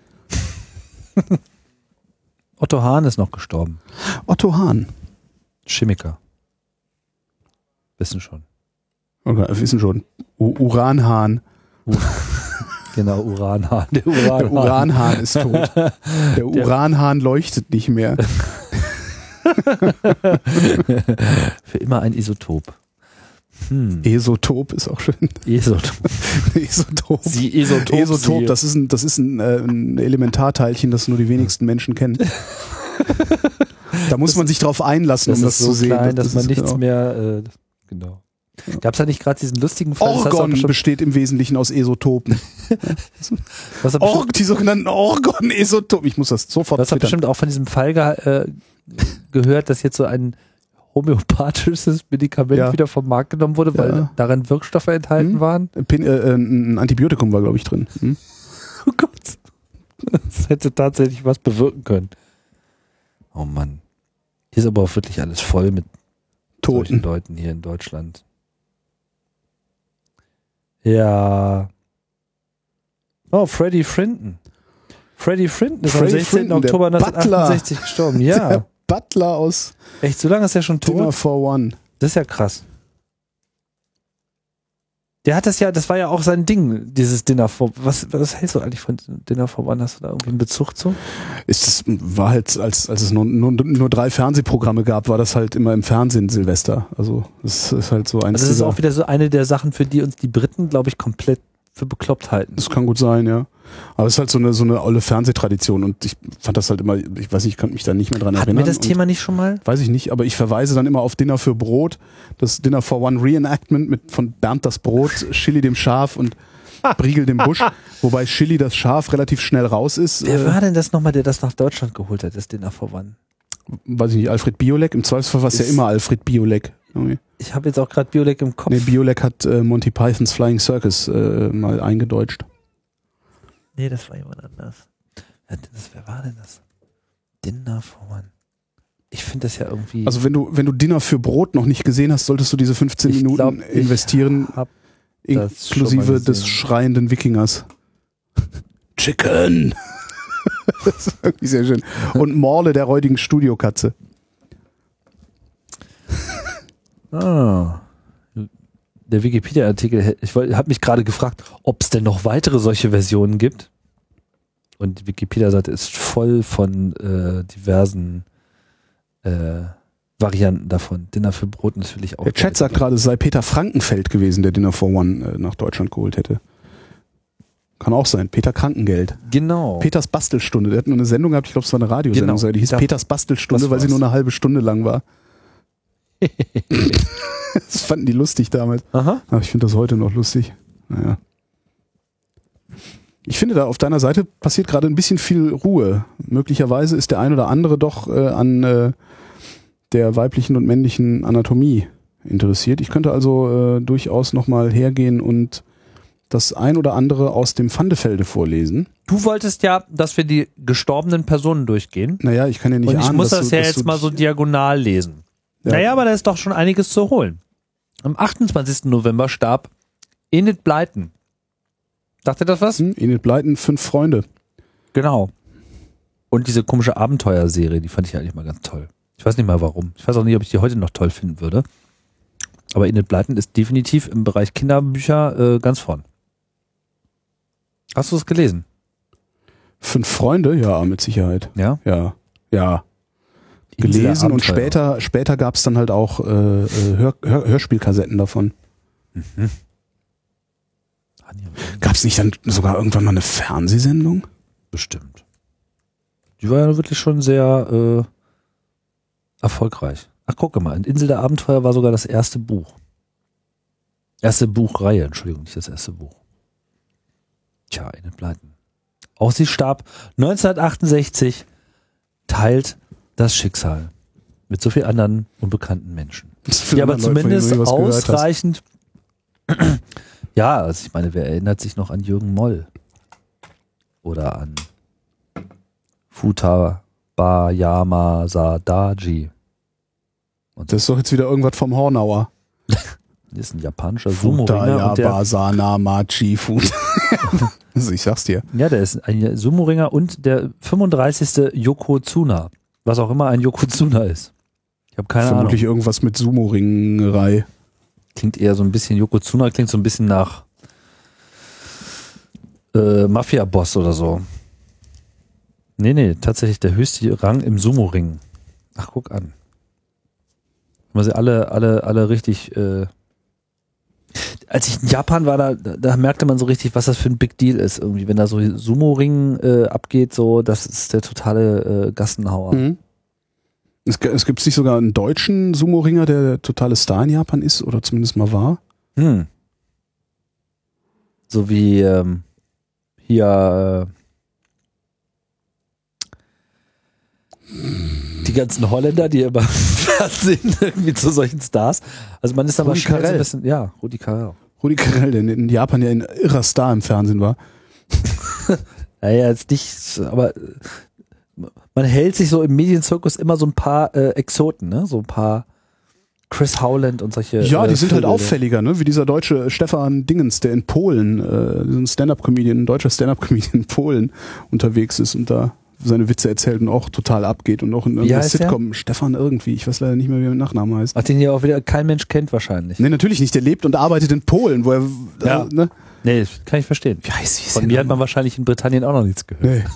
Speaker 2: Otto Hahn ist noch gestorben.
Speaker 1: Otto Hahn.
Speaker 2: Chemiker. Wissen schon.
Speaker 1: Okay, wissen schon. U Uranhahn.
Speaker 2: Genau, Uranhahn. Der Uranhahn,
Speaker 1: Der Uranhahn ist tot. Der Uranhahn leuchtet nicht mehr.
Speaker 2: Für immer ein Isotop. Hm.
Speaker 1: Esotop ist auch schön.
Speaker 2: Esotop.
Speaker 1: Esotop.
Speaker 2: Sie Esotop.
Speaker 1: Esotop, das ist ein, das ist ein, äh, ein Elementarteilchen, das nur die wenigsten Menschen kennen. Da muss
Speaker 2: das,
Speaker 1: man sich drauf einlassen, um das
Speaker 2: so
Speaker 1: zu sehen.
Speaker 2: Klein, dass
Speaker 1: das
Speaker 2: man
Speaker 1: ist
Speaker 2: nichts
Speaker 1: genau.
Speaker 2: mehr. Äh, genau. Gab es da nicht gerade diesen lustigen Fall?
Speaker 1: Orgon das besteht im Wesentlichen aus Esotopen.
Speaker 2: Was
Speaker 1: Org, die sogenannten Orgon-Esotopen. Ich muss das sofort.
Speaker 2: Du hast bestimmt auch von diesem Fall ge äh, gehört, dass jetzt so ein homöopathisches Medikament
Speaker 1: ja.
Speaker 2: wieder vom Markt genommen wurde, weil
Speaker 1: ja.
Speaker 2: darin Wirkstoffe enthalten
Speaker 1: hm?
Speaker 2: waren.
Speaker 1: Pin äh, ein Antibiotikum war, glaube ich, drin. Hm?
Speaker 2: Oh Gott. Das hätte tatsächlich was bewirken können. Oh Mann. Hier ist aber auch wirklich alles voll mit
Speaker 1: toten
Speaker 2: Leuten hier in Deutschland. Ja. Oh, Freddie Frinton. Freddie Frinton ist am sechzehnten Oktober neunzehnhundertachtundsechzig gestorben. Ja.
Speaker 1: Der Butler aus
Speaker 2: Echt, so lange ist er schon tot?
Speaker 1: Dinner for One.
Speaker 2: Das ist ja krass. Der hat das ja, das war ja auch sein Ding, dieses Dinner for was was hältst du eigentlich von Dinner for One? Hast du da irgendwie einen Bezug zu?
Speaker 1: Ist das, war halt, als, als es nur, nur, nur drei Fernsehprogramme gab, war das halt immer im Fernsehen Silvester. Also das ist halt so eins.
Speaker 2: Also das ist auch wieder so eine der Sachen, für die uns die Briten, glaube ich, komplett für bekloppt halten.
Speaker 1: Das kann gut sein, ja. Aber es ist halt so eine, so eine olle Fernsehtradition und ich fand das halt immer, ich weiß nicht, ich kann mich da nicht mehr dran
Speaker 2: Hatten
Speaker 1: erinnern.
Speaker 2: wir das Thema nicht schon mal?
Speaker 1: Weiß ich nicht, aber ich verweise dann immer auf Dinner für Brot, das Dinner for One Reenactment mit von Bernd das Brot, Chili dem Schaf und Briegel dem Busch, wobei Chili das Schaf relativ schnell raus ist.
Speaker 2: Wer war denn das nochmal, der das nach Deutschland geholt hat, das Dinner for One?
Speaker 1: Weiß ich nicht, Alfred Biolek, im Zweifelsfall war es ja immer Alfred Biolek. Okay.
Speaker 2: Ich habe jetzt auch gerade Biolek im Kopf.
Speaker 1: Nee, Biolek hat äh, Monty Pythons Flying Circus äh, mal eingedeutscht.
Speaker 2: Nee, das war jemand anders. Ja, das, wer war denn das? Dinner for One. Ich finde das ja irgendwie...
Speaker 1: Also wenn du, wenn du Dinner für Brot noch nicht gesehen hast, solltest du diese fünfzehn
Speaker 2: Ich
Speaker 1: Minuten
Speaker 2: glaub, ich
Speaker 1: investieren,
Speaker 2: hab das schon mal
Speaker 1: inklusive
Speaker 2: gesehen.
Speaker 1: des schreienden Wikingers. Chicken! Das ist wirklich sehr schön. Und Morle, der räudigen Studiokatze.
Speaker 2: Ah. Der Wikipedia-Artikel, ich habe mich gerade gefragt, ob es denn noch weitere solche Versionen gibt. Und die Wikipedia-Seite ist voll von äh, diversen äh, Varianten davon. Dinner für Brot natürlich auch.
Speaker 1: Der Chat sagt gerade, es sei Peter Frankenfeld gewesen, der Dinner for One äh, nach Deutschland geholt hätte. Kann auch sein. Peter Krankengeld.
Speaker 2: Genau.
Speaker 1: Peters Bastelstunde. Der hat nur eine Sendung gehabt, ich glaube, es war eine Radiosendung.
Speaker 2: Genau.
Speaker 1: Die hieß
Speaker 2: Ja.
Speaker 1: Peters Bastelstunde, weil sie nur eine halbe Stunde lang war. Das fanden die lustig damals.
Speaker 2: Aha.
Speaker 1: Aber ich finde das heute noch lustig. Naja. Ich finde, da auf deiner Seite passiert gerade ein bisschen viel Ruhe. Möglicherweise ist der ein oder andere doch äh, an äh, der weiblichen und männlichen Anatomie interessiert. Ich könnte also äh, durchaus nochmal hergehen und das ein oder andere aus dem Pfandefelde vorlesen.
Speaker 2: Du wolltest ja, dass wir die gestorbenen Personen durchgehen.
Speaker 1: Naja, ich kann ja nicht
Speaker 2: Und ich
Speaker 1: ahnen,
Speaker 2: muss
Speaker 1: dass
Speaker 2: das
Speaker 1: du,
Speaker 2: ja
Speaker 1: dass
Speaker 2: jetzt
Speaker 1: du
Speaker 2: mal so diagonal lesen.
Speaker 1: Ja.
Speaker 2: Naja, aber da ist doch schon einiges zu holen. Am achtundzwanzigsten November starb Enid Blyton. Sagt ihr das was?
Speaker 1: Hm, Enid Blyton, Fünf Freunde.
Speaker 2: Genau. Und diese komische Abenteuerserie, die fand ich eigentlich mal ganz toll. Ich weiß nicht mal warum. Ich weiß auch nicht, ob ich die heute noch toll finden würde. Aber Enid Blyton ist definitiv im Bereich Kinderbücher äh, ganz vorn. Hast du es gelesen?
Speaker 1: Fünf Freunde? Ja, mit Sicherheit.
Speaker 2: Ja?
Speaker 1: Ja. Ja.
Speaker 2: Insel der
Speaker 1: Gelesen und
Speaker 2: Abenteuer.
Speaker 1: später, später gab es dann halt auch äh, Hör, Hör, Hörspielkassetten davon.
Speaker 2: Mhm.
Speaker 1: Gab es nicht dann sogar irgendwann mal eine Fernsehsendung?
Speaker 2: Bestimmt. Die war ja wirklich schon sehr äh, erfolgreich. Ach, guck mal, Insel der Abenteuer war sogar das erste Buch. Erste Buchreihe, Entschuldigung, nicht das erste Buch. Tja, in den Pleiten. Auch sie starb neunzehnhundertachtundsechzig, teilt das Schicksal mit so vielen anderen unbekannten Menschen. Die aber zumindest ausreichend. Ja, also ich meine, wer erinnert sich noch an Jürgen Moll? Oder an Futabayama Sadaji?
Speaker 1: Und das ist doch jetzt wieder irgendwas vom Hornauer.
Speaker 2: Das ist ein japanischer Sumo-Ringer.
Speaker 1: Basana Machi Food. Also ich sag's dir.
Speaker 2: Ja, der ist ein Sumo-Ringer und der fünfunddreißigste Yokozuna. Was auch immer ein Yokozuna ist. Ich habe keine
Speaker 1: Vermutlich
Speaker 2: Ahnung.
Speaker 1: irgendwas mit Sumo-Ringerei.
Speaker 2: Klingt eher so ein bisschen, Yokozuna klingt so ein bisschen nach äh, Mafia-Boss oder so. Nee, nee, tatsächlich der höchste Rang im Sumo-Ring. Ach, guck an. Wenn sie alle, alle, alle richtig. Äh Als ich in Japan war, da, da merkte man so richtig, was das für ein Big Deal ist. Irgendwie, wenn da so Sumo-Ring äh, abgeht, so, das ist der totale äh, Gassenhauer.
Speaker 1: Mhm. Es, es gibt nicht sogar einen deutschen Sumo-Ringer, der der totale Star in Japan ist oder zumindest mal war.
Speaker 2: Hm. So wie ähm, hier äh, die ganzen Holländer, die immer im Fernsehen irgendwie zu solchen Stars. Also man ist aber
Speaker 1: Rudi
Speaker 2: schnell so ein
Speaker 1: Carrell.
Speaker 2: bisschen, ja, Rudi Carrell.
Speaker 1: Rudi Carrell, der in Japan ja ein irrer Star im Fernsehen war.
Speaker 2: Naja, jetzt nicht, aber man hält sich so im Medienzirkus immer so ein paar äh, Exoten, ne? So ein paar Chris Howland und solche.
Speaker 1: Ja, die
Speaker 2: äh,
Speaker 1: sind halt
Speaker 2: Vögel.
Speaker 1: auffälliger, ne? Wie dieser deutsche Stefan Dingens, der in Polen, äh, so ein Stand-Up-Comedian, ein deutscher Stand-Up-Comedian in Polen unterwegs ist und da seine Witze erzählt und auch total abgeht und auch in irgendeiner
Speaker 2: heißt der?
Speaker 1: Sitcom. Stefan irgendwie, ich weiß leider nicht mehr, wie er mit Nachnamen heißt.
Speaker 2: Ach, den hier auch wieder kein Mensch kennt wahrscheinlich.
Speaker 1: Nee, natürlich nicht. Der lebt und arbeitet in Polen, wo er,
Speaker 2: Ja.
Speaker 1: äh, ne?
Speaker 2: Nee, kann ich verstehen.
Speaker 1: Wie heißt wie
Speaker 2: Von mir hat man wahrscheinlich in Britannien auch noch nichts gehört.
Speaker 1: Nee.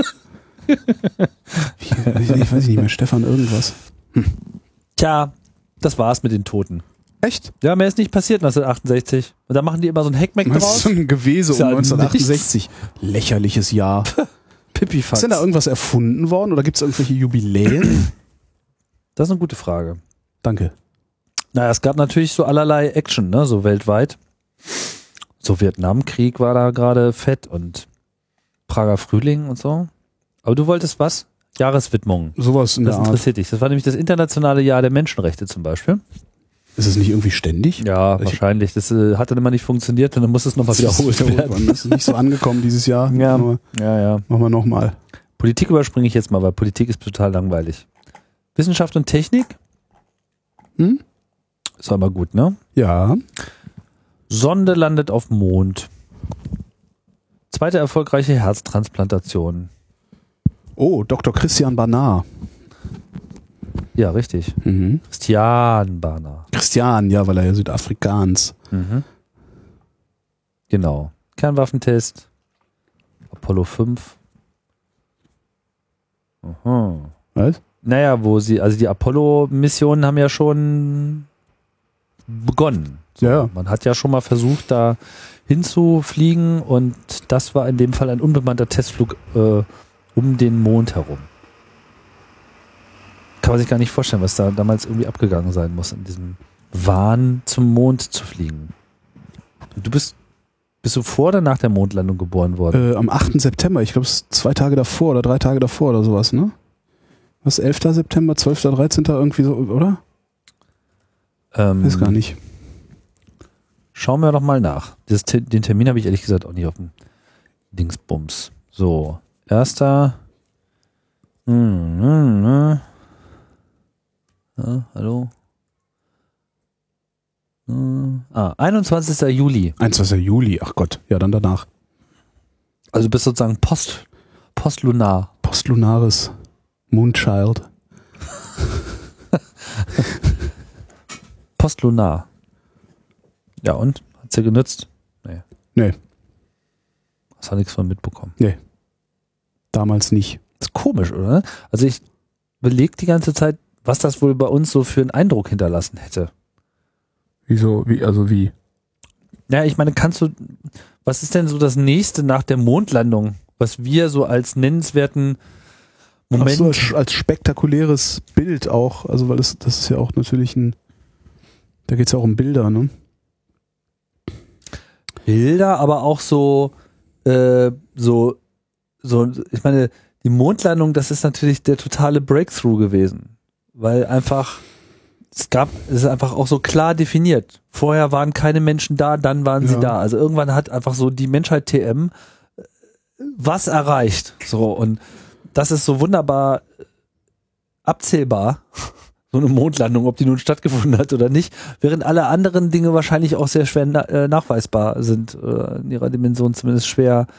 Speaker 1: Wie, weiß ich nicht, weiß ich nicht mehr. Stefan irgendwas.
Speaker 2: Tja, das war's mit den Toten.
Speaker 1: Echt?
Speaker 2: Ja, mehr ist nicht passiert neunzehnhundertachtundsechzig. Und da machen die immer so ein Heckmeck
Speaker 1: Das
Speaker 2: draus.
Speaker 1: ist so ein Gewese
Speaker 2: Ist
Speaker 1: um
Speaker 2: ja
Speaker 1: neunzehnhundertachtundsechzig. Lächerliches Jahr.
Speaker 2: Pipifax.
Speaker 1: Ist denn da irgendwas erfunden worden oder gibt es irgendwelche Jubiläen?
Speaker 2: Das ist eine gute Frage.
Speaker 1: Danke.
Speaker 2: Naja, es gab natürlich so allerlei Action, ne, so weltweit. So Vietnamkrieg war da gerade fett und Prager Frühling und so. Aber du wolltest was? Jahreswidmung.
Speaker 1: Sowas in
Speaker 2: Das
Speaker 1: der Art.
Speaker 2: interessiert dich. Das war nämlich das internationale Jahr der Menschenrechte zum Beispiel.
Speaker 1: Ist es nicht irgendwie ständig?
Speaker 2: Ja,
Speaker 1: Ich-
Speaker 2: wahrscheinlich. Das äh, hat dann immer nicht funktioniert und dann muss es nochmal
Speaker 1: Das ist
Speaker 2: wiederholt
Speaker 1: wiederholt
Speaker 2: werden.
Speaker 1: worden. Das ist nicht so angekommen dieses Jahr.
Speaker 2: Ja,
Speaker 1: Aber
Speaker 2: ja, ja.
Speaker 1: machen wir nochmal.
Speaker 2: Politik überspringe ich jetzt mal, weil Politik ist total langweilig. Wissenschaft und Technik?
Speaker 1: Hm?
Speaker 2: Ist aber gut, ne?
Speaker 1: Ja.
Speaker 2: Sonde landet auf Mond. Zweite erfolgreiche Herztransplantation.
Speaker 1: Oh, Doktor Christian Barnard.
Speaker 2: Ja, richtig.
Speaker 1: Mhm.
Speaker 2: Christian Barnard.
Speaker 1: Christian, ja, weil er ja Südafrikaans.
Speaker 2: Mhm. Genau. Kernwaffentest. Apollo fünf. Aha.
Speaker 1: Was?
Speaker 2: Naja, wo sie, also die Apollo-Missionen haben ja schon begonnen. So,
Speaker 1: Ja.
Speaker 2: Man hat ja schon mal versucht, da hinzufliegen und das war in dem Fall ein unbemannter Testflug äh, um den Mond herum. Kann man sich gar nicht vorstellen, was da damals irgendwie abgegangen sein muss, in diesem Wahn zum Mond zu fliegen. Du bist, bist du vor oder nach der Mondlandung geboren worden?
Speaker 1: Äh, am achten September, ich glaube, es ist zwei Tage davor oder drei Tage davor oder sowas, ne? Was, elfter September, zwölfter, dreizehnter irgendwie so, oder?
Speaker 2: Ähm,
Speaker 1: Weiß gar nicht.
Speaker 2: Schauen wir doch mal nach. Das, den Termin habe ich ehrlich gesagt auch nicht auf dem Dingsbums. So, erster. Hm, hm, hm. Ja, hallo? Hm. Ah, einundzwanzigster Juli.
Speaker 1: einundzwanzigster Juli, ach Gott, ja, dann danach.
Speaker 2: Also bist sozusagen Post, postlunar.
Speaker 1: Postlunaris. Moonchild.
Speaker 2: Postlunar. Ja, und? Hat's dir genützt? Nee.
Speaker 1: Nee,
Speaker 2: Hast du nichts von mitbekommen.
Speaker 1: nee. Damals nicht.
Speaker 2: Das ist komisch, oder? Also ich belege die ganze Zeit, was das wohl bei uns so für einen Eindruck hinterlassen hätte.
Speaker 1: Wieso, wie, also wie?
Speaker 2: Ja, ich meine, kannst du, was ist denn so das nächste nach der Mondlandung, was wir so als nennenswerten Moment...
Speaker 1: Ach so, als, als spektakuläres Bild auch, also weil das, das ist ja auch natürlich ein, da geht es ja auch um Bilder, ne?
Speaker 2: Bilder, aber auch so, äh, so, so, ich meine, die Mondlandung, das ist natürlich der totale Breakthrough gewesen, weil einfach, es gab, es ist einfach auch so klar definiert. Vorher waren keine Menschen da, dann waren
Speaker 1: Ja.
Speaker 2: sie da. Also irgendwann hat einfach so die Menschheit T M was erreicht. So, und das ist so wunderbar abzählbar, so eine Mondlandung, ob die nun stattgefunden hat oder nicht, während alle anderen Dinge wahrscheinlich auch sehr schwer na äh, nachweisbar sind, äh, in ihrer Dimension zumindest schwer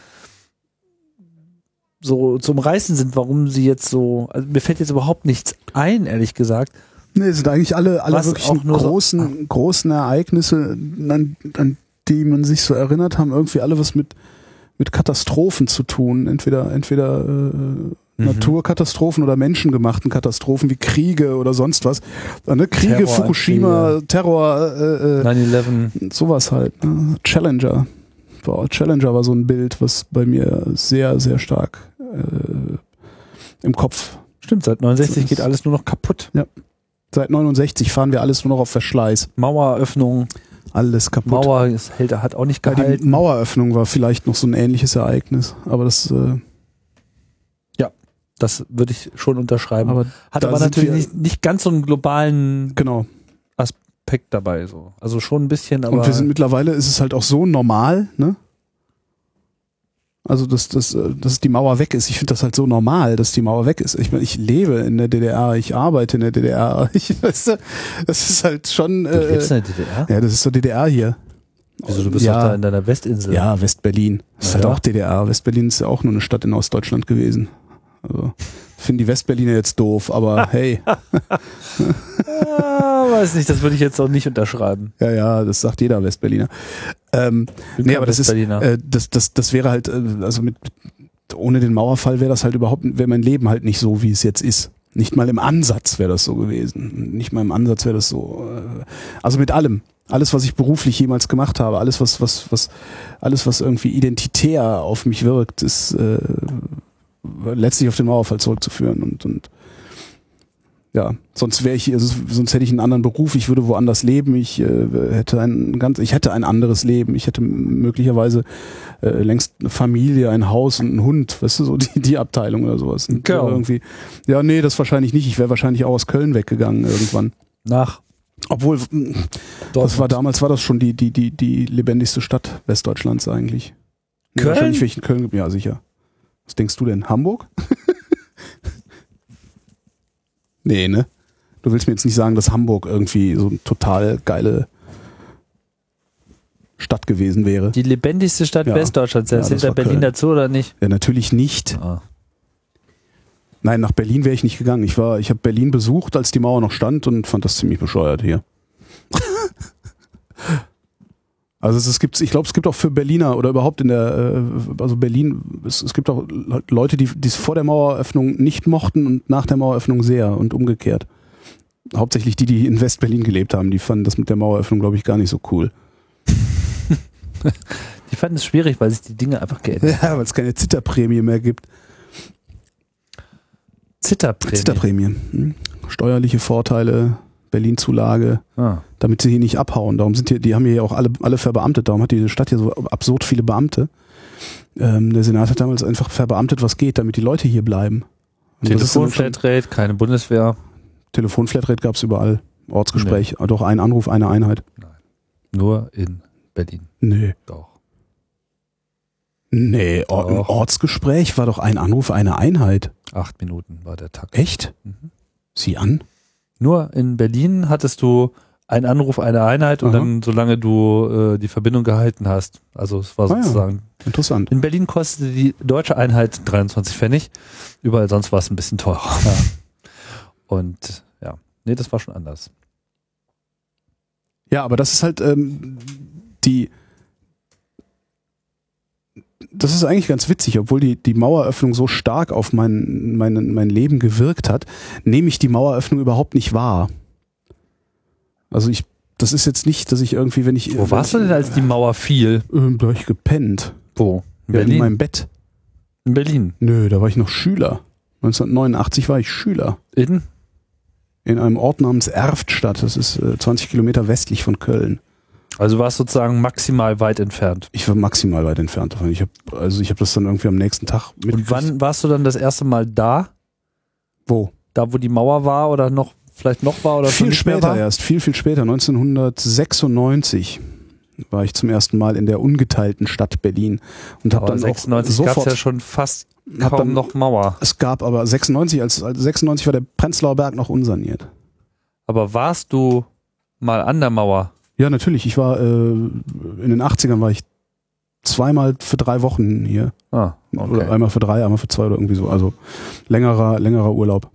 Speaker 2: so zum Reißen sind, warum sie jetzt so, also mir fällt jetzt überhaupt nichts ein, ehrlich gesagt.
Speaker 1: Nee, es sind eigentlich alle, alle
Speaker 2: Was
Speaker 1: wirklich
Speaker 2: auch nur
Speaker 1: großen,
Speaker 2: so,
Speaker 1: großen Ereignisse, an, an die man sich so erinnert, haben irgendwie alle was mit, mit Katastrophen zu tun. Entweder, entweder äh, mhm. Naturkatastrophen oder menschengemachten Katastrophen wie Kriege oder sonst was. Ne? Kriege,
Speaker 2: Terror,
Speaker 1: Fukushima, Terror, äh,
Speaker 2: neun elf.
Speaker 1: Sowas halt. Ne? Challenger. Boah, Challenger war so ein Bild, was bei mir sehr, sehr stark äh, im Kopf.
Speaker 2: Stimmt, seit neunundsechzig geht alles nur noch kaputt.
Speaker 1: Ja. Seit neunundsechzig fahren wir alles nur noch auf Verschleiß.
Speaker 2: Maueröffnung.
Speaker 1: Alles kaputt.
Speaker 2: Mauer ist, hält, hat auch nicht
Speaker 1: Ja,
Speaker 2: gehalten.
Speaker 1: die Maueröffnung war vielleicht noch so ein ähnliches Ereignis, aber das äh,
Speaker 2: ja, das würde ich schon unterschreiben.
Speaker 1: Aber
Speaker 2: hat
Speaker 1: da
Speaker 2: aber
Speaker 1: sind
Speaker 2: natürlich
Speaker 1: wir-
Speaker 2: nicht, nicht ganz so einen globalen
Speaker 1: genau.
Speaker 2: Aspekt dabei. So. Also schon ein bisschen, aber
Speaker 1: Und wir sind mittlerweile ist es halt auch so normal, ne? Also dass, dass, äh, dass die Mauer weg ist. Ich finde das halt so normal, dass die Mauer weg ist. Ich meine, ich lebe in der D D R, ich arbeite in der D D R. Ich, weißt du, das ist halt schon.
Speaker 2: du
Speaker 1: Äh,
Speaker 2: lebst in der D D R?
Speaker 1: Ja, das ist so D D R hier.
Speaker 2: Also du bist
Speaker 1: ja.
Speaker 2: doch da in deiner Westinsel.
Speaker 1: Ja, Westberlin. Das ist
Speaker 2: Ja,
Speaker 1: halt
Speaker 2: ja.
Speaker 1: auch D D R. Westberlin ist ja auch nur eine Stadt in Ostdeutschland gewesen. Also finden die Westberliner jetzt doof, aber hey.
Speaker 2: Ah, weiß nicht, das würde ich jetzt auch nicht unterschreiben.
Speaker 1: Ja, ja, das sagt jeder Westberliner. Ähm,
Speaker 2: Bin
Speaker 1: nee,
Speaker 2: kein
Speaker 1: aber das ist,
Speaker 2: Westberliner.
Speaker 1: äh, das, das, das wäre halt, äh, also mit, ohne den Mauerfall wäre das halt überhaupt, wäre mein Leben halt nicht so, wie es jetzt ist. Nicht mal im Ansatz wäre das so gewesen. Nicht mal im Ansatz wäre das so. Äh, also mit allem. Alles, was ich beruflich jemals gemacht habe, alles, was, was, was, alles, was irgendwie identitär auf mich wirkt, ist äh, letztlich auf den Mauerfall zurückzuführen und, und ja, sonst wäre ich, also, sonst hätte ich einen anderen Beruf, ich würde woanders leben, ich äh, hätte ein ganz, ich hätte ein anderes Leben, ich hätte möglicherweise äh, längst eine Familie, ein Haus und einen Hund, weißt du, so die, die Abteilung oder sowas. Und
Speaker 2: Genau.
Speaker 1: irgendwie, ja, nee, das wahrscheinlich nicht. Ich wäre wahrscheinlich auch aus Köln weggegangen irgendwann.
Speaker 2: Nach.
Speaker 1: Obwohl, mh, das war damals war das schon die, die, die, die lebendigste Stadt Westdeutschlands eigentlich. Nee,
Speaker 2: Köln?
Speaker 1: Wahrscheinlich welchen Köln, ja sicher. Was denkst du denn? Hamburg? Nee, ne? Du willst mir jetzt nicht sagen, dass Hamburg irgendwie so eine total geile Stadt gewesen wäre.
Speaker 2: Die lebendigste Stadt
Speaker 1: Ja.
Speaker 2: Westdeutschlands.
Speaker 1: Ja,
Speaker 2: Zählt
Speaker 1: das
Speaker 2: der
Speaker 1: war
Speaker 2: Berlin
Speaker 1: Köln.
Speaker 2: dazu oder nicht?
Speaker 1: Ja, natürlich nicht.
Speaker 2: Ah.
Speaker 1: Nein, nach Berlin wäre ich nicht gegangen. Ich war, ich habe Berlin besucht, als die Mauer noch stand und fand das ziemlich bescheuert hier. Also es, es gibt, ich glaube, es gibt auch für Berliner oder überhaupt in der, äh, also Berlin, es, es gibt auch Le- Leute, die die es vor der Maueröffnung nicht mochten und nach der Maueröffnung sehr und umgekehrt. Hauptsächlich die, die in West-Berlin gelebt haben, die fanden das mit der Maueröffnung, glaube ich, gar nicht so cool.
Speaker 2: Die fanden es schwierig, weil sich die Dinge einfach geändert haben.
Speaker 1: Ja, weil es keine Zitterprämie mehr gibt.
Speaker 2: Zitterprämie.
Speaker 1: Zitterprämien. Hm? Steuerliche Vorteile, Berlin-Zulage,
Speaker 2: Ah.
Speaker 1: damit sie hier nicht abhauen. Darum sind hier, die haben hier auch alle, alle verbeamtet. Darum hat diese Stadt hier so absurd viele Beamte. Ähm, der Senat hat damals einfach verbeamtet, was geht, damit die Leute hier bleiben. Und das ist dann schon-
Speaker 2: Telefonflatrate, keine Bundeswehr.
Speaker 1: Telefonflatrate gab es überall. Ortsgespräch, doch ein Anruf, eine Einheit.
Speaker 2: Nur in Berlin.
Speaker 1: Nee.
Speaker 2: Doch.
Speaker 1: Nee, Or
Speaker 2: Doch.
Speaker 1: Ortsgespräch war doch ein Anruf, eine Einheit.
Speaker 2: Acht Minuten war der Takt.
Speaker 1: Echt?
Speaker 2: Mhm.
Speaker 1: Sieh an.
Speaker 2: Nur in Berlin hattest du einen Anruf, eine Einheit und
Speaker 1: Aha.
Speaker 2: dann, solange du äh, die Verbindung gehalten hast. Also es war
Speaker 1: Ah ja.
Speaker 2: sozusagen.
Speaker 1: Interessant.
Speaker 2: In Berlin kostete die deutsche Einheit dreiundzwanzig Pfennig. Überall sonst war es ein bisschen teurer. Und ja, nee, das war schon anders.
Speaker 1: Ja, aber das ist halt ähm, die. Das ist eigentlich ganz witzig, obwohl die, die Maueröffnung so stark auf mein, mein, mein Leben gewirkt hat, nehme ich die Maueröffnung überhaupt nicht wahr. Also ich das ist jetzt nicht, dass ich irgendwie, wenn ich...
Speaker 2: Wo warst du denn, als die Mauer fiel?
Speaker 1: Äh, da hab ich gepennt.
Speaker 2: Wo? In
Speaker 1: Ja,
Speaker 2: Berlin?
Speaker 1: in meinem Bett.
Speaker 2: In Berlin?
Speaker 1: Nö, da war ich noch Schüler. neunzehnhundertneunundachtzig war ich Schüler.
Speaker 2: In?
Speaker 1: In einem Ort namens Erftstadt. Das ist äh, zwanzig Kilometer westlich von Köln.
Speaker 2: Also warst sozusagen maximal weit entfernt.
Speaker 1: Ich war maximal weit entfernt davon. Ich hab, also ich habe das dann irgendwie am nächsten Tag mit.
Speaker 2: Und wann warst du dann das erste Mal da?
Speaker 1: Wo?
Speaker 2: Da, wo die Mauer war oder noch vielleicht noch war oder
Speaker 1: viel
Speaker 2: schon nicht mehr
Speaker 1: später
Speaker 2: war?
Speaker 1: erst, viel, viel später. neunzehnhundertsechsundneunzig war ich zum ersten Mal in der ungeteilten Stadt Berlin. Und habe
Speaker 2: Aber
Speaker 1: dann
Speaker 2: sechsundneunzig
Speaker 1: auch
Speaker 2: gab es
Speaker 1: sofort,
Speaker 2: ja schon fast
Speaker 1: hab
Speaker 2: kaum
Speaker 1: dann,
Speaker 2: noch Mauer.
Speaker 1: Es gab aber sechsundneunzig, als, als sechsundneunzig war der Prenzlauer Berg noch unsaniert.
Speaker 2: Aber warst du mal an der Mauer?
Speaker 1: Ja, natürlich. Ich war, äh, in den achtzigern war ich zweimal für drei Wochen hier.
Speaker 2: Ah, okay.
Speaker 1: Oder einmal für drei, einmal für zwei oder irgendwie so. Also längerer, längerer Urlaub.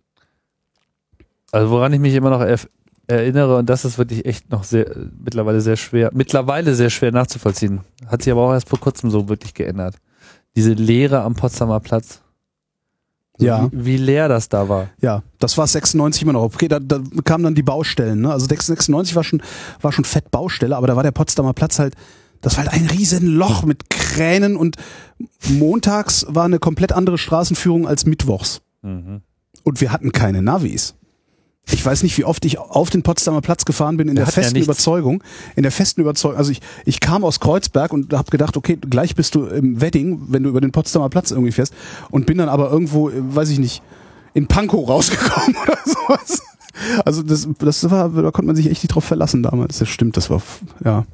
Speaker 2: Also woran ich mich immer noch erf- erinnere, und das ist wirklich echt noch sehr, mittlerweile sehr schwer, mittlerweile sehr schwer nachzuvollziehen. Hat sich aber auch erst vor kurzem so wirklich geändert. Diese Leere am Potsdamer Platz. So
Speaker 1: Ja.
Speaker 2: Wie, wie leer das da war.
Speaker 1: Ja, das war sechsundneunzig immer noch. Okay, da, da kamen dann die Baustellen. Ne? Also sechsundneunzig war schon, war schon fett Baustelle, aber da war der Potsdamer Platz halt, das war halt ein riesen Loch mit Kränen und montags war eine komplett andere Straßenführung als mittwochs.
Speaker 2: Mhm.
Speaker 1: Und wir hatten keine Navis. Ich weiß nicht, wie oft ich auf den Potsdamer Platz gefahren bin in
Speaker 2: Der
Speaker 1: der
Speaker 2: hat ja
Speaker 1: festen
Speaker 2: nichts.
Speaker 1: Überzeugung. In der festen Überzeugung. Also ich, ich kam aus Kreuzberg und habe gedacht, okay, gleich bist du im Wedding, wenn du über den Potsdamer Platz irgendwie fährst. Und bin dann aber irgendwo, äh, weiß ich nicht, in Pankow rausgekommen oder sowas. Also das, das war, da konnte man sich echt nicht drauf verlassen damals. Das stimmt, das war, ja.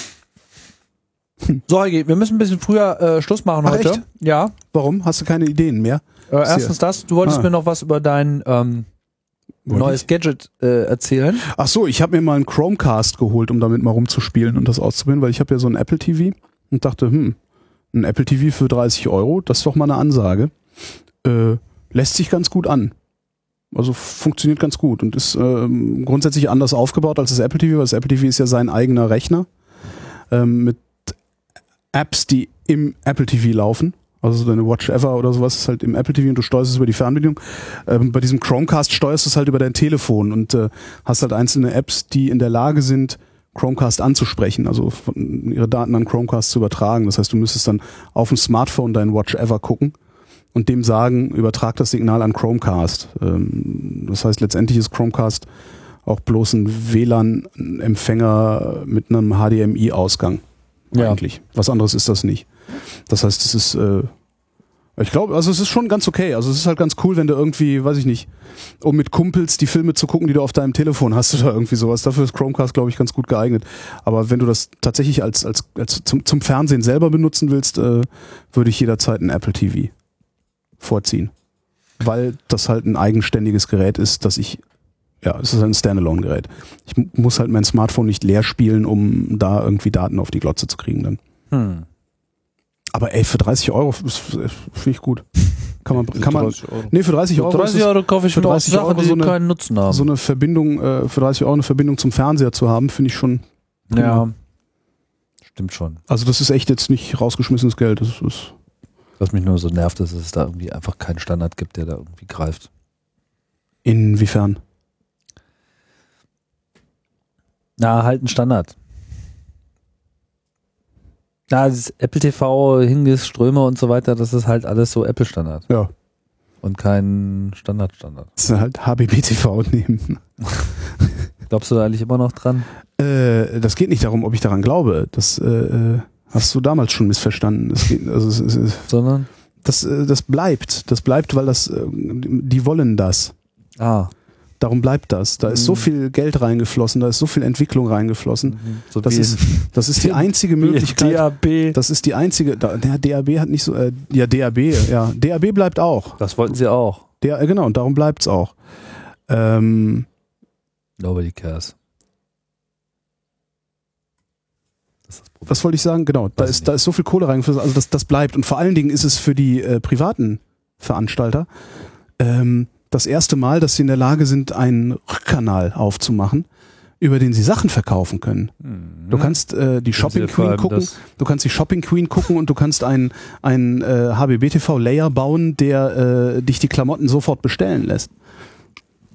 Speaker 2: So, Heigi, wir müssen ein bisschen früher äh, Schluss machen
Speaker 1: Ach,
Speaker 2: heute.
Speaker 1: echt?
Speaker 2: Ja.
Speaker 1: Warum? Hast du keine Ideen mehr?
Speaker 2: Äh, erstens das, du wolltest
Speaker 1: Ah.
Speaker 2: mir noch was über dein ähm,
Speaker 1: Wollte
Speaker 2: neues
Speaker 1: ich?
Speaker 2: Gadget äh, erzählen.
Speaker 1: Ach so, ich habe mir mal einen Chromecast geholt, um damit mal rumzuspielen und das auszuprobieren, weil ich habe ja so ein Apple T V und dachte, hm, ein Apple T V für dreißig Euro, das ist doch mal eine Ansage. Äh, lässt sich ganz gut an. Also funktioniert ganz gut und ist ähm, grundsätzlich anders aufgebaut als das Apple T V, weil das Apple T V ist ja sein eigener Rechner ähm, mit Apps, die im Apple T V laufen. Also deine Watch Ever oder sowas ist halt im Apple T V und du steuerst es über die Fernbedienung. Ähm, bei diesem Chromecast steuerst du es halt über dein Telefon und äh, hast halt einzelne Apps, die in der Lage sind, Chromecast anzusprechen, also von, ihre Daten an Chromecast zu übertragen. Das heißt, du müsstest dann auf dem Smartphone dein Watch Ever gucken und dem sagen, übertrag das Signal an Chromecast. Ähm, das heißt, letztendlich ist Chromecast auch bloß ein W L A N-Empfänger mit einem H D M I-Ausgang.
Speaker 2: Ja.
Speaker 1: Eigentlich. Was anderes ist das nicht. Das heißt, es ist, äh, ich glaube, also es ist schon ganz okay. Also es ist halt ganz cool, wenn du irgendwie, weiß ich nicht, um mit Kumpels die Filme zu gucken, die du auf deinem Telefon hast oder irgendwie sowas. Dafür ist Chromecast, glaube ich, ganz gut geeignet. Aber wenn du das tatsächlich als, als, als zum, zum Fernsehen selber benutzen willst, äh, würde ich jederzeit ein Apple T V vorziehen. Weil das halt ein eigenständiges Gerät ist, das ich, ja, es ist ein Standalone-Gerät. Ich m- muss halt mein Smartphone nicht leer spielen, um da irgendwie Daten auf die Glotze zu kriegen dann.
Speaker 2: Hm.
Speaker 1: Aber ey, für dreißig Euro finde ich gut. Kann man, kann man,
Speaker 2: dreißig Euro.
Speaker 1: nee, für dreißig
Speaker 2: Für
Speaker 1: Euro.
Speaker 2: dreißig
Speaker 1: ist es-
Speaker 2: Euro kaufe ich
Speaker 1: für
Speaker 2: mir auch
Speaker 1: dreißig
Speaker 2: Sachen,
Speaker 1: Euro
Speaker 2: die
Speaker 1: so eine,
Speaker 2: keinen Nutzen haben.
Speaker 1: so eine Verbindung, äh, für dreißig Euro eine Verbindung zum Fernseher zu haben, finde ich schon. prima.
Speaker 2: Ja, stimmt schon.
Speaker 1: Also das ist echt jetzt nicht rausgeschmissenes Geld. Das ist,
Speaker 2: Was mich nur so nervt, ist, dass es da irgendwie einfach keinen Standard gibt, der da irgendwie greift.
Speaker 1: inwiefern?
Speaker 2: Na, halt ein Standard. Na, das Apple T V, Hingis, Ströme und so weiter, das ist halt alles so Apple-Standard.
Speaker 1: Ja.
Speaker 2: Und kein Standard-Standard.
Speaker 1: Das ist halt H B B T V nehmen.
Speaker 2: Glaubst du da eigentlich immer noch dran?
Speaker 1: Äh, das geht nicht darum, ob ich daran glaube. Das äh, hast du damals schon missverstanden. Das geht, also es, es, es,
Speaker 2: Sondern?
Speaker 1: Das, äh, das bleibt. Das bleibt, weil das, äh, die wollen das.
Speaker 2: Ah.
Speaker 1: Darum bleibt das. Da ist so viel Geld reingeflossen, da ist so viel Entwicklung reingeflossen.
Speaker 2: So
Speaker 1: das,
Speaker 2: wie
Speaker 1: ist, das ist die
Speaker 2: wie-
Speaker 1: einzige
Speaker 2: wie
Speaker 1: Möglichkeit.
Speaker 2: D A B.
Speaker 1: Das ist die einzige. Da, der D A B hat nicht so. Äh, ja, D A B, ja. D A B bleibt auch.
Speaker 2: Das wollten sie auch.
Speaker 1: Der, äh, genau, und darum bleibt's auch. Ähm,
Speaker 2: Nobody cares.
Speaker 1: Was wollte ich sagen? Genau, da ist, da ist so viel Kohle reingeflossen, also das, das bleibt. Und vor allen Dingen ist es für die äh, privaten Veranstalter ähm, das erste Mal, dass sie in der Lage sind, einen Rückkanal aufzumachen, über den sie Sachen verkaufen können.
Speaker 2: Mhm.
Speaker 1: Du kannst äh, die Shopping
Speaker 2: sie vor
Speaker 1: Queen
Speaker 2: allem
Speaker 1: gucken,
Speaker 2: das-
Speaker 1: du kannst die Shopping Queen gucken und du kannst einen, einen äh, H B B T V Layer bauen, der äh, dich die Klamotten sofort bestellen lässt.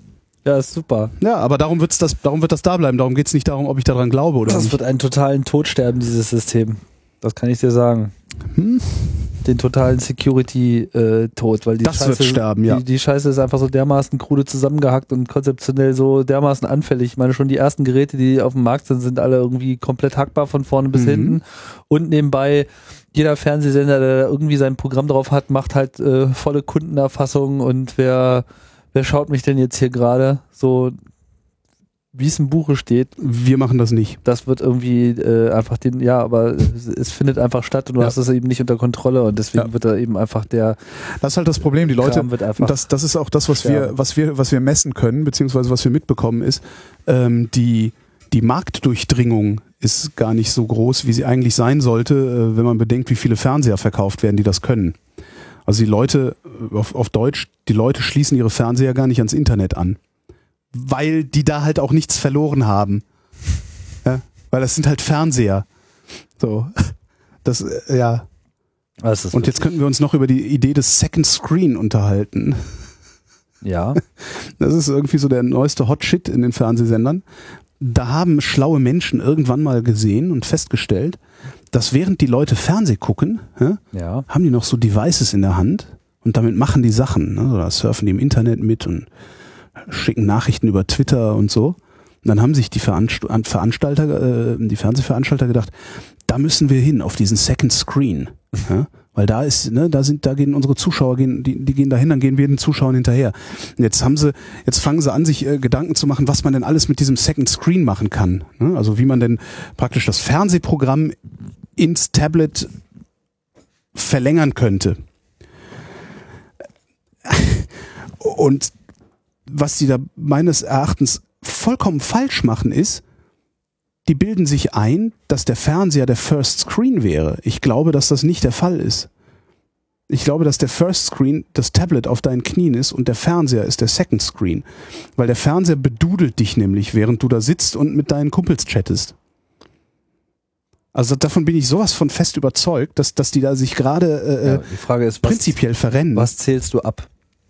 Speaker 2: Ja, ist super.
Speaker 1: Ja, aber darum wird's das, darum wird das da bleiben. Darum geht's nicht darum, ob ich daran glaube oder
Speaker 2: das
Speaker 1: nicht.
Speaker 2: Das wird einen totalen Tod sterben, dieses System. Das kann ich dir sagen.
Speaker 1: Hm?
Speaker 2: Den totalen Security-Tod, weil die
Speaker 1: das
Speaker 2: Scheiße,
Speaker 1: wird sterben, ja.
Speaker 2: Die, die Scheiße ist einfach so dermaßen krude zusammengehackt und konzeptionell so dermaßen anfällig. Ich meine, schon die ersten Geräte, die auf dem Markt sind, sind alle irgendwie komplett hackbar von vorne bis mhm. hinten. Und nebenbei, jeder Fernsehsender, der irgendwie sein Programm drauf hat, macht halt äh, volle Kundenerfassung und wer, wer schaut mich denn jetzt hier gerade? So, wie es im Buche steht.
Speaker 1: Wir machen das nicht.
Speaker 2: Das wird irgendwie äh, einfach den, ja, aber es, es findet einfach statt und du ja. hast es eben nicht unter Kontrolle und deswegen ja. wird da eben einfach der.
Speaker 1: Das ist halt das Problem, die Leute,
Speaker 2: wird einfach
Speaker 1: das, das ist auch das, was wir, was wir, was wir messen können, beziehungsweise was wir mitbekommen ist, ähm, die, die Marktdurchdringung ist gar nicht so groß, wie sie eigentlich sein sollte, äh, wenn man bedenkt, wie viele Fernseher verkauft werden, die das können. Also die Leute, auf, auf Deutsch, die Leute schließen ihre Fernseher gar nicht ans Internet an. Weil die da halt auch nichts verloren haben. Ja? Weil das sind halt Fernseher. So. Das, äh, ja.
Speaker 2: Das ist
Speaker 1: Und jetzt könnten wir uns noch über die Idee des Second Screen unterhalten.
Speaker 2: Ja.
Speaker 1: Das ist irgendwie so der neueste Hot Shit in den Fernsehsendern. Da haben schlaue Menschen irgendwann mal gesehen und festgestellt, dass während die Leute Fernseh gucken, ja,
Speaker 2: ja.
Speaker 1: haben die noch so Devices in der Hand und damit machen die Sachen. Ne? Oder surfen die im Internet mit und schicken Nachrichten über Twitter und so. Und dann haben sich die Veranst- Veranstalter, äh, die Fernsehveranstalter gedacht, da müssen wir hin, auf diesen Second Screen. Ja? Weil da ist, ne, da sind, da gehen unsere Zuschauer, gehen, die, die gehen da hin, dann gehen wir den Zuschauern hinterher. Und jetzt haben sie, jetzt fangen sie an, sich äh, Gedanken zu machen, was man denn alles mit diesem Second Screen machen kann. Ne? Also wie man denn praktisch das Fernsehprogramm ins Tablet verlängern könnte. Und was die da meines Erachtens vollkommen falsch machen ist, die bilden sich ein, dass der Fernseher der First Screen wäre. Ich glaube, dass das nicht der Fall ist. Ich glaube, dass der First Screen das Tablet auf deinen Knien ist und der Fernseher ist der Second Screen. Weil der Fernseher bedudelt dich nämlich, während du da sitzt und mit deinen Kumpels chattest. Also davon bin ich sowas von fest überzeugt, dass, dass die da sich gerade äh,
Speaker 2: ja, die Frage ist,
Speaker 1: prinzipiell
Speaker 2: was,
Speaker 1: verrennen.
Speaker 2: Was zählst du ab?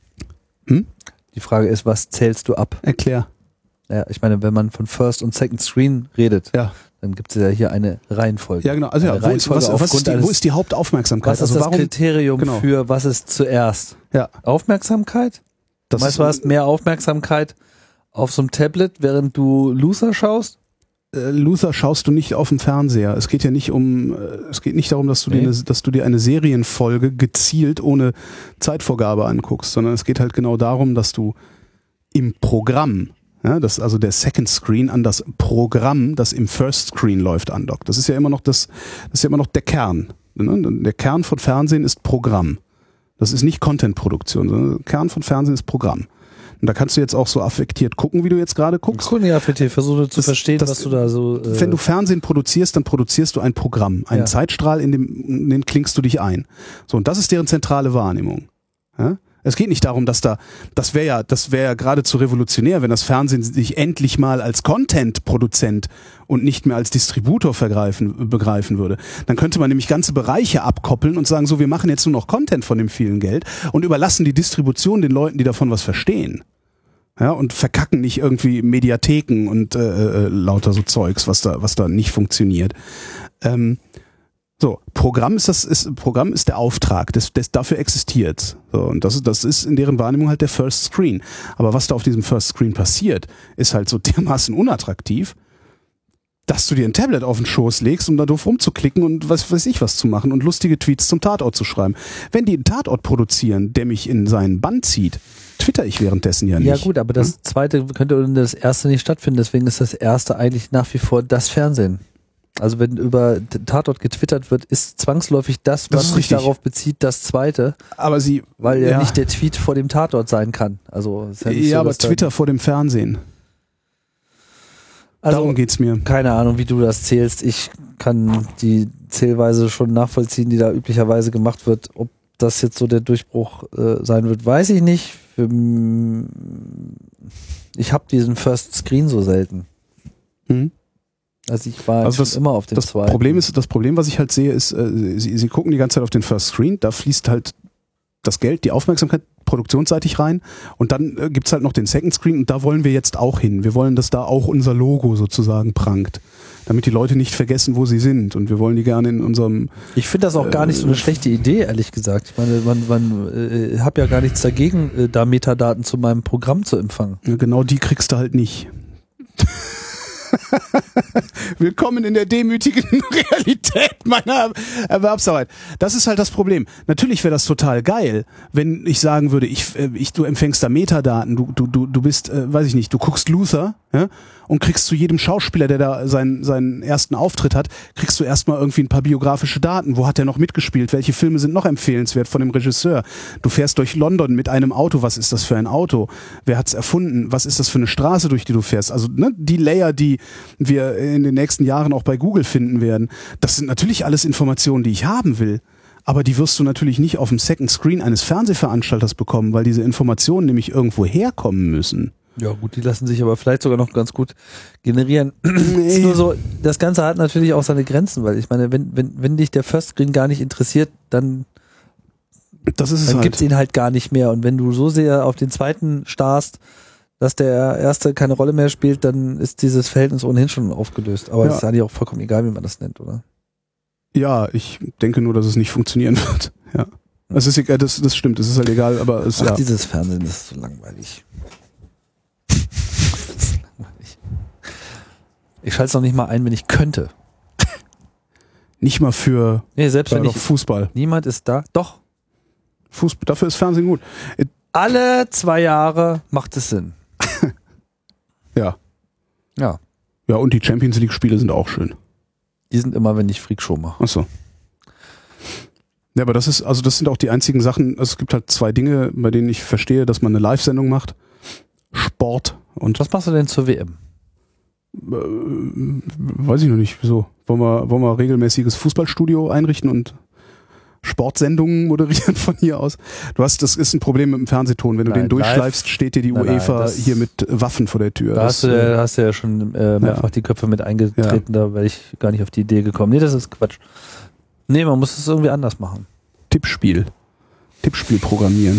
Speaker 1: Hm?
Speaker 2: Die Frage ist, was zählst du ab?
Speaker 1: Erklär.
Speaker 2: Ja, ich meine, wenn man von First und Second Screen redet,
Speaker 1: ja.
Speaker 2: dann gibt es ja hier eine Reihenfolge.
Speaker 1: Ja, genau. Also ja, wo, ist, was, was ist die, wo ist die Hauptaufmerksamkeit?
Speaker 2: Was ist
Speaker 1: also
Speaker 2: das
Speaker 1: warum,
Speaker 2: Kriterium
Speaker 1: genau.
Speaker 2: für, was ist zuerst?
Speaker 1: Ja.
Speaker 2: Aufmerksamkeit?
Speaker 1: Das
Speaker 2: du meinst, du hast mehr Aufmerksamkeit auf so einem Tablet, während du Luther schaust?
Speaker 1: Äh, Luther schaust du nicht auf dem Fernseher. Es geht ja nicht um, äh, es geht nicht darum, dass du, nee. dir eine, dass du dir eine Serienfolge gezielt ohne Zeitvorgabe anguckst, sondern es geht halt genau darum, dass du im Programm, ja, das also der Second Screen an das Programm, das im First Screen läuft, andockt. Das ist ja immer noch das, das ist ja immer noch der Kern. Ne? Der Kern von Fernsehen ist Programm. Das ist nicht Content-Produktion, sondern der Kern von Fernsehen ist Programm. Und da kannst du jetzt auch so affektiert gucken, wie du jetzt gerade guckst.
Speaker 2: Cool, ja, affektiert. Versuche zu das, verstehen, das, was du da so... Äh
Speaker 1: wenn du Fernsehen produzierst, dann produzierst du ein Programm. Einen ja. Zeitstrahl, in dem in den klingst du dich ein. So, und das ist deren zentrale Wahrnehmung. Ja? Es geht nicht darum, dass da, das wäre ja, das wäre ja geradezu revolutionär, wenn das Fernsehen sich endlich mal als Content-Produzent und nicht mehr als Distributor vergreifen, begreifen würde. Dann könnte man nämlich ganze Bereiche abkoppeln und sagen, so, wir machen jetzt nur noch Content von dem vielen Geld und überlassen die Distribution den Leuten, die davon was verstehen. Ja, und verkacken nicht irgendwie Mediatheken und äh, äh, lauter so Zeugs, was da, was da nicht funktioniert. Ähm, So, Programm ist das, ist, Programm ist der Auftrag, das, das dafür existiert. So, und das ist, das ist in deren Wahrnehmung halt der First Screen. Aber was da auf diesem First Screen passiert, ist halt so dermaßen unattraktiv, dass du dir ein Tablet auf den Schoß legst, um da doof rumzuklicken und was weiß ich was zu machen und lustige Tweets zum Tatort zu schreiben. Wenn die einen Tatort produzieren, der mich in seinen Bann zieht, twitter ich währenddessen ja nicht.
Speaker 2: Ja gut, aber das hm? zweite könnte ohne das erste nicht stattfinden, deswegen ist das erste eigentlich nach wie vor das Fernsehen. Also wenn über Tatort getwittert wird, ist zwangsläufig das, was sich darauf bezieht, das Zweite.
Speaker 1: Aber sie,
Speaker 2: weil ja,
Speaker 1: ja
Speaker 2: nicht der Tweet vor dem Tatort sein kann. Also ist ja, nicht
Speaker 1: ja
Speaker 2: so,
Speaker 1: aber Twitter vor dem Fernsehen.
Speaker 2: Also,
Speaker 1: darum geht's mir.
Speaker 2: Keine Ahnung, wie du das zählst. Ich kann die Zählweise schon nachvollziehen, die da üblicherweise gemacht wird. Ob das jetzt so der Durchbruch äh, sein wird, weiß ich nicht. Für, ich habe diesen First Screen so selten.
Speaker 1: Mhm.
Speaker 2: Also ich war
Speaker 1: also das,
Speaker 2: immer auf dem
Speaker 1: das
Speaker 2: zweiten.
Speaker 1: Problem ist, das Problem, was ich halt sehe, ist, äh, sie, sie gucken die ganze Zeit auf den First Screen, da fließt halt das Geld, die Aufmerksamkeit produktionsseitig rein und dann äh, gibt's halt noch den Second Screen und da wollen wir jetzt auch hin. Wir wollen, dass da auch unser Logo sozusagen prangt, damit die Leute nicht vergessen, wo sie sind und wir wollen die gerne in unserem...
Speaker 2: Ich finde das auch äh, gar nicht so eine schlechte Idee, ehrlich gesagt. Ich meine, man, man äh, habe ja gar nichts dagegen, äh, da Metadaten zu meinem Programm zu empfangen.
Speaker 1: Ja, genau die kriegst du halt nicht. Willkommen in der demütigen Realität meiner Erwerbsarbeit. Das ist halt das Problem. Natürlich wäre das total geil, wenn ich sagen würde, ich, ich, du empfängst da Metadaten, du, du, du, du bist, äh, weiß ich nicht, du guckst Luther, ja, und kriegst zu jedem Schauspieler, der da seinen, seinen ersten Auftritt hat, kriegst du erstmal irgendwie ein paar biografische Daten. Wo hat der noch mitgespielt? Welche Filme sind noch empfehlenswert von dem Regisseur? Du fährst durch London mit einem Auto. Was ist das für ein Auto? Wer hat's erfunden? Was ist das für eine Straße, durch die du fährst? Also ne, die Layer, die wir in den nächsten Jahren auch bei Google finden werden, das sind natürlich alles Informationen, die ich haben will. Aber die wirst du natürlich nicht auf dem Second Screen eines Fernsehveranstalters bekommen, weil diese Informationen nämlich irgendwo herkommen müssen.
Speaker 2: Ja gut, die lassen sich aber vielleicht sogar noch ganz gut generieren. Nee. Ist nur so, das Ganze hat natürlich auch seine Grenzen, weil ich meine, wenn, wenn, wenn dich der First Screen gar nicht interessiert, dann,
Speaker 1: das ist es
Speaker 2: dann
Speaker 1: halt.
Speaker 2: gibt's ihn halt gar nicht mehr. Und wenn du so sehr auf den zweiten starrst, dass der erste keine Rolle mehr spielt, dann ist dieses Verhältnis ohnehin schon aufgelöst. Aber es ja. ist eigentlich auch vollkommen egal, wie man das nennt, oder?
Speaker 1: Ja, ich denke nur, dass es nicht funktionieren wird. Ja, es ist egal, das, das stimmt, es ist halt egal, aber es
Speaker 2: Ach,
Speaker 1: ja.
Speaker 2: dieses Fernsehen ist so langweilig. Ich schalte es noch nicht mal ein, wenn ich könnte.
Speaker 1: Nicht mal für
Speaker 2: nee, selbst wenn ich,
Speaker 1: Fußball.
Speaker 2: Niemand ist da. Doch.
Speaker 1: Fußball, dafür ist Fernsehen gut.
Speaker 2: Alle zwei Jahre macht es Sinn.
Speaker 1: Ja.
Speaker 2: Ja.
Speaker 1: Ja, und die Champions League Spiele sind auch schön.
Speaker 2: Die sind immer, wenn ich Freakshow mache.
Speaker 1: Ach so. Ja, aber das ist, also das sind auch die einzigen Sachen, es gibt halt zwei Dinge, bei denen ich verstehe, dass man eine Live-Sendung macht. Sport und...
Speaker 2: Was machst du denn zur W M?
Speaker 1: Äh, weiß ich noch nicht, wieso. Wollen wir, wollen wir regelmäßiges Fußballstudio einrichten und Sportsendungen moderieren von hier aus? Du hast, das ist ein Problem mit dem Fernsehton. Wenn du
Speaker 2: nein,
Speaker 1: den durchschleifst,
Speaker 2: live,
Speaker 1: steht dir die
Speaker 2: nein,
Speaker 1: UEFA
Speaker 2: nein,
Speaker 1: hier mit Waffen vor der Tür.
Speaker 2: Da
Speaker 1: das,
Speaker 2: hast du, äh, hast du ja schon äh, mehrfach ja. die Köpfe mit eingetreten, ja. da wäre ich gar nicht auf die Idee gekommen. Nee, das ist Quatsch. Nee, man muss es irgendwie anders machen.
Speaker 1: Tippspiel. Tippspiel programmieren.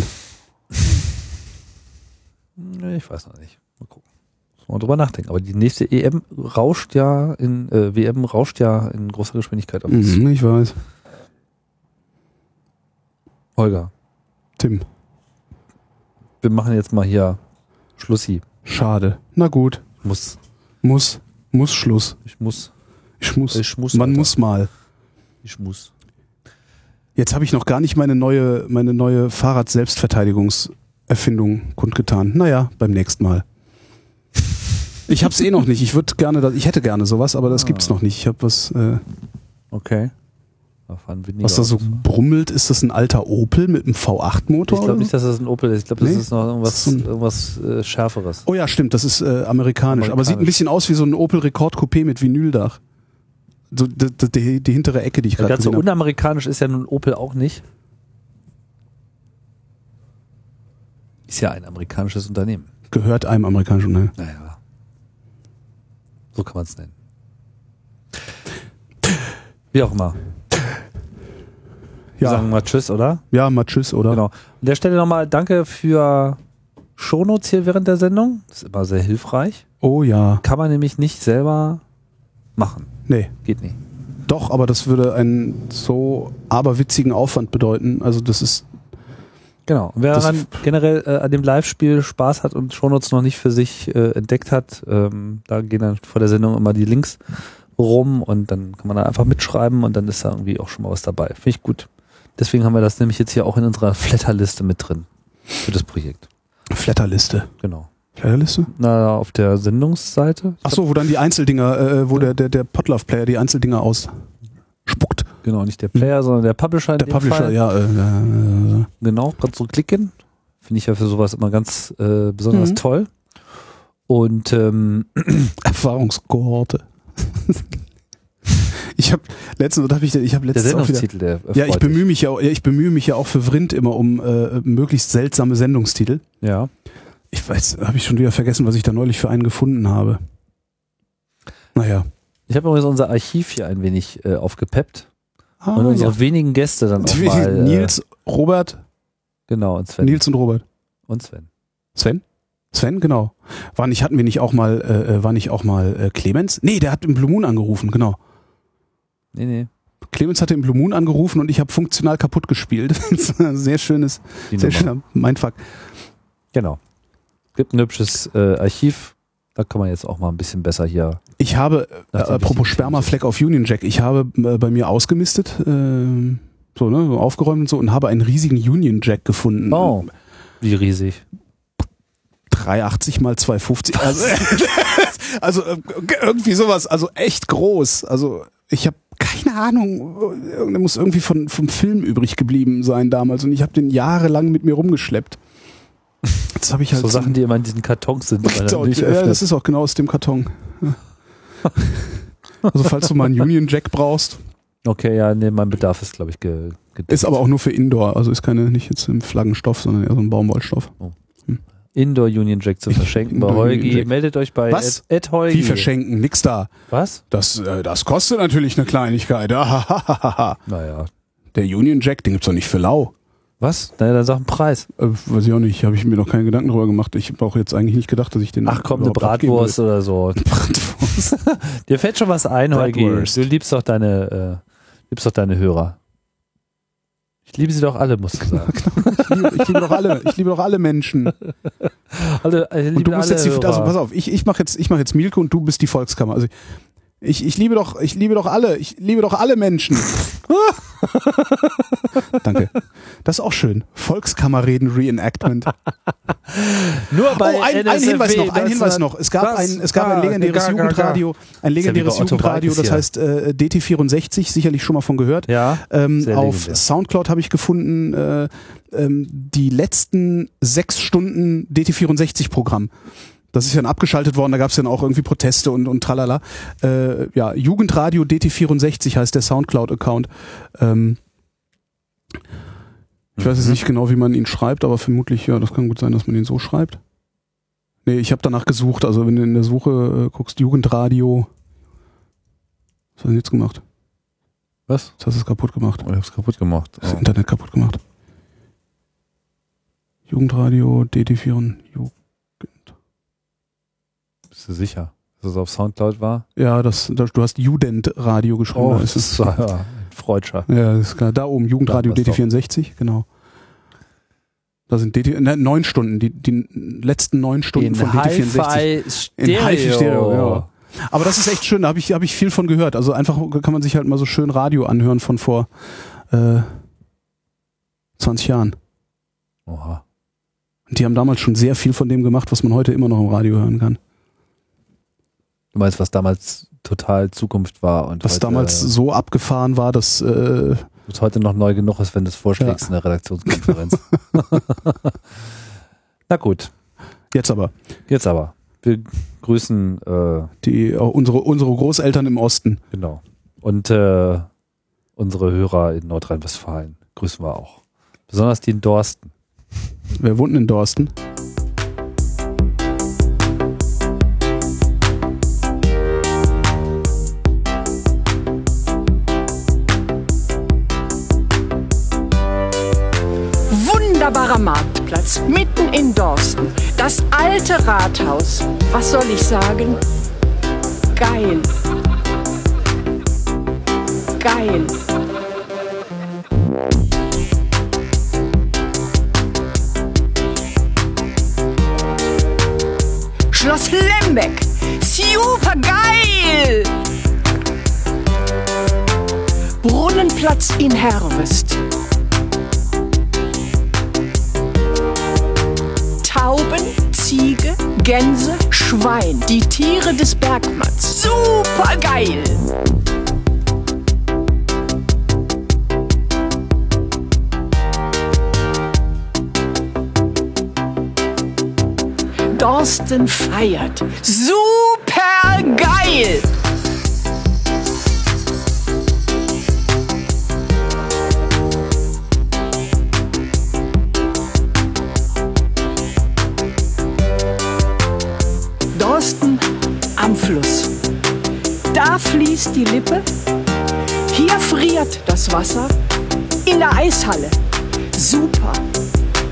Speaker 2: Nee, ich weiß noch nicht. Mal gucken. Muss mal drüber nachdenken. Aber die nächste E M rauscht ja in, äh, W M rauscht ja in großer Geschwindigkeit auf uns.
Speaker 1: Mhm, ich weiß.
Speaker 2: Holger.
Speaker 1: Tim.
Speaker 2: Wir machen jetzt mal hier Schlussi.
Speaker 1: Schade. Na gut.
Speaker 2: Muss.
Speaker 1: Muss. Muss Schluss.
Speaker 2: Ich muss.
Speaker 1: Ich muss.
Speaker 2: Ich muss.
Speaker 1: Man
Speaker 2: Alter.
Speaker 1: muss mal.
Speaker 2: Ich muss.
Speaker 1: Jetzt habe ich noch gar nicht meine neue, meine neue Fahrrad-Selbstverteidigungserfindung kundgetan. Naja, beim nächsten Mal. Ich hab's eh noch nicht. Ich würde gerne, ich hätte gerne sowas, aber das ah. gibt's noch nicht. Ich habe was. Äh,
Speaker 2: okay.
Speaker 1: Was da so brummelt, ist das ein alter Opel mit einem V acht Motor?
Speaker 2: Ich glaube nicht, dass das ein Opel ist. Ich glaube, das
Speaker 1: nee?
Speaker 2: ist noch irgendwas,
Speaker 1: ist so ein
Speaker 2: irgendwas äh, Schärferes.
Speaker 1: Oh ja, stimmt, das ist äh, amerikanisch. amerikanisch. Aber sieht ein bisschen aus wie so ein Opel Rekord Coupé mit Vinyldach. So, die, die, die hintere Ecke, die ich gerade
Speaker 2: gesehen habe. Ganz so unamerikanisch ist ja nun Opel auch nicht. Ist ja ein amerikanisches Unternehmen.
Speaker 1: Gehört einem amerikanischen Unternehmen.
Speaker 2: Naja. So kann man es nennen. Wie auch immer. Wir
Speaker 1: Ja.
Speaker 2: sagen mal Tschüss, oder?
Speaker 1: Ja, mal Tschüss, oder?
Speaker 2: Genau. An der Stelle nochmal danke für Shownotes hier während der Sendung. Das ist immer sehr hilfreich.
Speaker 1: Oh ja.
Speaker 2: Kann man nämlich nicht selber machen.
Speaker 1: Nee.
Speaker 2: Geht nicht.
Speaker 1: Doch, aber das würde einen so aberwitzigen Aufwand bedeuten. Also das ist...
Speaker 2: Genau. Wer daran generell äh, an dem Live-Spiel Spaß hat und Shownotes noch nicht für sich äh, entdeckt hat, ähm, da gehen dann vor der Sendung immer die Links rum und dann kann man da einfach mitschreiben und dann ist da irgendwie auch schon mal was dabei. Finde ich gut. Deswegen haben wir das nämlich jetzt hier auch in unserer Flatterliste mit drin für das Projekt.
Speaker 1: Flatterliste?
Speaker 2: Genau.
Speaker 1: Flatterliste?
Speaker 2: Na, auf der Sendungsseite.
Speaker 1: Ach so, wo dann die Einzeldinger, äh, wo ja. der, der, der Podlove-Player die Einzeldinger ausspuckt.
Speaker 2: Genau, nicht der Player, sondern der Publisher. In
Speaker 1: der
Speaker 2: dem
Speaker 1: Publisher,
Speaker 2: Fall.
Speaker 1: ja. Äh, äh,
Speaker 2: genau, gerade so klicken. Finde ich ja für sowas immer ganz äh, besonders
Speaker 1: mhm. toll.
Speaker 2: Und ähm,
Speaker 1: Erfahrungskohorte. Ich habe letztens, hab ich, ich habe letztens
Speaker 2: der
Speaker 1: auch wieder,
Speaker 2: Sendungstitel, der
Speaker 1: ja, ich bemühe mich ja, auch, ja, ich bemühe mich ja auch für Vrind immer um äh, möglichst seltsame Sendungstitel.
Speaker 2: Ja.
Speaker 1: Ich weiß, habe ich schon wieder vergessen, was ich da neulich für einen gefunden habe. Naja.
Speaker 2: Ich habe übrigens unser Archiv hier ein wenig äh, aufgepeppt.
Speaker 1: Ah,
Speaker 2: und unsere
Speaker 1: ja.
Speaker 2: wenigen Gäste dann auch
Speaker 1: Die
Speaker 2: mal.
Speaker 1: Nils,
Speaker 2: äh,
Speaker 1: Robert,
Speaker 2: Genau, und Sven.
Speaker 1: Nils und Robert.
Speaker 2: Und Sven.
Speaker 1: Sven? Sven, genau. War nicht, hatten wir nicht auch mal, äh, war nicht auch mal äh, Clemens? Nee, der hat im Blue Moon angerufen, genau.
Speaker 2: Nee, nee.
Speaker 1: Clemens hatte im Blue Moon angerufen und ich habe funktional kaputt gespielt. Das war ein sehr schönes,
Speaker 2: Die
Speaker 1: sehr
Speaker 2: Nummer.
Speaker 1: schöner Mindfuck.
Speaker 2: Genau. Gibt ein hübsches äh, Archiv. Da kann man jetzt auch mal ein bisschen besser hier.
Speaker 1: Ich habe, äh,
Speaker 2: Nachdem
Speaker 1: apropos
Speaker 2: ich-
Speaker 1: Spermafleck auf Union Jack, ich habe äh, bei mir ausgemistet, äh, so, ne, so aufgeräumt und so und habe einen riesigen Union Jack gefunden.
Speaker 2: Oh, wie riesig.
Speaker 1: dreihundertachtzig mal zweihundertfünfzig. Also, also äh, irgendwie sowas, also echt groß. Also ich habe keine Ahnung, der muss irgendwie von, vom Film übrig geblieben sein damals und ich habe den jahrelang mit mir rumgeschleppt. Jetzt habe ich halt
Speaker 2: So Sachen, die immer in diesen Kartons sind. Die man dann nicht
Speaker 1: ja,
Speaker 2: öffnet.
Speaker 1: das ist auch genau aus dem Karton. Ja. Also falls du mal einen Union Jack brauchst.
Speaker 2: Okay, ja, nee, mein Bedarf ist, glaube ich, ge gedeckt.
Speaker 1: Ist aber auch nur für Indoor, also ist keine, nicht jetzt im Flaggenstoff, sondern eher so ein Baumwollstoff.
Speaker 2: Oh. Indoor Union Jack zu verschenken bei
Speaker 1: Indoor Union
Speaker 2: Heugi.
Speaker 1: Jack.
Speaker 2: Meldet euch bei
Speaker 1: Was?
Speaker 2: Ed, Ed Heugi.
Speaker 1: Wie verschenken? Nix da.
Speaker 2: Was?
Speaker 1: Das, äh, das kostet natürlich eine Kleinigkeit. Ahahaha.
Speaker 2: Naja.
Speaker 1: Der Union Jack, den gibt's doch nicht für lau.
Speaker 2: Was? Naja, dann sag einen Preis.
Speaker 1: Äh, weiß ich auch nicht, habe ich mir noch keine Gedanken drüber gemacht. Ich habe auch jetzt eigentlich nicht gedacht, dass ich den
Speaker 2: Ach komm, eine
Speaker 1: überhaupt abgeben
Speaker 2: Bratwurst
Speaker 1: will.
Speaker 2: oder so.
Speaker 1: Bratwurst.
Speaker 2: Dir fällt schon was ein, Heugi.
Speaker 1: Bratwurst.
Speaker 2: Du liebst doch deine, äh, liebst doch deine Hörer. Ich liebe sie doch alle, musst du sagen.
Speaker 1: ich, liebe, ich liebe doch alle, ich liebe doch alle Menschen.
Speaker 2: alle, ich liebe
Speaker 1: Und du musst
Speaker 2: alle
Speaker 1: jetzt die,
Speaker 2: Hörer.
Speaker 1: also pass auf, ich, ich mache jetzt, ich mache jetzt Mielke und du bist die Volkskammer. Also ich, ich liebe doch, ich liebe doch alle, ich liebe doch alle Menschen. Danke. Das ist auch schön. Volkskammerreden Reenactment.
Speaker 2: Nur bei
Speaker 1: oh, ein, ein Hinweis noch, ein Hinweis noch. Es gab
Speaker 2: Was?
Speaker 1: ein, es gab
Speaker 2: Ah,
Speaker 1: ein legendäres
Speaker 2: ga, ga, ga.
Speaker 1: Jugendradio, ein legendäres
Speaker 2: Ist ja wie bei Otto
Speaker 1: Jugendradio,
Speaker 2: Walkes
Speaker 1: das
Speaker 2: hier.
Speaker 1: heißt äh, D T vierundsechzig, sicherlich schon mal von gehört.
Speaker 2: Ja,
Speaker 1: ähm,
Speaker 2: sehr
Speaker 1: auf
Speaker 2: legendär.
Speaker 1: Soundcloud habe ich gefunden äh, ähm, die letzten sechs Stunden D T vierundsechzig Programm. Das ist ja dann abgeschaltet worden, da gab es dann auch irgendwie Proteste und, und tralala. Äh, ja, Jugendradio D T vierundsechzig heißt der Soundcloud-Account. Ähm, ich weiß jetzt nicht genau, wie man ihn schreibt, aber vermutlich, ja, das kann gut sein, dass man ihn so schreibt. Nee, ich habe danach gesucht, also wenn du in der Suche äh, guckst, Jugendradio. Was hast du denn jetzt gemacht?
Speaker 2: Was?
Speaker 1: Jetzt hast du es kaputt gemacht.
Speaker 2: Oh, ich hab's kaputt gemacht.
Speaker 1: Das
Speaker 2: Oh.
Speaker 1: Internet kaputt gemacht. Jugendradio D T vierundsechzig. Jugend.
Speaker 2: Bist du sicher, dass es auf Soundcloud war?
Speaker 1: Ja, das, das, du hast Judendradio geschrieben.
Speaker 2: Oh,
Speaker 1: da
Speaker 2: das ist ja, ein Freudscher.
Speaker 1: Ja, das ist klar. Da oben, Jugendradio
Speaker 2: Da,
Speaker 1: D
Speaker 2: das
Speaker 1: T
Speaker 2: doch.
Speaker 1: vierundsechzig, genau. Da sind D T, ne, neun Stunden, die, die letzten neun Stunden
Speaker 2: In
Speaker 1: von D T vierundsechzig.
Speaker 2: Hi-Fi
Speaker 1: In Hi-Fi
Speaker 2: Stereo.
Speaker 1: Stereo, ja. Aber das ist echt schön, da habe ich, hab ich viel von gehört. Also einfach kann man sich halt mal so schön Radio anhören von vor äh, zwanzig Jahren.
Speaker 2: Oha.
Speaker 1: Und die haben damals schon sehr viel von dem gemacht, was man heute immer noch im Radio hören kann.
Speaker 2: Du meinst, was damals total Zukunft war und
Speaker 1: Was
Speaker 2: heute,
Speaker 1: damals so abgefahren war, dass äh,
Speaker 2: was heute noch neu genug ist, wenn du es vorschlägst
Speaker 1: Ja.
Speaker 2: in der Redaktionskonferenz. Na gut,
Speaker 1: jetzt aber
Speaker 2: jetzt aber. Wir grüßen äh,
Speaker 1: die äh, unsere unsere Großeltern im Osten.
Speaker 2: genau. Und äh, unsere Hörer in Nordrhein-Westfalen grüßen wir auch. Besonders die in Dorsten.
Speaker 1: Wer wohnt denn in Dorsten?
Speaker 13: Wunderbarer Marktplatz, mitten in Dorsten. Das alte Rathaus. Was soll ich sagen? Geil. Geil. Schloss Lembeck. Super geil. Brunnenplatz in Herwest. Tauben, Ziege, Gänse, Schwein, die Tiere des Bergmanns. Super geil! Dorsten feiert. Super geil! Dorsten am Fluss. Da fließt die Lippe, hier friert das Wasser. In der Eishalle. Super.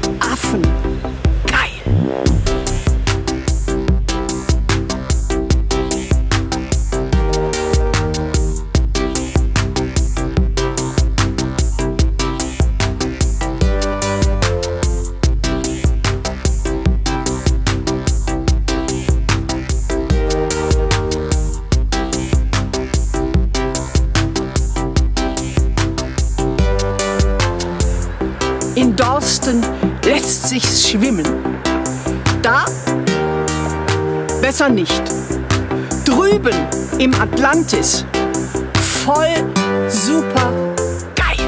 Speaker 13: Dorsten lässt sich's schwimmen. Da besser nicht. Drüben im Atlantis voll super geil.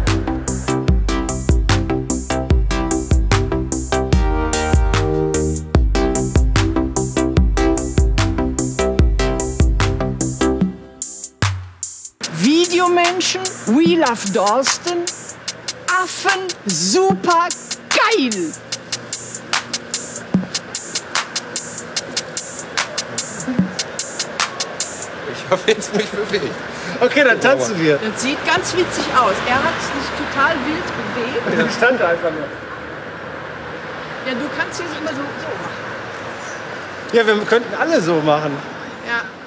Speaker 13: Videomenschen, We Love Dorsten, Affen, super geil.
Speaker 14: Ich habe jetzt mich bewegt. Okay, dann tanzen wir.
Speaker 13: Das sieht ganz witzig aus. Er hat sich total wild bewegt.
Speaker 14: Er stand einfach nur.
Speaker 13: Ja, du kannst jetzt immer so, so machen.
Speaker 14: Ja, wir könnten alle so machen.
Speaker 13: Ja.